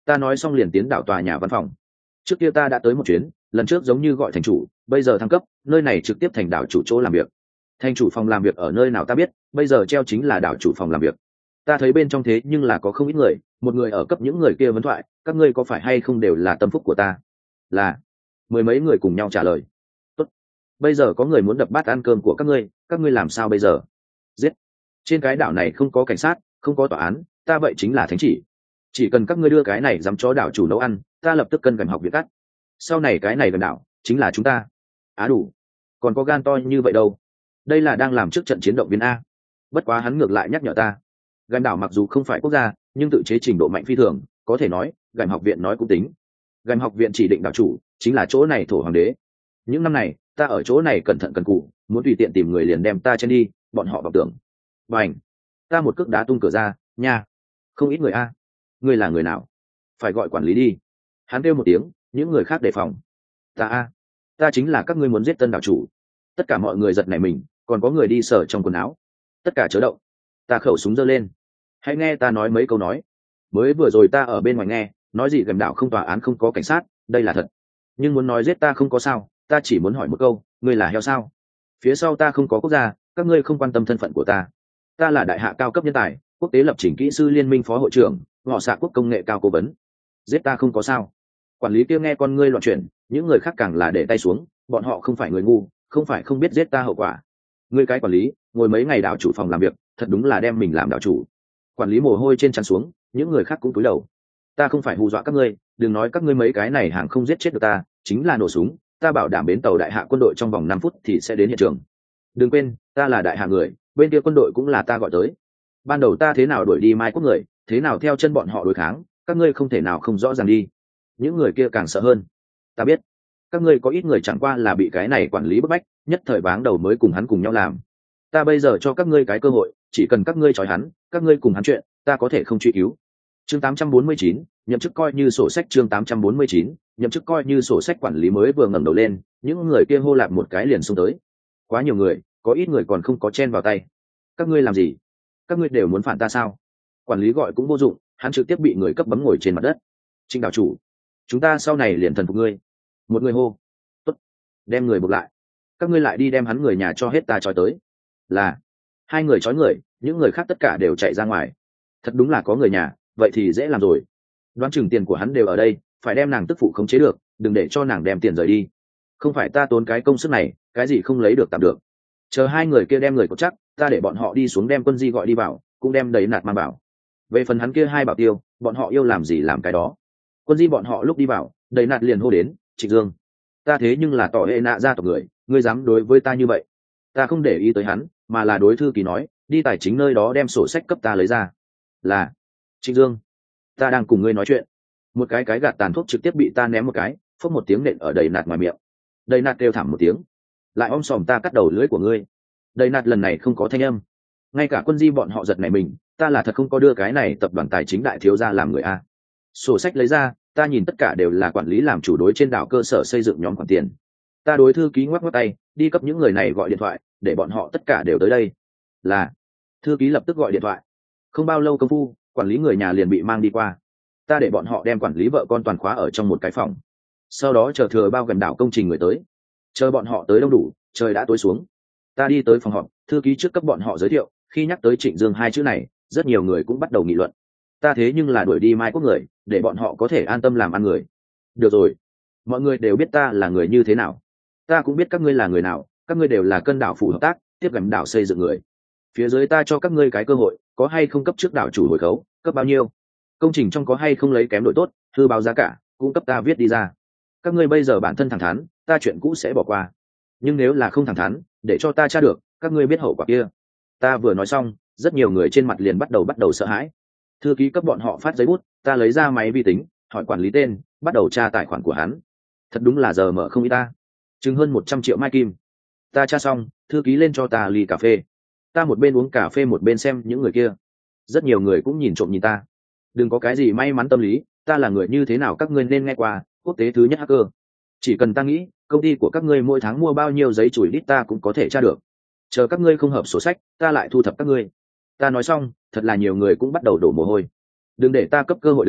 Ta nói xong liền tiến đảo tòa nhà văn phòng. Trước kia ta đã tới một chuyến, lần trước giống như gọi thành chủ, bây giờ thăng cấp, nơi này trực tiếp thành đảo chủ chỗ làm việc. Thành chủ phòng làm việc ở nơi nào ta biết, bây giờ treo chính là đảo chủ phòng làm việc. Ta thấy bên trong thế nhưng là có không ít người, một người ở cấp những người kia vấn thoại, các ngươi có phải hay không đều là tâm phúc của ta? Là. Mười mấy người cùng nhau trả lời. Tốt. Bây giờ có người muốn đập bát ăn cơm của các ngươi, các ngươi làm sao bây giờ? Giết. Trên cái đảo này không có cảnh sát, không có tòa án, ta vậy chính là thánh chỉ. Chỉ cần các ngươi đưa cái này dám chó đảo chủ nấu ăn, ta lập tức cân gần học việc cắt. Sau này cái này gần đảo chính là chúng ta. Á đủ. Còn có gan to như vậy đâu? Đây là đang làm trước trận chiến động viên a. Bất quá hắn ngược lại nhắc nhở ta, gần đảo mặc dù không phải quốc gia, nhưng tự chế trình độ mạnh phi thường, có thể nói gần học viện nói cũng tính. Gần học viện chỉ định đảo chủ chính là chỗ này thổ hoàng đế. Những năm này ta ở chỗ này cẩn thận cần cù, muốn tùy tiện tìm người liền đem ta chen đi, bọn họ vọng tưởng. Bành. Ta một cước đá tung cửa ra, nha. Không ít người a. Ngươi là người nào? Phải gọi quản lý đi. Hắn kêu một tiếng, những người khác đề phòng. Ta a. Ta chính là các ngươi muốn giết tân đảo chủ. Tất cả mọi người giật nảy mình, còn có người đi sờ trong quần áo. Tất cả chớ động. Ta khẩu súng giơ lên. Hãy nghe ta nói mấy câu nói. Mới vừa rồi ta ở bên ngoài nghe, nói gì gần đảo không tòa án không có cảnh sát, đây là thật. Nhưng muốn nói giết ta không có sao, ta chỉ muốn hỏi một câu, ngươi là heo sao? Phía sau ta không có quốc gia, các ngươi không quan tâm thân phận của ta. Ta là đại hạ cao cấp nhân tài, quốc tế lập trình kỹ sư liên minh phó hội trưởng, ngọ xạ quốc công nghệ cao cố vấn. Giết ta không có sao. Quản lý kia nghe con ngươi loạn chuyển, những người khác càng là để tay xuống, bọn họ không phải người ngu, không phải không biết giết ta hậu quả. Ngươi cái quản lý, ngồi mấy ngày đảo chủ phòng làm việc, thật đúng là đem mình làm đảo chủ. Quản lý mồ hôi trên trán xuống, những người khác cũng cúi đầu. Ta không phải hù dọa các ngươi, đừng nói các ngươi mấy cái này hàng không giết chết được ta, chính là nổ súng, ta bảo đảm bến tàu đại hạ quân đội trong vòng năm phút thì sẽ đến hiện trường. Đừng quên, ta là đại hạ người, bên kia quân đội cũng là ta gọi tới. Ban đầu ta thế nào đuổi đi Mai quốc người, thế nào theo chân bọn họ đối kháng, các ngươi không thể nào không rõ ràng đi. Những người kia càng sợ hơn. Ta biết, các ngươi có ít người chẳng qua là bị cái này quản lý bức bách, nhất thời váng đầu mới cùng hắn cùng nhau làm. Ta bây giờ cho các ngươi cái cơ hội, chỉ cần các ngươi trói hắn, các ngươi cùng hắn chuyện, ta có thể không truy cứu. Chương tám trăm bốn mươi chín, nhậm chức coi như sổ sách. Chương tám trăm bốn mươi chín, nhậm chức coi như sổ sách. Quản lý mới vừa ngẩng đầu lên, những người kia hô lạp một cái liền xông tới. Quá nhiều người, có ít người còn không có chen vào tay. Các ngươi làm gì? Các ngươi đều muốn phản ta sao? Quản lý gọi cũng vô dụng, hắn trực tiếp bị người cấp bấm ngồi trên mặt đất. Trịnh đảo chủ, chúng ta sau này liền thần phục ngươi. Một người hô. Tốt. Đem người buộc lại. Các ngươi lại đi đem hắn người nhà cho hết ta trói tới. Là. Hai người trói người, những người khác tất cả đều chạy ra ngoài. Thật đúng là có người nhà, vậy thì dễ làm rồi. Đoán chừng tiền của hắn đều ở đây, phải đem nàng tức phụ khống chế được, đừng để cho nàng đem tiền rời đi. Không phải ta tốn cái công sức này, cái gì không lấy được tạm được. Chờ hai người kia đem người có chắc, ta để bọn họ đi xuống đem Quân Di gọi đi vào, cũng đem đầy nạt mang bảo. Về phần hắn kia hai bảo tiêu, bọn họ yêu làm gì làm cái đó. Quân Di bọn họ lúc đi vào, đầy nạt liền hô đến, Trịnh Dương, ta thế nhưng là tỏ hệ nạ gia tộc người, ngươi dám đối với ta như vậy? Ta không để ý tới hắn, mà là đối thư ký nói, đi tài chính nơi đó đem sổ sách cấp ta lấy ra. Là. Trịnh Dương, ta đang cùng ngươi nói chuyện. Một cái cái gạt tàn thuốc trực tiếp bị ta ném một cái, phốc một tiếng nện ở đầy nạt ngoài miệng. Đầy nạt kêu thảm một tiếng, lại om sòm ta cắt đầu lưỡi của ngươi. Đầy nạt lần này không có thanh âm, ngay cả Quân Di bọn họ giật nảy mình, ta là thật không có đưa cái này tập đoàn tài chính đại thiếu gia làm người a. Sổ sách lấy ra, ta nhìn tất cả đều là quản lý làm chủ đối trên đảo cơ sở xây dựng nhóm khoản tiền. Ta đối thư ký ngoắc ngoắc tay, đi cấp những người này gọi điện thoại, để bọn họ tất cả đều tới đây. Là. Thư ký lập tức gọi điện thoại. Không bao lâu công phu, quản lý người nhà liền bị mang đi qua. Ta để bọn họ đem quản lý vợ con toàn khóa ở trong một cái phòng, sau đó chờ thừa bao gần đảo công trình người tới. Chờ bọn họ tới đông đủ, trời đã tối xuống. Ta đi tới phòng họp, thư ký trước cấp bọn họ giới thiệu, khi nhắc tới Trịnh Dương hai chữ này, rất nhiều người cũng bắt đầu nghị luận. Ta thế nhưng là đuổi đi Mai quốc người, để bọn họ có thể an tâm làm ăn người. Được rồi, mọi người đều biết ta là người như thế nào, ta cũng biết các ngươi là người nào, các ngươi đều là cân đảo phủ hợp tác tiếp gần đảo xây dựng người. Phía dưới ta cho các ngươi cái cơ hội, có hay không cấp trước đảo chủ hồi khấu, cấp bao nhiêu, công trình trong có hay không lấy kém đội tốt, thư báo giá cả cũng cấp ta viết đi ra. Các ngươi bây giờ bản thân thẳng thắn, ta chuyện cũ sẽ bỏ qua, nhưng nếu là không thẳng thắn, để cho ta tra được, các ngươi biết hậu quả kia. Ta vừa nói xong, rất nhiều người trên mặt liền bắt đầu bắt đầu sợ hãi. Thư ký cấp bọn họ phát giấy bút, ta lấy ra máy vi tính, hỏi quản lý tên, bắt đầu tra tài khoản của hắn. Thật đúng là giờ mở không ít ta, chừng hơn một trăm triệu mai kim. Ta tra xong, thư ký lên cho ta ly cà phê. Ta một bên uống cà phê một bên xem những người kia. Rất nhiều người cũng nhìn trộm nhìn ta. Đừng có cái gì may mắn tâm lý, ta là người như thế nào các ngươi nên nghe qua, quốc tế thứ nhất hacker. Chỉ cần ta nghĩ, công ty của các ngươi mỗi tháng mua bao nhiêu giấy chùi đít ta cũng có thể tra được. Chờ các ngươi không hợp sổ sách, ta lại thu thập các ngươi. Ta nói xong, thật là nhiều người cũng bắt đầu đổ mồ hôi. Đừng để ta cấp cơ hội đừng,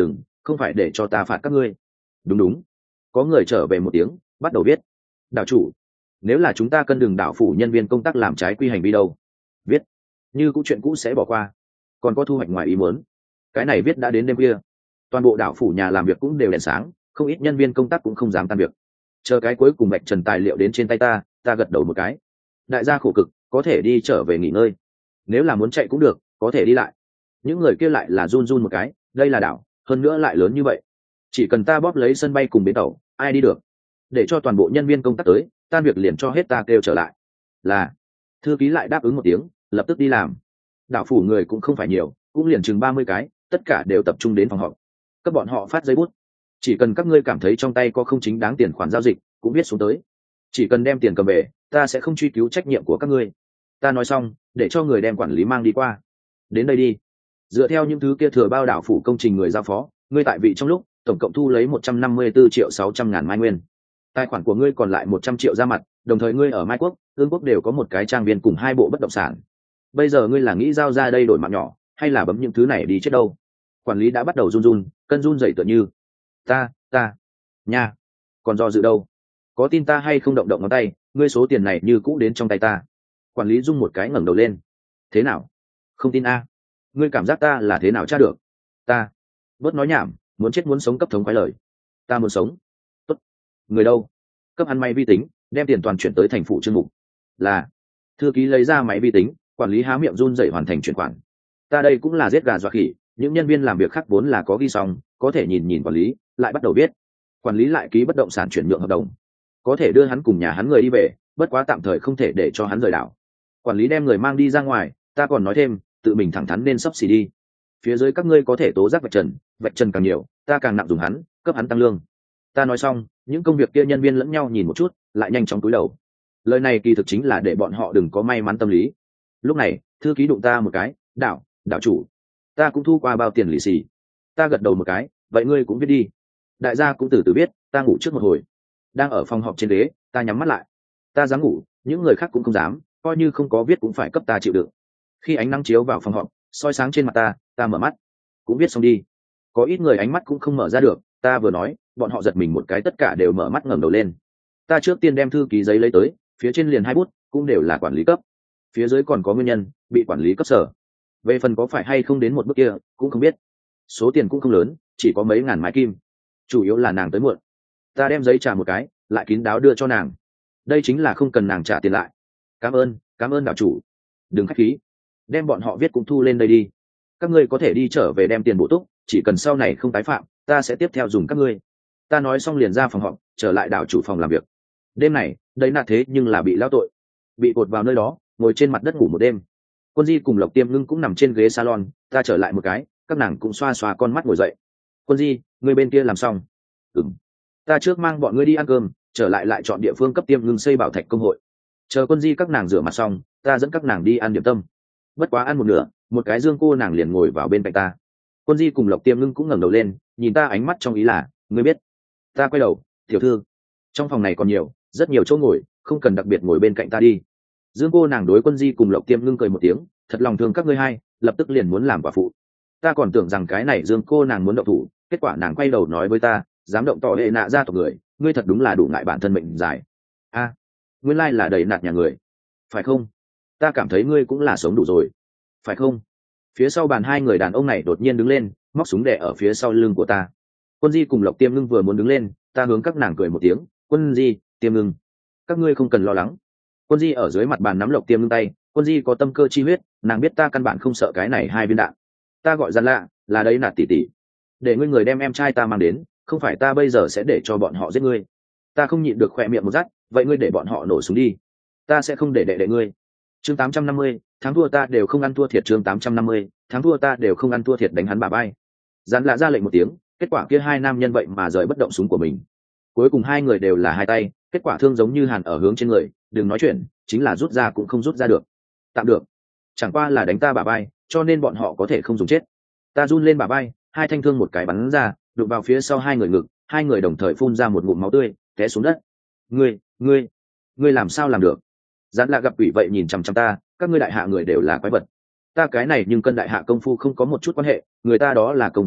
không phải để cho ta phạt các ngươi. Đúng đúng, có người trở về một tiếng, bắt đầu viết. Đảo chủ, nếu là chúng ta cân đường đảo phủ nhân viên công tác làm trái quy hành vi đâu? Viết. Như cũ chuyện cũ sẽ bỏ qua. Còn có thu hoạch ngoài ý muốn. Cái này viết đã đến đêm khuya, toàn bộ đảo phủ nhà làm việc cũng đều đèn sáng, không ít nhân viên công tác cũng không dám tan việc. Chờ cái cuối cùng vạch trần tài liệu đến trên tay ta, ta gật đầu một cái. Đại gia khổ cực, có thể đi trở về nghỉ ngơi. Nếu là muốn chạy cũng được, có thể đi lại. Những người kia lại là run run một cái, đây là đảo, hơn nữa lại lớn như vậy, chỉ cần ta bóp lấy sân bay cùng bến tàu, ai đi được? Để cho toàn bộ nhân viên công tác tới, tan việc liền cho hết ta kêu trở lại. Là. Thư ký lại đáp ứng một tiếng, lập tức đi làm. Đảo phủ người cũng không phải nhiều, cũng liền chừng ba mươi cái, tất cả đều tập trung đến phòng họp. Các bọn họ phát giấy bút, chỉ cần các ngươi cảm thấy trong tay có không chính đáng tiền khoản giao dịch, cũng viết xuống tới. Chỉ cần đem tiền cầm về, ta sẽ không truy cứu trách nhiệm của các ngươi. Ta nói xong, để cho người đem quản lý mang đi qua. Đến đây đi. Dựa theo những thứ kia thừa bao đảo phủ công trình người giao phó, ngươi tại vị trong lúc tổng cộng thu lấy một trăm năm mươi tư triệu sáu trăm ngàn mai nguyên. Tài khoản của ngươi còn lại một trăm triệu ra mặt, đồng thời ngươi ở Mai Quốc, Ương Quốc đều có một cái trang viên cùng hai bộ bất động sản. Bây giờ ngươi là nghĩ giao ra đây đổi mạng nhỏ, hay là bấm những thứ này đi chết đâu? Quản lý đã bắt đầu run run, cân run dậy tựa như. Ta, ta, nha, còn do dự đâu? Có tin ta hay không động động ngón tay, ngươi số tiền này như cũ đến trong tay ta. Quản lý rung một cái ngẩng đầu lên. Thế nào? Không tin a? Ngươi cảm giác ta là thế nào tra được? Ta, bớt nói nhảm, muốn chết muốn sống cấp thống quái lời. Ta muốn sống. Tốt. Người đâu? Cấp ăn máy vi tính, đem tiền toàn chuyển tới thành phủ chương mục. Là. Thư ký lấy ra máy vi tính, quản lý há miệng run rẩy hoàn thành chuyển khoản. Ta đây cũng là giết gà dọa khỉ, những nhân viên làm việc khác vốn là có ghi xong, có thể nhìn nhìn quản lý, lại bắt đầu biết. Quản lý lại ký bất động sản chuyển nhượng hợp đồng, có thể đưa hắn cùng nhà hắn người đi về, bất quá tạm thời không thể để cho hắn rời đảo. Quản lý đem người mang đi ra ngoài, ta còn nói thêm, tự mình thẳng thắn nên sắp xỉ đi. Phía dưới các ngươi có thể tố giác vạch trần, vạch trần càng nhiều, ta càng nặng dùng hắn, cấp hắn tăng lương. Ta nói xong, những công việc kia nhân viên lẫn nhau nhìn một chút, lại nhanh chóng cúi đầu. Lời này kỳ thực chính là để bọn họ đừng có may mắn tâm lý. Lúc này, thư ký đụng ta một cái, đảo, đảo chủ, ta cũng thu qua bao tiền lì xì. Ta gật đầu một cái, vậy ngươi cũng viết đi. Đại gia cũng từ từ biết, ta ngủ trước một hồi. Đang ở phòng họp trên ghế, ta nhắm mắt lại. Ta dám ngủ, những người khác cũng không dám, coi như không có viết cũng phải cấp ta chịu đựng. Khi ánh nắng chiếu vào phòng họp, soi sáng trên mặt ta, ta mở mắt. Cũng viết xong đi. Có ít người ánh mắt cũng không mở ra được, ta vừa nói, bọn họ giật mình một cái, tất cả đều mở mắt ngẩng đầu lên. Ta trước tiên đem thư ký giấy lấy tới, phía trên liền hai bút, cũng đều là quản lý cấp. Phía dưới còn có nguyên nhân, bị quản lý cấp sở. Về phần có phải hay không đến một bước kia, cũng không biết. Số tiền cũng không lớn, chỉ có mấy ngàn mái kim. Chủ yếu là nàng tới muộn. Ta đem giấy trả một cái, lại kín đáo đưa cho nàng. Đây chính là không cần nàng trả tiền lại. Cảm ơn, cảm ơn đảo chủ. Đừng khách khí. Đem bọn họ viết cũng thu lên đây đi. Các ngươi có thể đi trở về đem tiền bổ túc, chỉ cần sau này không tái phạm, ta sẽ tiếp theo dùng các ngươi. Ta nói xong liền ra phòng họp, trở lại đảo chủ phòng làm việc. Đêm này, đấy là thế nhưng là bị lao tội. Bị cột vào nơi đó, ngồi trên mặt đất ngủ một đêm. Quân Di cùng Lộc Tiêm Ngưng cũng nằm trên ghế salon, ta trở lại một cái, các nàng cũng xoa xoa con mắt ngồi dậy. Quân Di, người bên kia làm xong? Ừm. Ta trước mang bọn ngươi đi ăn cơm, trở lại lại chọn địa phương cấp Tiêm Ngưng xây bảo thạch công hội. Chờ Quân Di các nàng rửa mặt xong, ta dẫn các nàng đi ăn điểm tâm. Bất quá ăn một nửa, một cái dương cô nàng liền ngồi vào bên cạnh ta. Quân Di cùng Lộc Tiêm Ngưng cũng ngẩng đầu lên, nhìn ta ánh mắt trong ý là, ngươi biết. Ta quay đầu, tiểu thư, trong phòng này còn nhiều, rất nhiều chỗ ngồi, không cần đặc biệt ngồi bên cạnh ta đi. Dương cô nàng đối Quân Di cùng Lộc Tiêm Ngưng cười một tiếng, thật lòng thương các ngươi hai, lập tức liền muốn làm quả phụ. Ta còn tưởng rằng cái này Dương cô nàng muốn động thủ, kết quả nàng quay đầu nói với ta, dám động tỏ hệ nạ ra tộc người, ngươi thật đúng là đủ ngại bản thân mệnh dài. A, à, nguyên lai là đầy nạt nhà người, phải không? Ta cảm thấy ngươi cũng là sống đủ rồi, phải không? Phía sau bàn hai người đàn ông này đột nhiên đứng lên, móc súng đè ở phía sau lưng của ta. Quân Di cùng Lộc Tiêm Ngưng vừa muốn đứng lên, ta hướng các nàng cười một tiếng, Quân Di, Tiêm Ngưng, các ngươi không cần lo lắng. Quân Di ở dưới mặt bàn nắm Lộc Tiêm Ngưng tay, Quân Di có tâm cơ chi huyết, nàng biết ta căn bản không sợ cái này hai viên đạn. Ta gọi gian lạ, là đấy nạt tỷ tỷ, để ngươi người đem em trai ta mang đến, không phải ta bây giờ sẽ để cho bọn họ giết ngươi. Ta không nhịn được khỏe miệng một rát, vậy ngươi để bọn họ nổ súng đi, ta sẽ không để đệ đệ ngươi. Chương tám trăm năm mươi, thắng thua ta đều không ăn thua thiệt. Chương tám trăm năm mươi, thắng thua ta đều không ăn thua thiệt. Đánh hắn bà bay. Gian lạ ra lệnh một tiếng, kết quả kia hai nam nhân vậy mà rời bất động súng của mình. Cuối cùng hai người đều là hai tay, kết quả thương giống như hàn ở hướng trên người, đừng nói chuyện, chính là rút ra cũng không rút ra được. Tạm được, chẳng qua là đánh ta bà bay, cho nên bọn họ có thể không dùng chết. Ta run lên bà bay, hai thanh thương một cái bắn ra, đụng vào phía sau hai người ngực, hai người đồng thời phun ra một ngụm máu tươi, té xuống đất. Ngươi, ngươi, ngươi làm sao làm được? Gián lạ gặp quỷ vậy nhìn chằm chằm ta, các ngươi đại hạ người đều là quái vật. Ta cái này nhưng cân đại hạ công phu không có một chút quan hệ, người ta đó là công phu thật,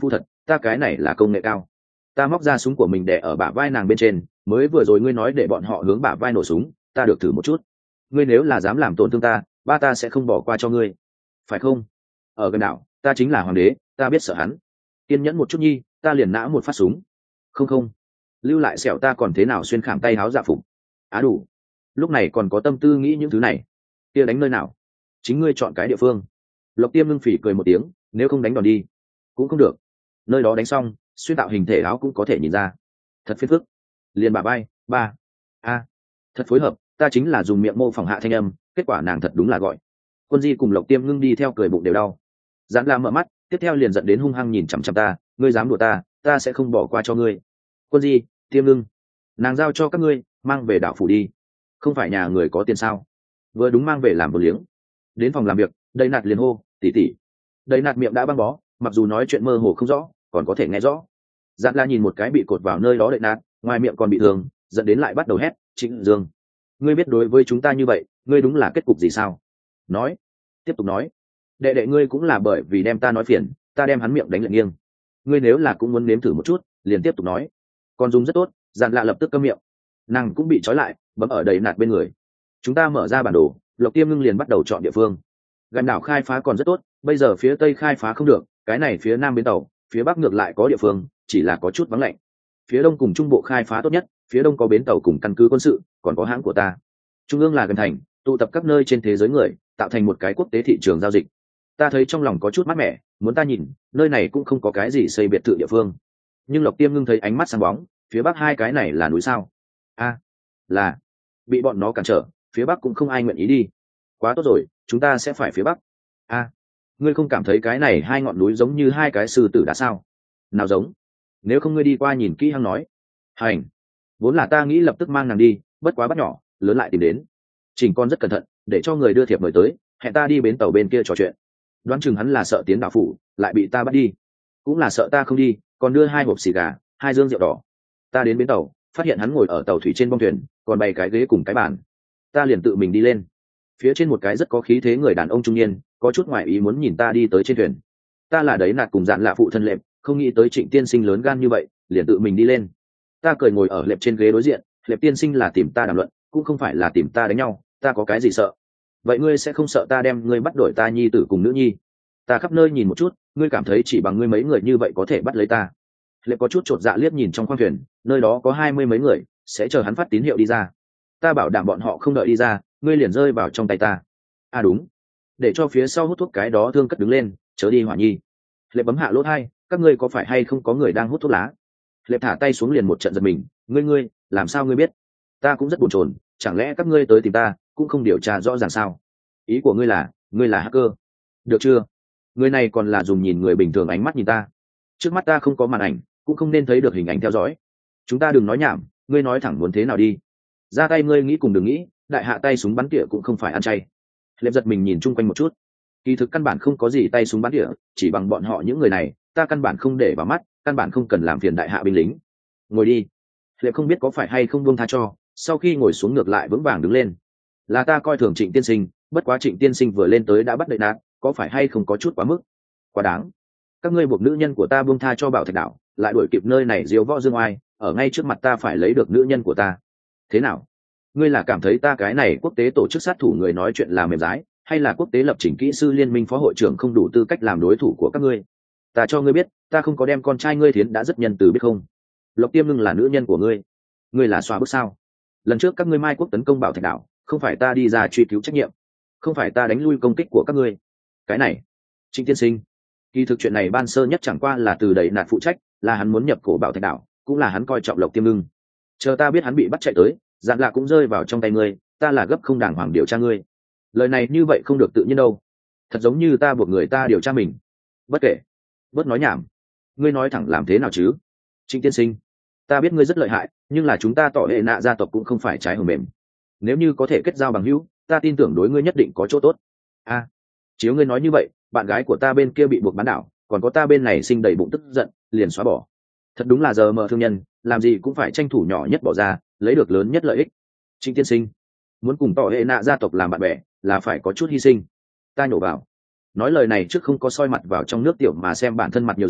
ta cái này là công nghệ cao. Ta móc ra súng của mình để ở bả vai nàng bên trên, mới vừa rồi ngươi nói để bọn họ hướng bả vai nổ súng, ta được thử một chút. Ngươi nếu là dám làm tổn thương ta, ba ta sẽ không bỏ qua cho ngươi, phải không? Ở gần đảo, ta chính là hoàng đế, ta biết sợ hắn. Kiên nhẫn một chút nhi, ta liền nã một phát súng. Không không, lưu lại sẹo ta còn thế nào xuyên khảm tay háo dạ phục. Á đủ, lúc này còn có tâm tư nghĩ những thứ này. Kia đánh nơi nào? Chính ngươi chọn cái địa phương. Lộc Tiêm ngưng phỉ cười một tiếng, nếu không đánh đòn đi cũng không được. Nơi đó đánh xong, xuyên tạo hình thể áo cũng có thể nhìn ra. Thật phiền phức. Liền bà bay, ba. A, thật phối hợp, ta chính là dùng miệng mô phỏng hạ thanh âm, kết quả nàng thật đúng là gọi. Quân Di cùng Lộc Tiêm ngưng đi theo cười bụng đều đau. Giãn La mở mắt, tiếp theo liền giận đến hung hăng nhìn chằm chằm ta, ngươi dám đùa ta, ta sẽ không bỏ qua cho ngươi. Quân Di, Tiêm ngưng, nàng giao cho các ngươi, mang về đảo phủ đi. Không phải nhà người có tiền sao? Vừa đúng mang về làm một liếng. Đến phòng làm việc, Đầy Nạt liền hô, tỷ tỷ. Đầy Nạt miệng đã băng bó, mặc dù nói chuyện mơ hồ không rõ, còn có thể nghe rõ. Giãn La nhìn một cái bị cột vào nơi đó Đầy Nạt, ngoài miệng còn bị thương, dẫn đến lại bắt đầu hét, Trịnh Dương, ngươi biết đối với chúng ta như vậy, ngươi đúng là kết cục gì sao? Nói, tiếp tục nói. Đệ đệ ngươi cũng là bởi vì đem ta nói phiền, ta đem hắn miệng đánh lệch nghiêng. Ngươi nếu là cũng muốn nếm thử một chút, liền tiếp tục nói. Còn dùng rất tốt. Giản Lạ lập tức câm miệng. Nàng cũng bị trói lại, bấm ở Đầy Nạt bên người. Chúng ta mở ra bản đồ, Lộc Tiêm ngưng liền bắt đầu chọn địa phương. Gần đảo khai phá còn rất tốt, bây giờ phía tây khai phá không được, cái này phía nam bến tàu, phía bắc ngược lại có địa phương, chỉ là có chút vắng lạnh. Phía đông cùng trung bộ khai phá tốt nhất, phía đông có bến tàu cùng căn cứ quân sự, còn có hãng của ta. Trung ương là gần thành, tụ tập các nơi trên thế giới người, tạo thành một cái quốc tế thị trường giao dịch. Ta thấy trong lòng có chút mát mẻ, muốn ta nhìn, nơi này cũng không có cái gì xây biệt thự địa phương. Nhưng Lộc Tiêm ngưng thấy ánh mắt sáng bóng, phía bắc hai cái này là núi sao? A, là bị bọn nó cản trở, phía bắc cũng không ai nguyện ý đi. Quá tốt rồi, chúng ta sẽ phải phía bắc. A, ngươi không cảm thấy cái này hai ngọn núi giống như hai cái sư tử đã sao? Nào giống? Nếu không ngươi đi qua nhìn kỹ hăng nói. Hành. Vốn là ta nghĩ lập tức mang nàng đi, bất quá bắt nhỏ, lớn lại tìm đến. Chỉnh con rất cẩn thận, để cho người đưa thiệp mời tới, hẹn ta đi bến tàu bên kia trò chuyện. Đoán chừng hắn là sợ tiến đảo phủ, lại bị ta bắt đi. Cũng là sợ ta không đi, còn đưa hai hộp xì gà, hai dương rượu đỏ. Ta đến bến tàu, phát hiện hắn ngồi ở tàu thủy trên bong thuyền, còn bày cái ghế cùng cái bàn. Ta liền tự mình đi lên. Phía trên một cái rất có khí thế người đàn ông trung niên, có chút ngoại ý muốn nhìn ta đi tới trên thuyền. Ta là Đấy Nạt cùng Dạn Lạ phụ thân Lệp, không nghĩ tới Trịnh tiên sinh lớn gan như vậy, liền tự mình đi lên. Ta cười ngồi ở Lệp trên ghế đối diện, Lệp tiên sinh là tìm ta đàm luận, cũng không phải là tìm ta đánh nhau, ta có cái gì sợ? Vậy ngươi sẽ không sợ ta đem ngươi bắt đổi ta nhi tử cùng nữ nhi? Ta khắp nơi nhìn một chút, ngươi cảm thấy chỉ bằng ngươi mấy người như vậy có thể bắt lấy ta? Lệp có chút chột dạ liếc nhìn trong khoang thuyền, nơi đó có hai mươi mấy người, sẽ chờ hắn phát tín hiệu đi ra. Ta bảo đảm bọn họ không đợi đi ra, ngươi liền rơi vào trong tay ta. À đúng, để cho phía sau hút thuốc cái đó thương cất đứng lên, chớ đi hỏa nhi. Lệp bấm hạ lỗ hai, các ngươi có phải hay không có người đang hút thuốc lá? Lệp thả tay xuống liền một trận giật mình, ngươi ngươi, làm sao ngươi biết? Ta cũng rất bồn chồn, chẳng lẽ các ngươi tới tìm ta, cũng không điều tra rõ ràng sao? Ý của ngươi là, ngươi là hacker? Được chưa? Người này còn là dùng nhìn người bình thường ánh mắt nhìn ta. Trước mắt ta không có màn ảnh, cũng không nên thấy được hình ảnh theo dõi. Chúng ta đừng nói nhảm, ngươi nói thẳng muốn thế nào đi. Ra tay ngươi nghĩ cùng đừng nghĩ, đại hạ tay súng bắn tỉa cũng không phải ăn chay. Lệp giật mình nhìn chung quanh một chút. Kỳ thực căn bản không có gì tay súng bắn tỉa, chỉ bằng bọn họ những người này, ta căn bản không để vào mắt, căn bản không cần làm phiền đại hạ binh lính. Ngồi đi. Lệp không biết có phải hay không buông tha cho, sau khi ngồi xuống ngược lại vững vàng đứng lên. Là ta coi thường Trịnh tiên sinh, bất quá Trịnh tiên sinh vừa lên tới đã bắt Đợi Nạt, có phải hay không có chút quá mức? Quá đáng. Các ngươi buộc nữ nhân của ta buông tha cho Bảo Thạch đảo, lại đuổi kịp nơi này diếu võ dương oai, ở ngay trước mặt ta phải lấy được nữ nhân của ta. Thế nào? Ngươi là cảm thấy ta cái này quốc tế tổ chức sát thủ người nói chuyện là mềm dái, hay là quốc tế lập trình kỹ sư liên minh phó hội trưởng không đủ tư cách làm đối thủ của các ngươi? Ta cho ngươi biết, ta không có đem con trai ngươi Thiến đã rất nhân từ biết không? Lộc Tiêm Ngưng là nữ nhân của ngươi, ngươi là xóa bước sao? Lần trước các ngươi Mai quốc tấn công Bảo Thạch đảo, không phải ta đi ra truy cứu trách nhiệm, không phải ta đánh lui công kích của các ngươi. Cái này, Trịnh tiên sinh, kỳ thực chuyện này ban sơ nhất chẳng qua là từ Đẩy Nạt phụ trách, là hắn muốn nhập cổ Bảo Thạch đảo, cũng là hắn coi trọng Lộc Tiêm Ngưng. Chờ ta biết hắn bị bắt chạy tới, Dạn Lạ cũng rơi vào trong tay ngươi, ta là gấp không đàng hoàng điều tra ngươi. Lời này như vậy không được tự nhiên đâu, thật giống như ta buộc người ta điều tra mình. Bất kể, bớt nói nhảm, ngươi nói thẳng làm thế nào chứ? Trịnh tiên sinh, ta biết ngươi rất lợi hại, nhưng là chúng ta tỏ hệ nạ gia tộc cũng không phải trái hầm mềm. Nếu như có thể kết giao bằng hữu, ta tin tưởng đối ngươi nhất định có chỗ tốt. A, à, chiếu ngươi nói như vậy, bạn gái của ta bên kia bị buộc bán đảo, còn có ta bên này sinh đầy bụng tức giận, liền xóa bỏ. Thật đúng là giờ mờ thương nhân, làm gì cũng phải tranh thủ nhỏ nhất bỏ ra, lấy được lớn nhất lợi ích. Trịnh tiên sinh, muốn cùng tỏ hệ nạ gia tộc làm bạn bè, là phải có chút hy sinh. Ta nhổ vào. Nói lời này trước không có soi mặt vào trong nước tiểu mà xem bản thân mặt nhiều dày,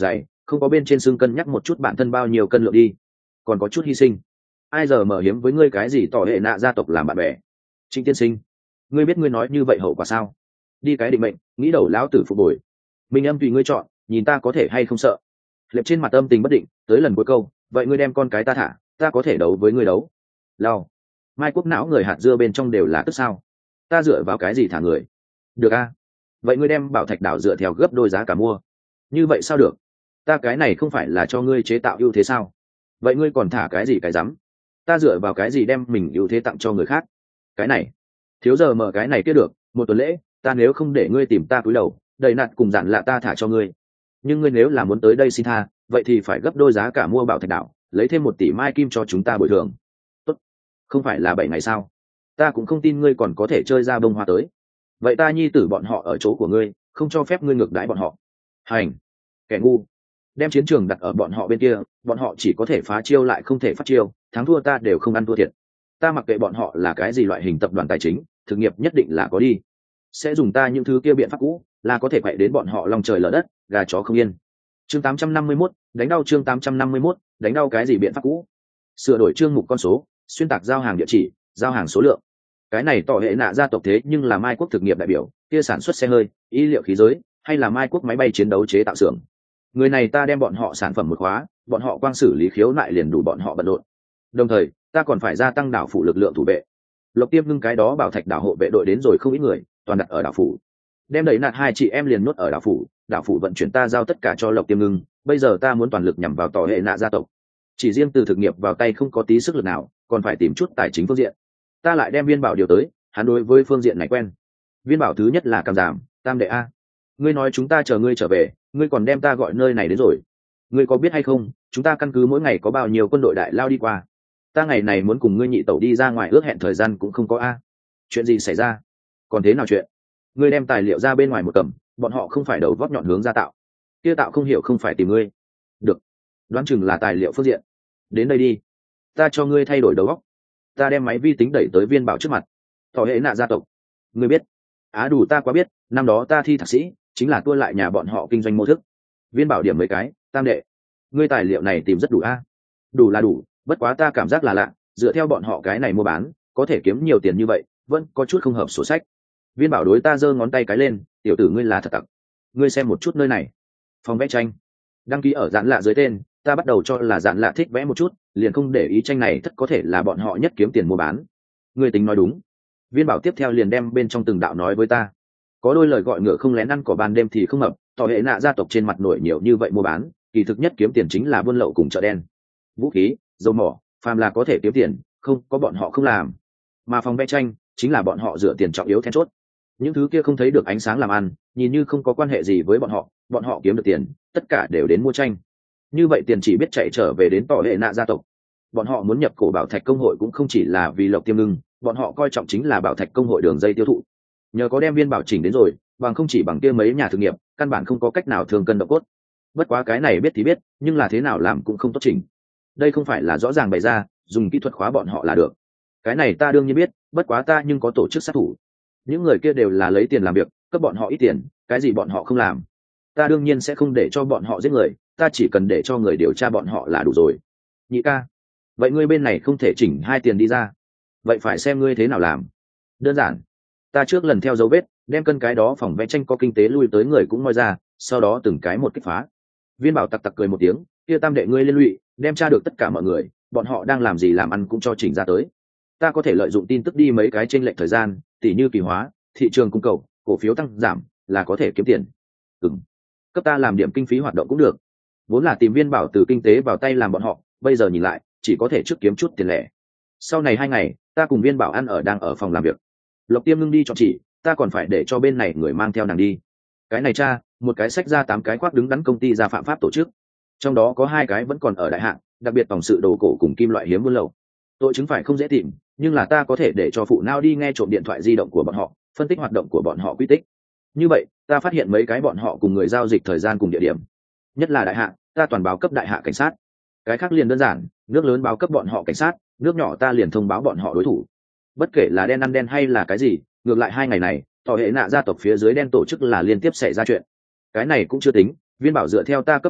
không có bên trên xương cân nhắc một chút bản thân bao nhiêu cân lượng đi, còn có chút hy sinh. Ai giờ mở hiếm với ngươi cái gì tỏ hệ nạ gia tộc làm bạn bè. Trịnh tiên sinh, ngươi biết ngươi nói như vậy hậu quả sao? Đi cái định mệnh, nghĩ đầu lão tử phục hồi. Minh Âm tùy ngươi chọn, nhìn ta có thể hay không sợ. Lệp trên mặt âm tình bất định, tới lần cuối câu, vậy ngươi đem con cái ta thả, ta có thể đấu với ngươi đấu. Lao. Mai Quốc não người hạt dưa bên trong đều là tức sao? Ta dựa vào cái gì thả người? Được a. Vậy ngươi đem bảo thạch đảo dựa theo gấp đôi giá cả mua. Như vậy sao được? Ta cái này không phải là cho ngươi chế tạo ưu thế sao? Vậy ngươi còn thả cái gì cái rắm? Ta dựa vào cái gì đem mình ưu thế tặng cho người khác? Cái này, thiếu giờ mở cái này kia được, một tuần lễ, ta nếu không để ngươi tìm ta cúi đầu, đầy nạt cùng dặn lạ ta thả cho ngươi. Nhưng ngươi nếu là muốn tới đây xin tha, vậy thì phải gấp đôi giá cả mua bảo thạch đảo, lấy thêm một tỷ mai kim cho chúng ta bồi thường. Tốt, không phải là bảy ngày sao? Ta cũng không tin ngươi còn có thể chơi ra bông hoa tới. Vậy ta nhi tử bọn họ ở chỗ của ngươi, không cho phép ngươi ngược đãi bọn họ. Hành, kẻ ngu. Đem chiến trường đặt ở bọn họ bên kia, bọn họ chỉ có thể phá chiêu lại không thể phát chiêu, thắng thua ta đều không ăn thua thiệt. Ta mặc kệ bọn họ là cái gì loại hình tập đoàn tài chính, thực nghiệp nhất định là có đi. Sẽ dùng ta những thứ kia biện pháp cũ, là có thể quậy đến bọn họ lòng trời lở đất, gà chó không yên. Chương tám trăm năm mươi mốt, đánh đau chương tám trăm năm mươi mốt, đánh đau cái gì biện pháp cũ? Sửa đổi chương mục con số, xuyên tạc giao hàng địa chỉ, giao hàng số lượng. Cái này tỏ hệ nạ gia tộc thế nhưng là Mai Quốc thực nghiệp đại biểu, kia sản xuất xe hơi, y liệu khí giới, hay là Mai Quốc máy bay chiến đấu chế tạo xưởng. Người này ta đem bọn họ sản phẩm một khóa, bọn họ quang xử lý khiếu nại liền đủ bọn họ bận rộn. Đồng thời, ta còn phải gia tăng đảo phủ lực lượng thủ vệ. Lộc Tiêm ngưng cái đó bảo thạch đảo hộ vệ đội đến rồi không ít người, toàn đặt ở đảo phủ. Đem đẩy nạt hai chị em liền nuốt ở đảo phủ, đảo phủ vận chuyển ta giao tất cả cho Lộc Tiêm ngưng, bây giờ ta muốn toàn lực nhằm vào tỏ hệ nạ gia tộc. Chỉ riêng từ thực nghiệp vào tay không có tí sức lực nào, còn phải tìm chút tài chính phương diện. Ta lại đem Viên Bảo điều tới, hắn đối với phương diện này quen. Viên Bảo thứ nhất là Cam Giảm, Tam đệ a. Ngươi nói chúng ta chờ ngươi trở về, ngươi còn đem ta gọi nơi này đến rồi. Ngươi có biết hay không, chúng ta căn cứ mỗi ngày có bao nhiêu quân đội đại lao đi qua. Ta ngày này muốn cùng ngươi nhị tẩu đi ra ngoài ước hẹn thời gian cũng không có a. Chuyện gì xảy ra? Còn thế nào chuyện? Ngươi đem tài liệu ra bên ngoài một cầm, bọn họ không phải đầu vót nhọn hướng ra tạo. Kia tạo không hiểu không phải tìm ngươi. Được. Đoán chừng là tài liệu phương diện. Đến đây đi. Ta cho ngươi thay đổi đầu óc. Ta đem máy vi tính đẩy tới Viên Bảo trước mặt. Tỏ hệ nạ gia tộc. Ngươi biết? Á đủ ta quá biết, năm đó ta thi thạc sĩ, chính là tua lại nhà bọn họ kinh doanh mô thức. Viên Bảo điểm mấy cái, Tam đệ. Ngươi tài liệu này tìm rất đủ a. Đủ là đủ, bất quá ta cảm giác là lạ, dựa theo bọn họ cái này mua bán, có thể kiếm nhiều tiền như vậy, vẫn có chút không hợp sổ sách. Viên Bảo đối ta giơ ngón tay cái lên, tiểu tử ngươi là thật tặc. Ngươi xem một chút nơi này. Phòng vẽ tranh. Đăng ký ở Dạn Lạ dưới tên, ta bắt đầu cho là Dạn Lạ thích vẽ một chút, liền không để ý tranh này tất có thể là bọn họ nhất kiếm tiền mua bán. Ngươi tính nói đúng. Viên Bảo tiếp theo liền đem bên trong từng đạo nói với ta. Có đôi lời gọi ngựa không lén ăn cỏ ban đêm thì không hợp, tỏ hệ nạ gia tộc trên mặt nổi nhiều như vậy mua bán, kỳ thực nhất kiếm tiền chính là buôn lậu cùng chợ đen. Vũ khí, dầu mỏ, phàm là có thể kiếm tiền, không có bọn họ không làm. Mà phòng vẽ tranh chính là bọn họ dựa tiền trọng yếu then chốt. Những thứ kia không thấy được ánh sáng làm ăn, nhìn như không có quan hệ gì với bọn họ, bọn họ kiếm được tiền, tất cả đều đến mua tranh. Như vậy tiền chỉ biết chạy trở về đến tỏ hệ nạ gia tộc. Bọn họ muốn nhập cổ bảo thạch công hội cũng không chỉ là vì Lộc Tiêm ngưng, bọn họ coi trọng chính là bảo thạch công hội đường dây tiêu thụ. Nhờ có đem Viên Bảo chỉnh đến rồi, bằng không chỉ bằng kia mấy nhà thực nghiệp, căn bản không có cách nào thường cân động cốt. Bất quá cái này biết thì biết, nhưng là thế nào làm cũng không tốt chỉnh. Đây không phải là rõ ràng bày ra, dùng kỹ thuật khóa bọn họ là được. Cái này ta đương nhiên biết, bất quá ta nhưng có tổ chức sát thủ. Những người kia đều là lấy tiền làm việc, cấp bọn họ ít tiền, cái gì bọn họ không làm. Ta đương nhiên sẽ không để cho bọn họ giết người, ta chỉ cần để cho người điều tra bọn họ là đủ rồi. Nhị ca, vậy ngươi bên này không thể chỉnh hai tiền đi ra. Vậy phải xem ngươi thế nào làm. Đơn giản, ta trước lần theo dấu vết, đem cân cái đó phòng vẽ tranh có kinh tế lui tới người cũng moi ra, sau đó từng cái một kích phá. Viên Bảo tặc tặc cười một tiếng, kia Tam đệ ngươi liên lụy, đem tra được tất cả mọi người, bọn họ đang làm gì làm ăn cũng cho chỉnh ra tới. Ta có thể lợi dụng tin tức đi mấy cái chênh lệch thời gian, tỉ như kỳ hóa, thị trường cung cầu, cổ phiếu tăng giảm, là có thể kiếm tiền. Ừm, cấp ta làm điểm kinh phí hoạt động cũng được. Vốn là tìm Viên Bảo từ kinh tế vào tay làm bọn họ, bây giờ nhìn lại, chỉ có thể trước kiếm chút tiền lẻ. Sau này hai ngày, ta cùng Viên Bảo ăn ở đang ở phòng làm việc. Lộc Tiêm ngưng đi chọn chỉ, ta còn phải để cho bên này người mang theo nàng đi. Cái này cha, một cái sách ra tám cái khoác đứng đắn công ty ra phạm pháp tổ chức, trong đó có hai cái vẫn còn ở đại hạng, đặc biệt tổng sự đồ cổ cùng kim loại hiếm buôn lậu. Tội chứng phải không dễ tìm, nhưng là ta có thể để cho phụ não đi nghe trộm điện thoại di động của bọn họ, phân tích hoạt động của bọn họ quy tích. Như vậy, ta phát hiện mấy cái bọn họ cùng người giao dịch thời gian cùng địa điểm. Nhất là đại hạ, ta toàn báo cấp đại hạ cảnh sát. Cái khác liền đơn giản, nước lớn báo cấp bọn họ cảnh sát, nước nhỏ ta liền thông báo bọn họ đối thủ. Bất kể là đen ăn đen hay là cái gì, ngược lại hai ngày này, tỏ hệ nạ gia tộc phía dưới đen tổ chức là liên tiếp xảy ra chuyện. Cái này cũng chưa tính, Viên Bảo dựa theo ta cấp tin tức,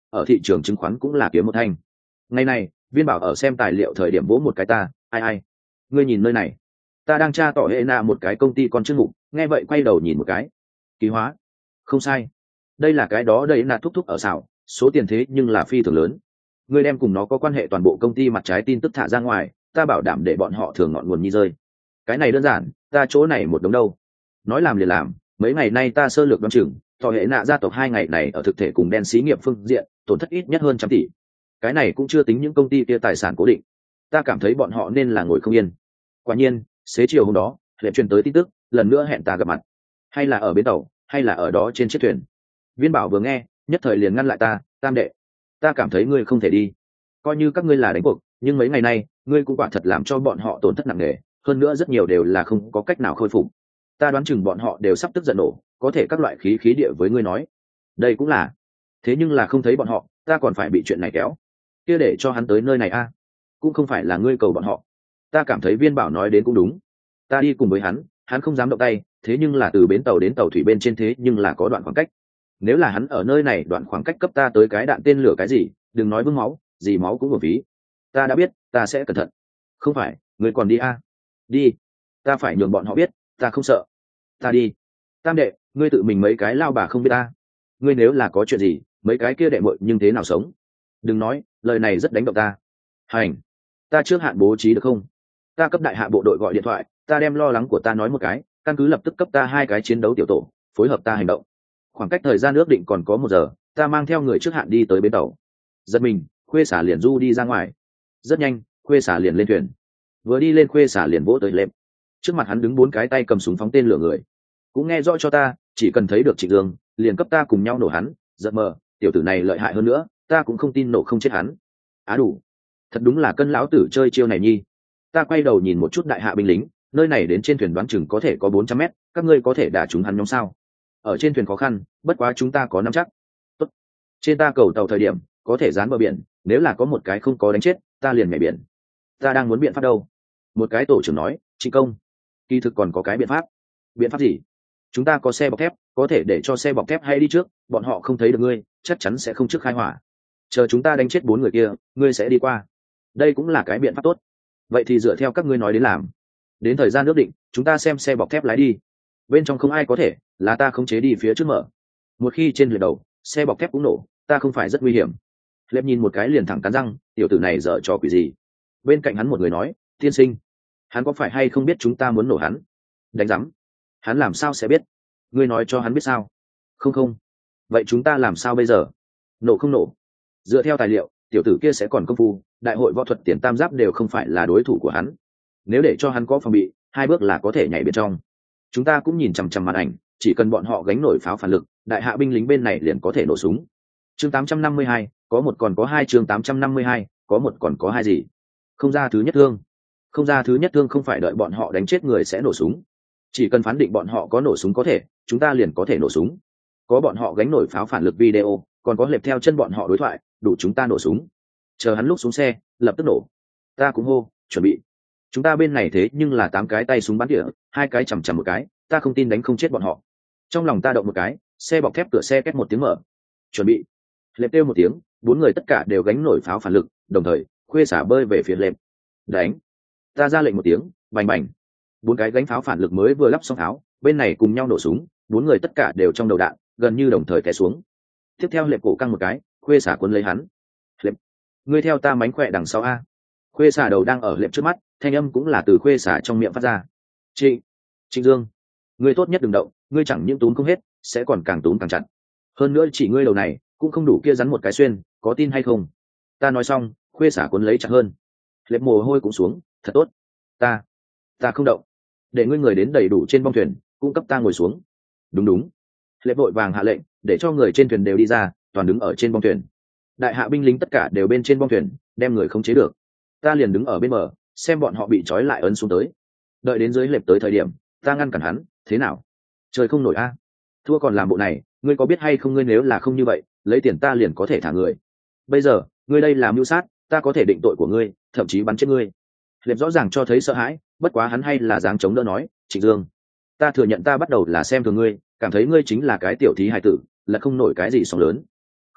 ở thị trường chứng khoán cũng là kiếm một thanh. Ngày này Viên Bảo ở xem tài liệu thời điểm vỗ một cái ta, ai ai ngươi nhìn nơi này. Ta đang tra tỏ hệ nạ một cái công ty con chức mục, nghe vậy quay đầu nhìn một cái. Ký hóa. Không sai, đây là cái đó đây là thúc thúc ở xảo, số tiền thế nhưng là phi thường lớn. Ngươi đem cùng nó có quan hệ toàn bộ công ty mặt trái tin tức thả ra ngoài, ta bảo đảm để bọn họ thường ngọn nguồn nhi rơi. Cái này đơn giản, ta chỗ này một đống đâu. Nói làm liền làm, mấy ngày nay ta sơ lược đoán chừng tỏ hệ nạ gia tộc hai ngày này ở thực thể cùng đen xí nghiệp phương diện tổn thất ít nhất hơn trăm tỷ. Cái này cũng chưa tính những công ty kia tài sản cố định. Ta cảm thấy bọn họ nên là ngồi không yên. Quả nhiên xế chiều hôm đó lệ truyền tới tin tức, lần nữa hẹn ta gặp mặt, hay là ở bến tàu hay là ở đó trên chiếc thuyền. Viên Bảo vừa nghe nhất thời liền ngăn lại ta, Tam đệ, ta cảm thấy ngươi không thể đi. Coi như các ngươi là đánh cuộc, nhưng mấy ngày nay ngươi cũng quả thật làm cho bọn họ tổn thất nặng nề, hơn nữa rất nhiều đều là không có cách nào khôi phục. Ta đoán chừng bọn họ đều sắp tức giận nổ, có thể các loại khí khí địa với ngươi nói. Đây cũng là. Thế nhưng là không thấy bọn họ, ta còn phải bị chuyện này kéo. Kia để cho hắn tới nơi này a, à? Cũng không phải là ngươi cầu bọn họ. Ta cảm thấy Viên Bảo nói đến cũng đúng. Ta đi cùng với hắn, hắn không dám động tay, thế nhưng là từ bến tàu đến tàu thủy bên trên thế nhưng là có đoạn khoảng cách. Nếu là hắn ở nơi này đoạn khoảng cách cấp ta tới cái đạn tên lửa cái gì, đừng nói vương máu, gì máu cũng uổng phí. Ta đã biết, ta sẽ cẩn thận. Không phải, ngươi còn đi a? À? Đi. Ta phải nhường bọn họ biết, ta không sợ. Ta đi. Tam đệ, ngươi tự mình mấy cái lao bà không biết ta. Ngươi nếu là có chuyện gì, mấy cái kia đệ muội nhưng thế nào sống? Đừng nói, lời này rất đánh động ta. Hành. Ta trước hạn bố trí được không? Ta cấp đại hạ bộ đội gọi điện thoại, ta đem lo lắng của ta nói một cái, căn cứ lập tức cấp ta hai cái chiến đấu tiểu tổ, phối hợp ta hành động. Khoảng cách thời gian ước định còn có một giờ, ta mang theo người trước hạn đi tới bến tàu. Giật mình, Khuê Xả liền du đi ra ngoài. Rất nhanh, Khuê Xả liền lên thuyền. Vừa đi lên Khuê Xả liền vỗ tới lệm. Trước mặt hắn đứng bốn cái tay cầm súng phóng tên lửa người. Cũng nghe rõ cho ta, chỉ cần thấy được Trịnh Dương, liền cấp ta cùng nhau nổ hắn. Giật mờ, tiểu tử này lợi hại hơn nữa, ta cũng không tin nổ không chết hắn. Á đủ, thật đúng là cân lão tử chơi chiêu này nhi. Ta quay đầu nhìn một chút đại hạ binh lính, nơi này đến trên thuyền đoán chừng có thể có bốn trăm mét, các ngươi có thể đả chúng hắn nhóm sao? Ở trên thuyền khó khăn, bất quá chúng ta có nắm chắc. Tốt. Trên ta cầu tàu thời điểm có thể dán bờ biển, nếu là có một cái không có đánh chết, ta liền nhảy biển. Ta đang muốn biện pháp đâu? Một cái tổ trưởng nói, Trịnh công, kỳ thực còn có cái biện pháp. Biện pháp gì? Chúng ta có xe bọc thép, có thể để cho xe bọc thép hay đi trước, bọn họ không thấy được ngươi, chắc chắn sẽ không trước khai hỏa. Chờ chúng ta đánh chết bốn người kia, ngươi sẽ đi qua. Đây cũng là cái biện pháp tốt. Vậy thì dựa theo các ngươi nói đến làm. Đến thời gian ước định, chúng ta xem xe bọc thép lái đi. Bên trong không ai có thể, là ta khống chế đi phía trước mở. Một khi trên lượt đầu, xe bọc thép cũng nổ, ta không phải rất nguy hiểm. Lệp nhìn một cái liền thẳng cắn răng, tiểu tử này dở trò quỷ gì? Bên cạnh hắn một người nói, tiên sinh, hắn có phải hay không biết chúng ta muốn nổ hắn? Đánh rắm, hắn làm sao sẽ biết? Ngươi nói cho hắn biết sao? Không không. Vậy chúng ta làm sao bây giờ? Nổ không nổ? Dựa theo tài liệu, tiểu tử kia sẽ còn công phu, đại hội võ thuật tiền tam giáp đều không phải là đối thủ của hắn. Nếu để cho hắn có phòng bị, hai bước là có thể nhảy bên trong. Chúng ta cũng nhìn chằm chằm màn ảnh, chỉ cần bọn họ gánh nổi pháo phản lực, đại hạ binh lính bên này liền có thể nổ súng. Chương tám trăm năm mươi hai, có một còn có hai. Chương tám trăm năm mươi hai, có một còn có hai gì? Không ra thứ nhất thương. Không ra thứ nhất thương không phải đợi bọn họ đánh chết người sẽ nổ súng. Chỉ cần phán định bọn họ có nổ súng có thể, chúng ta liền có thể nổ súng. Có bọn họ gánh nổi pháo phản lực video, còn có lệp theo chân bọn họ đối thoại, đủ chúng ta nổ súng. Chờ hắn lúc xuống xe, lập tức nổ. Ta cũng hô, chuẩn bị. Chúng ta bên này thế nhưng là tám cái tay súng bắn tỉa, hai cái chằm chằm một cái, ta không tin đánh không chết bọn họ. Trong lòng ta động một cái, xe bọc thép cửa xe két một tiếng mở. Chuẩn bị. Lệp kêu một tiếng, bốn người tất cả đều gánh nổi pháo phản lực, đồng thời Khuê Xả bơi về phía lệp. Đánh. Ta ra lệnh một tiếng, bành bành. Bốn cái gánh pháo phản lực mới vừa lắp xong pháo, bên này cùng nhau nổ súng, bốn người tất cả đều trong đầu đạn, gần như đồng thời té xuống. Tiếp theo lệp cổ căng một cái, Khuê Xả cuốn lấy hắn. Lệp, ngươi theo ta mánh khỏe đằng sau a. Khuê Xả đầu đang ở lệp trước mắt, thanh âm cũng là từ Khuê Xả trong miệng phát ra. Trịnh, Trịnh Dương, ngươi tốt nhất đừng động, ngươi chẳng những túm không hết, sẽ còn càng túm càng chặt. Hơn nữa chỉ ngươi đầu này cũng không đủ kia rắn một cái xuyên, có tin hay không? Ta nói xong, Khuê Xả cuốn lấy chặt hơn. Lệp mồ hôi cũng xuống, thật tốt. Ta, ta không động. Để ngươi người đến đầy đủ trên bong thuyền, cung cấp ta ngồi xuống. Đúng đúng. Lệp vội vàng hạ lệnh, để cho người trên thuyền đều đi ra, toàn đứng ở trên bong thuyền. Đại hạ binh lính tất cả đều bên trên bong thuyền, đem người không chế được. Ta liền đứng ở bên bờ, xem bọn họ bị trói lại ấn xuống tới. Đợi đến dưới lệp tới thời điểm, ta ngăn cản hắn, thế nào? Trời không nổi a. Thua còn làm bộ này, ngươi có biết hay không, ngươi nếu là không như vậy, lấy tiền ta liền có thể thả người. Bây giờ, ngươi đây là mưu sát, ta có thể định tội của ngươi, thậm chí bắn chết ngươi. Lệp rõ ràng cho thấy sợ hãi, bất quá hắn hay là dáng chống đỡ nói, Trịnh Dương, ta thừa nhận ta bắt đầu là xem thường ngươi, cảm thấy ngươi chính là cái tiểu thí hài tử, là không nổi cái gì sóng lớn.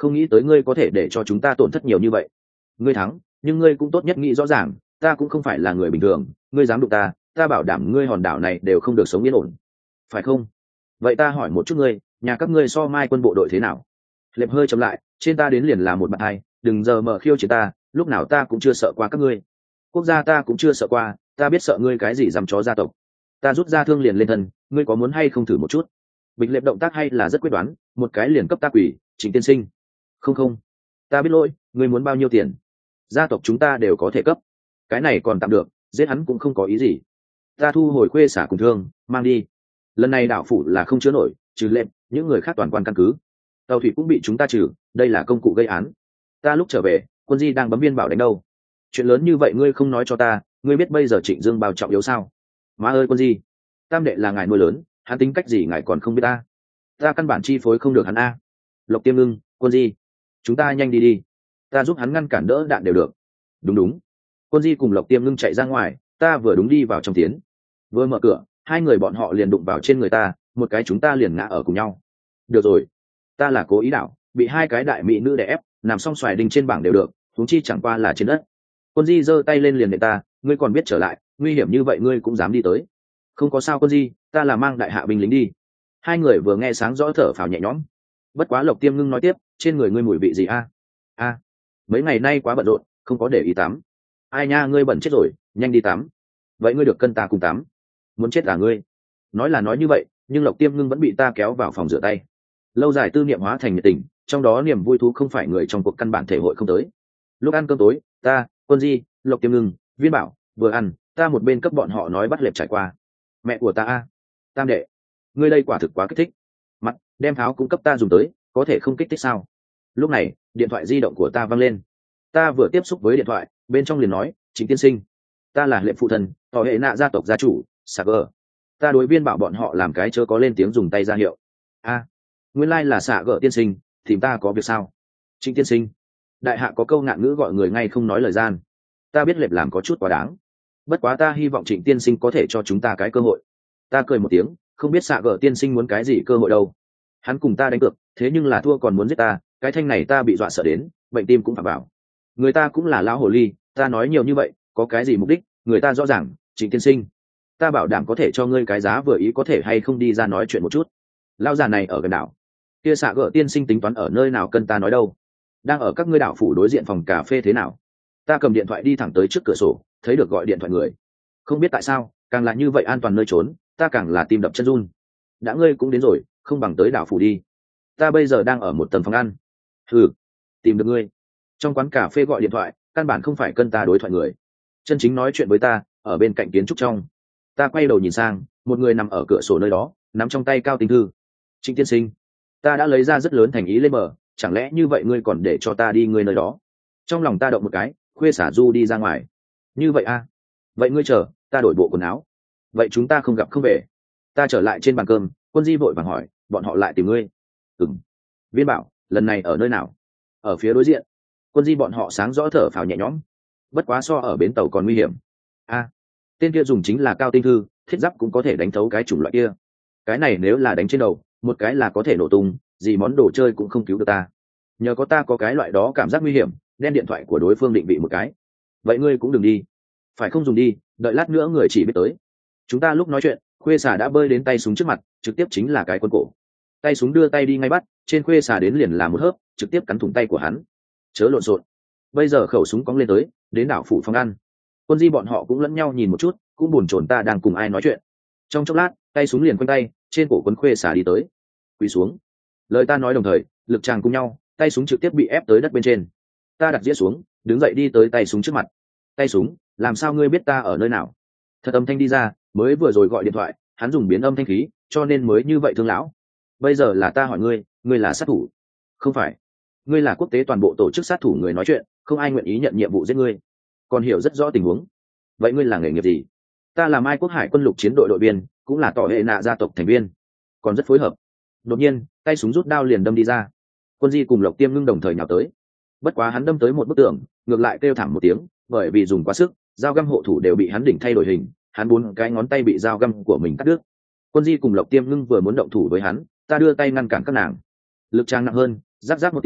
không nghĩ tới ngươi có thể để cho chúng ta tổn thất nhiều như vậy. Ngươi thắng, nhưng ngươi cũng tốt nhất nghĩ rõ ràng, ta cũng không phải là người bình thường, ngươi dám đụng ta, ta bảo đảm ngươi hòn đảo này đều không được sống yên ổn, phải không? Vậy ta hỏi một chút ngươi, nhà các ngươi so mai quân bộ đội thế nào? Lệp hơi chậm lại, trên ta đến liền là một bạn hai, đừng giờ mở khiêu chiến ta, lúc nào ta cũng chưa sợ qua các ngươi. Quốc gia ta cũng chưa sợ qua, ta biết sợ ngươi cái gì dám chó gia tộc. Ta rút ra thương liền lên thân, ngươi có muốn hay không thử một chút? Bịch Lệp động tác hay là rất quyết đoán, một cái liền cấp ta quỷ, Trịnh tiên sinh. Không không, ta biết lỗi, ngươi muốn bao nhiêu tiền? Gia tộc chúng ta đều có thể cấp. Cái này còn tạm được, giết hắn cũng không có ý gì. Ta thu hồi khuê xả cùng thương, mang đi. Lần này đảo phủ là không chứa nổi, trừ Lệp, những người khác toàn quan căn cứ. Tàu thủy cũng bị chúng ta trừ, đây là công cụ gây án. Ta lúc trở về, quân di đang bấm viên bảo đánh đâu. Chuyện lớn như vậy ngươi không nói cho ta, ngươi biết bây giờ Trịnh Dương bao trọng yếu sao? Má ơi quân di, tam đệ là ngài nuôi lớn, hắn tính cách gì ngài còn không biết ta. Ta căn bản chi phối không được hắn a. Lộc Tiêm Ngưng, quân di, chúng ta nhanh đi đi, ta giúp hắn ngăn cản đỡ đạn đều được. Đúng đúng. Quân di cùng Lộc Tiêm Ngưng chạy ra ngoài, ta vừa đúng đi vào trong tiến, vừa mở cửa, hai người bọn họ liền đụng vào trên người ta, một cái chúng ta liền ngã ở cùng nhau. Được rồi, ta là cố ý đảo, bị hai cái đại mỹ nữ đè ép, nằm song xoài đình trên bảng đều được, huống chi chẳng qua là trên đất. Quân di giơ tay lên liền để ta, ngươi còn biết trở lại, nguy hiểm như vậy ngươi cũng dám đi tới. Không có sao quân di, ta là mang đại hạ binh lính đi. Hai người vừa nghe sáng rõ thở phào nhẹ nhõm. Bất quá Lộc Tiêm Ngưng nói tiếp, trên người ngươi mùi vị gì a? A, mấy ngày nay quá bận rộn, không có để ý tắm. Ai nha, ngươi bẩn chết rồi, nhanh đi tắm. Vậy ngươi được cân ta cùng tắm. Muốn chết à ngươi? Nói là nói như vậy, nhưng Lộc Tiêm Ngưng vẫn bị ta kéo vào phòng rửa tay. Lâu dài tư niệm hóa thành nhiệt tình, trong đó niềm vui thú không phải người trong cuộc căn bản thể hội không tới. Lúc ăn cơm tối, ta, quân di, Lộc Tiêm Ngưng, Viên Bảo vừa ăn, ta một bên cấp bọn họ nói bắt Lệp trải qua. Mẹ của ta a, tam đệ, ngươi đây quả thực quá kích thích. Mặt đem pháo cũng cấp ta dùng tới, có thể không kích thích sao? Lúc này điện thoại di động của ta văng lên, ta vừa tiếp xúc với điện thoại, bên trong liền nói, Trịnh tiên sinh, ta là Lệp phụ thần, tỏ hệ nạ gia tộc gia chủ, Sạc gờ. Ta đối Viên Bảo bọn họ làm cái chớ có lên tiếng dùng tay ra hiệu. A, nguyên lai là Sạc gờ tiên sinh, thì ta có việc sao? Trịnh tiên sinh, đại hạ có câu ngạn ngữ gọi người ngay không nói lời gian, ta biết Lệp làm có chút quá đáng, bất quá ta hy vọng Trịnh tiên sinh có thể cho chúng ta cái cơ hội. Ta cười một tiếng, không biết Sạ gờ tiên sinh muốn cái gì cơ hội đâu. Hắn cùng ta đánh cược, thế nhưng là thua còn muốn giết ta, cái thanh này ta bị dọa sợ đến, bệnh tim cũng phải bảo. Người ta cũng là lão hồ ly, ta nói nhiều như vậy có cái gì mục đích? Người ta rõ ràng, Trịnh tiên sinh, ta bảo đảm có thể cho ngươi cái giá vừa ý, có thể hay không đi ra nói chuyện một chút. Lão già này ở gần đảo kia, Sạ gờ tiên sinh tính toán ở nơi nào cân ta nói đâu? Đang ở các ngươi đảo phủ đối diện phòng cà phê thế nào? Ta cầm điện thoại đi thẳng tới trước cửa sổ, thấy được gọi điện thoại người. Không biết tại sao, càng là như vậy an toàn nơi trốn, ta càng là tim đập chân run. Đã ngươi cũng đến rồi, không bằng tới đảo phủ đi. Ta bây giờ đang ở một tầng phòng ăn. Ừ, tìm được ngươi. Trong quán cà phê gọi điện thoại, căn bản không phải cân ta đối thoại người. Chân chính nói chuyện với ta, ở bên cạnh kiến trúc trong. Ta quay đầu nhìn sang, một người nằm ở cửa sổ nơi đó, nắm trong tay cao tinh thư. Trịnh tiên sinh, ta đã lấy ra rất lớn thành ý lên bờ, chẳng lẽ như vậy ngươi còn để cho ta đi ngươi nơi đó? Trong lòng ta động một cái, khuê xả du đi ra ngoài. Như vậy a? À? Vậy ngươi chờ, ta đổi bộ quần áo. Vậy chúng ta không gặp không về. Ta trở lại trên bàn cơm, quân di vội vàng hỏi, bọn họ lại tìm ngươi? Ừm. Viên Bảo, lần này ở nơi nào? Ở phía đối diện. Quân di bọn họ sáng rõ thở phào nhẹ nhõm. Bất quá so ở bến tàu còn nguy hiểm. A, à, tên kia dùng chính là cao tinh thư, thiết giáp cũng có thể đánh thấu cái chủng loại kia. Cái này nếu là đánh trên đầu, một cái là có thể nổ tung, gì món đồ chơi cũng không cứu được ta. Nhờ có ta có cái loại đó cảm giác nguy hiểm, đem điện thoại của đối phương định vị một cái. Vậy ngươi cũng đừng đi. Phải không dùng đi, đợi lát nữa người chỉ biết tới. Chúng ta lúc nói chuyện, khuê xà đã bơi đến tay súng trước mặt, trực tiếp chính là cái quân cổ. Tay súng đưa tay đi ngay bắt, trên khuê xà đến liền là một hớp, trực tiếp cắn thủng tay của hắn. Chớ lộn xộn. Bây giờ khẩu súng cóng lên tới, đến đảo phủ phòng ăn. Quân di bọn họ cũng lẫn nhau nhìn một chút, cũng buồn chồn ta đang cùng ai nói chuyện. Trong chốc lát, tay súng liền quanh tay, trên cổ quân khuê xà đi tới. Quỳ xuống. Lời ta nói đồng thời, lực tràng cùng nhau, tay súng trực tiếp bị ép tới đất bên trên. Ta đặt dĩa xuống, đứng dậy đi tới tay súng trước mặt. Tay súng, làm sao ngươi biết ta ở nơi nào? Thật âm thanh đi ra, mới vừa rồi gọi điện thoại, hắn dùng biến âm thanh khí, cho nên mới như vậy thương lão. Bây giờ là ta hỏi ngươi, ngươi là sát thủ? Không phải. Ngươi là quốc tế toàn bộ tổ chức sát thủ người nói chuyện, không ai nguyện ý nhận nhiệm vụ giết ngươi. Còn hiểu rất rõ tình huống. Vậy ngươi là nghề nghiệp gì? Ta là Mai Quốc Hải quân lục chiến đội đội viên, cũng là tỏ hệ nạ gia tộc thành viên, còn rất phối hợp. Đột nhiên, tay súng rút đao liền đâm đi ra. Quân di cùng Lộc Tiêm Ngưng đồng thời nhào tới. Bất quá hắn đâm tới một bức tường, ngược lại kêu thảm một tiếng, bởi vì dùng quá sức, dao găm hộ thủ đều bị hắn đỉnh thay đổi hình, hắn bốn cái ngón tay bị dao găm của mình cắt đứt. Quân di cùng Lộc Tiêm Ngưng vừa muốn động thủ với hắn, ta đưa tay ngăn cản các nàng. Lực trang nặng hơn, rắc rắc một tiếng,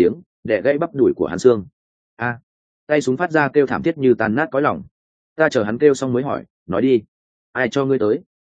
đẻ gãy bắp đùi của hắn xương. A, tay súng phát ra kêu thảm thiết như tan nát cõi lòng. Ta chờ hắn kêu xong mới hỏi, nói đi, ai cho ngươi tới?